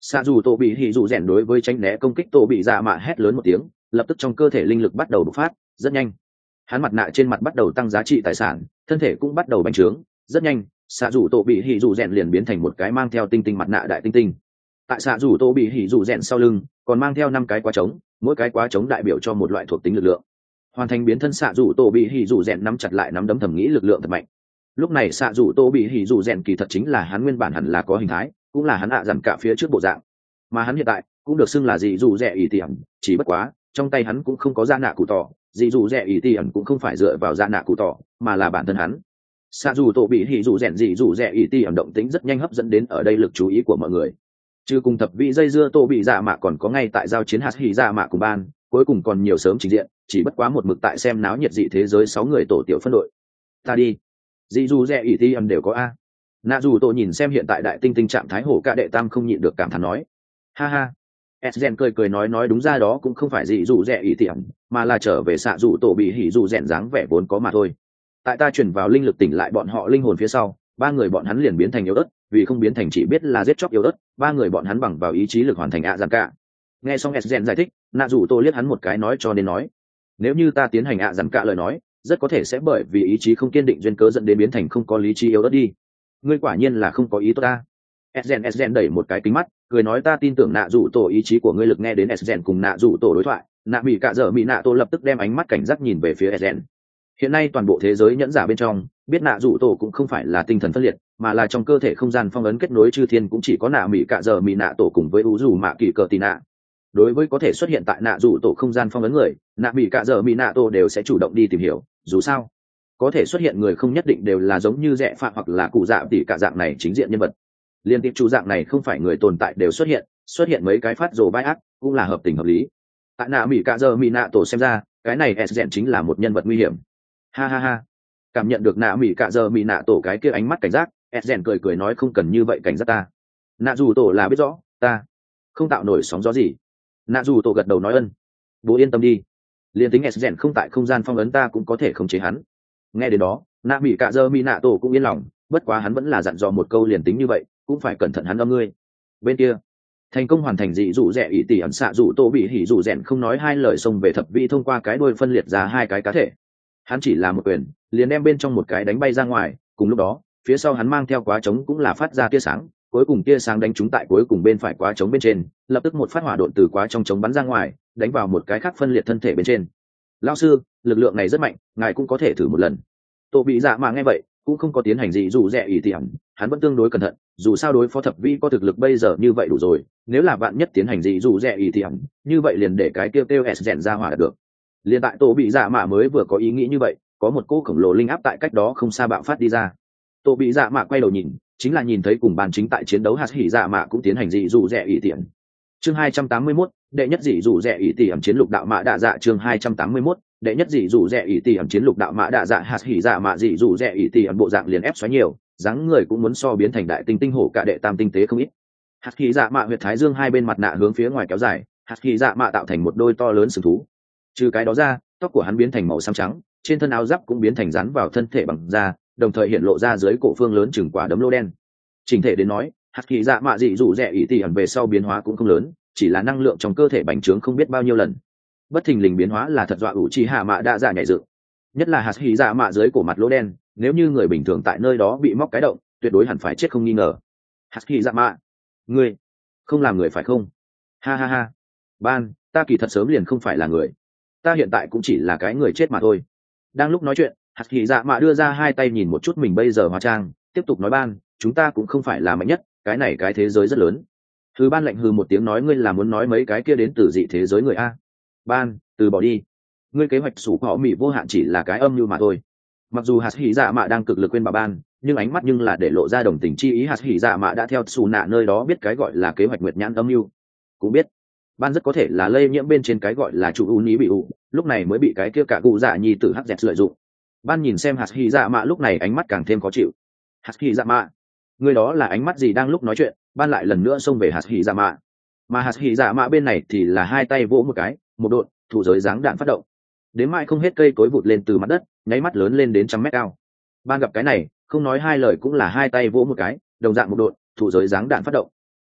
xạ dù tổ bị hỉ dù rèn đối với tránh né công kích tổ bị dạ mạ hét lớn một tiếng, lập tức trong cơ thể linh lực bắt đầu bộc phát rất nhanh. Hắn mặt nạ trên mặt bắt đầu tăng giá trị tài sản, thân thể cũng bắt đầu bành trướng rất nhanh. Xạ dù tổ bị hỉ dù rèn liền biến thành một cái mang theo tinh tinh mặt nạ đại tinh tinh. Tại xạ dù tổ bị hỉ dù rèn sau lưng còn mang theo năm cái quá trống, mỗi cái quá trống đại biểu cho một loại thuộc tính lực lượng. Hoàn thành biến thân, xạ dù tổ bị hỉ dù rèn nắm chặt lại nắm đấm thầm nghĩ lực lượng thật mạnh. Lúc này xạ dù tổ bị hỉ dù rèn kỳ thật chính là hắn nguyên bản hẳn là có hình thái, cũng là hắn ạ dằn cả phía trước bộ dạng, mà hắn hiện tại cũng được xưng là dị dù rẻ ỷ tiệm, chỉ bất quá trong tay hắn cũng không có da nạ cụ tỏ, dị dù rẻ ỷ tiệm cũng không phải dựa vào da nạ cụ tỏ, mà là bản thân hắn. Xạ dù tổ bị hỉ dù rèn dị dù rẻ ỷ tiệm động tĩnh rất nhanh hấp dẫn đến ở đây lực chú ý của mọi người. Trừ cùng thập vị dây dưa tổ bị dạ mạ còn có ngay tại giao chiến hạt hỉ dạ mạ cùng ban, cuối cùng còn nhiều sớm trình diện, chỉ bất quá một mực tại xem náo nhiệt dị thế giới sáu người tổ tiểu phân đội. Ta đi, dị dù rẻ ỷ tiệm đều có a. Nạ dù tổ nhìn xem hiện tại đại tinh tinh trạng thái hổ ca đệ tam không nhịn được cảm thán nói, ha ha. Esgen cười cười nói nói đúng ra đó cũng không phải dị dù rẻ ý tiệm, mà là trở về xạ dù tổ bị hỉ dù rèn dáng vẻ vốn có mà thôi. Tại ta chuyển vào linh lực tỉnh lại bọn họ linh hồn phía sau, ba người bọn hắn liền biến thành yếu ớt, vì không biến thành chỉ biết là giết chóc yếu ớt, ba người bọn hắn bằng vào ý chí lực hoàn thành ạ giàn cả. Nghe xong Esgen giải thích, nạ dù tổ liếc hắn một cái nói cho nên nói, nếu như ta tiến hành ạ giàn cả lời nói, rất có thể sẽ bởi vì ý chí không kiên định duyên cớ dẫn đến biến thành không có lý trí yếu ớt đi. Ngươi quả nhiên là không có ý tốt ta. Esgen Esgen đẩy một cái kính mắt, cười nói ta tin tưởng nạ dù tổ ý chí của ngươi lực. Nghe đến Esgen cùng nạ dù tổ đối thoại, nạ mỹ cạ dở mỹ nạ tổ lập tức đem ánh mắt cảnh giác nhìn về phía Esgen. Hiện nay toàn bộ thế giới nhẫn giả bên trong, biết nạ dù tổ cũng không phải là tinh thần phân liệt, mà là trong cơ thể không gian phong ấn kết nối chư thiên cũng chỉ có nạ mỹ cạ dở mỹ nạ tổ cùng với u dù mạ kỳ cờ tì nạ. Đối với có thể xuất hiện tại nạ dù tổ không gian phong ấn người, nạ mỹ cạ dở mỹ nạ tổ đều sẽ chủ động đi tìm hiểu, dù sao có thể xuất hiện người không nhất định đều là giống như rẽ phạm hoặc là cụ dạ tỷ cả dạng này chính diện nhân vật. Liên tiếp chủ dạng này không phải người tồn tại đều xuất hiện, xuất hiện mấy cái phát rồ bãi ác cũng là hợp tình hợp lý. Tại nạ mỹ cạ dơ mỹ nạ tổ xem ra cái này Esgen chính là một nhân vật nguy hiểm. Ha ha ha. Cảm nhận được nạ mỹ cạ dơ mỹ nạ tổ cái kia ánh mắt cảnh giác, Esgen cười cười nói không cần như vậy cảnh giác ta. Nạ dù tổ là biết rõ ta không tạo nổi sóng gió gì. Nạ dù tổ gật đầu nói ân, bố yên tâm đi, liên tính Esgen không tại không gian phong ấn ta cũng có thể khống chế hắn. Nghe đến đó nạ mỹ cạ dơ mỹ nạ tổ cũng yên lòng, bất quá hắn vẫn là dặn dò một câu liền tính như vậy cũng phải cẩn thận hắn âm ngươi. Bên kia thành công hoàn thành dị dụ rẻ ý tỷ ẩn xạ dụ tô bị hỉ dụ rèn không nói hai lời xông về thập vị thông qua cái đuôi phân liệt ra hai cái cá thể. Hắn chỉ là một quyền liền đem bên trong một cái đánh bay ra ngoài, cùng lúc đó phía sau hắn mang theo quá trống cũng là phát ra tia sáng, cuối cùng tia sáng đánh trúng tại cuối cùng bên phải quá trống bên trên, lập tức một phát hỏa độn từ quá trong trống bắn ra ngoài, đánh vào một cái khác phân liệt thân thể bên trên. Lão sư, lực lượng này rất mạnh, ngài cũng có thể thử một lần. Tô bị dạ mà nghe vậy cũng không có tiến hành gì dù rẻ ý tỷ ẩn, hắn vẫn tương đối cẩn thận, dù sao đối phó thập vĩ có thực lực bây giờ như vậy đủ rồi, nếu là bạn nhất tiến hành gì dù rẻ ý tỷ ẩn, như vậy liền để cái tiêu tiêu s rèn ra hỏa được. Liên tại Tô bị dạ mạ mới vừa có ý nghĩ như vậy, có một cỗ khổng lồ linh áp tại cách đó không xa bạo phát đi ra. Tô bị dạ mạ quay đầu nhìn, chính là nhìn thấy cùng bàn chính tại chiến đấu hạt hỉ dạ mạ cũng tiến hành dị dù rẻ ý tỷ ẩn. Chương hai trăm tám mươi mốt, đệ nhất dị dù rẻ ý tỷ ẩn chiến lục đạo mạ đạ dạ. Chương hai trăm tám mươi mốt, đệ nhất dị dù rẻ ý tỷ ẩn chiến lục đạo mạ đạ dạ. Hạt hỉ dạ mạ dị dù rẻ ý tỷ ẩn bộ dạng liền ép xoáy nhiều, dáng người cũng muốn so biến thành đại tinh tinh hổ cả đệ tam tinh tế không ít. Hạt hỉ dạ mạ huyệt thái dương hai bên mặt nạ hướng phía ngoài kéo dài, hạt hỉ dạ mạ tạo thành một đôi to lớn sừng thú. Trừ cái đó ra, tóc của hắn biến thành màu xám trắng, trên thân áo giáp cũng biến thành rắn vào thân thể bằng da, đồng thời hiện lộ ra dưới cổ phương lớn chừng quả đấm lô đen. Chỉnh thể đến nói, hạt hỉ dạ mạ dị dù rẻ ý tỷ ẩn về sau biến hóa cũng không lớn, chỉ là năng lượng trong cơ thể bành trướng không biết bao nhiêu lần. Bất thình lình biến hóa là thật dọa ủ trì hạ mạ đa dạ nhảy dựng, nhất là hạt hỉ dạ mạ dưới cổ mặt lỗ đen, nếu như người bình thường tại nơi đó bị móc cái động, tuyệt đối hẳn phải chết không nghi ngờ. Hạt hỉ dạ mạ, ngươi không làm người phải không? Ha ha ha, ban, ta kỳ thật sớm liền không phải là người, ta hiện tại cũng chỉ là cái người chết mà thôi. Đang lúc nói chuyện, hạt hỉ dạ mạ đưa ra hai tay nhìn một chút mình bây giờ hóa trang, tiếp tục nói ban, chúng ta cũng không phải là mạnh nhất, cái này cái thế giới rất lớn. Hừ ban lạnh hừ một tiếng nói ngươi là muốn nói mấy cái kia đến từ dị thế giới người a? Ban, từ bỏ đi, ngươi kế hoạch sủ họ mỹ vô hạn chỉ là cái âm mưu mà thôi. Mặc dù hạt hỉ dạ mạ đang cực lực quên bà ban, nhưng ánh mắt nhưng là để lộ ra đồng tình chi ý. Hạt hỉ dạ mạ đã theo xù nạ nơi đó biết cái gọi là kế hoạch nguyệt nhãn âm mưu, cũng biết ban rất có thể là lây nhiễm bên trên cái gọi là chủ u ní bị u, lúc này mới bị cái kia cả cụ dạ nhi tử hắc dẹt lợi dụng. Ban nhìn xem hạt hỉ dạ mạ lúc này ánh mắt càng thêm khó chịu. Hạt hỉ dạ mạ, ngươi đó là ánh mắt gì? Đang lúc nói chuyện, ban lại lần nữa xông về hạt hỉ dạ mạ, mà hạt hỉ dạ mạ bên này thì là hai tay vỗ một cái, một độn thủ giới dáng đạn phát động, đến mai không hết cây cối vụt lên từ mặt đất, nháy mắt lớn lên đến trăm mét cao. Ban gặp cái này không nói hai lời cũng là hai tay vỗ một cái, đồng dạng một độn thủ giới dáng đạn phát động.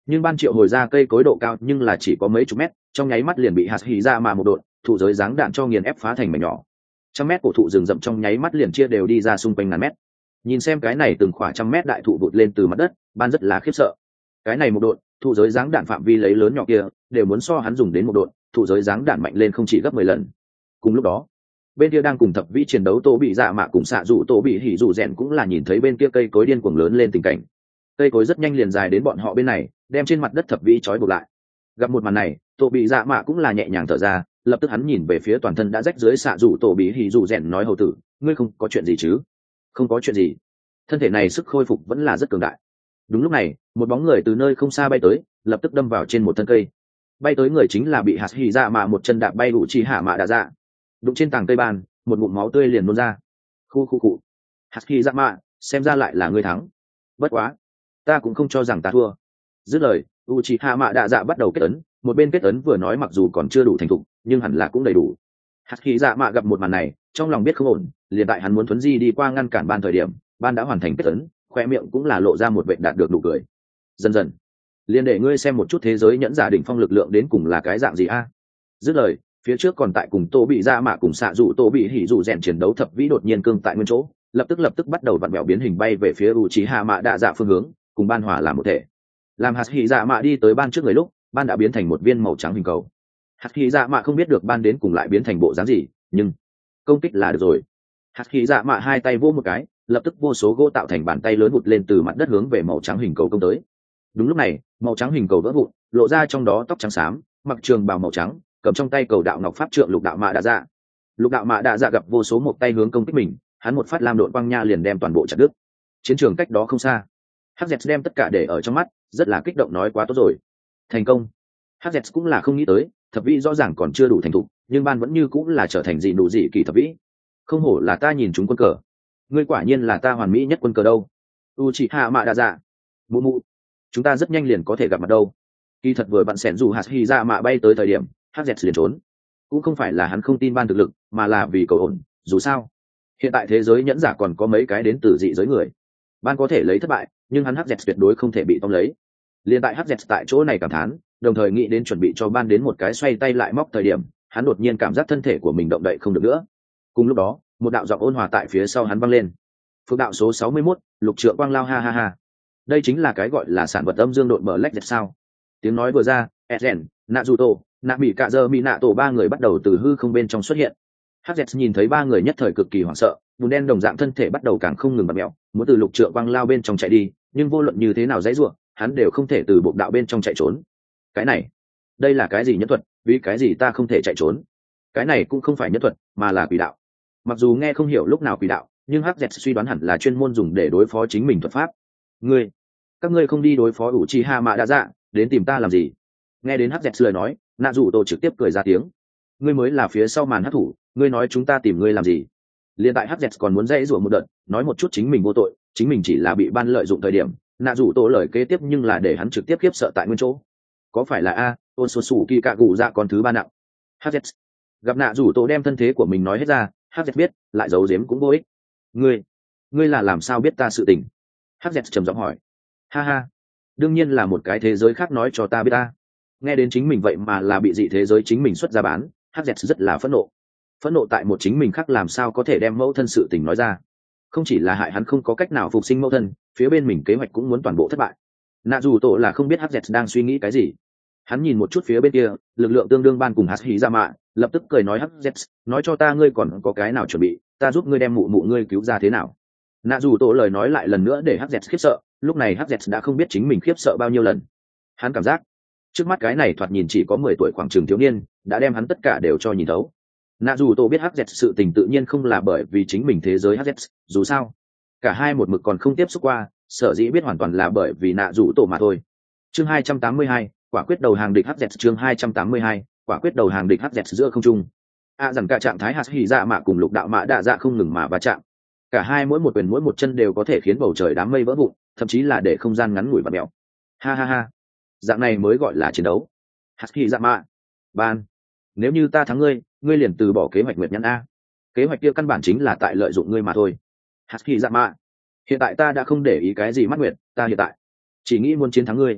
nhưng ban triệu hồi ra cây cối độ cao nhưng là chỉ có mấy chục mét, trong nháy mắt liền bị hạt hỉ ra mà một đột thụ giới giáng đạn cho nghiền ép phá thành mảnh nhỏ. Trăm mét cổ thụ rừng rậm trong nháy mắt liền chia đều đi ra xung quanh ngàn mét. Nhìn xem cái này từng khoảng trăm mét đại thụ vụt lên từ mặt đất, ban rất là khiếp sợ. Cái này một đột thụ giới giáng đạn phạm vi lấy lớn nhỏ kia đều muốn so hắn dùng đến một đột thụ giới giáng đạn mạnh lên không chỉ gấp mười lần. Cùng lúc đó, bên kia đang cùng thập vĩ chiến đấu Tô Bị Dạ Mạ cùng xạ dụ Tô Bị Hỉ dụ rèn cũng là nhìn thấy bên kia cây cối điên cuồng lớn lên tình cảnh. Cây cối rất nhanh liền dài đến bọn họ bên này, đem trên mặt đất thập vĩ trói buộc lại. Gặp một màn này, Tô Bị Dạ Mạ cũng là nhẹ nhàng thở ra, lập tức hắn nhìn về phía toàn thân đã rách dưới xạ dụ Tô Bị Hỉ dụ rèn nói hầu tử, ngươi không có chuyện gì chứ? Không có chuyện gì. Thân thể này sức khôi phục vẫn là rất cường đại. Đúng lúc này, một bóng người từ nơi không xa bay tới, lập tức đâm vào trên một thân cây. Bay tới người chính là bị hạt hỉ dạ mạ một chân đạp bay đủ chi hạ mạ đã dạ. Đụng trên tảng cây ban, một ngụm máu tươi liền nôn ra. Khu khu cụ. Hạt hỉ dạ mạ, xem ra lại là ngươi thắng. Bất quá, ta cũng không cho rằng ta thua. Dứt lời, Uchiha Mạ Đạ Dạ bắt đầu kết ấn, một bên kết ấn vừa nói mặc dù còn chưa đủ thành thục, nhưng hẳn là cũng đầy đủ. Hạt hỉ dạ mạ gặp một màn này, trong lòng biết không ổn, liền tại hắn muốn thuấn di đi qua ngăn cản ban thời điểm, ban đã hoàn thành kết ấn, khoe miệng cũng là lộ ra một vệt đạt được nụ cười. Dần dần, liền để ngươi xem một chút thế giới nhẫn giả đỉnh phong lực lượng đến cùng là cái dạng gì a. Dứt lời, phía trước còn tại cùng Tô Bị Dạ Mạ cùng xạ dụ Tô Bị Hỉ dụ rèn chiến đấu thập vĩ đột nhiên cương tại nguyên chỗ, lập tức lập tức bắt đầu vặn vẹo biến hình bay về phía Uchiha Mạ Đạ Dạ phương hướng, cùng ban hỏa làm một thể. Làm hạt hỉ dạ mạ đi tới ban trước người lúc, ban đã biến thành một viên màu trắng hình cầu. Hạt hỉ dạ mạ không biết được ban đến cùng lại biến thành bộ dáng gì, nhưng công kích là được rồi. Hạt hỉ dạ mạ hai tay vỗ một cái, lập tức vô số gỗ tạo thành bàn tay lớn vụt lên từ mặt đất hướng về màu trắng hình cầu công tới. Đúng lúc này, màu trắng hình cầu vỡ vụn, lộ ra trong đó tóc trắng xám, mặc trường bào màu trắng, cầm trong tay cầu đạo ngọc pháp trượng lục đạo mạ đạ dạ. Lục đạo mạ đạ dạ gặp vô số một tay hướng công kích mình, hắn một phát lam độn quang nha liền đem toàn bộ chặt đứt. Chiến trường cách đó không xa, hắc dẹt đem tất cả để ở trong mắt, rất là kích động nói quá tốt rồi, thành công. hắc dẹt cũng là không nghĩ tới, thập vĩ rõ ràng còn chưa đủ thành thục, nhưng ban vẫn như cũng là trở thành dị đủ dị kỳ thập vĩ. Không hổ là ta nhìn chúng quân cờ, ngươi quả nhiên là ta hoàn mỹ nhất quân cờ đâu. Uchiha Mạ Đạ Dạ, mụ mụ, chúng ta rất nhanh liền có thể gặp mặt đâu. Kỳ thật vừa bạn xẻn dù hạt hy ra mạ bay tới thời điểm, hắc dẹt liền trốn, cũng không phải là hắn không tin ban thực lực, mà là vì cầu ổn. Dù sao, hiện tại thế giới nhẫn giả còn có mấy cái đến từ dị giới người, ban có thể lấy thất bại, nhưng hắn hắc dẹt tuyệt đối không thể bị tóm lấy. Liên tại hắc dẹt tại chỗ này cảm thán, đồng thời nghĩ đến chuẩn bị cho ban đến một cái xoay tay lại móc thời điểm, hắn đột nhiên cảm giác thân thể của mình động đậy không được nữa. Cùng lúc đó, một đạo giọng ôn hòa tại phía sau hắn vang lên. Phước đạo số sáu mươi mốt, lục trượng quang lao ha ha ha. Đây chính là cái gọi là sản vật âm dương độn bờ lách dẹt sao? Tiếng nói vừa ra, Ezen, Naruto, Nami Cả Giờ Minato ba người bắt đầu từ hư không bên trong xuất hiện. hắc dẹt nhìn thấy ba người nhất thời cực kỳ hoảng sợ, bùn đen đồng dạng thân thể bắt đầu càng không ngừng bật mẹo, muốn từ lục trượng quang lao bên trong chạy đi, nhưng vô luận như thế nào dãy rủa, hắn đều không thể từ bộ đạo bên trong chạy trốn. Cái này, đây là cái gì nhẫn thuật, vì cái gì ta không thể chạy trốn? Cái này cũng không phải nhẫn thuật, mà là quỷ đạo. Mặc dù nghe không hiểu lúc nào quỷ đạo, nhưng hắc dẹt suy đoán hẳn là chuyên môn dùng để đối phó chính mình thuật pháp. Ngươi, các ngươi không đi đối phó Uchiha Mạ Đạ Dạ, đến tìm ta làm gì? Nghe đến hắc dẹt lời nói, nạ rủ tổ trực tiếp cười ra tiếng. Ngươi mới là phía sau màn hắc thủ, ngươi nói chúng ta tìm ngươi làm gì? Liên tại hắc dẹt còn muốn dãy rủa một đợt, nói một chút chính mình vô tội, chính mình chỉ là bị ban lợi dụng thời điểm, nạ rủ tổ lời kế tiếp nhưng là để hắn trực tiếp khiếp sợ tại nguyên chỗ. Có phải là a ôn số sủ kỳ cạ gù dạ con thứ ba nặng? hắc dẹt gặp nạ rủ tổ đem thân thế của mình nói hết ra, hắc dẹt biết lại giấu giếm cũng vô ích. Ngươi, ngươi là làm sao biết ta sự tình? hắc dẹt trầm giọng hỏi. Ha ha, đương nhiên là một cái thế giới khác nói cho ta biết ta. Nghe đến chính mình vậy mà là bị dị thế giới chính mình xuất ra bán, hắc dẹt rất là phẫn nộ. Phẫn nộ tại một chính mình khác làm sao có thể đem mẫu thân sự tình nói ra. Không chỉ là hại hắn không có cách nào phục sinh mẫu thân, phía bên mình kế hoạch cũng muốn toàn bộ thất bại. Nạ dù tổ là không biết hắc dẹt đang suy nghĩ cái gì. Hắn nhìn một chút phía bên kia, lực lượng tương đương ban cùng hạt hỉ ra mạ, lập tức cười nói hắc dẹt, nói cho ta ngươi còn có cái nào chuẩn bị, ta giúp ngươi đem mụ mụ ngươi cứu ra thế nào. Nạ dù tổ lời nói lại lần nữa để hắc dẹt khiếp sợ, lúc này hắc dẹt đã không biết chính mình khiếp sợ bao nhiêu lần. Hắn cảm giác trước mắt cái này thoạt nhìn chỉ có mười tuổi khoảng trường thiếu niên, đã đem hắn tất cả đều cho nhìn thấu. Nạ dù tổ biết hắc dẹt sự tình tự nhiên không là bởi vì chính mình thế giới hắc dẹt, dù sao cả hai một mực còn không tiếp xúc qua, sở dĩ biết hoàn toàn là bởi vì nạ dù tổ mà thôi. Chương hai trăm tám mươi hai, quả quyết đầu hàng địch hắc dẹt. Chương hai trăm tám mươi hai, quả quyết đầu hàng địch hắc dẹt. Giữa không trung, a à, dần cả trạng thái hạt hỉ dạ mạ cùng lục đạo mạ đạ dạ không ngừng mà va chạm. Cả hai mỗi một quyền mỗi một chân đều có thể khiến bầu trời đám mây vỡ vụn, thậm chí là để không gian ngắn ngủi và mèo. Ha ha ha, dạng này mới gọi là chiến đấu. Hạt hỉ dạ mạ, ban, nếu như ta thắng ngươi, ngươi liền từ bỏ kế hoạch nguyệt nhãn a. Kế hoạch kia căn bản chính là tại lợi dụng ngươi mà thôi. Hạt hỉ dạ mạ, hiện tại ta đã không để ý cái gì mắt nguyệt, ta hiện tại chỉ nghĩ muốn chiến thắng ngươi.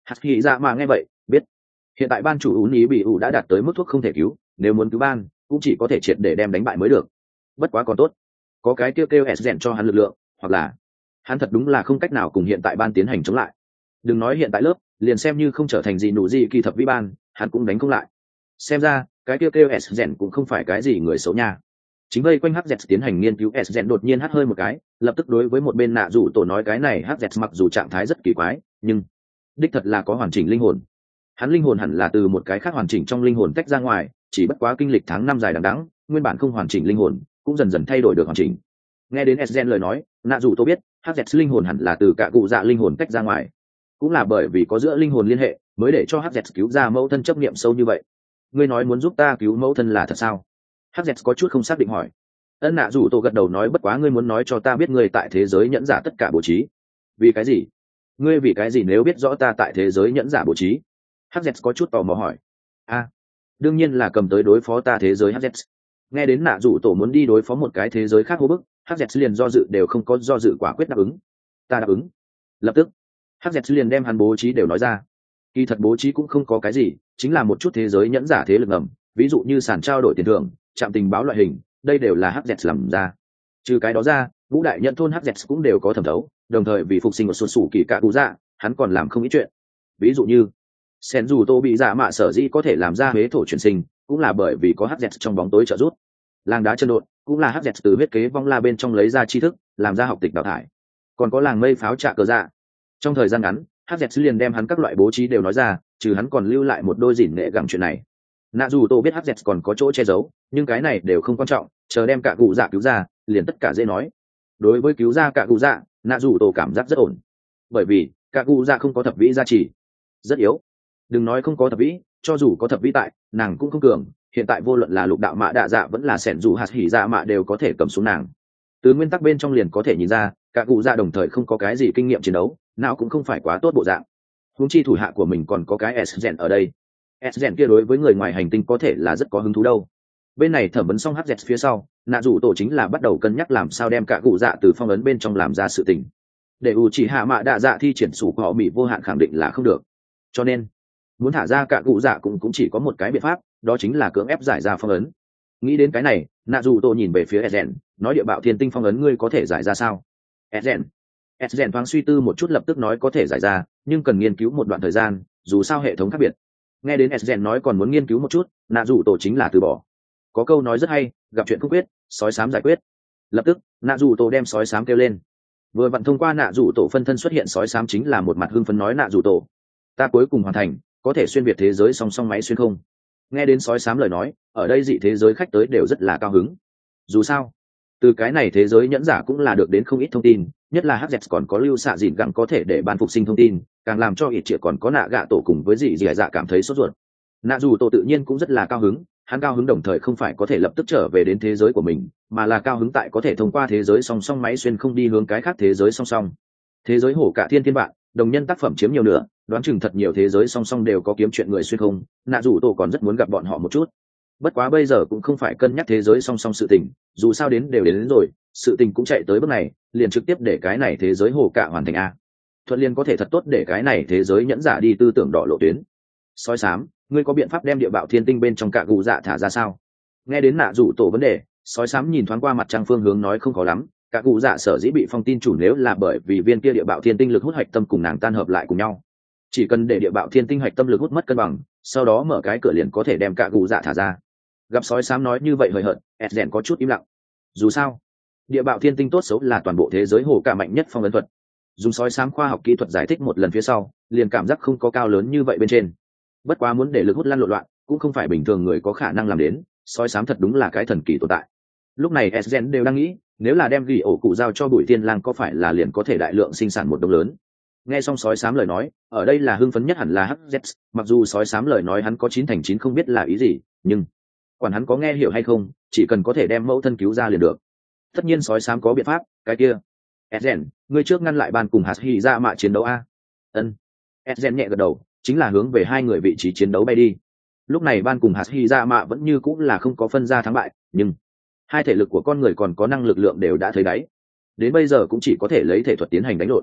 hạt hy dạ mạ nghe vậy biết hiện tại ban chủ ú ý bị ủ đã đạt tới mức thuốc không thể cứu, nếu muốn cứu ban cũng chỉ có thể triệt để đem đánh bại mới được. Bất quá còn tốt có cái kêu kêu s rèn cho hắn lực lượng, hoặc là hắn thật đúng là không cách nào cùng hiện tại ban tiến hành chống lại. Đừng nói hiện tại lớp, liền xem như không trở thành gì nụ gì kỳ thập vĩ ban hắn cũng đánh không lại. Xem ra cái kêu kêu s rèn cũng không phải cái gì người xấu nha. Chính vây quanh hz tiến hành nghiên cứu, s rèn đột nhiên hắt hơi một cái, lập tức đối với một bên nạ rủ tổ nói cái này hz mặc dù trạng thái rất kỳ quái nhưng đích thật là có hoàn chỉnh linh hồn. Hắn linh hồn hẳn là từ một cái khác hoàn chỉnh trong linh hồn tách ra ngoài, chỉ bất quá kinh lịch tháng năm dài đằng đẵng, nguyên bản không hoàn chỉnh linh hồn cũng dần dần thay đổi được hoàn chỉnh. Nghe đến Esgen lời nói, nạ dù tôi biết hz linh hồn hẳn là từ cả cụ dạ linh hồn tách ra ngoài, cũng là bởi vì có giữa linh hồn liên hệ mới để cho hz cứu ra mẫu thân chấp niệm sâu như vậy. Ngươi nói muốn giúp ta cứu mẫu thân là thật sao? hz có chút không xác định hỏi. Ân, nạ dù tôi gật đầu nói bất quá ngươi muốn nói cho ta biết ngươi tại thế giới nhẫn giả tất cả bố trí. Vì cái gì? Ngươi vì cái gì nếu biết rõ ta tại thế giới nhẫn giả bố trí? hz có chút tò mò hỏi. A, à, đương nhiên là cầm tới đối phó ta thế giới hz. Nghe đến nạ rủ tổ muốn đi đối phó một cái thế giới khác hô bức, hz liền do dự đều không có do dự quả quyết đáp ứng. Ta đáp ứng. Lập tức hz liền đem hắn bố trí đều nói ra. Kỳ thật bố trí cũng không có cái gì, chính là một chút thế giới nhẫn giả thế lực ngầm, ví dụ như sàn trao đổi tiền thưởng, trạm tình báo loại hình, đây đều là hz làm ra. Trừ cái đó ra, ngũ đại nhận thôn hz cũng đều có thẩm thấu, đồng thời vì phục sinh một số sủ kỳ cạ cụ dạ hắn còn làm không ít chuyện. Ví dụ như sen dù tô bị dạ mạ sở dĩ có thể làm ra huế thổ chuyển sinh cũng là bởi vì có hz trong bóng tối trợ giúp. Làng đá chân đột cũng là hz từ huyết kế vong la bên trong lấy ra tri thức làm ra học tịch đào thải. Còn có làng mây pháo trạ cờ dạ, trong thời gian ngắn hz liền đem hắn các loại bố trí đều nói ra, trừ hắn còn lưu lại một đôi dỉn nghệ gặm chuyện này. Nạ dù tô biết hz còn có chỗ che giấu, nhưng cái này đều không quan trọng, chờ đem cả cụ dạ cứu ra liền tất cả dễ nói. Đối với cứu ra cả cụ dạ, nạ dù tô cảm giác rất ổn, bởi vì cả cụ dạ không có thập vĩ gia trì, rất yếu. Đừng nói không có thập vĩ, cho dù có thập vĩ tại nàng cũng không cường. Hiện tại vô luận là lục đạo mạ đạ dạ vẫn là sẻn dù hạt hỉ dạ mạ đều có thể cầm xuống nàng. Từ nguyên tắc bên trong liền có thể nhìn ra cả cụ dạ đồng thời không có cái gì kinh nghiệm chiến đấu, nào cũng không phải quá tốt bộ dạng. Huống chi thủ hạ của mình còn có cái s rèn ở đây, s rèn kia đối với người ngoài hành tinh có thể là rất có hứng thú đâu. Bên này thẩm vấn xong hz phía sau, nạ rủ tổ chính là bắt đầu cân nhắc làm sao đem cả cụ dạ từ phong ấn bên trong làm ra sự tình. Để ủ chỉ hạ mạ đạ dạ thi triển sủ của họ bị vô hạn khẳng định là không được, cho nên muốn thả ra cả cụ dạ cũng cũng chỉ có một cái biện pháp, đó chính là cưỡng ép giải ra phong ấn. Nghĩ đến cái này, nạ dù tô nhìn về phía Esgen, nói địa bạo thiên tinh phong ấn ngươi có thể giải ra sao? Esgen Esgen thoáng suy tư một chút lập tức nói có thể giải ra, nhưng cần nghiên cứu một đoạn thời gian, dù sao hệ thống khác biệt. Nghe đến Esgen nói còn muốn nghiên cứu một chút, nạ dù tổ chính là từ bỏ. Có câu nói rất hay, gặp chuyện không quyết sói xám giải quyết. Lập tức nạ dù tổ đem sói xám kêu lên. Vừa vặn thông qua nạ dù tổ phân thân xuất hiện sói xám chính là một mặt hưng phấn nói nạ dù tổ, ta cuối cùng hoàn thành, có thể xuyên việt thế giới song song máy xuyên không. Nghe đến sói xám lời nói, ở đây dị thế giới khách tới đều rất là cao hứng. Dù sao từ cái này thế giới nhẫn giả cũng là được đến không ít thông tin, nhất là hz còn có lưu xạ dịn gặng có thể để ban phục sinh thông tin, càng làm cho ít triệu còn có nạ gạ tổ cùng với dị dị dạ cảm thấy sốt ruột. Nạ dù tổ tự nhiên cũng rất là cao hứng, hắn cao hứng đồng thời không phải có thể lập tức trở về đến thế giới của mình, mà là cao hứng tại có thể thông qua thế giới song song máy xuyên không đi hướng cái khác thế giới song song. Thế giới hổ cả thiên thiên vạn, đồng nhân tác phẩm chiếm nhiều nửa, đoán chừng thật nhiều thế giới song song đều có kiếm chuyện người xuyên không, nạ dù tổ còn rất muốn gặp bọn họ một chút. Bất quá bây giờ cũng không phải cân nhắc thế giới song song sự tình, dù sao đến đều đến, đến rồi, sự tình cũng chạy tới bước này, liền trực tiếp để cái này thế giới hổ cả hoàn thành a. Thuận liên có thể thật tốt để cái này thế giới nhẫn giả đi tư tưởng đỏ lộ tuyến. Sói xám, ngươi có biện pháp đem địa bạo thiên tinh bên trong cả gù dạ thả ra sao? Nghe đến nạ dù tổ vấn đề, sói xám nhìn thoáng qua mặt trăng phương hướng nói không có lắm, cả cụ dạ sở dĩ bị phong tin chủ nếu là bởi vì viên kia địa bạo thiên tinh lực hút hạch tâm cùng nàng tan hợp lại cùng nhau, chỉ cần để địa bạo thiên tinh hạch tâm lực hút mất cân bằng, sau đó mở cái cửa liền có thể đem cả cụ dạ thả ra. Gặp sói xám nói như vậy hời hợt, Esgen có chút im lặng. Dù sao địa bạo thiên tinh tốt xấu là toàn bộ thế giới hồ cả mạnh nhất phong ấn thuật, dùng sói xám khoa học kỹ thuật giải thích một lần phía sau liền cảm giác không có cao lớn như vậy bên trên. Bất quá muốn để lực hút lăn lộn loạn cũng không phải bình thường người có khả năng làm đến, sói xám thật đúng là cái thần kỳ tồn tại. Lúc này Esgen đều đang nghĩ, nếu là đem gỉ ổ cụ giao cho bụi tiên lang có phải là liền có thể đại lượng sinh sản một đồng lớn. Nghe xong sói xám lời nói, ở đây là hưng phấn nhất hẳn là hz, mặc dù sói xám lời nói hắn có chín thành chín không biết là ý gì, nhưng quản hắn có nghe hiểu hay không, chỉ cần có thể đem mẫu thân cứu ra liền được. Tất nhiên sói xám có biện pháp, cái kia Esgen, ngươi trước ngăn lại ban cùng hạt hy ra mạ chiến đấu a. Ân. Esgen nhẹ gật đầu, chính là hướng về hai người vị trí chiến đấu bay đi. Lúc này ban cùng hạt hy ra mạ vẫn như cũng là không có phân ra thắng bại, nhưng hai thể lực của con người còn có năng lực lượng đều đã thấy đáy, đến bây giờ cũng chỉ có thể lấy thể thuật tiến hành đánh lộn.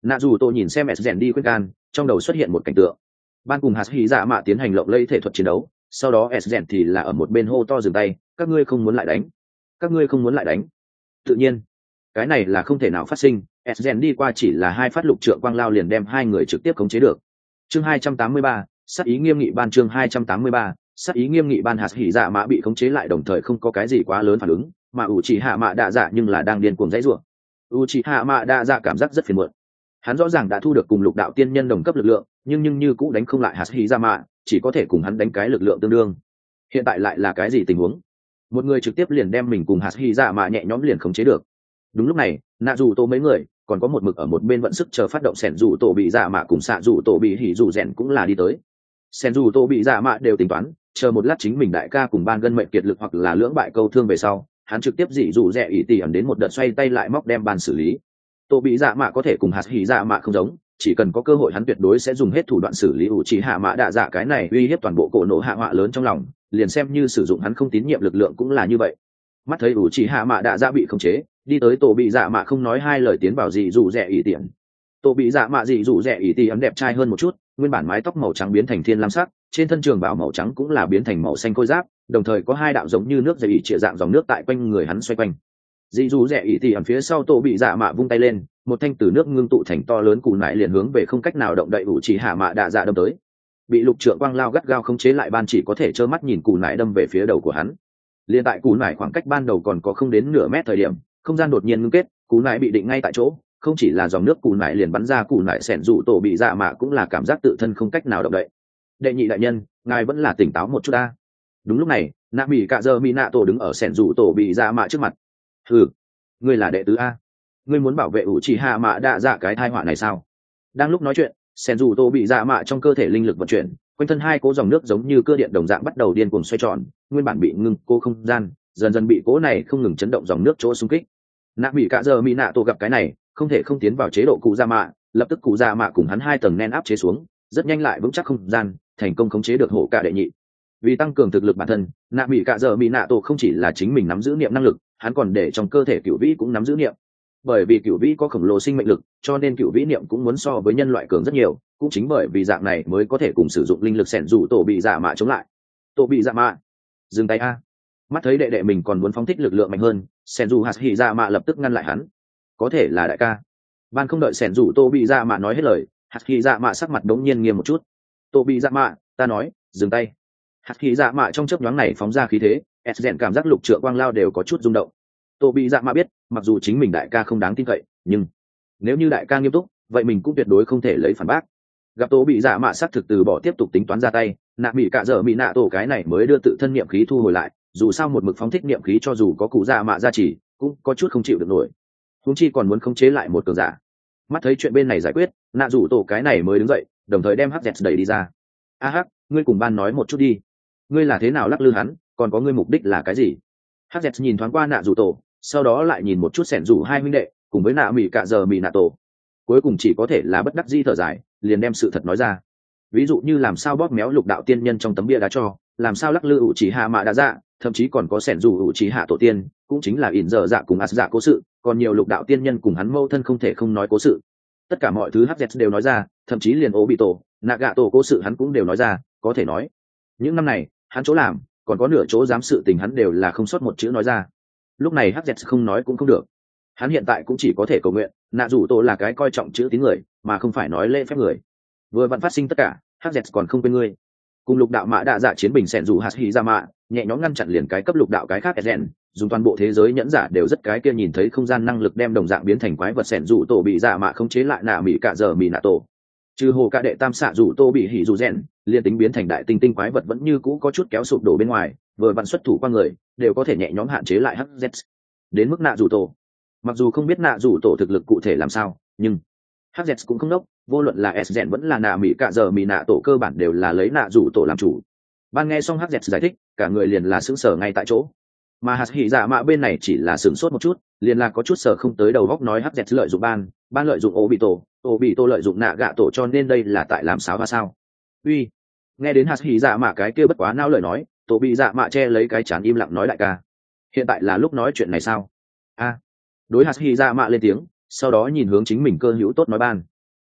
nạ dù tô nhìn xem s rèn đi khuyên can, trong đầu xuất hiện một cảnh tượng. Ban cùng hạt hy dạ mạ tiến hành lộng lẫy thể thuật chiến đấu, sau đó s rèn thì là ở một bên hô to dừng tay, các ngươi không muốn lại đánh, các ngươi không muốn lại đánh. Tự nhiên cái này là không thể nào phát sinh, s rèn đi qua chỉ là hai phát lục trượng quang lao liền đem hai người trực tiếp khống chế được. Chương hai trăm tám mươi ba, sát ý nghiêm nghị ban chương hai trăm tám mươi ba, sát ý nghiêm nghị ban hạt hỉ dạ mạ bị khống chế lại đồng thời không có cái gì quá lớn phản ứng, mà ủ chỉ hạ mạ đa dạ nhưng là đang điên cuồng dãy rủa. ủ chỉ hạ mạ đa dạ cảm giác rất phiền muộn. Hắn rõ ràng đã thu được cùng lục đạo tiên nhân đồng cấp lực lượng, nhưng nhưng như cũ đánh không lại hạt hỉ dạ mạ, chỉ có thể cùng hắn đánh cái lực lượng tương đương. Hiện tại lại là cái gì tình huống? Một người trực tiếp liền đem mình cùng hạt hỉ dạ mạ nhẹ nhõm liền khống chế được. Đúng lúc này, nạ dù tô mấy người còn có một mực ở một bên vận sức chờ phát động sẻn dù tổ bị dạ mạ cùng xạ dù tổ bị hỉ dù rèn cũng là đi tới. Sẻn dù tổ bị dạ mạ đều tính toán chờ một lát chính mình đại ca cùng ban gân mệnh kiệt lực hoặc là lưỡng bại câu thương về sau, hắn trực tiếp dị dù rẻ ỉ tỉ ẩn đến một đợt xoay tay lại móc đem ban xử lý. Tổ bị dạ mạ có thể cùng hạt hỉ dạ mạ không giống, chỉ cần có cơ hội hắn tuyệt đối sẽ dùng hết thủ đoạn xử lý ủ chỉ hạ mạ đạ dạ cái này uy hiếp toàn bộ cổ nổ hạ họa lớn trong lòng, liền xem như sử dụng hắn không tín nhiệm lực lượng cũng là như vậy. Mắt thấy ủ chỉ hạ mạ đạ dạ bị khống chế, đi tới tổ bị dạ mạ không nói hai lời tiến vào dị dù rẻ ỉ tiện. Tổ bị dạ mạ dị dù rẻ ỉ tỉ ấm đẹp trai hơn một chút, nguyên bản mái tóc màu trắng biến thành thiên lam sắc, trên thân trường bảo màu trắng cũng là biến thành màu xanh khôi giáp, đồng thời có hai đạo giống như nước dày ỉ trịa dạng dòng nước tại quanh người hắn xoay quanh. Dị dù rẻ ỉ tỉ ấm phía sau tổ bị dạ mạ vung tay lên, một thanh từ nước ngưng tụ thành to lớn cù nải liền hướng về không cách nào động đậy ủ chỉ hạ mạ đạ dạ đâm tới. Bị lục trượng quang lao gắt gao khống chế lại ban chỉ có thể trơ mắt nhìn cù nải đâm về phía đầu của hắn. Liên tại cù nải khoảng cách ban đầu còn có không đến nửa mét thời điểm, không gian đột nhiên ngưng kết, cù nải bị định ngay tại chỗ, không chỉ là dòng nước cù nải liền bắn ra cù nải xẻn dụ tổ bị dạ mạ cũng là cảm giác tự thân không cách nào động đậy. Đệ nhị đại nhân, ngài vẫn là tỉnh táo một chút ta. Đúng lúc này, nạ mỹ cạ giờ mỹ nạ tổ đứng ở xẻn dụ tổ bị dạ mạ trước mặt. Ừ, ngươi là đệ tứ a, ngươi muốn bảo vệ ủ chỉ hạ mạ đạ dạ cái thai họa này sao? Đang lúc nói chuyện, xẻn dụ tổ bị dạ mạ trong cơ thể linh lực vận chuyển, quanh thân hai cố dòng nước giống như cơ điện đồng dạng bắt đầu điên cuồng xoay tròn, nguyên bản bị ngưng cố không gian dần dần bị cố này không ngừng chấn động dòng nước chỗ xung kích. Nạ mỹ cạ giờ mỹ nạ tổ gặp cái này không thể không tiến vào chế độ cụ dạ mạ, lập tức cụ dạ mạ cùng hắn hai tầng nen áp chế xuống, rất nhanh lại vững chắc không gian, thành công khống chế được hổ cả đệ nhị. Vì tăng cường thực lực bản thân, nạ mỹ cạ giờ mỹ nạ tổ không chỉ là chính mình nắm giữ niệm năng lực, hắn còn để trong cơ thể cửu vĩ cũng nắm giữ niệm. Bởi vì cửu vĩ có khổng lồ sinh mệnh lực, cho nên cửu vĩ niệm cũng muốn so với nhân loại cường rất nhiều, cũng chính bởi vì dạng này mới có thể cùng sử dụng linh lực xẻn dù tổ bị dạ mạ chống lại. Tổ bị dạ mạ, dừng tay a! Mắt thấy đệ đệ mình còn muốn phóng thích lực lượng mạnh hơn, xẻn dù hạt hỉ dạ mạ lập tức ngăn lại hắn. Có thể là đại ca. Ban không đợi xẻn dù tô bị dạ mạ nói hết lời, hạt hỉ dạ mạ sắc mặt đống nhiên nghiêm một chút. Tô bị dạ mạ, ta nói, dừng tay. Hạt hỉ dạ mạ trong chớp nhoáng này phóng ra khí thế, s rèn cảm giác lục trượng quang lao đều có chút rung động. Tô bị dạ mạ biết, mặc dù chính mình đại ca không đáng tin cậy, nhưng nếu như đại ca nghiêm túc, vậy mình cũng tuyệt đối không thể lấy phản bác. Gặp Tô bị dạ mạ sắc thực từ bỏ tiếp tục tính toán ra tay, nạ mỹ cạ dở mỹ nạ tổ cái này mới đưa tự thân niệm khí thu hồi lại, dù sao một mực phóng thích niệm khí cho dù có cụ dạ mạ gia trì, cũng có chút không chịu được nổi. Huống chi còn muốn khống chế lại một cường giả. Mắt thấy chuyện bên này giải quyết, nạ rủ tổ cái này mới đứng dậy, đồng thời đem hắc dẹt đẩy đi ra. A hắc, ngươi cùng ban nói một chút đi, ngươi là thế nào lắc lư hắn, còn có ngươi mục đích là cái gì? Hắc dẹt nhìn thoáng qua nạ rủ tổ, sau đó lại nhìn một chút sẻn rủ hai huynh đệ cùng với nạ mỹ cạ giờ mỹ nạ tổ, cuối cùng chỉ có thể là bất đắc dĩ thở dài, liền đem sự thật nói ra. Ví dụ như làm sao bóp méo lục đạo tiên nhân trong tấm bia đá cho, làm sao lắc lư ủ chỉ hạ mạ đá dạ, thậm chí còn có sẻn rủ ủ chỉ hạ tổ tiên, cũng chính là ỉn dở dạ cùng ạt dạ cố sự, còn nhiều lục đạo tiên nhân cùng hắn mâu thân không thể không nói cố sự. Tất cả mọi thứ hắc dẹt đều nói ra, thậm chí liền ố bị tổ nạ gạ tổ cố sự hắn cũng đều nói ra. Có thể nói những năm này hắn chỗ làm còn có nửa chỗ dám sự tình hắn đều là không sót một chữ nói ra. Lúc này hắc dẹt không nói cũng không được, hắn hiện tại cũng chỉ có thể cầu nguyện nạ rủ tổ là cái coi trọng chữ tín người mà không phải nói lễ phép người. Vừa vặn phát sinh tất cả, hắc dẹt còn không quên ngươi. Cùng lục đạo mạ đạ dạ chiến bình sẻn dù hạt hỉ ra mạ nhẹ nhõm ngăn chặn liền cái cấp lục đạo cái khác rèn, dùng toàn bộ thế giới nhẫn giả đều rất cái kia nhìn thấy không gian năng lực đem đồng dạng biến thành quái vật sẻn dù tổ bị dạ mạ không chế lại nạ mỹ cạ giờ mỹ nạ tổ. Trừ hồ cả đệ tam xạ dù tô bị hỉ dù rèn liên tính biến thành đại tinh tinh quái vật vẫn như cũ có chút kéo sụp đổ bên ngoài, vừa vặn xuất thủ qua người đều có thể nhẹ nhõm hạn chế lại hắc dẹt. Đến mức nạ dù tổ, mặc dù không biết nạ dù tổ thực lực cụ thể làm sao, nhưng hắc dẹt cũng không đốc, vô luận là s rèn vẫn là nạ mỹ cạ giờ mỹ nạ tổ cơ bản đều là lấy nạ dù tổ làm chủ. Ban nghe xong hắc dẹt giải thích, cả người liền là sững sờ ngay tại chỗ, mà hạt hỉ dạ mạ bên này chỉ là sửng sốt một chút, liền là có chút sờ không tới đầu góc, nói hắc dẹt lợi dụng ban ban lợi dụng ổ bị tổ ổ bị tổ lợi dụng nạ gạ tổ, cho nên đây là tại làm sáo và sao. Uy, nghe đến hạt hỉ dạ mạ cái kia bất quá não lời nói, tổ bị dạ mạ che lấy cái chán im lặng nói đại ca, hiện tại là lúc nói chuyện này sao? A, đối hạt hỉ dạ mạ lên tiếng, sau đó nhìn hướng chính mình cơ hữu tốt nói ban,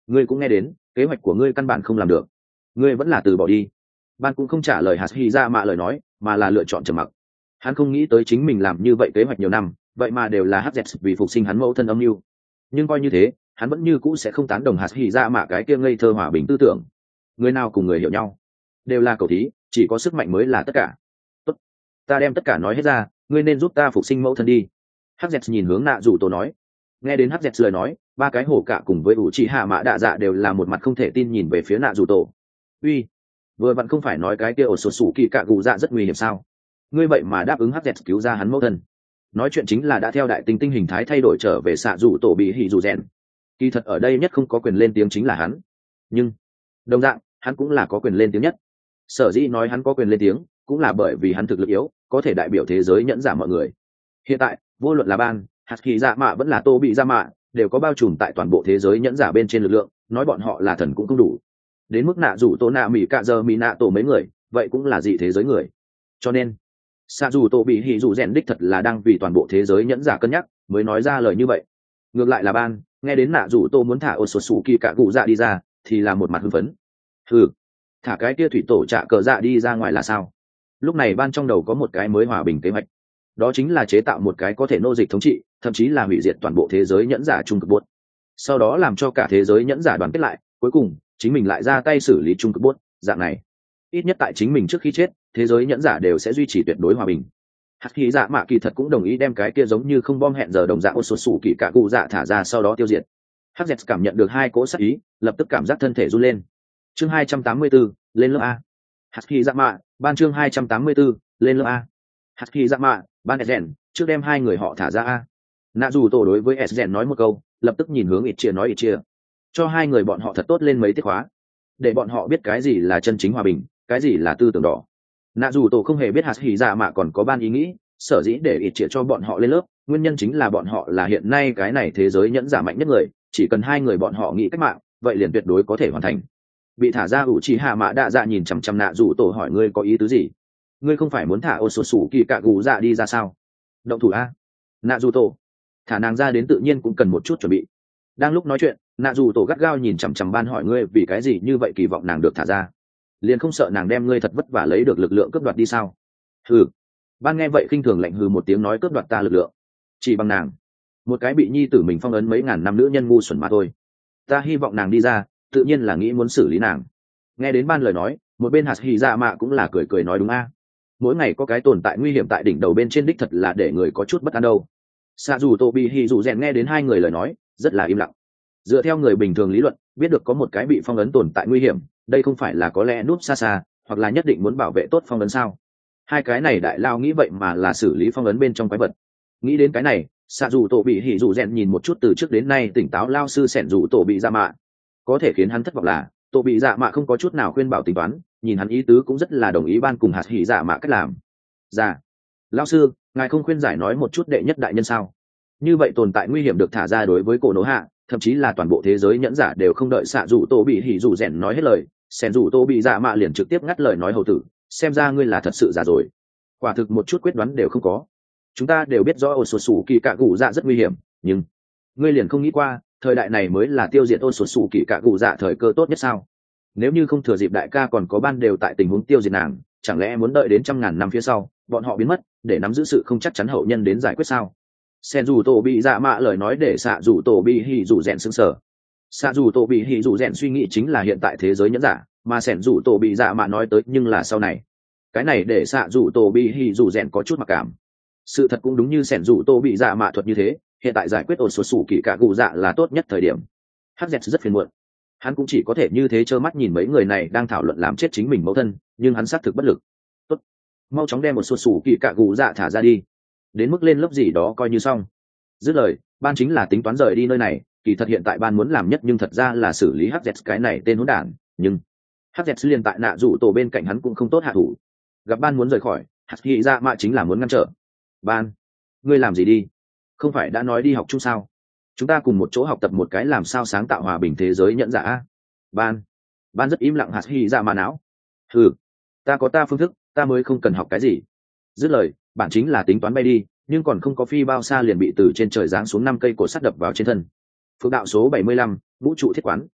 ngươi cũng nghe đến kế hoạch của ngươi căn bản không làm được, ngươi vẫn là từ bỏ đi. Ban cũng không trả lời hạt hy ra mạ lời nói, mà là lựa chọn trầm mặc. Hắn không nghĩ tới chính mình làm như vậy kế hoạch nhiều năm, vậy mà đều là hz vì phục sinh hắn mẫu thân âm mưu. Nhưng coi như thế, hắn vẫn như cũ sẽ không tán đồng hạt hy ra mạ cái kia ngây thơ hòa bình tư tưởng. Người nào cùng người hiểu nhau, đều là cầu thí, chỉ có sức mạnh mới là tất cả. Tốt, ta đem tất cả nói hết ra, ngươi nên giúp ta phục sinh mẫu thân đi. hz nhìn hướng nạ rủ tổ nói. Nghe đến hz lời nói, ba cái hổ cả cùng với ủ trì hạ mã đạ dạ đều là một mặt không thể tin nhìn về phía nạ rủ tổ. Uy, vừa vặn không phải nói cái kia ổ sột sủ kỳ cạ gù dạ rất nguy hiểm sao? Ngươi vậy mà đáp ứng hz cứu ra hắn mẫu thân. Nói chuyện chính là đã theo đại tinh tinh hình thái thay đổi trở về xạ rủ tổ bị hỉ rủ rèn. Kỳ thật ở đây nhất không có quyền lên tiếng chính là hắn, nhưng đồng dạng hắn cũng là có quyền lên tiếng nhất. Sở dĩ nói hắn có quyền lên tiếng cũng là bởi vì hắn thực lực yếu, có thể đại biểu thế giới nhẫn giả mọi người. Hiện tại vô luận là ban hạt kỳ dạ mạ vẫn là tô bị dạ mạ đều có bao trùm tại toàn bộ thế giới nhẫn giả bên trên lực lượng, nói bọn họ là thần cũng không đủ. Đến mức nạ rủ tổ nạ mỹ cạ giờ mỹ nạ tổ mấy người vậy cũng là dị thế giới người, cho nên xạ dù tổ bị hỉ dù rèn đích thật là đang vì toàn bộ thế giới nhẫn giả cân nhắc mới nói ra lời như vậy. Ngược lại là ban nghe đến nạ rủ tô muốn thả ô sột sủ kỳ cạ cụ dạ đi ra thì là một mặt hưng phấn. Ừ, thả cái kia thủy tổ trạ cờ dạ đi ra ngoài là sao? Lúc này ban trong đầu có một cái mới hòa bình kế hoạch, đó chính là chế tạo một cái có thể nô dịch thống trị, thậm chí là hủy diệt toàn bộ thế giới nhẫn giả trung cực bốt, sau đó làm cho cả thế giới nhẫn giả đoàn kết lại, cuối cùng chính mình lại ra tay xử lý trung cực bốt. Dạng này ít nhất tại chính mình trước khi chết, thế giới nhẫn giả đều sẽ duy trì tuyệt đối hòa bình. hạt khí dạ mạ kỳ thật cũng đồng ý đem cái kia giống như không bom hẹn giờ đồng dạng ô sột sủ kỳ cả cụ dạ thả ra, sau đó tiêu diệt. hắc dẹt cảm nhận được hai cỗ sát ý, lập tức cảm giác thân thể run lên. Chương hai trăm tám mươi tư, lên lớp A. hạt khí dạ mạ ban chương hai trăm tám mươi tư, lên lớp A. hạt khí dạ mạ ban rèn trước đem hai người họ thả ra A. Nạ dù tổ đối với rèn nói một câu, lập tức nhìn hướng ít chia nói ít chia, cho hai người bọn họ thật tốt lên mấy tiết khóa, để bọn họ biết cái gì là chân chính hòa bình, cái gì là tư tưởng đỏ. Nạ dù tổ không hề biết hạt hỉ dạ mạ còn có ban ý nghĩ, sở dĩ để ít chia cho bọn họ lên lớp, nguyên nhân chính là bọn họ là hiện nay cái này thế giới nhẫn giả mạnh nhất người, chỉ cần hai người bọn họ nghĩ cách mạng, vậy liền tuyệt đối có thể hoàn thành. Bị thả ra ủ trì hạ mã đạ dạ nhìn chằm chằm nạ dù tổ hỏi ngươi có ý tứ gì? Ngươi không phải muốn thả ô sột sủ kỳ cạ gù dạ đi ra sao? Động thủ a. Nạ dù tổ thả nàng ra đến tự nhiên cũng cần một chút chuẩn bị. Đang lúc nói chuyện, nạ dù tổ gắt gao nhìn chằm chằm ban hỏi ngươi vì cái gì như vậy kỳ vọng nàng được thả ra, liền không sợ nàng đem ngươi thật vất vả lấy được lực lượng cướp đoạt đi sao? Hừ. Ban nghe vậy khinh thường lạnh hừ một tiếng nói cướp đoạt ta lực lượng, chỉ bằng nàng một cái bị nhi tử mình phong ấn mấy ngàn năm nữ nhân ngu xuẩn mà thôi. Ta hy vọng nàng đi ra, tự nhiên là nghĩ muốn xử lý nàng. Nghe đến ban lời nói, một bên hạt hỉ dạ mạ cũng là cười cười nói đúng a. Mỗi ngày có cái tồn tại nguy hiểm tại đỉnh đầu bên trên đích thật là để người có chút bất an đâu. Xạ dù tô bị hỉ dù rèn nghe đến hai người lời nói rất là im lặng. Dựa theo người bình thường lý luận, biết được có một cái bị phong ấn tồn tại nguy hiểm, đây không phải là có lẽ núp xa xa, hoặc là nhất định muốn bảo vệ tốt phong ấn sao? Hai cái này đại lao nghĩ vậy mà là xử lý phong ấn bên trong quái vật. Nghĩ đến cái này, xạ dù tổ bị hỉ dù rèn nhìn một chút từ trước đến nay tỉnh táo lao sư sẻn dù tổ bị dạ mạ. Có thể khiến hắn thất vọng là tổ bị dạ mạ không có chút nào khuyên bảo tính toán, nhìn hắn ý tứ cũng rất là đồng ý ban cùng hạt hỉ dạ mạ cách làm. Dạ, lao sư, ngài không khuyên giải nói một chút đệ nhất đại nhân sao? Như vậy tồn tại nguy hiểm được thả ra đối với cổ nổ hạ, thậm chí là toàn bộ thế giới nhẫn giả đều không đợi xạ dù tổ bị hỉ dù rèn nói hết lời, sẻn dù tổ bị dạ mạ liền trực tiếp ngắt lời nói hầu tử, xem ra ngươi là thật sự già rồi, quả thực một chút quyết đoán đều không có. Chúng ta đều biết rõ ô sột sủ kỳ cạ cụ dạ rất nguy hiểm, nhưng ngươi liền không nghĩ qua thời đại này mới là tiêu diệt ô sột sủ kỳ cạ cụ dạ thời cơ tốt nhất sao? Nếu như không thừa dịp đại ca còn có ban đều tại tình huống tiêu diệt nàng, chẳng lẽ muốn đợi đến trăm ngàn năm phía sau bọn họ biến mất để nắm giữ sự không chắc chắn hậu nhân đến giải quyết sao? Sen dù tổ bị dạ mạ lời nói để xạ dù tổ bị hỉ dù rèn sững sờ. Xạ dù tổ bị hỉ dù rèn suy nghĩ chính là hiện tại thế giới nhẫn giả, mà sẻn dù tổ bị dạ mạ nói tới nhưng là sau này. Cái này để xạ dù tổ bị hỉ dù rèn có chút mặc cảm. Sự thật cũng đúng như sẻn dù tổ bị dạ mạ thuật như thế, hiện tại giải quyết ổn số sủ kỳ cả cụ dạ là tốt nhất thời điểm. hắc dẹt rất phiền muộn, hắn cũng chỉ có thể như thế trơ mắt nhìn mấy người này đang thảo luận làm chết chính mình mẫu thân, nhưng hắn xác thực bất lực. Tốt, mau chóng đem một số sủ kỳ cả cụ dạ thả ra đi, đến mức lên lớp gì đó coi như xong. Dứt lời, ban chính là tính toán rời đi nơi này, kỳ thật hiện tại ban muốn làm nhất nhưng thật ra là xử lý hắc dẹt cái này tên hỗn đản, nhưng hắc dẹt liên tại nạ rủ tổ bên cạnh hắn cũng không tốt hạ thủ. Gặp ban muốn rời khỏi, hạt hỉ dạ mạ chính là muốn ngăn trở. Ban, ngươi làm gì đi? Không phải đã nói đi học chung sao? Chúng ta cùng một chỗ học tập một cái làm sao sáng tạo hòa bình thế giới nhẫn giả a. Ban, ban rất im lặng hạt hỉ dạ mạ não. Ừ, ta có ta phương thức, ta mới không cần học cái gì. Dứt lời, bản chính là tính toán bay đi, nhưng còn không có phi bao xa liền bị từ trên trời giáng xuống năm cây cột sắt đập vào trên thân. Phước đạo số bảy mươi lăm, vũ trụ thiết quán.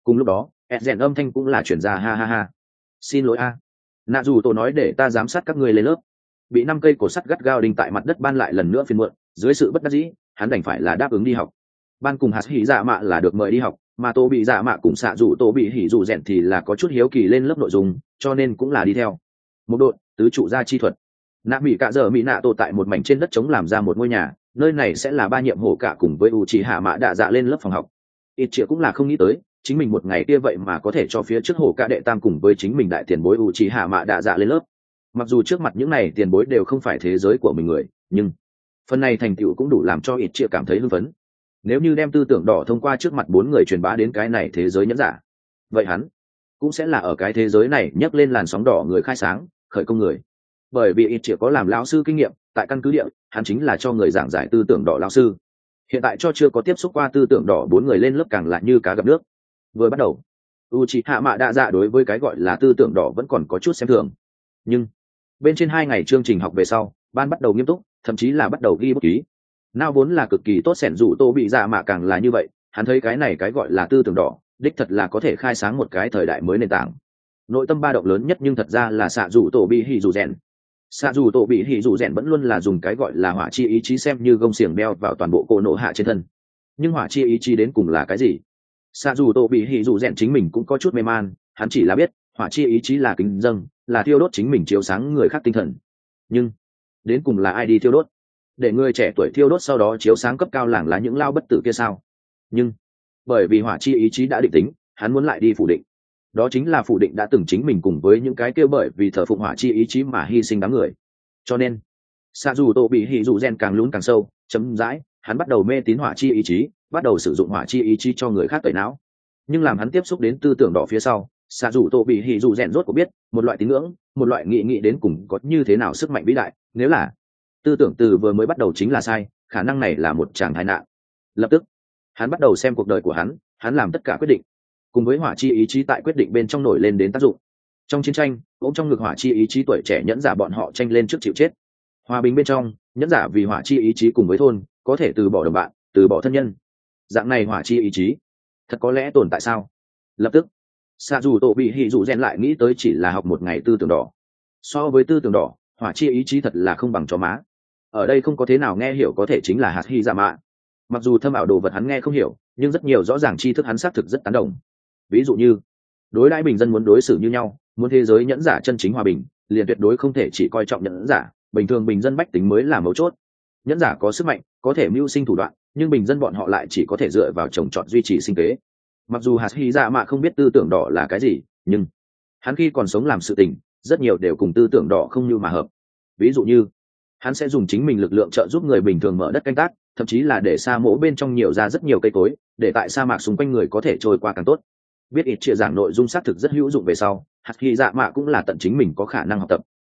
Cùng lúc đó ed rèn âm thanh cũng là chuyển ra ha ha ha. Xin lỗi a, nạ dù tổ nói để ta giám sát các ngươi lên lớp. Bị năm cây cổ sắt gắt gao đinh tại mặt đất ban lại lần nữa phiền muộn, dưới sự bất đắc dĩ hắn đành phải là đáp ứng đi học. Ban cùng hạt hỉ dạ mạ là được mời đi học, mà tô bị dạ mạ cùng xạ dù tô bị hỉ dù rèn thì là có chút hiếu kỳ lên lớp nội dung, cho nên cũng là đi theo. Một đội tứ trụ gia chi thuật. Nạ mỹ cạ dở mỹ nạ tổ tại một mảnh trên đất trống làm ra một ngôi nhà, nơi này sẽ là ba nhiệm hổ cả cùng với u chỉ hạ mạ đạ dạ lên lớp phòng học. Ít chĩa cũng là không nghĩ tới chính mình một ngày kia vậy mà có thể cho phía trước hổ cả đệ tam cùng với chính mình đại tiền bối u chỉ hạ mạ đạ dạ lên lớp. Mặc dù trước mặt những này tiền bối đều không phải thế giới của mình người, nhưng phần này thành tựu cũng đủ làm cho ít chĩa cảm thấy hưng phấn. Nếu như đem tư tưởng đỏ thông qua trước mặt bốn người truyền bá đến cái này thế giới nhẫn giả, vậy hắn cũng sẽ là ở cái thế giới này nhấc lên làn sóng đỏ người khai sáng khởi công người. Bởi vì ít chĩa có làm lão sư kinh nghiệm, tại căn cứ địa hắn chính là cho người giảng giải tư tưởng đỏ lão sư. Hiện tại cho chưa có tiếp xúc qua tư tưởng đỏ bốn người lên lớp càng lại như cá gặp nước. Vừa bắt đầu Uchiha Mạ Đạ Dạ đối với cái gọi là tư tưởng đỏ vẫn còn có chút xem thường, nhưng bên trên hai ngày chương trình học về sau, ban bắt đầu nghiêm túc, thậm chí là bắt đầu ghi bút ký. Nào vốn là cực kỳ tốt sẻn dụ tô bị dạ mạ càng là như vậy, hắn thấy cái này cái gọi là tư tưởng đỏ đích thật là có thể khai sáng một cái thời đại mới nền tảng. Nội tâm ba động lớn nhất nhưng thật ra là xạ dụ tổ bị hỉ dù rèn. Xạ dù tổ bị hỉ dù rèn vẫn luôn là dùng cái gọi là hỏa chi ý chí xem như gông xiềng đeo vào toàn bộ cô nộ hạ trên thân. Nhưng hỏa chi ý chí đến cùng là cái gì? Xạ dù tổ bị hỉ dù rèn chính mình cũng có chút mê man, hắn chỉ là biết hỏa chi ý chí là kính dâng, là thiêu đốt chính mình chiếu sáng người khác tinh thần. Nhưng đến cùng là ai đi thiêu đốt? Để người trẻ tuổi thiêu đốt sau đó chiếu sáng cấp cao làng lá những lao bất tử kia sao? Nhưng bởi vì hỏa chi ý chí đã định tính, hắn muốn lại đi phủ định. Đó chính là phủ định đã từng chính mình cùng với những cái kia bởi vì thờ phụng hỏa chi ý chí mà hy sinh đám người. Cho nên xạ dù tổ bị hỉ dù rèn càng lún càng sâu, chấm dãi hắn bắt đầu mê tín hỏa chi ý chí, bắt đầu sử dụng hỏa chi ý chí cho người khác tẩy não. Nhưng làm hắn tiếp xúc đến tư tưởng đỏ phía sau, xạ dù tổ bị hỉ dù rèn rốt cuộc biết một loại tín ngưỡng, một loại nghị nghị đến cùng có như thế nào sức mạnh vĩ đại. Nếu là tư tưởng từ vừa mới bắt đầu chính là sai, khả năng này là một tràng tai nạn. Lập tức hắn bắt đầu xem cuộc đời của hắn, hắn làm tất cả quyết định cùng với hỏa chi ý chí tại quyết định bên trong nổi lên đến tác dụng. Trong chiến tranh cũng trong ngực hỏa chi ý chí tuổi trẻ nhẫn giả bọn họ tranh lên trước chịu chết. Hòa bình bên trong nhẫn giả vì hỏa chi ý chí cùng với thôn có thể từ bỏ đồng bạn, từ bỏ thân nhân. Dạng này hỏa chi ý chí thật có lẽ tồn tại sao? Lập tức xạ dù tổ bị hỉ dù rèn lại nghĩ tới chỉ là học một ngày tư tưởng đỏ. So với tư tưởng đỏ, hỏa chi ý chí thật là không bằng chó má. Ở đây không có thế nào nghe hiểu có thể chính là hạt hy dạ mạ. Mặc dù thâm ảo đồ vật hắn nghe không hiểu, nhưng rất nhiều rõ ràng tri thức hắn xác thực rất tán đồng. Ví dụ như đối đãi bình dân muốn đối xử như nhau, muốn thế giới nhẫn giả chân chính hòa bình, liền tuyệt đối không thể chỉ coi trọng nhẫn giả, bình thường bình dân bách tính mới là mấu chốt. Nhẫn giả có sức mạnh, có thể mưu sinh thủ đoạn, nhưng bình dân bọn họ lại chỉ có thể dựa vào trồng trọt duy trì sinh kế. Mặc dù hạt hy dạ mạ không biết tư tưởng đỏ là cái gì, nhưng hắn khi còn sống làm sự tình rất nhiều đều cùng tư tưởng đỏ không như mà hợp. Ví dụ như hắn sẽ dùng chính mình lực lượng trợ giúp người bình thường mở đất canh tác, thậm chí là để sa mỗ bên trong nhiều ra rất nhiều cây cối, để tại sa mạc xung quanh người có thể trôi qua càng tốt. Biết ít chia giảng nội dung xác thực rất hữu dụng về sau, hạt hy dạ mạ cũng là tận chính mình có khả năng học tập.